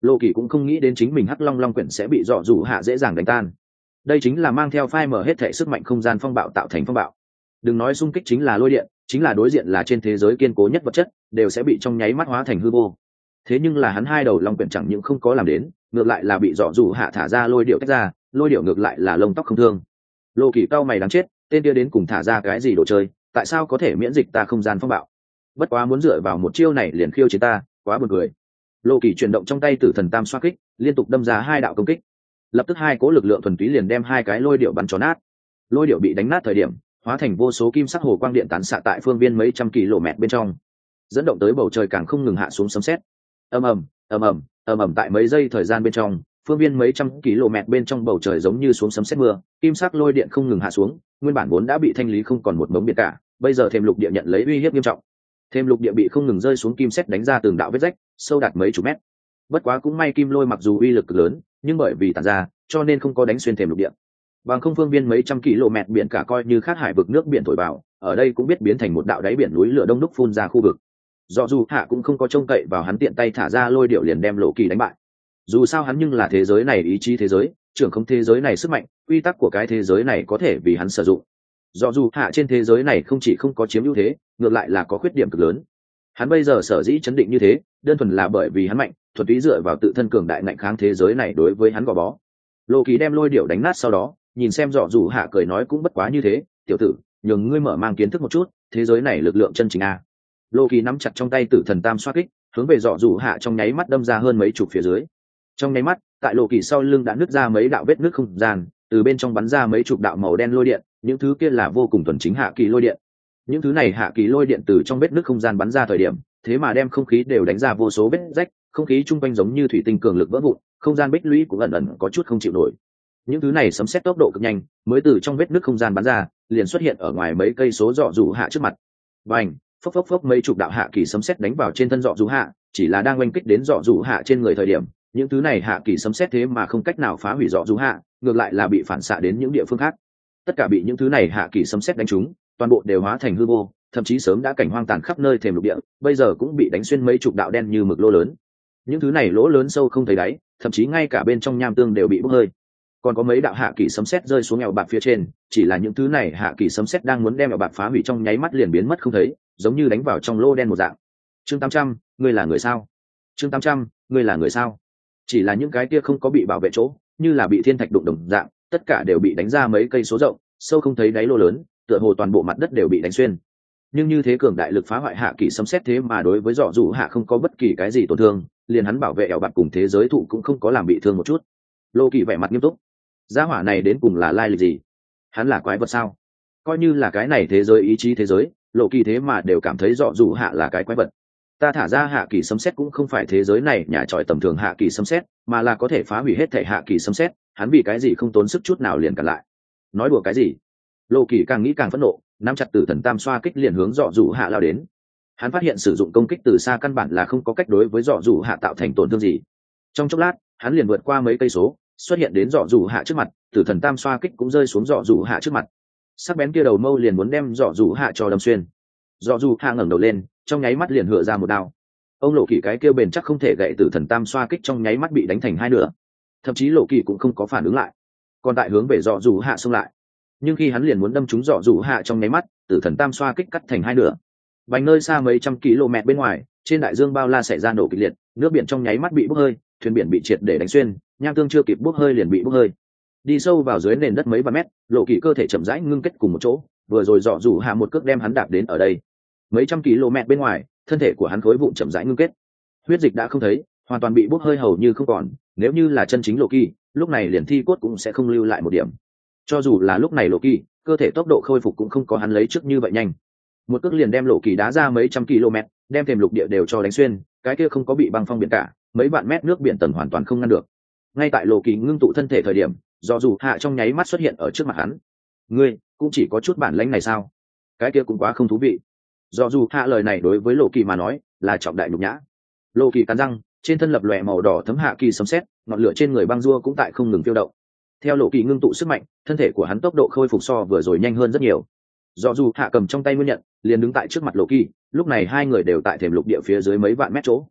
Lộ Kỳ cũng không nghĩ đến chính mình hắc long long quyển sẽ bị dọ dù hạ dễ dàng đánh tan. Đây chính là mang theo phai mở hết thể sức mạnh không gian phong bạo tạo thành phong bạo. Đừng nói xung kích chính là lôi điện, chính là đối diện là trên thế giới kiên cố nhất vật chất đều sẽ bị trong nháy mắt hóa thành hư vô. Thế nhưng là hắn hai đầu long quyển chẳng những không có làm đến, ngược lại là bị dọ dù hạ thả ra lôi điệu tách ra, lôi điệu ngược lại là lông tóc không thương. Lộ Kỳ cao mày đáng chết, tên kia đến cùng thả ra cái gì đồ chơi, tại sao có thể miễn dịch ta không gian phong bạo? Bất quá muốn dựa vào một chiêu này liền khiêu chiến ta, quá buồn cười. Lộ Kỳ chuyển động trong tay tử thần tam xoa kích, liên tục đâm ra hai đạo công kích. Lập tức hai cỗ lực lượng thuần túy liền đem hai cái lôi điệu bắn cho nát. Lôi điệu bị đánh nát thời điểm, hóa thành vô số kim sắc hồ quang điện tán xạ tại phương viên mấy trăm km bên trong, dẫn động tới bầu trời càng không ngừng hạ xuống sấm sét. Ầm ầm, ầm ầm, ầm ầm tại mấy giây thời gian bên trong, phương viên mấy trăm km bên trong bầu trời giống như xuống sấm sét mưa, kim sắc lôi điện không ngừng hạ xuống, nguyên bản vốn đã bị thanh lý không còn một mống biển cả, bây giờ thêm lục địa nhận lấy uy hiếp nghiêm trọng. Thêm lục địa bị không ngừng rơi xuống kim sét đánh ra từng đạo vết rách, sâu đạt mấy chục mét. Bất quá cũng may kim lôi mặc dù uy lực cực lớn, nhưng bởi vì tản ra, cho nên không có đánh xuyên thềm lục địa. Bằng không phương viên mấy trăm km biển cả coi như khác hải vực nước biển thổi vào, ở đây cũng biết biến thành một đạo đáy biển núi lửa đông đúc phun ra khu vực. Do dù hạ cũng không có trông cậy vào hắn tiện tay thả ra lôi điệu liền đem Lộ Kỳ đánh bại. Dù sao hắn nhưng là thế giới này ý chí thế giới, trưởng không thế giới này sức mạnh, quy tắc của cái thế giới này có thể vì hắn sử dụng. Do dù hạ trên thế giới này không chỉ không có chiếm ưu thế, ngược lại là có khuyết điểm cực lớn. Hắn bây giờ sở dĩ chấn định như thế, đơn thuần là bởi vì hắn mạnh, thuần túy dựa vào tự thân cường đại ngạnh kháng thế giới này đối với hắn gò bó. Lộ Kỳ đem lôi điệu đánh nát sau đó, nhìn xem dọ dù hạ cười nói cũng bất quá như thế, tiểu tử, nhường ngươi mở mang kiến thức một chút, thế giới này lực lượng chân chính a. Lộ Kỳ nắm chặt trong tay tử thần tam xoa kích, hướng về dọ dù hạ trong nháy mắt đâm ra hơn mấy chục phía dưới. Trong nháy mắt, tại Lộ Kỳ sau lưng đã nứt ra mấy đạo vết nứt không gian, từ bên trong bắn ra mấy chục đạo màu đen lôi điện, những thứ kia là vô cùng thuần chính hạ kỳ lôi điện. Những thứ này hạ kỳ lôi điện từ trong vết nứt không gian bắn ra thời điểm, thế mà đem không khí đều đánh ra vô số vết rách, không khí chung quanh giống như thủy tinh cường lực vỡ vụn, không gian bích lũy cũng ẩn ẩn có chút không chịu nổi. Những thứ này sấm sét tốc độ cực nhanh, mới từ trong vết nứt không gian bắn ra, liền xuất hiện ở ngoài mấy cây số dọ dù hạ trước mặt. Bành, phốc phốc phốc mấy chục đạo hạ kỳ sấm sét đánh vào trên thân dọ dù hạ, chỉ là đang oanh kích đến dọ dù hạ trên người thời điểm, những thứ này hạ kỳ sấm sét thế mà không cách nào phá hủy dọ dù hạ, ngược lại là bị phản xạ đến những địa phương khác. Tất cả bị những thứ này hạ kỳ sấm sét đánh trúng, toàn bộ đều hóa thành hư vô, thậm chí sớm đã cảnh hoang tàn khắp nơi thềm lục địa, bây giờ cũng bị đánh xuyên mấy chục đạo đen như mực lỗ lớn. Những thứ này lỗ lớn sâu không thấy đáy, thậm chí ngay cả bên trong nham tương đều bị bốc hơi. Còn có mấy đạo hạ kỳ sấm sét rơi xuống eo bạc phía trên, chỉ là những thứ này hạ kỳ sấm sét đang muốn đem eo bạc phá hủy trong nháy mắt liền biến mất không thấy, giống như đánh vào trong lô đen một dạng. Chương tám trăm, ngươi là người sao? Chương tám trăm, ngươi là người sao? Chỉ là những cái kia không có bị bảo vệ chỗ, như là bị thiên thạch đụng đồng dạng, tất cả đều bị đánh ra mấy cây số rộng, sâu không thấy đáy lô lớn, tựa hồ toàn bộ mặt đất đều bị đánh xuyên. Nhưng như thế cường đại lực phá hoại hạ kỳ sấm sét thế mà đối với dọ dù hạ không có bất kỳ cái gì tổn thương, liền hắn bảo vệ eo bạc cùng thế giới thụ cũng không có làm bị thương một chút. Lô Kỳ vẻ mặt nghiêm túc. Gia hỏa này đến cùng là lai lịch gì? Hắn là quái vật sao? Coi như là cái này thế giới ý chí thế giới, Lộ Kỳ thế mà đều cảm thấy dọ dù hạ là cái quái vật. Ta thả ra hạ kỳ sấm sét cũng không phải thế giới này nhà tròi tầm thường hạ kỳ sấm sét, mà là có thể phá hủy hết thể hạ kỳ sấm sét, hắn vì cái gì không tốn sức chút nào liền cản lại? Nói đùa cái gì? Lộ Kỳ càng nghĩ càng phẫn nộ, nắm chặt tử thần tam xoa kích liền hướng dọ dù hạ lao đến. Hắn phát hiện sử dụng công kích từ xa căn bản là không có cách đối với dọ dù hạ tạo thành tổn thương gì. Trong chốc lát, hắn liền vượt qua mấy cây số, xuất hiện đến dọ dù hạ trước mặt, tử thần tam xoa kích cũng rơi xuống dọ dù hạ trước mặt. Sắc bén kia đầu mâu liền muốn đem dọ dù hạ cho đâm xuyên. Dọ dù hạ ngẩng đầu lên, trong nháy mắt liền hựa ra một đao. Ông Lộ Kỳ cái kia bền chắc không thể gậy tử thần tam xoa kích trong nháy mắt bị đánh thành hai nửa. Thậm chí Lộ Kỳ cũng không có phản ứng lại, còn tại hướng về dọ dù hạ xông lại. Nhưng khi hắn liền muốn đâm trúng dọ dù hạ trong nháy mắt, tử thần tam xoa kích cắt thành hai nửa. Bành nơi xa mấy trăm km bên ngoài, trên đại dương bao la xảy ra nổ kịch liệt, nước biển trong nháy mắt bị bốc hơi, thuyền biển bị triệt để đánh xuyên, nham tương chưa kịp bốc hơi liền bị bốc hơi. Đi sâu vào dưới nền đất mấy ba mét, Lộ Kỳ cơ thể chậm rãi ngưng kết cùng một chỗ, vừa rồi dọ dù hạ một cước đem hắn đạp đến ở đây. Mấy trăm km bên ngoài, thân thể của hắn khối vụn chậm rãi ngưng kết, huyết dịch đã không thấy, hoàn toàn bị bốc hơi hầu như không còn. Nếu như là chân chính Lộ Kỳ, lúc này liền thi cốt cũng sẽ không lưu lại một điểm. Cho dù là lúc này Lộ Kỳ, cơ thể tốc độ khôi phục cũng không có hắn lấy trước như vậy nhanh. Một cước liền đem Lộ Kỳ đá ra mấy trăm km, đem thềm lục địa đều cho đánh xuyên, cái kia không có bị băng phong biển cả, mấy vạn mét nước biển tầng hoàn toàn không ngăn được. Ngay tại Lộ Kỳ ngưng tụ thân thể thời điểm, do dù hạ trong nháy mắt xuất hiện ở trước mặt hắn. Ngươi cũng chỉ có chút bản lãnh này sao? Cái kia cũng quá không thú vị. Do dù hạ lời này đối với Lộ Kỳ mà nói là trọng đại nhục nhã. Lộ Kỳ cắn răng, trên thân lập lòe màu đỏ thấm hạ kỳ sấm sét, ngọn lửa trên người băng rua cũng tại không ngừng tiêu động. Theo Lộ Kỳ ngưng tụ sức mạnh, thân thể của hắn tốc độ khôi phục so vừa rồi nhanh hơn rất nhiều. Do dù hạ cầm trong tay nguyên nhận, liền đứng tại trước mặt Lộ Kỳ, lúc này hai người đều tại thềm lục địa phía dưới mấy vạn mét chỗ.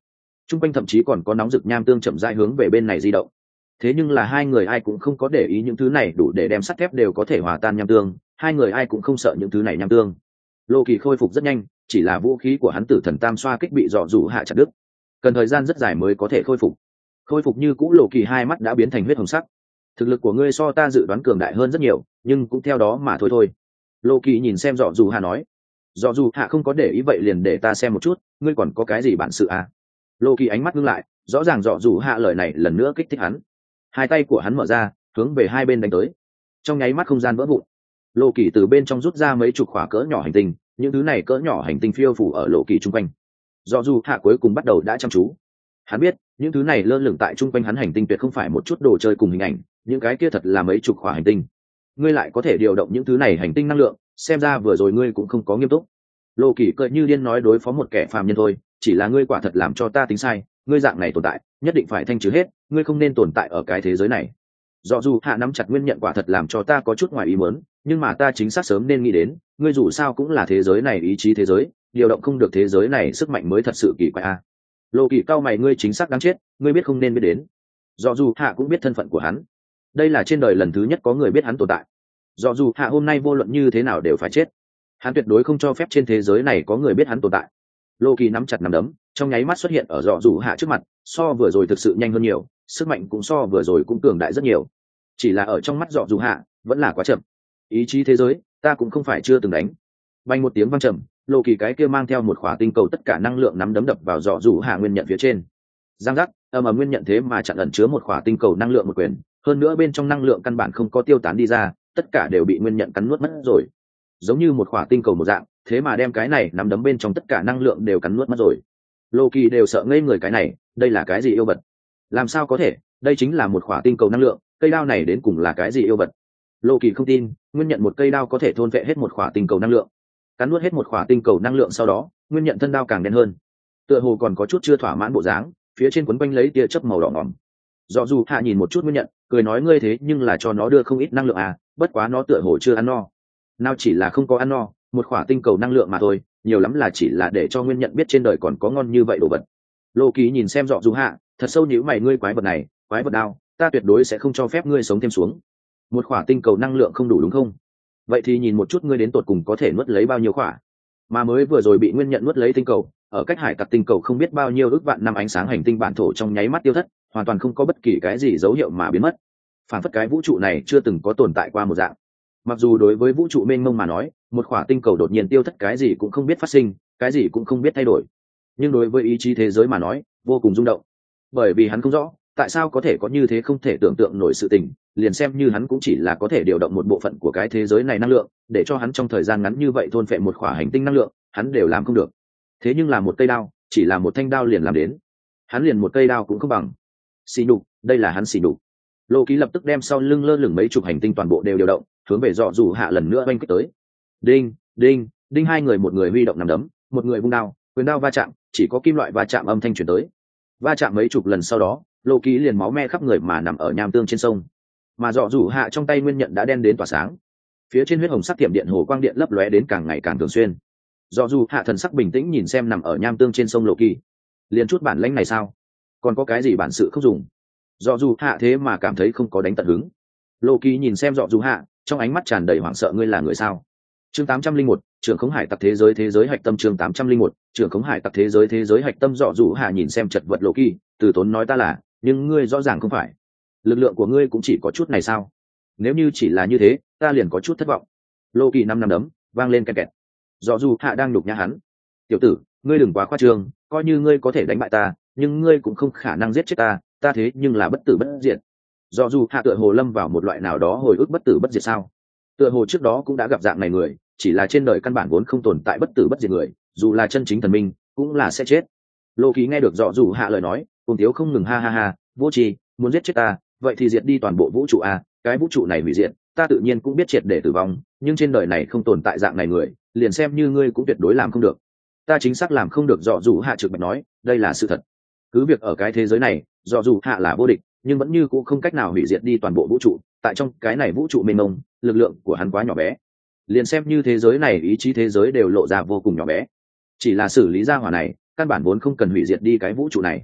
Trung quanh thậm chí còn có nóng rực nham tương chậm rãi hướng về bên này di động. Thế nhưng là hai người ai cũng không có để ý những thứ này đủ để đem sắt thép đều có thể hòa tan nham tương, hai người ai cũng không sợ những thứ này nham tương. Lô Kỳ khôi phục rất nhanh, chỉ là vũ khí của hắn Tử Thần Tam xoa kích bị dọ dụ hạ chặt đứt, cần thời gian rất dài mới có thể khôi phục. Khôi phục như cũ, Lô Kỳ hai mắt đã biến thành huyết hồng sắc. Thực lực của ngươi so ta dự đoán cường đại hơn rất nhiều, nhưng cũng theo đó mà thôi thôi. Lô Kỳ nhìn xem dọ dụ hạ nói. Dọ dụ hạ không có để ý vậy liền để ta xem một chút, ngươi còn có cái gì bản sự à? Lô Kỳ ánh mắt ngưng lại, rõ ràng dọ dụ hạ lời này lần nữa kích thích hắn. Hai tay của hắn mở ra, hướng về hai bên đánh tới. Trong nháy mắt không gian vỡ vụn. Lô Kỳ từ bên trong rút ra mấy chục khỏa cỡ nhỏ hành tinh, những thứ này cỡ nhỏ hành tinh phiêu phủ ở Lô Kỳ trung quanh. Dọ dụ hạ cuối cùng bắt đầu đã chăm chú. Hắn biết, những thứ này lơ lửng tại trung quanh hắn hành tinh tuyệt không phải một chút đồ chơi cùng hình ảnh, những cái kia thật là mấy chục khỏa hành tinh. Ngươi lại có thể điều động những thứ này hành tinh năng lượng, xem ra vừa rồi ngươi cũng không có nghiêm túc. Lô Kỳ cười như điên nói đối phó một kẻ phàm nhân thôi, chỉ là ngươi quả thật làm cho ta tính sai, ngươi dạng này tồn tại, nhất định phải thanh trừ hết, ngươi không nên tồn tại ở cái thế giới này. Dọ dù hạ nắm chặt nguyên nhận quả thật làm cho ta có chút ngoài ý muốn, nhưng mà ta chính xác sớm nên nghĩ đến, ngươi dù sao cũng là thế giới này ý chí thế giới, điều động không được thế giới này sức mạnh mới thật sự kỳ quái a. Lô Kỳ cao mày, ngươi chính xác đáng chết, ngươi biết không nên biết đến. Dọ dù hạ cũng biết thân phận của hắn, đây là trên đời lần thứ nhất có người biết hắn tồn tại. Dọ dù hạ hôm nay vô luận như thế nào đều phải chết, hắn tuyệt đối không cho phép trên thế giới này có người biết hắn tồn tại. Lô Kỳ nắm chặt nắm đấm, trong nháy mắt xuất hiện ở dọ dù hạ trước mặt, so vừa rồi thực sự nhanh hơn nhiều, sức mạnh cũng so vừa rồi cũng cường đại rất nhiều, chỉ là ở trong mắt dọ dù hạ vẫn là quá chậm. Ý chí thế giới ta cũng không phải chưa từng đánh. Bay một tiếng vang trầm, Lô Kỳ cái kia mang theo một khỏa tinh cầu tất cả năng lượng nắm đấm đập vào dọ dù hạ nguyên nhận phía trên. Giang giác, ầm ầm, nguyên nhận thế mà chặn ẩn chứa một khỏa tinh cầu năng lượng một quyền, hơn nữa bên trong năng lượng căn bản không có tiêu tán đi ra, tất cả đều bị nguyên nhận cắn nuốt mất rồi, giống như một khỏa tinh cầu một dạng, thế mà đem cái này nắm đấm bên trong tất cả năng lượng đều cắn nuốt mất rồi. Lô Kỳ đều sợ ngây người, cái này đây là cái gì yêu vật? Làm sao có thể, đây chính là một khỏa tinh cầu năng lượng, cây đao này đến cùng là cái gì yêu vật? Lô Kỳ không tin, nguyên nhận một cây đao có thể thôn vệ hết một khỏa tinh cầu năng lượng. Cắn nuốt hết một khỏa tinh cầu năng lượng sau đó, nguyên nhận thân đao càng đen hơn, tựa hồ còn có chút chưa thỏa mãn bộ dáng, phía trên quấn quanh lấy tia chớp màu đỏ ngòm. Dọ dù hạ nhìn một chút nguyên nhận, cười nói, ngươi thế nhưng là cho nó đưa không ít năng lượng à, bất quá nó tựa hồ chưa ăn no. Nào chỉ là không có ăn no, một khỏa tinh cầu năng lượng mà thôi, nhiều lắm là chỉ là để cho nguyên nhận biết trên đời còn có ngon như vậy đồ vật. Lô Kỳ nhìn xem dọ dù hạ, thật sâu nhíu mày, ngươi quái vật này, quái vật đao, ta tuyệt đối sẽ không cho phép ngươi sống thêm xuống. Một khỏa tinh cầu năng lượng không đủ đúng không? Vậy thì nhìn một chút ngươi đến tột cùng có thể nuốt lấy bao nhiêu khỏa. Mà mới vừa rồi bị nguyên nhận nuốt lấy tinh cầu, ở cách hải tặc tinh cầu không biết bao nhiêu ước vạn năm ánh sáng hành tinh bản thổ trong nháy mắt tiêu thất, hoàn toàn không có bất kỳ cái gì dấu hiệu mà biến mất, phản phất cái vũ trụ này chưa từng có tồn tại qua một dạng. Mặc dù đối với vũ trụ mênh mông mà nói, một khỏa tinh cầu đột nhiên tiêu thất, cái gì cũng không biết phát sinh, cái gì cũng không biết thay đổi, nhưng đối với ý chí thế giới mà nói, vô cùng rung động, bởi vì hắn không rõ tại sao có thể có như thế không thể tưởng tượng nổi sự tình, liền xem như hắn cũng chỉ là có thể điều động một bộ phận của cái thế giới này năng lượng, để cho hắn trong thời gian ngắn như vậy thôn phệ một khỏa hành tinh năng lượng, hắn đều làm không được. Thế nhưng là một cây đao, chỉ là một thanh đao liền làm đến, hắn liền một cây đao cũng không bằng. Xỉ nhục, đây là hắn xỉ nhục. Lô Ký lập tức đem sau lưng lơ lửng mấy chục hành tinh toàn bộ đều điều động, hướng về dọ dù hạ lần nữa oanh kích tới. Đinh, đinh, đinh, hai người, một người huy động nắm đấm, một người vung đao, quyền đao va chạm, chỉ có kim loại va chạm âm thanh truyền tới. Va chạm mấy chục lần sau đó, Lô Ký liền máu me khắp người mà nằm ở nham tương trên sông. Mà dọ dù hạ trong tay nguyên nhận đã đen đến tỏa sáng, phía trên huyết hồng sắc tiệm điện hồ quang điện lấp lóe đến càng ngày càng thường xuyên. Dọ dù hạ thần sắc bình tĩnh nhìn xem nằm ở nham tương trên sông Lô Ký, liền chút bản lãnh này sao? Còn có cái gì bản sự không dùng? Dọ dù hạ thế mà cảm thấy không có đánh tận hứng. Lô Ký nhìn xem dọ dù hạ, trong ánh mắt tràn đầy hoảng sợ, ngươi là người sao? Chương tám trăm linh một, trưởng khống hải tặc thế giới thế giới hạch tâm. Chương tám trăm linh một, trưởng khống hải tặc thế giới thế giới hạch tâm. Dọ dù hạ nhìn xem chật vật Lô Ký, từ tốn nói, ta là, nhưng ngươi rõ ràng không phải. Lực lượng của ngươi cũng chỉ có chút này sao? Nếu như chỉ là như thế, ta liền có chút thất vọng. Lô Ký năm năm đấm vang lên kẹt kẹt. Dọ dù hạ đang nhục nhã hắn. Tiểu tử, ngươi đừng quá khoa trương, coi như ngươi có thể đánh bại ta, nhưng ngươi cũng không khả năng giết chết ta, ta thế nhưng là bất tử bất diệt. Dọ dù hạ tựa hồ lâm vào một loại nào đó hồi ức bất tử bất diệt sao? Tựa hồ trước đó cũng đã gặp dạng này người, chỉ là trên đời căn bản vốn không tồn tại bất tử bất diệt người, dù là chân chính thần minh cũng là sẽ chết. Lô Ký nghe được dọ dù hạ lời nói, cùng thiếu không ngừng, ha ha ha, vô tri, muốn giết chết ta, vậy thì diệt đi toàn bộ vũ trụ a, cái vũ trụ này hủy diệt, ta tự nhiên cũng biết triệt để tử vong, nhưng trên đời này không tồn tại dạng này người, liền xem như ngươi cũng tuyệt đối làm không được. Ta chính xác làm không được. Dọ dù hạ trực bạch nói, đây là sự thật. Cứ việc ở cái thế giới này, dọ dù hạ là vô địch, nhưng vẫn như cũng không cách nào hủy diệt đi toàn bộ vũ trụ, tại trong cái này vũ trụ mênh mông, lực lượng của hắn quá nhỏ bé, liền xem như thế giới này ý chí thế giới đều lộ ra vô cùng nhỏ bé, chỉ là xử lý ra hỏa này, căn bản vốn không cần hủy diệt đi cái vũ trụ này.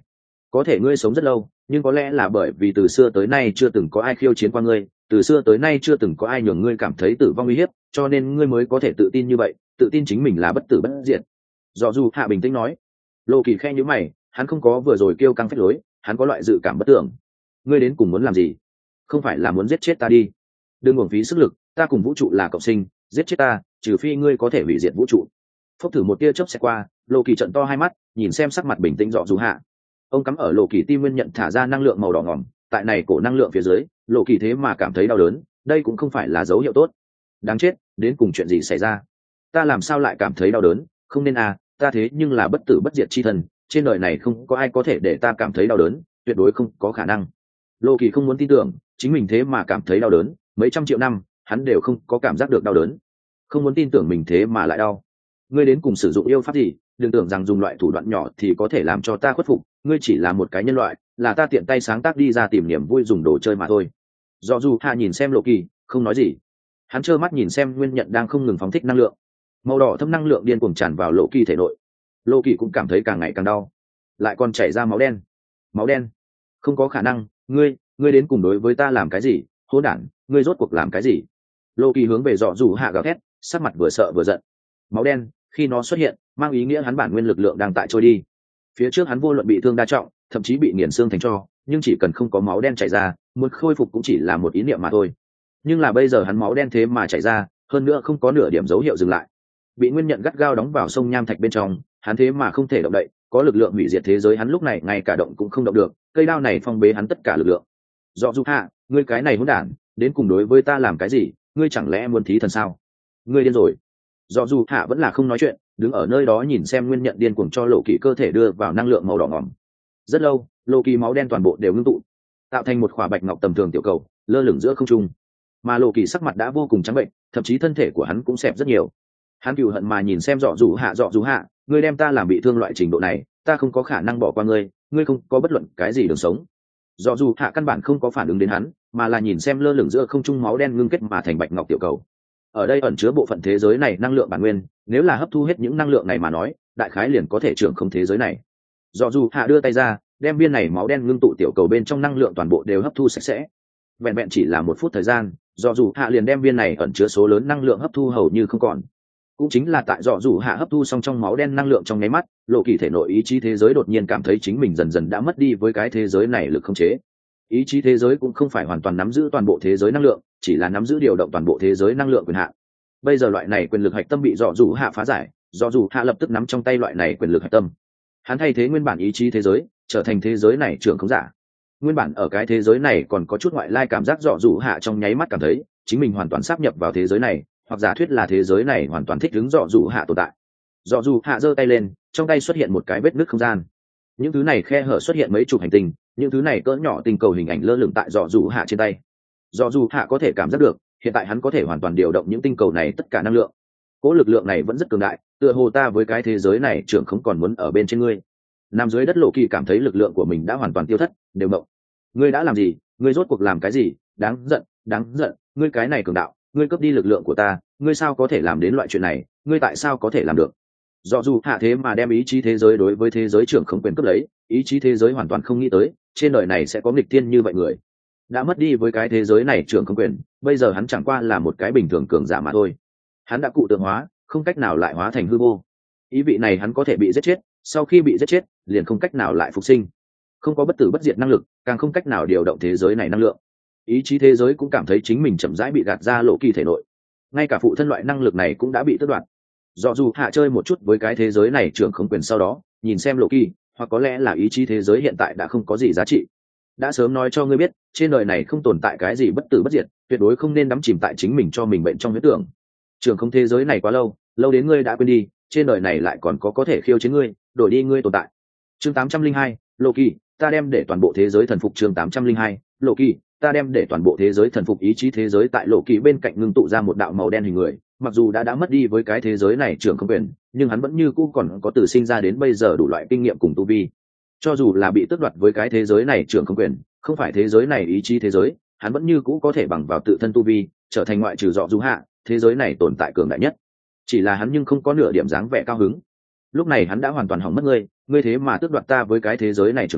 có thể ngươi sống rất lâu, nhưng có lẽ là bởi vì từ xưa tới nay chưa từng có ai khiêu chiến qua ngươi, từ xưa tới nay chưa từng có ai nhường ngươi cảm thấy tử vong uy hiếp, cho nên ngươi mới có thể tự tin như vậy, tự tin chính mình là bất tử bất diệt. Dọ dù hạ bình tĩnh nói. Lộ Kỳ khe nhíu mày, hắn không có vừa rồi kêu căng phách lối, hắn có loại dự cảm bất tưởng. Ngươi đến cùng muốn làm gì? Không phải là muốn giết chết ta đi? Đừng uổng phí sức lực, ta cùng vũ trụ là cộng sinh, giết chết ta, trừ phi ngươi có thể hủy diệt vũ trụ. Phốc thử một tia chớp sẽ qua, Lộ Kỳ trợn to hai mắt, nhìn xem sắc mặt bình tĩnh Dọ dù hạ. Ông cắm ở Lộ Kỳ tim nguyên nhận thả ra năng lượng màu đỏ ngòm, tại này cổ năng lượng phía dưới, Lộ Kỳ thế mà cảm thấy đau đớn, đây cũng không phải là dấu hiệu tốt. Đáng chết, đến cùng chuyện gì xảy ra? Ta làm sao lại cảm thấy đau đớn? Không nên à, ta thế nhưng là bất tử bất diệt chi thần, trên đời này không có ai có thể để ta cảm thấy đau đớn, tuyệt đối không có khả năng. Lộ Kỳ không muốn tin tưởng chính mình thế mà cảm thấy đau đớn, mấy trăm triệu năm hắn đều không có cảm giác được đau đớn, không muốn tin tưởng mình thế mà lại đau. Ngươi đến cùng sử dụng yêu pháp gì? Đừng tưởng rằng dùng loại thủ đoạn nhỏ thì có thể làm cho ta khuất phục, ngươi chỉ là một cái nhân loại, là ta tiện tay sáng tác đi ra tìm niềm vui dùng đồ chơi mà thôi. Do dù hạ nhìn xem Lộ Kỳ, không nói gì. Hắn trơ mắt nhìn xem nguyên nhận đang không ngừng phóng thích năng lượng, màu đỏ thâm năng lượng điên cuồng tràn vào Lộ Kỳ thể nội. Lộ Kỳ cũng cảm thấy càng ngày càng đau, lại còn chảy ra máu đen. Máu đen? Không có khả năng, ngươi, ngươi đến cùng đối với ta làm cái gì? Hỗn đản, ngươi rốt cuộc làm cái gì? Lộ Kỳ hướng về Dọ dù hạ gào thét, sắc mặt vừa sợ vừa giận. Máu đen, khi nó xuất hiện, mang ý nghĩa hắn bản nguyên lực lượng đang tại trôi đi. Phía trước hắn vô luận bị thương đa trọng, thậm chí bị nghiền xương thành tro, nhưng chỉ cần không có máu đen chảy ra, muốn khôi phục cũng chỉ là một ý niệm mà thôi. Nhưng là bây giờ hắn máu đen thế mà chảy ra, hơn nữa không có nửa điểm dấu hiệu dừng lại. Bị nguyên nhận gắt gao đóng vào sông nham thạch bên trong, hắn thế mà không thể động đậy, có lực lượng hủy diệt thế giới hắn lúc này ngay cả động cũng không động được, cây đao này phong bế hắn tất cả lực lượng. Dọ dù hạ, ngươi cái này hỗn đản, đến cùng đối với ta làm cái gì? Ngươi chẳng lẽ muốn thí thần sao? Ngươi điên rồi. Dọ dù hạ vẫn là không nói chuyện, đứng ở nơi đó nhìn xem nguyên nhận điên cuồng cho Lộ Kỳ cơ thể đưa vào năng lượng màu đỏ ngòm. Rất lâu, Lộ Kỳ máu đen toàn bộ đều ngưng tụ, tạo thành một khỏa bạch ngọc tầm thường tiểu cầu, lơ lửng giữa không trung. Mà Lộ Kỳ sắc mặt đã vô cùng trắng bệnh, thậm chí thân thể của hắn cũng xẹp rất nhiều. Hắn cừu hận mà nhìn xem Dọ dù hạ, Dọ dù hạ, ngươi đem ta làm bị thương loại trình độ này, ta không có khả năng bỏ qua ngươi, ngươi không có bất luận cái gì đường sống. Dọ dù hạ căn bản không có phản ứng đến hắn, mà là nhìn xem lơ lửng giữa không trung máu đen ngưng kết mà thành bạch ngọc tiểu cầu. Ở đây ẩn chứa bộ phận thế giới này năng lượng bản nguyên, nếu là hấp thu hết những năng lượng này mà nói, đại khái liền có thể trưởng không thế giới này. Dọ dù hạ đưa tay ra, đem viên này máu đen ngưng tụ tiểu cầu bên trong năng lượng toàn bộ đều hấp thu sạch sẽ. Vẹn vẹn chỉ là một phút thời gian, Dọ dù hạ liền đem viên này ẩn chứa số lớn năng lượng hấp thu hầu như không còn. Cũng chính là tại Dọ dù hạ hấp thu xong trong máu đen năng lượng trong nháy mắt, Lộ Kỳ thể nội ý chí thế giới đột nhiên cảm thấy chính mình dần dần đã mất đi với cái thế giới này lực khống chế. Ý chí thế giới cũng không phải hoàn toàn nắm giữ toàn bộ thế giới năng lượng, chỉ là nắm giữ điều động toàn bộ thế giới năng lượng quyền hạn. Bây giờ loại này quyền lực hạch tâm bị Dọ dù hạ phá giải, Dọ dù hạ lập tức nắm trong tay loại này quyền lực hạch tâm. Hắn thay thế nguyên bản ý chí thế giới, trở thành thế giới này trưởng khống giả. Nguyên bản ở cái thế giới này còn có chút ngoại lai cảm giác, Dọ dù hạ trong nháy mắt cảm thấy chính mình hoàn toàn sáp nhập vào thế giới này, hoặc giả thuyết là thế giới này hoàn toàn thích ứng Dọ dù hạ tồn tại. Dọ dù hạ giơ tay lên, trong tay xuất hiện một cái vết nứt không gian. Những thứ này khe hở xuất hiện mấy chục hành tinh, những thứ này cỡ nhỏ tinh cầu hình ảnh lơ lửng tại Dọ dù hạ trên tay. Dọ dù hạ có thể cảm giác được, hiện tại hắn có thể hoàn toàn điều động những tinh cầu này tất cả năng lượng. Cỗ lực lượng này vẫn rất cường đại, tựa hồ ta với cái thế giới này trưởng không còn muốn ở bên trên ngươi. Nằm dưới đất Lộ Kỳ cảm thấy lực lượng của mình đã hoàn toàn tiêu thất, đều mộng. Ngươi đã làm gì? Ngươi rốt cuộc làm cái gì? Đáng giận, đáng giận, ngươi cái này cường đạo, ngươi cướp đi lực lượng của ta, ngươi sao có thể làm đến loại chuyện này? Ngươi tại sao có thể làm được? Dọ dù hạ thế mà đem ý chí thế giới đối với thế giới trưởng không quyền cướp lấy, ý chí thế giới hoàn toàn không nghĩ tới trên đời này sẽ có nghịch tiên như vậy người. Đã mất đi với cái thế giới này trưởng không quyền, bây giờ hắn chẳng qua là một cái bình thường cường giả mà thôi. Hắn đã cụ tượng hóa, không cách nào lại hóa thành hư vô. Ý vị này hắn có thể bị giết chết, sau khi bị giết chết liền không cách nào lại phục sinh, không có bất tử bất diệt năng lực, càng không cách nào điều động thế giới này năng lượng. Ý chí thế giới cũng cảm thấy chính mình chậm rãi bị gạt ra Lộ Kỳ thể nội, ngay cả phụ thân loại năng lực này cũng đã bị tước đoạt. Dọ dù hạ chơi một chút với cái thế giới này trưởng không quyền sau đó nhìn xem Lộ Kỳ, hoặc có lẽ là ý chí thế giới hiện tại đã không có gì giá trị. Đã sớm nói cho ngươi biết, trên đời này không tồn tại cái gì bất tử bất diệt, tuyệt đối không nên đắm chìm tại chính mình cho mình bệnh trong huyết tưởng. Trường không thế giới này quá lâu, lâu đến ngươi đã quên đi, trên đời này lại còn có có thể khiêu chiến ngươi, đổi đi ngươi tồn tại. Chương tám trăm linh hai, Lộ Kỳ, ta đem để toàn bộ thế giới thần phục. Chương tám trăm linh hai, Lộ Kỳ, ta đem để toàn bộ thế giới thần phục. Ý chí thế giới tại Lộ Kỳ bên cạnh ngưng tụ ra một đạo màu đen hình người, mặc dù đã đã mất đi với cái thế giới này trưởng không quyền, nhưng hắn vẫn như cũ còn có từ sinh ra đến bây giờ đủ loại kinh nghiệm cùng tu vi. Cho dù là bị tước đoạt với cái thế giới này trưởng không quyền, không phải thế giới này ý chí thế giới, hắn vẫn như cũ có thể bằng vào tự thân tu vi trở thành ngoại trừ Dọ dù hạ thế giới này tồn tại cường đại nhất. Chỉ là hắn nhưng không có nửa điểm dáng vẻ cao hứng. Lúc này hắn đã hoàn toàn hỏng mất ngươi, ngươi thế mà tước đoạt ta với cái thế giới này trưởng khống,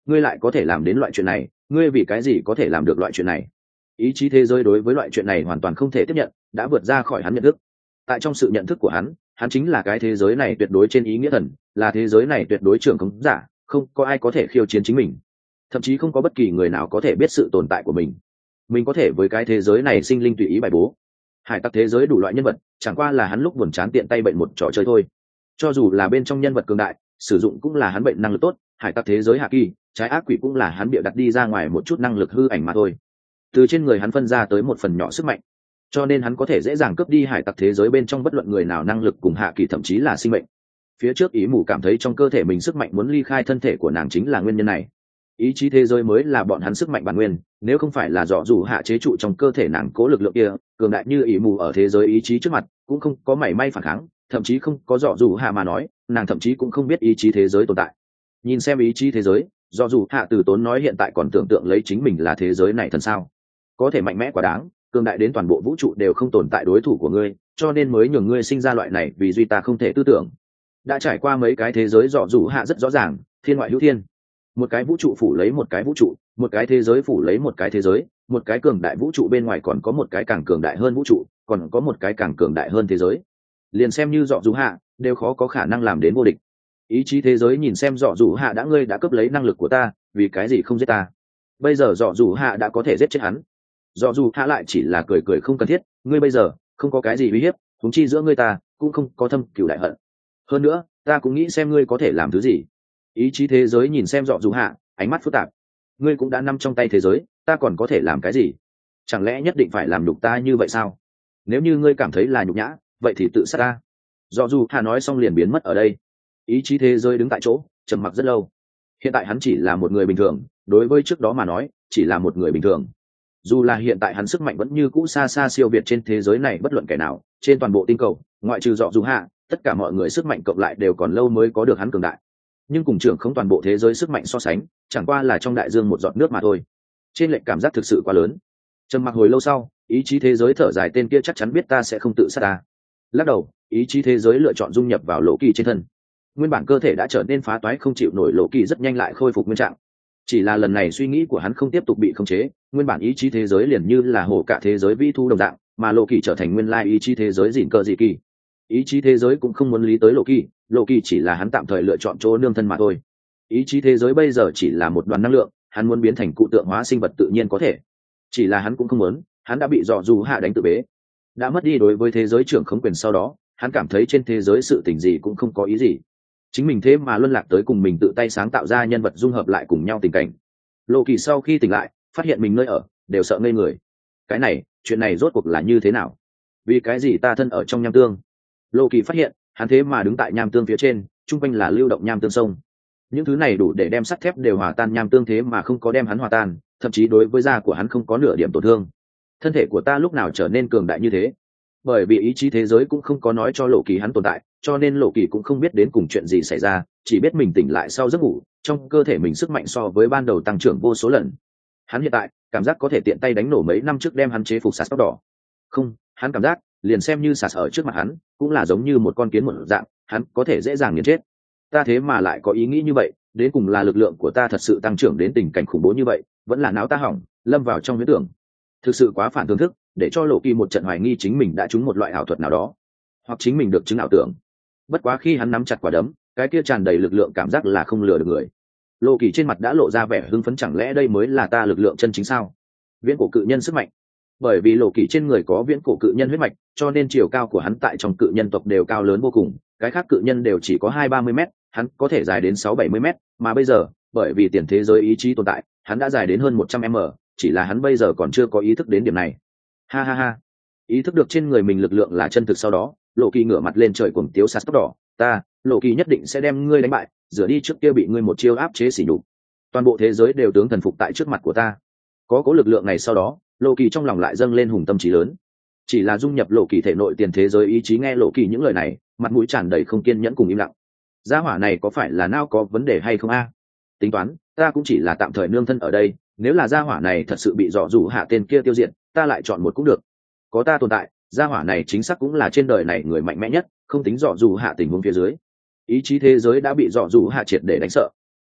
ngươi lại có thể làm đến loại chuyện này, ngươi vì cái gì có thể làm được loại chuyện này? Ý chí thế giới đối với loại chuyện này hoàn toàn không thể tiếp nhận, đã vượt ra khỏi hắn nhận thức. Tại trong sự nhận thức của hắn, hắn chính là cái thế giới này tuyệt đối trên ý nghĩa thần, là thế giới này tuyệt đối trưởng khống giả, không có ai có thể khiêu chiến chính mình, thậm chí không có bất kỳ người nào có thể biết sự tồn tại của mình. Mình có thể với cái thế giới này sinh linh tùy ý bài bố. Hải tặc thế giới đủ loại nhân vật, chẳng qua là hắn lúc buồn chán tiện tay bệnh một trò chơi thôi. Cho dù là bên trong nhân vật cường đại, sử dụng cũng là hắn bệnh năng lực tốt. Hải tặc thế giới hạ kỳ, trái ác quỷ cũng là hắn bịa đặt đi ra ngoài một chút năng lực hư ảnh mà thôi. Từ trên người hắn phân ra tới một phần nhỏ sức mạnh, cho nên hắn có thể dễ dàng cướp đi hải tặc thế giới bên trong bất luận người nào năng lực cùng hạ kỳ, thậm chí là sinh mệnh. Phía trước ý mù cảm thấy trong cơ thể mình sức mạnh muốn ly khai thân thể của nàng chính là nguyên nhân này. Ý chí thế giới mới là bọn hắn sức mạnh bản nguyên, nếu không phải là dọ dù hạ chế trụ trong cơ thể nàng cố lực lượng kia cường đại như ý mù ở thế giới ý chí trước mặt cũng không có mảy may phản kháng, thậm chí không có dọ dù hạ mà nói, nàng thậm chí cũng không biết ý chí thế giới tồn tại. Nhìn xem ý chí thế giới, dọ dù hạ từ tốn nói hiện tại còn tưởng tượng lấy chính mình là thế giới này thần sao, có thể mạnh mẽ quá đáng, cường đại đến toàn bộ vũ trụ đều không tồn tại đối thủ của ngươi, cho nên mới nhường ngươi sinh ra loại này vì duy ta không thể tư tưởng. Đã trải qua mấy cái thế giới, dọ dù hạ rất rõ ràng, thiên ngoại hữu thiên, một cái vũ trụ phủ lấy một cái vũ trụ, một cái thế giới phủ lấy một cái thế giới, một cái cường đại vũ trụ bên ngoài còn có một cái càng cường đại hơn vũ trụ, còn có một cái càng cường đại hơn thế giới. Liền xem như dọ dù hạ đều khó có khả năng làm đến vô địch. Ý chí thế giới nhìn xem dọ dù hạ đã ngươi đã cướp lấy năng lực của ta, vì cái gì không giết ta? Bây giờ dọ dù hạ đã có thể giết chết hắn. Dọ dù hạ lại chỉ là cười cười không cần thiết, ngươi bây giờ không có cái gì uy hiếp, huống chi giữa ngươi ta cũng không có thâm cửu đại hận. Hơn nữa ta cũng nghĩ xem ngươi có thể làm thứ gì. Ý chí thế giới nhìn xem dọ dù hạ, ánh mắt phức tạp. Ngươi cũng đã nằm trong tay thế giới, ta còn có thể làm cái gì? Chẳng lẽ nhất định phải làm nhục ta như vậy sao? Nếu như ngươi cảm thấy là nhục nhã, vậy thì tự sát ta. Dọ dù hạ nói xong liền biến mất ở đây. Ý chí thế giới đứng tại chỗ trầm mặc rất lâu. Hiện tại hắn chỉ là một người bình thường, đối với trước đó mà nói chỉ là một người bình thường. Dù là hiện tại hắn sức mạnh vẫn như cũ xa xa siêu việt trên thế giới này bất luận kẻ nào, trên toàn bộ tinh cầu ngoại trừ dọ dù hạ, tất cả mọi người sức mạnh cộng lại đều còn lâu mới có được hắn cường đại. Nhưng cùng trưởng không toàn bộ thế giới sức mạnh so sánh, chẳng qua là trong đại dương một giọt nước mà thôi. Trên lệch cảm giác thực sự quá lớn. Trầm mặc hồi lâu sau, ý chí thế giới thở dài, tên kia chắc chắn biết ta sẽ không tự sát ta. Lắc đầu, ý chí thế giới lựa chọn dung nhập vào Lộ Kỳ trên thân. Nguyên bản cơ thể đã trở nên phá toái không chịu nổi, Lộ Kỳ rất nhanh lại khôi phục nguyên trạng. Chỉ là lần này suy nghĩ của hắn không tiếp tục bị khống chế, nguyên bản ý chí thế giới liền như là hổ cả thế giới vĩ thu đồng dạng, mà Lộ Kỳ trở thành nguyên lai ý chí thế giới dịn cờ dị kỳ. Ý chí thế giới cũng không muốn lý tới Lộ Kỳ, Lộ Kỳ chỉ là hắn tạm thời lựa chọn chỗ nương thân mà thôi. Ý chí thế giới bây giờ chỉ là một đoàn năng lượng, hắn muốn biến thành cụ tượng hóa sinh vật tự nhiên có thể, chỉ là hắn cũng không muốn, hắn đã bị dọ dù hạ đánh tự bế, đã mất đi đối với thế giới trưởng khống quyền. Sau đó hắn cảm thấy trên thế giới sự tình gì cũng không có ý gì, chính mình thế mà luân lạc tới cùng mình tự tay sáng tạo ra nhân vật dung hợp lại cùng nhau tình cảnh. Lộ Kỳ sau khi tỉnh lại phát hiện mình nơi ở đều sợ ngây người. Cái này, chuyện này rốt cuộc là như thế nào? Vì cái gì ta thân ở trong nham tương? Lộ Kỳ phát hiện hắn thế mà đứng tại nham tương phía trên, chung quanh là lưu động nham tương sông. Những thứ này đủ để đem sắt thép đều hòa tan, nham tương thế mà không có đem hắn hòa tan, thậm chí đối với da của hắn không có nửa điểm tổn thương. Thân thể của ta lúc nào trở nên cường đại như thế? Bởi vì ý chí thế giới cũng không có nói cho Lộ Kỳ hắn tồn tại, cho nên Lộ Kỳ cũng không biết đến cùng chuyện gì xảy ra, chỉ biết mình tỉnh lại sau giấc ngủ, trong cơ thể mình sức mạnh so với ban đầu tăng trưởng vô số lần. Hắn hiện tại cảm giác có thể tiện tay đánh nổ mấy năm trước đem hắn chế phục sạt tóc đỏ. Không, hắn cảm giác liền xem như sạt ở trước mặt hắn cũng là giống như một con kiến một dạng, hắn có thể dễ dàng nghiền chết. Ta thế mà lại có ý nghĩ như vậy, đến cùng là lực lượng của ta thật sự tăng trưởng đến tình cảnh khủng bố như vậy, vẫn là não ta hỏng lâm vào trong huyễn tưởng? Thực sự quá phản tương thức, để cho Lộ Kỳ một trận hoài nghi chính mình đã trúng một loại ảo thuật nào đó, hoặc chính mình được chứng ảo tưởng. Bất quá khi hắn nắm chặt quả đấm, cái kia tràn đầy lực lượng cảm giác là không lừa được người. Lộ Kỳ trên mặt đã lộ ra vẻ hưng phấn, chẳng lẽ đây mới là ta lực lượng chân chính sao? Viễn cổ cự nhân sức mạnh. Bởi vì Lộ Kỳ trên người có viễn cổ cự nhân huyết mạch, cho nên chiều cao của hắn tại trong cự nhân tộc đều cao lớn vô cùng, cái khác cự nhân đều chỉ có hai ba mươi mét, hắn có thể dài đến sáu bảy mươi mét, mà bây giờ bởi vì tiền thế giới ý chí tồn tại, hắn đã dài đến hơn một trăm mét, chỉ là hắn bây giờ còn chưa có ý thức đến điểm này. Ha ha ha. Ý thức được trên người mình lực lượng là chân thực sau đó, Lộ Kỳ ngửa mặt lên trời cuồng tiếu sạt tóc đỏ, ta, Lộ Kỳ nhất định sẽ đem ngươi đánh bại, rửa đi trước kia bị ngươi một chiêu áp chế sỉ nhục. Toàn bộ thế giới đều tướng thần phục tại trước mặt của ta. Có cố lực lượng này sau đó, Lộ Kỳ trong lòng lại dâng lên hùng tâm trí lớn. Chỉ là dung nhập Lộ Kỳ thể nội tiền thế giới ý chí, nghe Lộ Kỳ những lời này, mặt mũi tràn đầy không kiên nhẫn cùng im lặng. Gia hỏa này có phải là não có vấn đề hay không a? Tính toán, ta cũng chỉ là tạm thời nương thân ở đây, nếu là gia hỏa này thật sự bị dọ dụ hạ tên kia tiêu diệt, ta lại chọn một cũng được. Có ta tồn tại, gia hỏa này chính xác cũng là trên đời này người mạnh mẽ nhất, không tính dọ dụ hạ tình huống phía dưới. Ý chí thế giới đã bị dọ dụ hạ triệt để đánh sợ.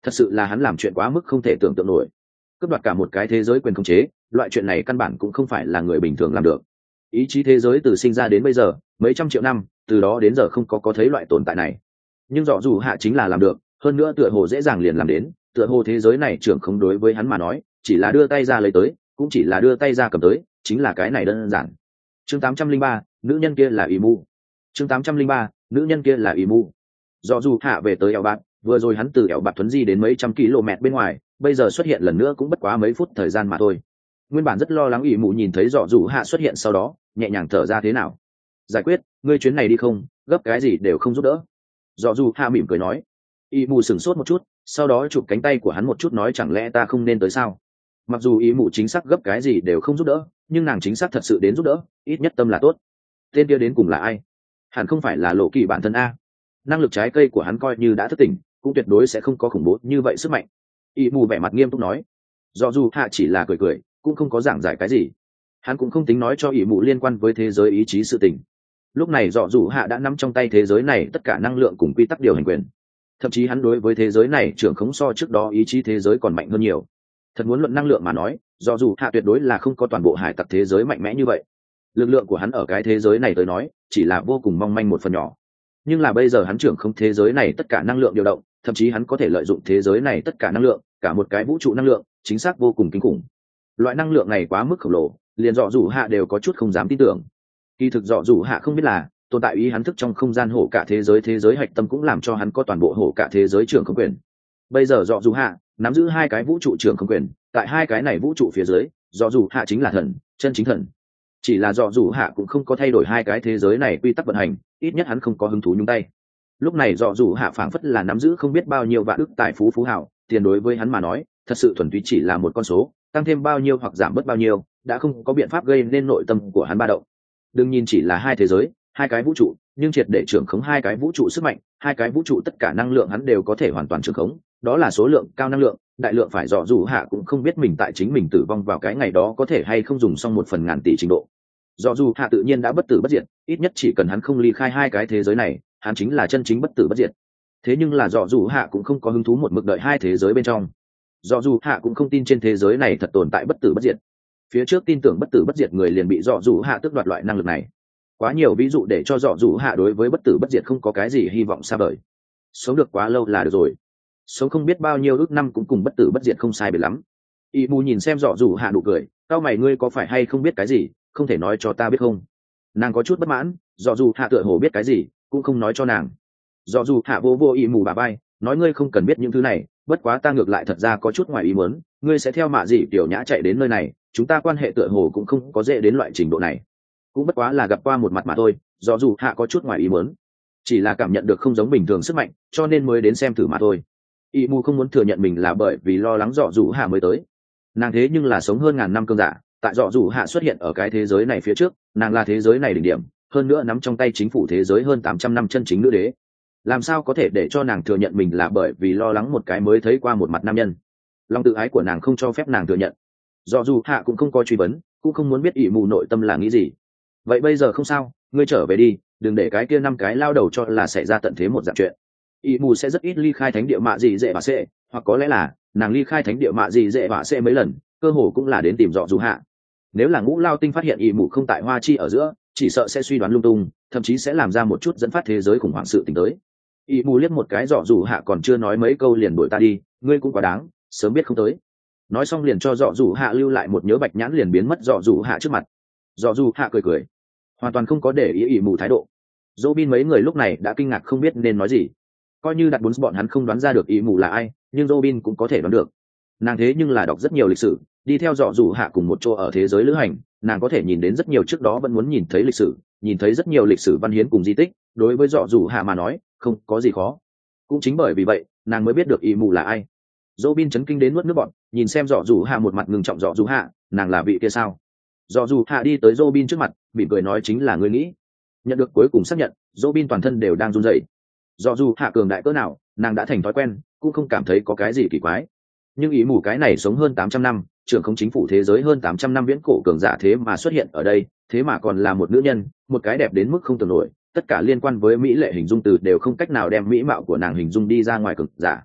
thật sự là hắn làm chuyện quá mức không thể tưởng tượng nổi. Cướp đoạt cả một cái thế giới quyền khống chế, loại chuyện này căn bản cũng không phải là người bình thường làm được. Ý chí thế giới từ sinh ra đến bây giờ mấy trăm triệu năm, từ đó đến giờ không có có thấy loại tồn tại này. Nhưng dọ dù hạ chính là làm được, hơn nữa tựa hồ dễ dàng liền làm đến, tựa hồ thế giới này trưởng không đối với hắn mà nói chỉ là đưa tay ra lấy tới, cũng chỉ là đưa tay ra cầm tới, chính là cái này đơn giản. Chương tám trăm linh ba, nữ nhân kia là Imu. Chương tám trăm linh ba, nữ nhân kia là Imu. Dọ dù hạ về tới eo bạc, vừa rồi hắn từ eo bạc thuấn di đến mấy trăm km bên ngoài, bây giờ xuất hiện lần nữa cũng bất quá mấy phút thời gian mà thôi. Nguyên bản rất lo lắng Imu nhìn thấy dọ dù hạ xuất hiện sau đó nhẹ nhàng thở ra. Thế nào, giải quyết, ngươi chuyến này đi không gấp cái gì đều không giúp đỡ. Dọ dù hạ mỉm cười nói. Imu sửng sốt một chút, sau đó chụp cánh tay của hắn một chút nói chẳng lẽ ta không nên tới sao. Mặc dù Imu chính xác gấp cái gì đều không giúp đỡ, nhưng nàng chính xác thật sự đến giúp đỡ, ít nhất tâm là tốt. Tên kia đến cùng là ai? Hẳn không phải là Lộ Kỳ bản thân a. Năng lực trái cây của hắn coi như đã thức tỉnh, cũng tuyệt đối sẽ không có khủng bố như vậy sức mạnh. Imu vẻ mặt nghiêm túc nói. Do dù hạ chỉ là cười cười, cũng không có giảng giải cái gì. Hắn cũng không tính nói cho Imu liên quan với thế giới ý chí sự tình. Lúc này dọ dù hạ đã nắm trong tay thế giới này tất cả năng lượng cùng quy tắc điều hành quyền, thậm chí hắn đối với thế giới này trưởng khống so trước đó ý chí thế giới còn mạnh hơn nhiều. Thật muốn luận năng lượng mà nói, dọ dù hạ tuyệt đối là không có toàn bộ hải tặc thế giới mạnh mẽ như vậy. Lực lượng của hắn ở cái thế giới này tới nói chỉ là vô cùng mong manh một phần nhỏ, nhưng là bây giờ hắn trưởng không thế giới này tất cả năng lượng điều động, thậm chí hắn có thể lợi dụng thế giới này tất cả năng lượng, cả một cái vũ trụ năng lượng, chính xác vô cùng kinh khủng. Loại năng lượng này quá mức khổng lồ, liền dọ dù hạ đều có chút không dám tin tưởng. Kỳ thực dọ dù hạ không biết là tồn tại ý hắn thức trong không gian hổ cả thế giới, thế giới hạch tâm cũng làm cho hắn có toàn bộ hổ cả thế giới trưởng không quyền. Bây giờ dọ dù hạ nắm giữ hai cái vũ trụ trưởng không quyền, tại hai cái này vũ trụ phía dưới, dọ dù hạ chính là thần, chân chính thần. Chỉ là dọ dù hạ cũng không có thay đổi hai cái thế giới này quy tắc vận hành, ít nhất hắn không có hứng thú nhúng tay. Lúc này dọ dù hạ phảng phất là nắm giữ không biết bao nhiêu vạn ức tài phú phú hào, tiền đối với hắn mà nói thật sự thuần túy chỉ là một con số, tăng thêm bao nhiêu hoặc giảm bớt bao nhiêu đã không có biện pháp gây nên nội tâm của hắn ba động. Đừng nhìn chỉ là hai thế giới, hai cái vũ trụ, nhưng triệt để trưởng khống hai cái vũ trụ sức mạnh, hai cái vũ trụ tất cả năng lượng hắn đều có thể hoàn toàn trưởng khống, đó là số lượng cao năng lượng, đại lượng phải dọ dù hạ cũng không biết mình tại chính mình tử vong vào cái ngày đó có thể hay không dùng xong một phần ngàn tỷ trình độ. Dọ dù hạ tự nhiên đã bất tử bất diệt, ít nhất chỉ cần hắn không ly khai hai cái thế giới này, hắn chính là chân chính bất tử bất diệt. Thế nhưng là dọ dù hạ cũng không có hứng thú một mực đợi hai thế giới bên trong. Dọ dù hạ cũng không tin trên thế giới này thật tồn tại bất tử bất diệt. Phía trước tin tưởng bất tử bất diệt người liền bị dọ dù hạ tước đoạt loại năng lực này. Quá nhiều ví dụ để cho dọ dù hạ đối với bất tử bất diệt không có cái gì hy vọng xa vời. Sống được quá lâu là được rồi, sống không biết bao nhiêu ước năm cũng cùng bất tử bất diệt không sai biệt lắm. Y mù nhìn xem dọ dù hạ nụ cười, cao mày, ngươi có phải hay không biết cái gì, không thể nói cho ta biết không? Nàng có chút bất mãn, dọ dù hạ tựa hồ biết cái gì cũng không nói cho nàng. Dọ dù hạ vô vô Y mù bà bay, nói ngươi không cần biết những thứ này, bất quá ta ngược lại thật ra có chút ngoài ý muốn, ngươi sẽ theo mạ gì tiểu nhã chạy đến nơi này, chúng ta quan hệ tựa hồ cũng không có dễ đến loại trình độ này, cũng bất quá là gặp qua một mặt mà thôi. Dọ dù hạ có chút ngoài ý muốn, chỉ là cảm nhận được không giống bình thường sức mạnh, cho nên mới đến xem thử mà thôi. Y mù không muốn thừa nhận mình là bởi vì lo lắng dọ dù hạ mới tới. Nàng thế nhưng là sống hơn ngàn năm cương giả, tại dọ dù hạ xuất hiện ở cái thế giới này phía trước, nàng là thế giới này đỉnh điểm, hơn nữa nắm trong tay chính phủ thế giới hơn tám trăm năm chân chính nữ đế. Làm sao có thể để cho nàng thừa nhận mình là bởi vì lo lắng một cái mới thấy qua một mặt nam nhân? Lòng tự ái của nàng không cho phép nàng thừa nhận. Dọ dù hạ cũng không có truy vấn, cũng không muốn biết ỷ mù nội tâm là nghĩ gì. Vậy bây giờ không sao, ngươi trở về đi, đừng để cái kia năm cái lao đầu cho là xảy ra tận thế một dạng chuyện. ỷ mù sẽ rất ít ly khai thánh địa mạ gì dễ bạ xệ, hoặc có lẽ là nàng ly khai thánh địa mạ gì dễ bạ xệ mấy lần, cơ hồ cũng là đến tìm dọ dù hạ. Nếu là ngũ lao tinh phát hiện ỷ mù không tại hoa chi ở giữa, chỉ sợ sẽ suy đoán lung tung, thậm chí sẽ làm ra một chút dẫn phát thế giới khủng hoảng sự tình tới. ỷ mù liếc một cái dọ dù hạ còn chưa nói mấy câu liền đuổi ta đi, ngươi cũng quá đáng, sớm biết không tới. Nói xong liền cho dọ dù hạ lưu lại một nhớ bạch nhãn, liền biến mất dọ dù hạ trước mặt. Dọ dù hạ cười cười, hoàn toàn không có để ý ỷ mù thái độ. Dỗ bin mấy người lúc này đã kinh ngạc không biết nên nói gì. Coi như đặt bốn bọn hắn không đoán ra được ỷ mù là ai, nhưng dỗ bin cũng có thể đoán được. Nàng thế nhưng là đọc rất nhiều lịch sử, đi theo dọ dù hạ cùng một chỗ ở thế giới lữ hành, nàng có thể nhìn đến rất nhiều trước đó vẫn muốn nhìn thấy lịch sử, nhìn thấy rất nhiều lịch sử văn hiến cùng di tích, đối với dọ dù hạ mà nói không có gì khó. Cũng chính bởi vì vậy nàng mới biết được ỷ mù là ai. Dỗ bin chấn kinh đến nuốt nước bọt, nhìn xem dọ dù hạ một mặt ngưng trọng. Dọ dù hạ, nàng là vị kia sao? Dọ dù hạ đi tới dỗ bin trước mặt, mỉm cười nói, chính là ngươi nghĩ. Nhận được cuối cùng xác nhận, dỗ bin toàn thân đều đang run rẩy. Dọ dù hạ cường đại cỡ nào nàng đã thành thói quen, cũng không cảm thấy có cái gì kỳ quái. Nhưng ý mù cái này sống hơn tám trăm năm, trưởng không chính phủ thế giới hơn tám trăm năm viễn cổ cường giả thế mà xuất hiện ở đây, thế mà còn là một nữ nhân, một cái đẹp đến mức không tưởng nổi, tất cả liên quan với mỹ lệ hình dung từ đều không cách nào đem mỹ mạo của nàng hình dung đi ra ngoài cường giả.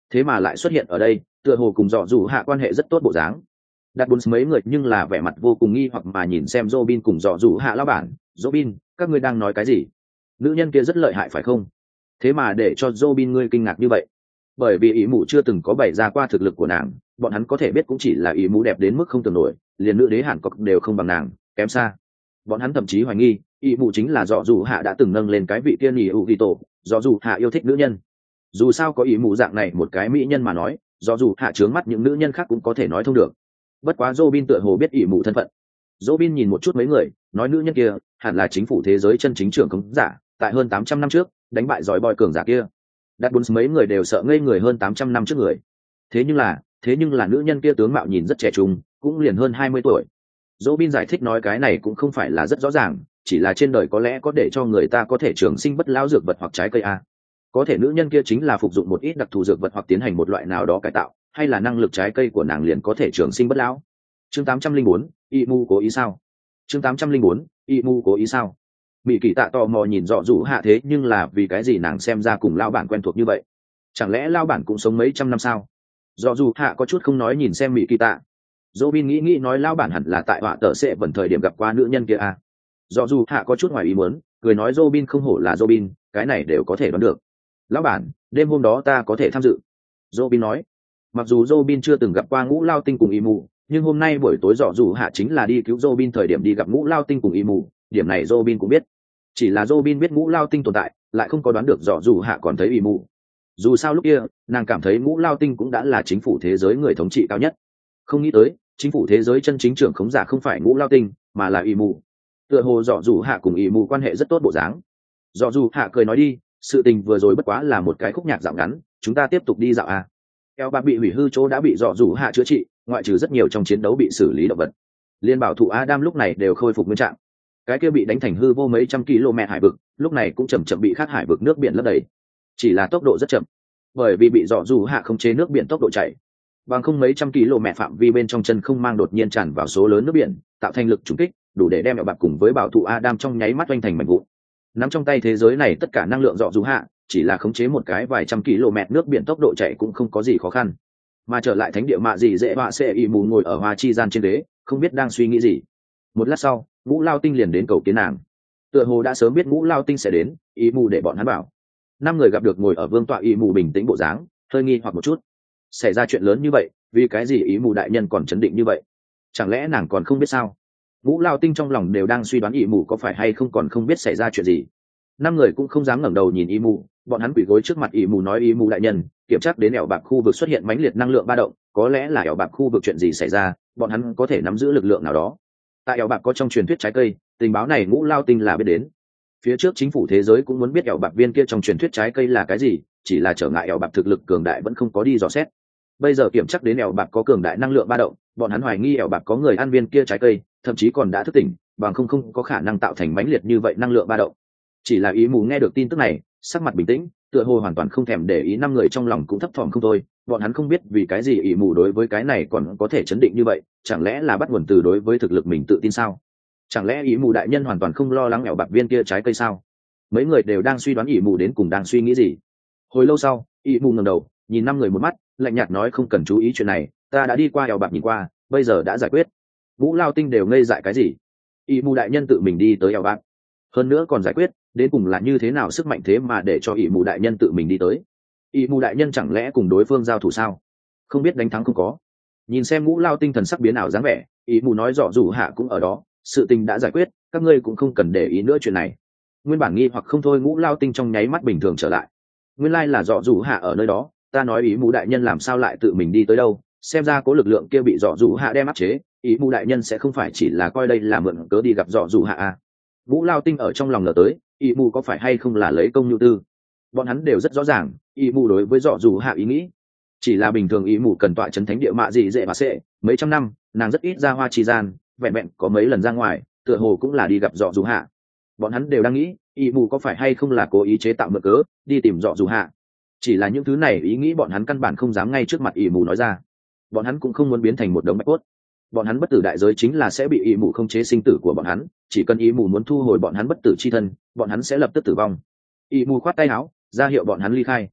thế mà lại xuất hiện ở đây, tựa hồ cùng dọ dù hạ quan hệ rất tốt bộ dáng. Đặt bốn mấy người nhưng là vẻ mặt vô cùng nghi hoặc mà nhìn xem Robin cùng dọ dù hạ lão bản. Robin, các ngươi đang nói cái gì? Nữ nhân kia rất lợi hại phải không? Thế mà để cho Robin ngươi kinh ngạc như vậy. Bởi vì ý mụ chưa từng có bày ra qua thực lực của nàng, bọn hắn có thể biết cũng chỉ là ý mụ đẹp đến mức không tưởng nổi, liền nữ đế Hàn Quốc đều không bằng nàng, kém xa. Bọn hắn thậm chí hoài nghi ý mụ chính là dọ dù hạ đã từng nâng lên cái vị tiên nhì ủ ghi tổ, dọ dù hạ yêu thích nữ nhân. Dù sao có ý mụ dạng này một cái mỹ nhân mà nói, dọ dù hạ trướng mắt những nữ nhân khác cũng có thể nói thông được. Bất quá Robin tựa hồ biết ý mụ thân phận. Robin nhìn một chút mấy người, nói nữ nhân kia hẳn là chính phủ thế giới chân chính trưởng khống giả, tại hơn tám trăm năm trước đánh bại giỏi bòi cường giả kia. Đặt bốn mấy người đều sợ ngây người hơn tám trăm năm trước người. Thế nhưng là, thế nhưng là nữ nhân kia tướng mạo nhìn rất trẻ trung, cũng liền hơn hai mươi tuổi. Robin giải thích nói cái này cũng không phải là rất rõ ràng, chỉ là trên đời có lẽ có để cho người ta có thể trường sinh bất lão dược vật hoặc trái cây a. Có thể nữ nhân kia chính là phục dụng một ít đặc thù dược vật hoặc tiến hành một loại nào đó cải tạo, hay là năng lực trái cây của nàng liền có thể trường sinh bất lão. Chương tám trăm linh bốn, y mu cố ý sao? Chương tám trăm linh bốn, y mu cố ý sao? Mị Kỳ Tạ tò mò nhìn dọ dụ hạ, thế nhưng là vì cái gì nàng xem ra cùng lao bản quen thuộc như vậy? Chẳng lẽ lao bản cũng sống mấy trăm năm sao? Dọ dụ hạ có chút không nói nhìn xem Mị Kỳ Tạ. Robin nghĩ nghĩ nói lao bản hẳn là tại họa tờ sẽ vẫn thời điểm gặp qua nữ nhân kia à? Dọ dụ hạ có chút ngoài ý muốn, cười nói Robin không hổ là Robin, cái này đều có thể đoán được. Lão bản, đêm hôm đó ta có thể tham dự. Robin nói. Mặc dù Robin chưa từng gặp qua Ngũ Lao Tinh cùng Y Mù, nhưng hôm nay buổi tối dọ dụ hạ chính là đi cứu Robin thời điểm đi gặp Ngũ Lao Tinh cùng Y Mù, điểm này Robin cũng biết. Chỉ là Robin biết Ngũ Lao Tinh tồn tại, lại không có đoán được dọ dụ hạ còn thấy Y Mù. Dù sao lúc kia, nàng cảm thấy Ngũ Lao Tinh cũng đã là chính phủ thế giới người thống trị cao nhất. Không nghĩ tới, chính phủ thế giới chân chính trưởng khống giả không phải Ngũ Lao Tinh, mà là Y Mù. Tựa hồ dọ dụ hạ cùng Y Mù quan hệ rất tốt bộ dáng. Dọ dụ hạ cười nói đi, sự tình vừa rồi bất quá là một cái khúc nhạc dạo ngắn, chúng ta tiếp tục đi dạo à. Eo bạc bị hủy hư chỗ đã bị dọ dụ hạ chữa trị, ngoại trừ rất nhiều trong chiến đấu bị xử lý động vật. Liên bảo thủ Adam lúc này đều khôi phục nguyên trạng. Cái kia bị đánh thành hư vô mấy trăm km hải vực, lúc này cũng chậm chậm bị khát hải vực nước biển lấp đầy. Chỉ là tốc độ rất chậm, bởi vì bị dọ dụ hạ không chế nước biển tốc độ chảy. Bằng không mấy trăm km phạm vi bên trong chân không mang đột nhiên tràn vào số lớn nước biển, tạo thành lực trùng kích, đủ để đem eo bạc cùng với bảo thủ Adam trong nháy mắt oanh thành mảnh vụn. Nắm trong tay thế giới này tất cả năng lượng dọ dụ hạ, chỉ là khống chế một cái vài trăm km nước biển tốc độ chạy cũng không có gì khó khăn. Mà trở lại thánh địa mạ gì dễ họa sẽ y mù ngồi ở hoa chi gian trên đế, không biết đang suy nghĩ gì. Một lát sau, Ngũ Lao Tinh liền đến cầu kiến nàng. Tựa hồ đã sớm biết Ngũ Lao Tinh sẽ đến, y mù để bọn hắn bảo. Năm người gặp được ngồi ở vương tọa y mù bình tĩnh bộ dáng, hơi nghi hoặc một chút. Xảy ra chuyện lớn như vậy, vì cái gì y mù đại nhân còn chấn định như vậy? Chẳng lẽ nàng còn không biết sao? Ngũ Lao Tinh trong lòng đều đang suy đoán y mù có phải hay không còn không biết xảy ra chuyện gì. Năm người cũng không dám ngẩng đầu nhìn y mù, bọn hắn quỳ gối trước mặt y mù nói y mù đại nhân, kiểm tra đến ẻo bạc khu vực xuất hiện mãnh liệt năng lượng ba động, có lẽ là ẻo bạc khu vực chuyện gì xảy ra, bọn hắn có thể nắm giữ lực lượng nào đó. Tại ẻo bạc có trong truyền thuyết trái cây, tình báo này Ngũ Lao Tinh là biết đến. Phía trước chính phủ thế giới cũng muốn biết ẻo bạc viên kia trong truyền thuyết trái cây là cái gì, chỉ là trở ngại ẻo bạc thực lực cường đại vẫn không có đi dò xét. Bây giờ kiểm tra đến ẻo bạc có cường đại năng lượng ba động, bọn hắn hoài nghi ẻo bạc có người ăn viên kia trái cây, thậm chí còn đã thức tỉnh, bằng không không có khả năng tạo thành mãnh liệt như vậy năng lượng ba động. Chỉ là ý mù nghe được tin tức này, sắc mặt bình tĩnh, tựa hồ hoàn toàn không thèm để ý. Năm người trong lòng cũng thấp thỏm không thôi, bọn hắn không biết vì cái gì ý mù đối với cái này còn có thể chấn định như vậy, chẳng lẽ là bắt nguồn từ đối với thực lực mình tự tin sao? Chẳng lẽ ý mù đại nhân hoàn toàn không lo lắng ẻo bạc viên kia trái cây sao? Mấy người đều đang suy đoán ý mù đến cùng đang suy nghĩ gì. Hồi lâu sau, ý mù ngẩng đầu nhìn năm người một mắt, lạnh nhạt nói không cần chú ý chuyện này, ta đã đi qua ẻo bạc nhìn qua, bây giờ đã giải quyết. Ngũ Lao Tinh đều ngây dại cái gì? Ý mù đại nhân tự mình đi tới ẻo bạc, hơn nữa còn giải quyết, đến cùng là như thế nào sức mạnh thế mà để cho ỷ mù đại nhân tự mình đi tới? Ỷ mù đại nhân chẳng lẽ cùng đối phương giao thủ sao? Không biết đánh thắng không có. Nhìn xem Ngũ Lao Tinh thần sắc biến ảo dáng vẻ, ỷ mù nói rõ dù hạ cũng ở đó, sự tình đã giải quyết, các ngươi cũng không cần để ý nữa chuyện này. Nguyên bản nghi hoặc không thôi, Ngũ Lao Tinh trong nháy mắt bình thường trở lại. Nguyên lai là rõ dù hạ ở nơi đó, ta nói ỷ mù đại nhân làm sao lại tự mình đi tới đâu? Xem ra cố lực lượng kia bị rõ dù hạ đem áp chế, ỷ mù đại nhân sẽ không phải chỉ là coi đây là mượn cớ đi gặp rõ dù hạ à? Ngũ Lao Tinh ở trong lòng ngờ tới, y mù có phải hay không là lấy công nhu tư. Bọn hắn đều rất rõ ràng, y mù đối với dọ dù hạ ý nghĩ chỉ là bình thường. Y mù cần tọa chấn thánh địa mạ gì dễ mà sẽ mấy trăm năm, nàng rất ít ra hoa trì gian, vẹn vẹn có mấy lần ra ngoài, tựa hồ cũng là đi gặp dọ dù hạ. Bọn hắn đều đang nghĩ, y mù có phải hay không là cố ý chế tạo mượn cớ đi tìm dọ dù hạ. Chỉ là những thứ này ý nghĩ bọn hắn căn bản không dám ngay trước mặt y mù nói ra. Bọn hắn cũng không muốn biến thành một đống bạch cốt. Bọn hắn bất tử đại giới chính là sẽ bị y mù không chế sinh tử của bọn hắn, chỉ cần y mù muốn thu hồi bọn hắn bất tử chi thân, bọn hắn sẽ lập tức tử vong. Y mù khoát tay áo ra hiệu bọn hắn ly khai.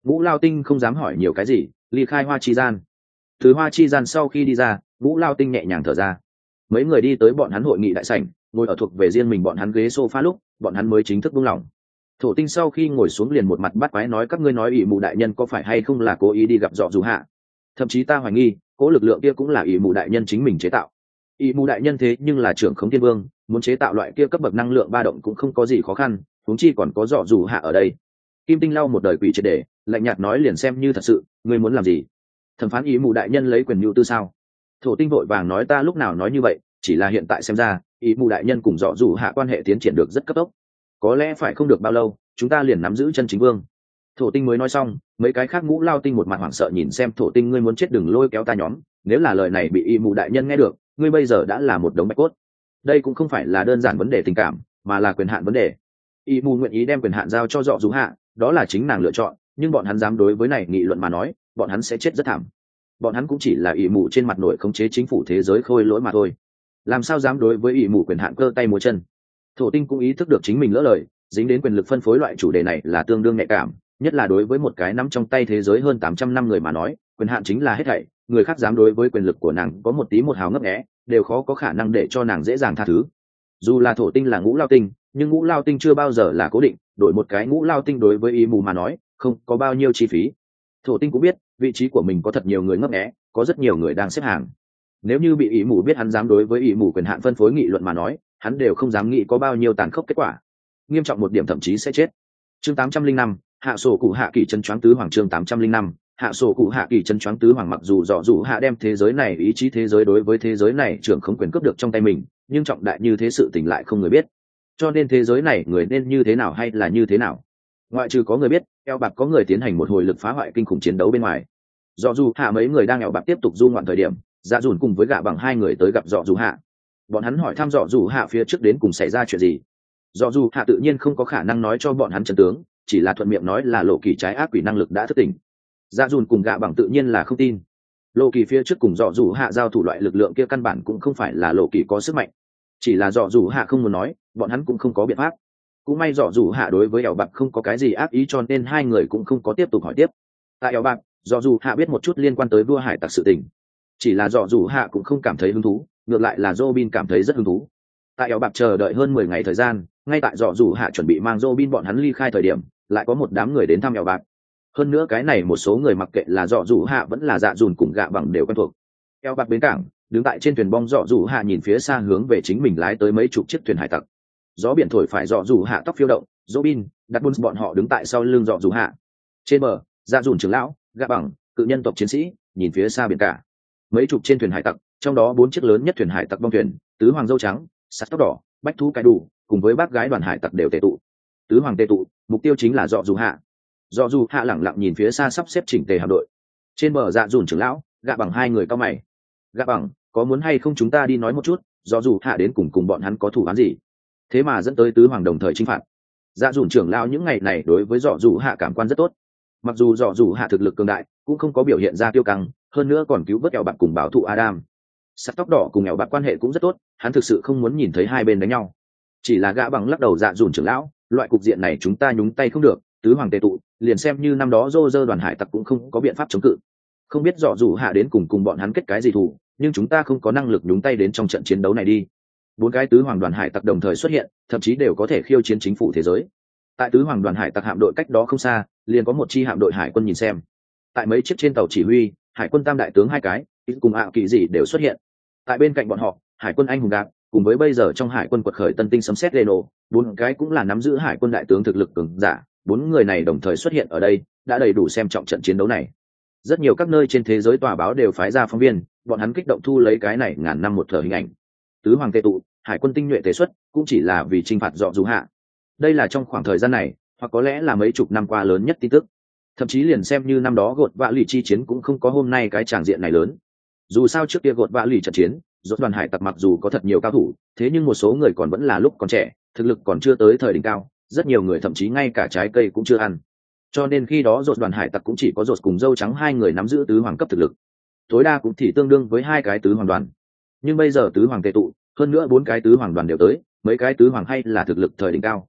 Ngũ Lao Tinh không dám hỏi nhiều cái gì, ly khai Hoa Chi Gian. Từ Hoa Chi Gian sau khi đi ra, Ngũ Lao Tinh nhẹ nhàng thở ra. Mấy người đi tới bọn hắn hội nghị đại sảnh, ngồi ở thuộc về riêng mình bọn hắn ghế sofa lúc, bọn hắn mới chính thức buông lỏng. Thổ Tinh sau khi ngồi xuống liền một mặt bắt quái nói các ngươi nói ỷ mù đại nhân có phải hay không là cố ý đi gặp dọ dù hạ. Thậm chí ta hoài nghi, cố lực lượng kia cũng là ỷ mù đại nhân chính mình chế tạo. ỷ mù đại nhân thế nhưng là trưởng khống thiên vương, muốn chế tạo loại kia cấp bậc năng lượng ba động cũng không có gì khó khăn, huống chi còn có dọ dù hạ ở đây. Kim Tinh lau một đời quỷ triệt để, lạnh nhạt nói liền xem như thật sự, ngươi muốn làm gì? Thẩm phán ỷ mù đại nhân lấy quyền nhu tư sao? Thổ Tinh vội vàng nói ta lúc nào nói như vậy, chỉ là hiện tại xem ra, ỷ mù đại nhân cùng dọ dù hạ quan hệ tiến triển được rất cấp tốc. Có lẽ phải không được bao lâu, chúng ta liền nắm giữ chân chính vương. Thổ Tinh mới nói xong, mấy cái khác Ngũ Lao Tinh một mặt hoảng sợ nhìn xem Thổ Tinh, ngươi muốn chết đừng lôi kéo ta nhóm, nếu là lời này bị y mù đại nhân nghe được, ngươi bây giờ đã là một đống bạch cốt. Đây cũng không phải là đơn giản vấn đề tình cảm, mà là quyền hạn vấn đề. Y mù nguyện ý đem quyền hạn giao cho dọ dù hạ, đó là chính nàng lựa chọn, nhưng bọn hắn dám đối với này nghị luận mà nói, bọn hắn sẽ chết rất thảm. Bọn hắn cũng chỉ là y mù trên mặt nổi khống chế chính phủ thế giới khôi lỗi mà thôi. Làm sao dám đối với y mù quyền hạn cơ tay múa chân? Thổ Tinh cũng ý thức được chính mình lỡ lời, dính đến quyền lực phân phối loại chủ đề này là tương đương nhạy cảm, nhất là đối với một cái nắm trong tay thế giới hơn tám trăm năm người mà nói, quyền hạn chính là hết thảy, người khác dám đối với quyền lực của nàng có một tí một hào ngấp nghé, đều khó có khả năng để cho nàng dễ dàng tha thứ. Dù là Thổ Tinh là Ngũ Lao Tinh, nhưng Ngũ Lao Tinh chưa bao giờ là cố định, đổi một cái Ngũ Lao Tinh đối với ý mù mà nói, không có bao nhiêu chi phí. Thổ Tinh cũng biết, vị trí của mình có thật nhiều người ngấp nghé, có rất nhiều người đang xếp hàng. Nếu như bị ý mù biết hắn dám đối với ý mù quyền hạn phân phối nghị luận mà nói, hắn đều không dám nghĩ có bao nhiêu tàn khốc kết quả, nghiêm trọng một điểm thậm chí sẽ chết. Chương tám trăm linh năm, hạ sổ cụ hạ kỳ chân choáng tứ hoàng. Chương tám trăm linh năm, hạ sổ cụ hạ kỳ chân choáng tứ hoàng. Mặc dù dọ dù hạ đem thế giới này, ý chí thế giới đối với thế giới này trưởng không quyền cướp được trong tay mình, nhưng trọng đại như thế sự tình lại không người biết, cho nên thế giới này người nên như thế nào hay là như thế nào, ngoại trừ có người biết eo bạc có người tiến hành một hồi lực phá hoại kinh khủng chiến đấu bên ngoài. Dọ dù hạ mấy người đang eo bạc tiếp tục du ngoạn thời điểm, dạ dùn cùng với gạ bằng hai người tới gặp dọ dù hạ. Bọn hắn hỏi thăm dọ dù hạ phía trước đến cùng xảy ra chuyện gì. Dọ dù hạ tự nhiên không có khả năng nói cho bọn hắn chân tướng, chỉ là thuận miệng nói là lộ kỳ trái ác quỷ năng lực đã thức tỉnh. Dạ dùn cùng gạ bằng tự nhiên là không tin. Lộ kỳ phía trước cùng dọ dù hạ giao thủ loại lực lượng kia căn bản cũng không phải là lộ kỳ có sức mạnh, chỉ là dọ dù hạ không muốn nói, bọn hắn cũng không có biện pháp. Cũng may dọ dù hạ đối với ẻo bạc không có cái gì ác ý, cho nên hai người cũng không có tiếp tục hỏi tiếp. Tại ẻo bạc, dọ dù hạ biết một chút liên quan tới vua hải tặc sự tình, chỉ là dọ dù hạ cũng không cảm thấy hứng thú, ngược lại là Robin cảm thấy rất hứng thú. Tại ẻo bạc chờ đợi hơn mười ngày thời gian, ngay tại dọ dù hạ chuẩn bị mang Robin bọn hắn ly khai thời điểm, lại có một đám người đến thăm ẻo bạc. Hơn nữa cái này một số người mặc kệ là dọ dù hạ vẫn là dạ dùn cùng gạ bằng đều quen thuộc. Ẻo bạc bến cảng, đứng tại trên thuyền bong, dọ dù hạ nhìn phía xa hướng về chính mình lái tới mấy chục chiếc thuyền hải tặc. Gió biển thổi phải dọ dù hạ tóc phiêu động, Robin, đặt buôn bọn họ đứng tại sau lưng dọ dù hạ. Trên bờ, dạ dùn trưởng lão, gạ bằng, cự nhân tộc chiến sĩ, nhìn phía xa biển cả. Mấy chục trên thuyền hải tặc, trong đó bốn chiếc lớn nhất thuyền hải tặc bong thuyền, tứ hoàng dâu trắng, sắt tóc đỏ, bách thú cái đủ, cùng với bác gái đoàn hải tặc đều tề tụ. Tứ hoàng tề tụ, mục tiêu chính là dọ dù hạ. Dọ dù hạ lẳng lặng nhìn phía xa sắp xếp chỉnh tề hạm đội. Trên bờ dạ dùn trưởng lão, gạ bằng hai người cao mày. Gạ bằng, có muốn hay không chúng ta đi nói một chút, dọ dù hạ đến cùng cùng bọn hắn có thủ án gì, thế mà dẫn tới tứ hoàng đồng thời chinh phạt. Dạ dùn trưởng lão những ngày này đối với dọ dù hạ cảm quan rất tốt. Mặc dù dọ dù hạ thực lực cường đại, cũng không có biểu hiện ra tiêu căng, hơn nữa còn cứu vớt ẻo bạc cùng bảo thụ Adam. Sắt tóc đỏ cùng ẻo bạc quan hệ cũng rất tốt, hắn thực sự không muốn nhìn thấy hai bên đánh nhau. Chỉ là gã bằng lắc đầu, dạ dùn trưởng lão, loại cục diện này chúng ta nhúng tay không được, tứ hoàng tề tụ, liền xem như năm đó dô dơ đoàn hải tặc cũng không có biện pháp chống cự. Không biết dọ dù hạ đến cùng cùng bọn hắn kết cái gì thù, nhưng chúng ta không có năng lực nhúng tay đến trong trận chiến đấu này đi. Bốn cái tứ hoàng đoàn hải tặc đồng thời xuất hiện, thậm chí đều có thể khiêu chiến chính phủ thế giới. Tại tứ hoàng đoàn hải tặc hạm đội cách đó không xa, liền có một chi hạm đội hải quân nhìn xem. Tại mấy chiếc trên tàu chỉ huy, hải quân tam đại tướng hai cái, cùng ảo kỳ gì đều xuất hiện. Tại bên cạnh bọn họ, hải quân anh hùng đạp, cùng với bây giờ trong hải quân quật khởi tân tinh sấm sét Reno, bốn cái cũng là nắm giữ hải quân đại tướng thực lực cường giả. Bốn người này đồng thời xuất hiện ở đây, đã đầy đủ xem trọng trận chiến đấu này. Rất nhiều các nơi trên thế giới tòa báo đều phái ra phóng viên, bọn hắn kích động thu lấy cái này ngàn năm một thở hình ảnh. Tứ hoàng tề tụ, hải quân tinh nhuệ tế xuất, cũng chỉ là vì chinh phạt dọ dù hạ. Đây là trong khoảng thời gian này, hoặc có lẽ là mấy chục năm qua lớn nhất tin tức. Thậm chí liền xem như năm đó gột vạ lì chi chiến cũng không có hôm nay cái tràng diện này lớn. Dù sao trước kia gột vạ lì trận chiến, dốt đoàn hải tặc mặc dù có thật nhiều cao thủ, thế nhưng một số người còn vẫn là lúc còn trẻ, thực lực còn chưa tới thời đỉnh cao, rất nhiều người thậm chí ngay cả trái cây cũng chưa ăn. Cho nên khi đó dốt đoàn hải tặc cũng chỉ có dốt cùng dâu trắng hai người nắm giữ tứ hoàng cấp thực lực, tối đa cũng thì tương đương với hai cái tứ hoàng đoàn. Nhưng bây giờ tứ hoàng tề tụ, hơn nữa bốn cái tứ hoàng đoàn đều tới, mấy cái tứ hoàng hay là thực lực thời đỉnh cao.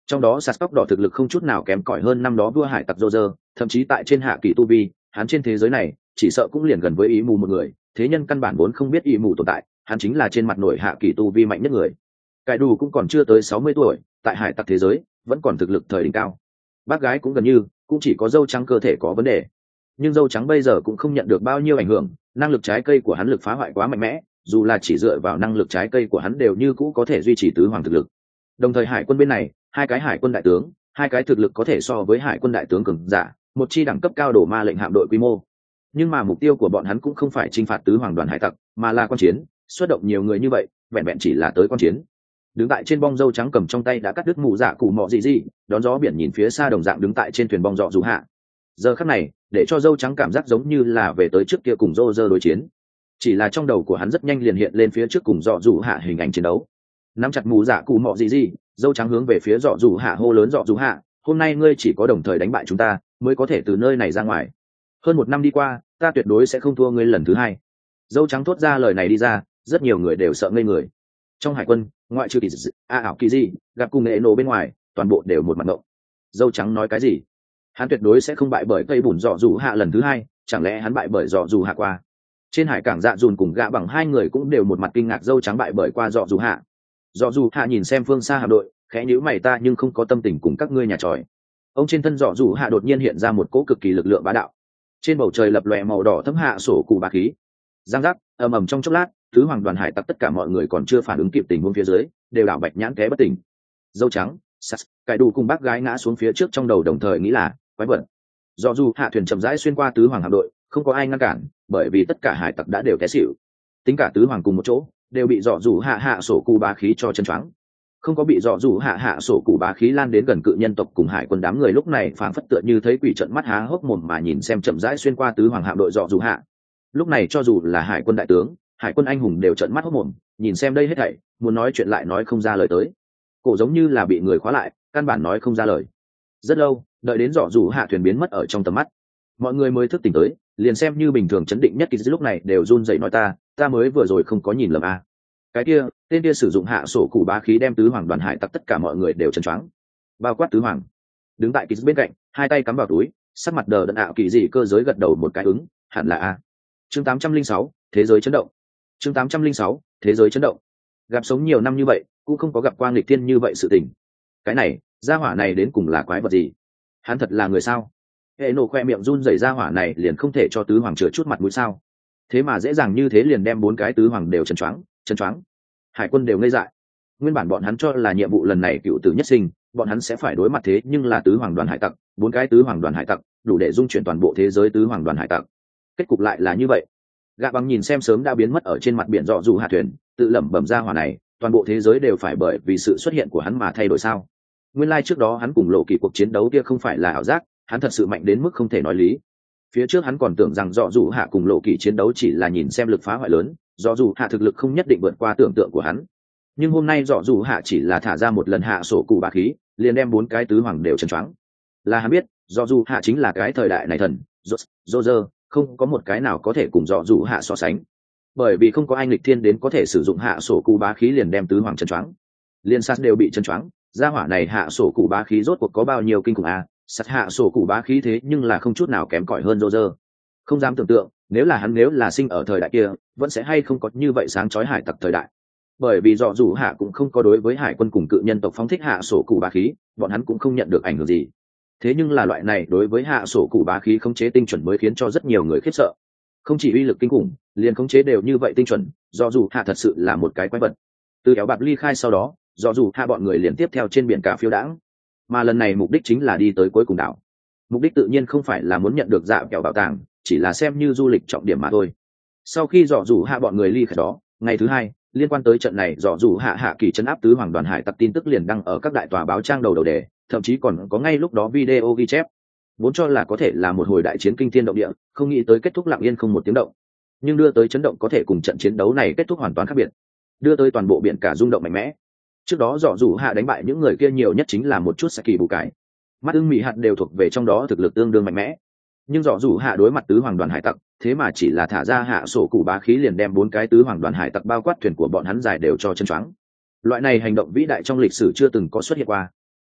Trong đó sạt tóc đỏ thực lực không chút nào kém cỏi hơn năm đó vua hải tặc Roger, thậm chí tại trên hạ kỳ tu vi, hắn trên thế giới này chỉ sợ cũng liền gần với ý mù một người, thế nhân căn bản vốn không biết ý mù tồn tại, hắn chính là trên mặt nổi hạ kỳ tu vi mạnh nhất người. Cải đủ cũng còn chưa tới sáu mươi tuổi, tại hải tặc thế giới vẫn còn thực lực thời đỉnh cao. Bác gái cũng gần như cũng chỉ có dâu trắng cơ thể có vấn đề, nhưng dâu trắng bây giờ cũng không nhận được bao nhiêu ảnh hưởng, năng lực trái cây của hắn lực phá hoại quá mạnh mẽ, dù là chỉ dựa vào năng lực trái cây của hắn đều như cũ có thể duy trì tứ hoàng thực lực. Đồng thời hải quân bên này, hai cái hải quân đại tướng, hai cái thực lực có thể so với hải quân đại tướng cường giả, một chi đẳng cấp cao đổ ma lệnh hạm đội quy mô. Nhưng mà mục tiêu của bọn hắn cũng không phải chinh phạt tứ hoàng đoàn hải tặc, mà là quan chiến, xuất động nhiều người như vậy, vẹn vẹn chỉ là tới quan chiến. Đứng tại trên bong dâu trắng cầm trong tay đã cắt đứt mụ dạ cụ mọ gì gì, đón gió biển nhìn phía xa đồng dạng đứng tại trên thuyền bong dọ dù hạ. Giờ khắc này, để cho dâu trắng cảm giác giống như là về tới trước kia cùng rô rơ đối chiến. Chỉ là trong đầu của hắn rất nhanh liền hiện lên phía trước cùng dọ dù hạ hình ảnh chiến đấu. Nắm chặt mụ dạ cụ mọ gì gì, dâu trắng hướng về phía dọ dù hạ hô lớn, dọ dù hạ, hôm nay ngươi chỉ có đồng thời đánh bại chúng ta mới có thể từ nơi này ra ngoài. Hơn một năm đi qua, ta tuyệt đối sẽ không thua ngươi lần thứ hai. Dâu trắng thốt ra lời này đi ra, rất nhiều người đều sợ ngây người. Trong hải quân, ngoại trừ kỳ dị a ảo kỳ dị gặp cùng nghệ nổ bên ngoài, toàn bộ đều một mặt ngộng. Dâu trắng nói cái gì? Hắn tuyệt đối sẽ không bại bởi cây bùn dọ dù hạ lần thứ hai, chẳng lẽ hắn bại bởi dọ dù hạ qua? Trên hải cảng dạ dùn cùng gã bằng hai người cũng đều một mặt kinh ngạc, dâu trắng bại bởi qua dọ dù hạ. Dọ dù hạ nhìn xem phương xa hạm đội, khẽ nhíu mày, ta nhưng không có tâm tình cùng các ngươi nhà tròi. Ông trên thân dọ dù hạ đột nhiên hiện ra một cỗ cực kỳ lực lượng bá đạo. Trên bầu trời lập lòe màu đỏ thấm hạ sổ cụ bá khí. Giang giác, ầm ầm trong chốc lát, tứ hoàng đoàn hải tặc tất cả mọi người còn chưa phản ứng kịp tình huống phía dưới, đều đảo bạch nhãn té bất tỉnh. Dâu trắng, sắt, cải đủ cùng bác gái ngã xuống phía trước, trong đầu đồng thời nghĩ là quái vật. Do dù hạ thuyền chậm rãi xuyên qua tứ hoàng hạm đội, không có ai ngăn cản, bởi vì tất cả hải tặc đã đều té xỉu. Tính cả tứ hoàng cùng một chỗ, đều bị dọ dù hạ hạ sổ cụ bá khí cho chân choáng. Không có bị dọ dù hạ hạ sổ cụ bá khí lan đến gần cự nhân tộc cùng hải quân, đám người lúc này phảng phất tựa như thấy quỷ trợn mắt há hốc mồm mà nhìn xem chậm rãi xuyên qua tứ hoàng hạm đội dọ dù hạ. Lúc này cho dù là hải quân đại tướng, hải quân anh hùng đều trợn mắt hốc mồm, nhìn xem đây hết thảy, muốn nói chuyện lại nói không ra lời tới. Cổ giống như là bị người khóa lại, căn bản nói không ra lời. Rất lâu, đợi đến dọ dù hạ thuyền biến mất ở trong tầm mắt, mọi người mới thức tỉnh tới, liền xem như bình thường chấn định nhất kỳ lúc này đều run rẩy nói, ta ta mới vừa rồi không có nhìn lầm à. Cái kia tên kia sử dụng hạ sổ cụ bá khí đem tứ hoàng đoàn hải tặc tất cả mọi người đều chấn choáng, bao quát tứ hoàng. Đứng tại kỳ bên cạnh, hai tay cắm vào túi, sắc mặt đờ đẫn ảo kỳ dị cơ giới gật đầu một cái ứng, hẳn là a. Chương tám trăm linh sáu, thế giới chấn động. Chương tám trăm linh sáu, thế giới chấn động. Gặp sống nhiều năm như vậy, cũng không có gặp qua nghịch thiên như vậy sự tình. Cái này, gia hỏa này đến cùng là quái vật gì? Hắn thật là người sao? Hệ nổ khoe miệng run rẩy, gia hỏa này liền không thể cho tứ hoàng chừa chút mặt mũi sao? Thế mà dễ dàng như thế liền đem bốn cái tứ hoàng đều chấn choáng, chấn choáng. Hải quân đều ngây dại. Nguyên bản bọn hắn cho là nhiệm vụ lần này cựu tử nhất sinh, bọn hắn sẽ phải đối mặt, thế nhưng là tứ hoàng đoàn hải tặc, bốn cái tứ hoàng đoàn hải tặc, đủ để dung chuyển toàn bộ thế giới tứ hoàng đoàn hải tặc. Kết cục lại là như vậy. Gạ bằng nhìn xem sớm đã biến mất ở trên mặt biển dọ dù hạ thuyền, tự lẩm bẩm, ra hỏa này, toàn bộ thế giới đều phải bởi vì sự xuất hiện của hắn mà thay đổi sao? Nguyên lai like trước đó hắn cùng lộ kỳ cuộc chiến đấu kia không phải là ảo giác, hắn thật sự mạnh đến mức không thể nói lý. Phía trước hắn còn tưởng rằng dọ dù hạ cùng lộ kỳ chiến đấu chỉ là nhìn xem lực phá hoại lớn, dọ dù hạ thực lực không nhất định vượt qua tưởng tượng của hắn. Nhưng hôm nay dọ dù hạ chỉ là thả ra một lần hạ sổ cụ bá khí, liền đem bốn cái tứ hoàng đều chấn choáng. Là hắn biết, dọ dù hạ chính là cái thời đại này thần, dô dơ, không có một cái nào có thể cùng dọ dù hạ so sánh, bởi vì không có ai nghịch thiên đến có thể sử dụng hạ sổ cụ bá khí liền đem tứ hoàng chấn choáng. Liên sát đều bị chấn choáng, gia hỏa này hạ sổ cụ bá khí rốt cuộc có bao nhiêu kinh khủng à? Sát hạ sổ cụ bá khí thế nhưng là không chút nào kém cỏi hơn dô dơ. Không dám tưởng tượng, nếu là hắn nếu là sinh ở thời đại kia, vẫn sẽ hay không có như vậy sáng chói hải tặc thời đại. Bởi vì dọ dù hạ cũng không có đối với hải quân cùng cự nhân tộc phóng thích hạ sổ cụ bá khí, bọn hắn cũng không nhận được ảnh hưởng gì. Thế nhưng là loại này đối với hạ sổ cụ bá khí khống chế tinh chuẩn mới khiến cho rất nhiều người khiếp sợ. Không chỉ uy lực kinh khủng, liền khống chế đều như vậy tinh chuẩn, dọ dù hạ thật sự là một cái quái vật. Từ kéo bạc ly khai sau đó, dọ dù hạ bọn người liền tiếp theo trên biển cả phiêu đãng, mà lần này mục đích chính là đi tới cuối cùng đảo. Mục đích tự nhiên không phải là muốn nhận được dạ kẹo bảo tàng, chỉ là xem như du lịch trọng điểm mà thôi. Sau khi dọ dù hạ bọn người ly khai đó, ngày thứ hai, liên quan tới trận này dọ dù hạ hạ kỳ trấn áp tứ hoàng đoàn hải tặc tin tức liền đăng ở các đại tòa báo trang đầu đầu đề, thậm chí còn có ngay lúc đó video ghi chép. Vốn cho là có thể là một hồi đại chiến kinh thiên động địa, không nghĩ tới kết thúc lặng yên không một tiếng động. Nhưng đưa tới chấn động có thể cùng trận chiến đấu này kết thúc hoàn toàn khác biệt, đưa tới toàn bộ biển cả rung động mạnh mẽ. Trước đó dọ dù hạ đánh bại những người kia nhiều nhất chính là một chút saki bù cải, mắt ưng mị hạt đều thuộc về trong đó thực lực tương đương mạnh mẽ. Nhưng dọ dù hạ đối mặt tứ hoàng đoàn hải tặc, thế mà chỉ là thả ra hạ sổ cụ bá khí liền đem bốn cái tứ hoàng đoàn hải tặc bao quát thuyền của bọn hắn dài đều cho chân choáng. Loại này hành động vĩ đại trong lịch sử chưa từng có xuất hiện qua.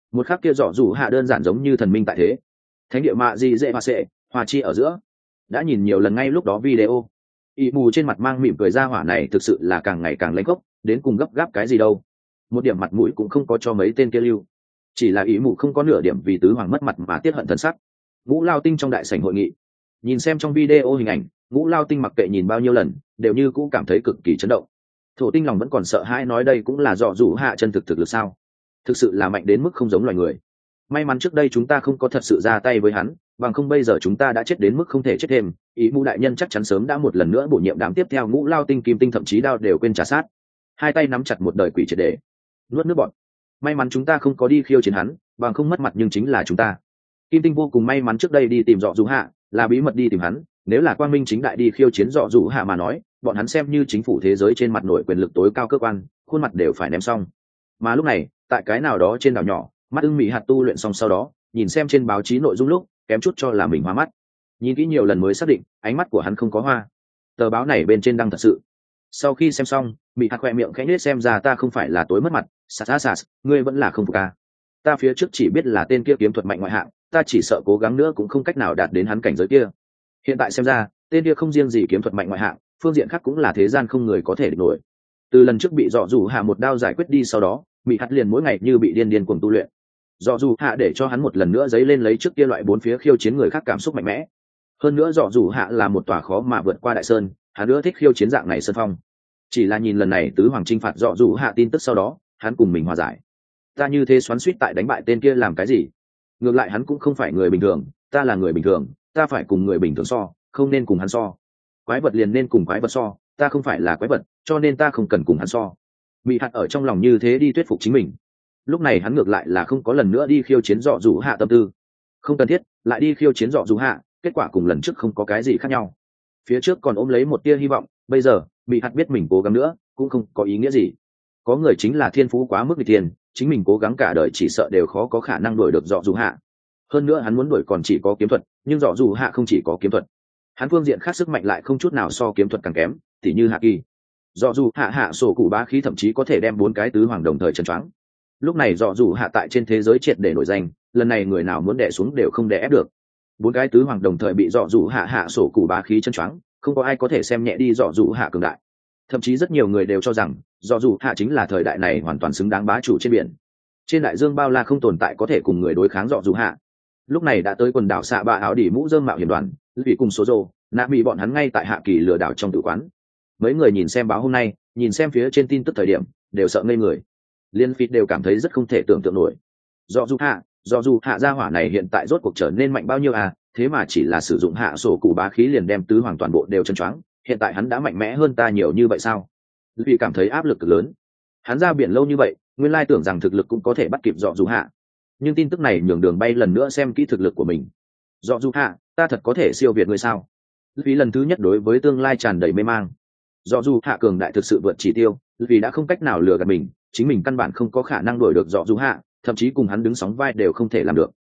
Một khắc kia dọ dù hạ đơn giản giống như thần minh tại thế, thánh địa mạ gì dễ mà sệ hòa chi ở giữa. Đã nhìn nhiều lần ngay lúc đó video, y mù trên mặt mang mỉm cười, ra hỏa này thực sự là càng ngày càng lãnh gốc, đến cùng gấp gáp cái gì đâu, một điểm mặt mũi cũng không có cho mấy tên kia lưu. Chỉ là ý mù không có nửa điểm vì tứ hoàng mất mặt mà tiết hận thân sắc. Ngũ Lao Tinh trong đại sảnh hội nghị, nhìn xem trong video hình ảnh, Ngũ Lao Tinh mặc kệ nhìn bao nhiêu lần đều như cũng cảm thấy cực kỳ chấn động. Thổ Tinh lòng vẫn còn sợ hãi, nói đây cũng là dọ dụ hạ chân thực thực lực sao, thực sự là mạnh đến mức không giống loài người. May mắn trước đây chúng ta không có thật sự ra tay với hắn, bằng không bây giờ chúng ta đã chết đến mức không thể chết thêm. Ý mù đại nhân chắc chắn sớm đã một lần nữa bổ nhiệm đám tiếp theo. Ngũ Lao Tinh, Kim Tinh thậm chí đao đều quên trả sát, hai tay nắm chặt một đời quỷ triệt để nuốt nước bọt. May mắn chúng ta không có đi khiêu chiến hắn, bằng không mất mặt nhưng chính là chúng ta. Kim Tinh vô cùng may mắn trước đây đi tìm dọ dù hạ là bí mật đi tìm hắn, nếu là quang minh chính đại đi khiêu chiến dọ dù hạ mà nói, bọn hắn xem như chính phủ thế giới trên mặt nổi quyền lực tối cao cơ quan, khuôn mặt đều phải ném xong. Mà lúc này tại cái nào đó trên đảo nhỏ, mắt ưng mỹ hạt tu luyện xong sau đó nhìn xem trên báo chí nội dung lúc kém chút cho là mình hoa mắt, nhìn kỹ nhiều lần mới xác định ánh mắt của hắn không có hoa. Tờ báo này bên trên đăng thật sự. Sau khi xem xong, mỹ hạt khoe miệng khẽ nết, xem ra ta không phải là tối mất mặt. Sạt sạt, ngươi vẫn là không phục à? Ta phía trước chỉ biết là tên kia kiếm thuật mạnh ngoại hạng, ta chỉ sợ cố gắng nữa cũng không cách nào đạt đến hắn cảnh giới kia. Hiện tại xem ra tên kia không riêng gì kiếm thuật mạnh ngoại hạng, phương diện khác cũng là thế gian không người có thể địch nổi. Từ lần trước bị dọ dù hạ một đao giải quyết đi sau đó, mỹ hạt liền mỗi ngày như bị điên điên cuồng tu luyện. Dọ dù hạ để cho hắn một lần nữa dấy lên lấy trước kia loại bốn phía khiêu chiến người khác cảm xúc mạnh mẽ. Hơn nữa dọ dù hạ là một tòa khó mà vượt qua đại sơn, hắn nữa thích khiêu chiến dạng này sơn phong. Chỉ là nhìn lần này tứ hoàng chinh phạt dọ dù hạ tin tức sau đó, hắn cùng mình hòa giải. Ta như thế xoắn suýt tại đánh bại tên kia làm cái gì? Ngược lại hắn cũng không phải người bình thường, ta là người bình thường, ta phải cùng người bình thường so, không nên cùng hắn so. Quái vật liền nên cùng quái vật so, ta không phải là quái vật, cho nên ta không cần cùng hắn so. Mị hạt ở trong lòng như thế đi thuyết phục chính mình. Lúc này hắn ngược lại là không có lần nữa đi khiêu chiến dọ dù hạ tâm tư. Không cần thiết lại đi khiêu chiến dọ dù hạ, kết quả cùng lần trước không có cái gì khác nhau. Phía trước còn ôm lấy một tia hy vọng, bây giờ Mị hạt biết mình cố gắng nữa cũng không có ý nghĩa gì. Có người chính là thiên phú quá mức bị tiền, chính mình cố gắng cả đời chỉ sợ đều khó có khả năng đuổi được dọ dù hạ. Hơn nữa hắn muốn đuổi còn chỉ có kiếm thuật, nhưng dọ dù hạ không chỉ có kiếm thuật, hắn phương diện khác sức mạnh lại không chút nào so kiếm thuật càng kém, tỉ như hạ kỳ. Dọ dù hạ hạ sổ cụ bá khí thậm chí có thể đem bốn cái tứ hoàng đồng thời chân choáng. Lúc này dọ dù hạ tại trên thế giới triệt để nổi danh, lần này người nào muốn đè xuống đều không đè ép được. Bốn cái tứ hoàng đồng thời bị dọ dù hạ hạ sổ cụ bá khí chân choáng, không có ai có thể xem nhẹ đi dọ dù hạ cường đại. Thậm chí rất nhiều người đều cho rằng dọ dù hạ chính là thời đại này hoàn toàn xứng đáng bá chủ trên biển. Trên đại dương bao la không tồn tại có thể cùng người đối kháng dọ dù hạ. Lúc này đã tới quần đảo xạ bạ áo đỉ mũ dơm mạo hiểm đoàn, vì cùng số rồ nạ bị bọn hắn ngay tại hạ kỳ lừa đảo trong tử quán. Mấy người nhìn xem báo hôm nay, nhìn xem phía trên tin tức thời điểm đều sợ ngây người, liên phi đều cảm thấy rất không thể tưởng tượng nổi. Dọ dù hạ dọ dù hạ gia hỏa này hiện tại rốt cuộc trở nên mạnh bao nhiêu à, thế mà chỉ là sử dụng hạ sổ cụ bá khí liền đem tứ hoàng toàn bộ đều chân choáng, hiện tại hắn đã mạnh mẽ hơn ta nhiều như vậy sao? Vì cảm thấy áp lực cực lớn. Hắn ra biển lâu như vậy, nguyên lai tưởng rằng thực lực cũng có thể bắt kịp dọ dù hạ, nhưng tin tức này nhường đường bay lần nữa xem kỹ thực lực của mình. Dọ dù hạ, ta thật có thể siêu việt ngươi sao? Vì lần thứ nhất đối với tương lai tràn đầy mê mang. Dọ dù hạ cường đại thực sự vượt chỉ tiêu, vì đã không cách nào lừa gạt mình, chính mình căn bản không có khả năng đuổi được dọ dù hạ, thậm chí cùng hắn đứng sóng vai đều không thể làm được.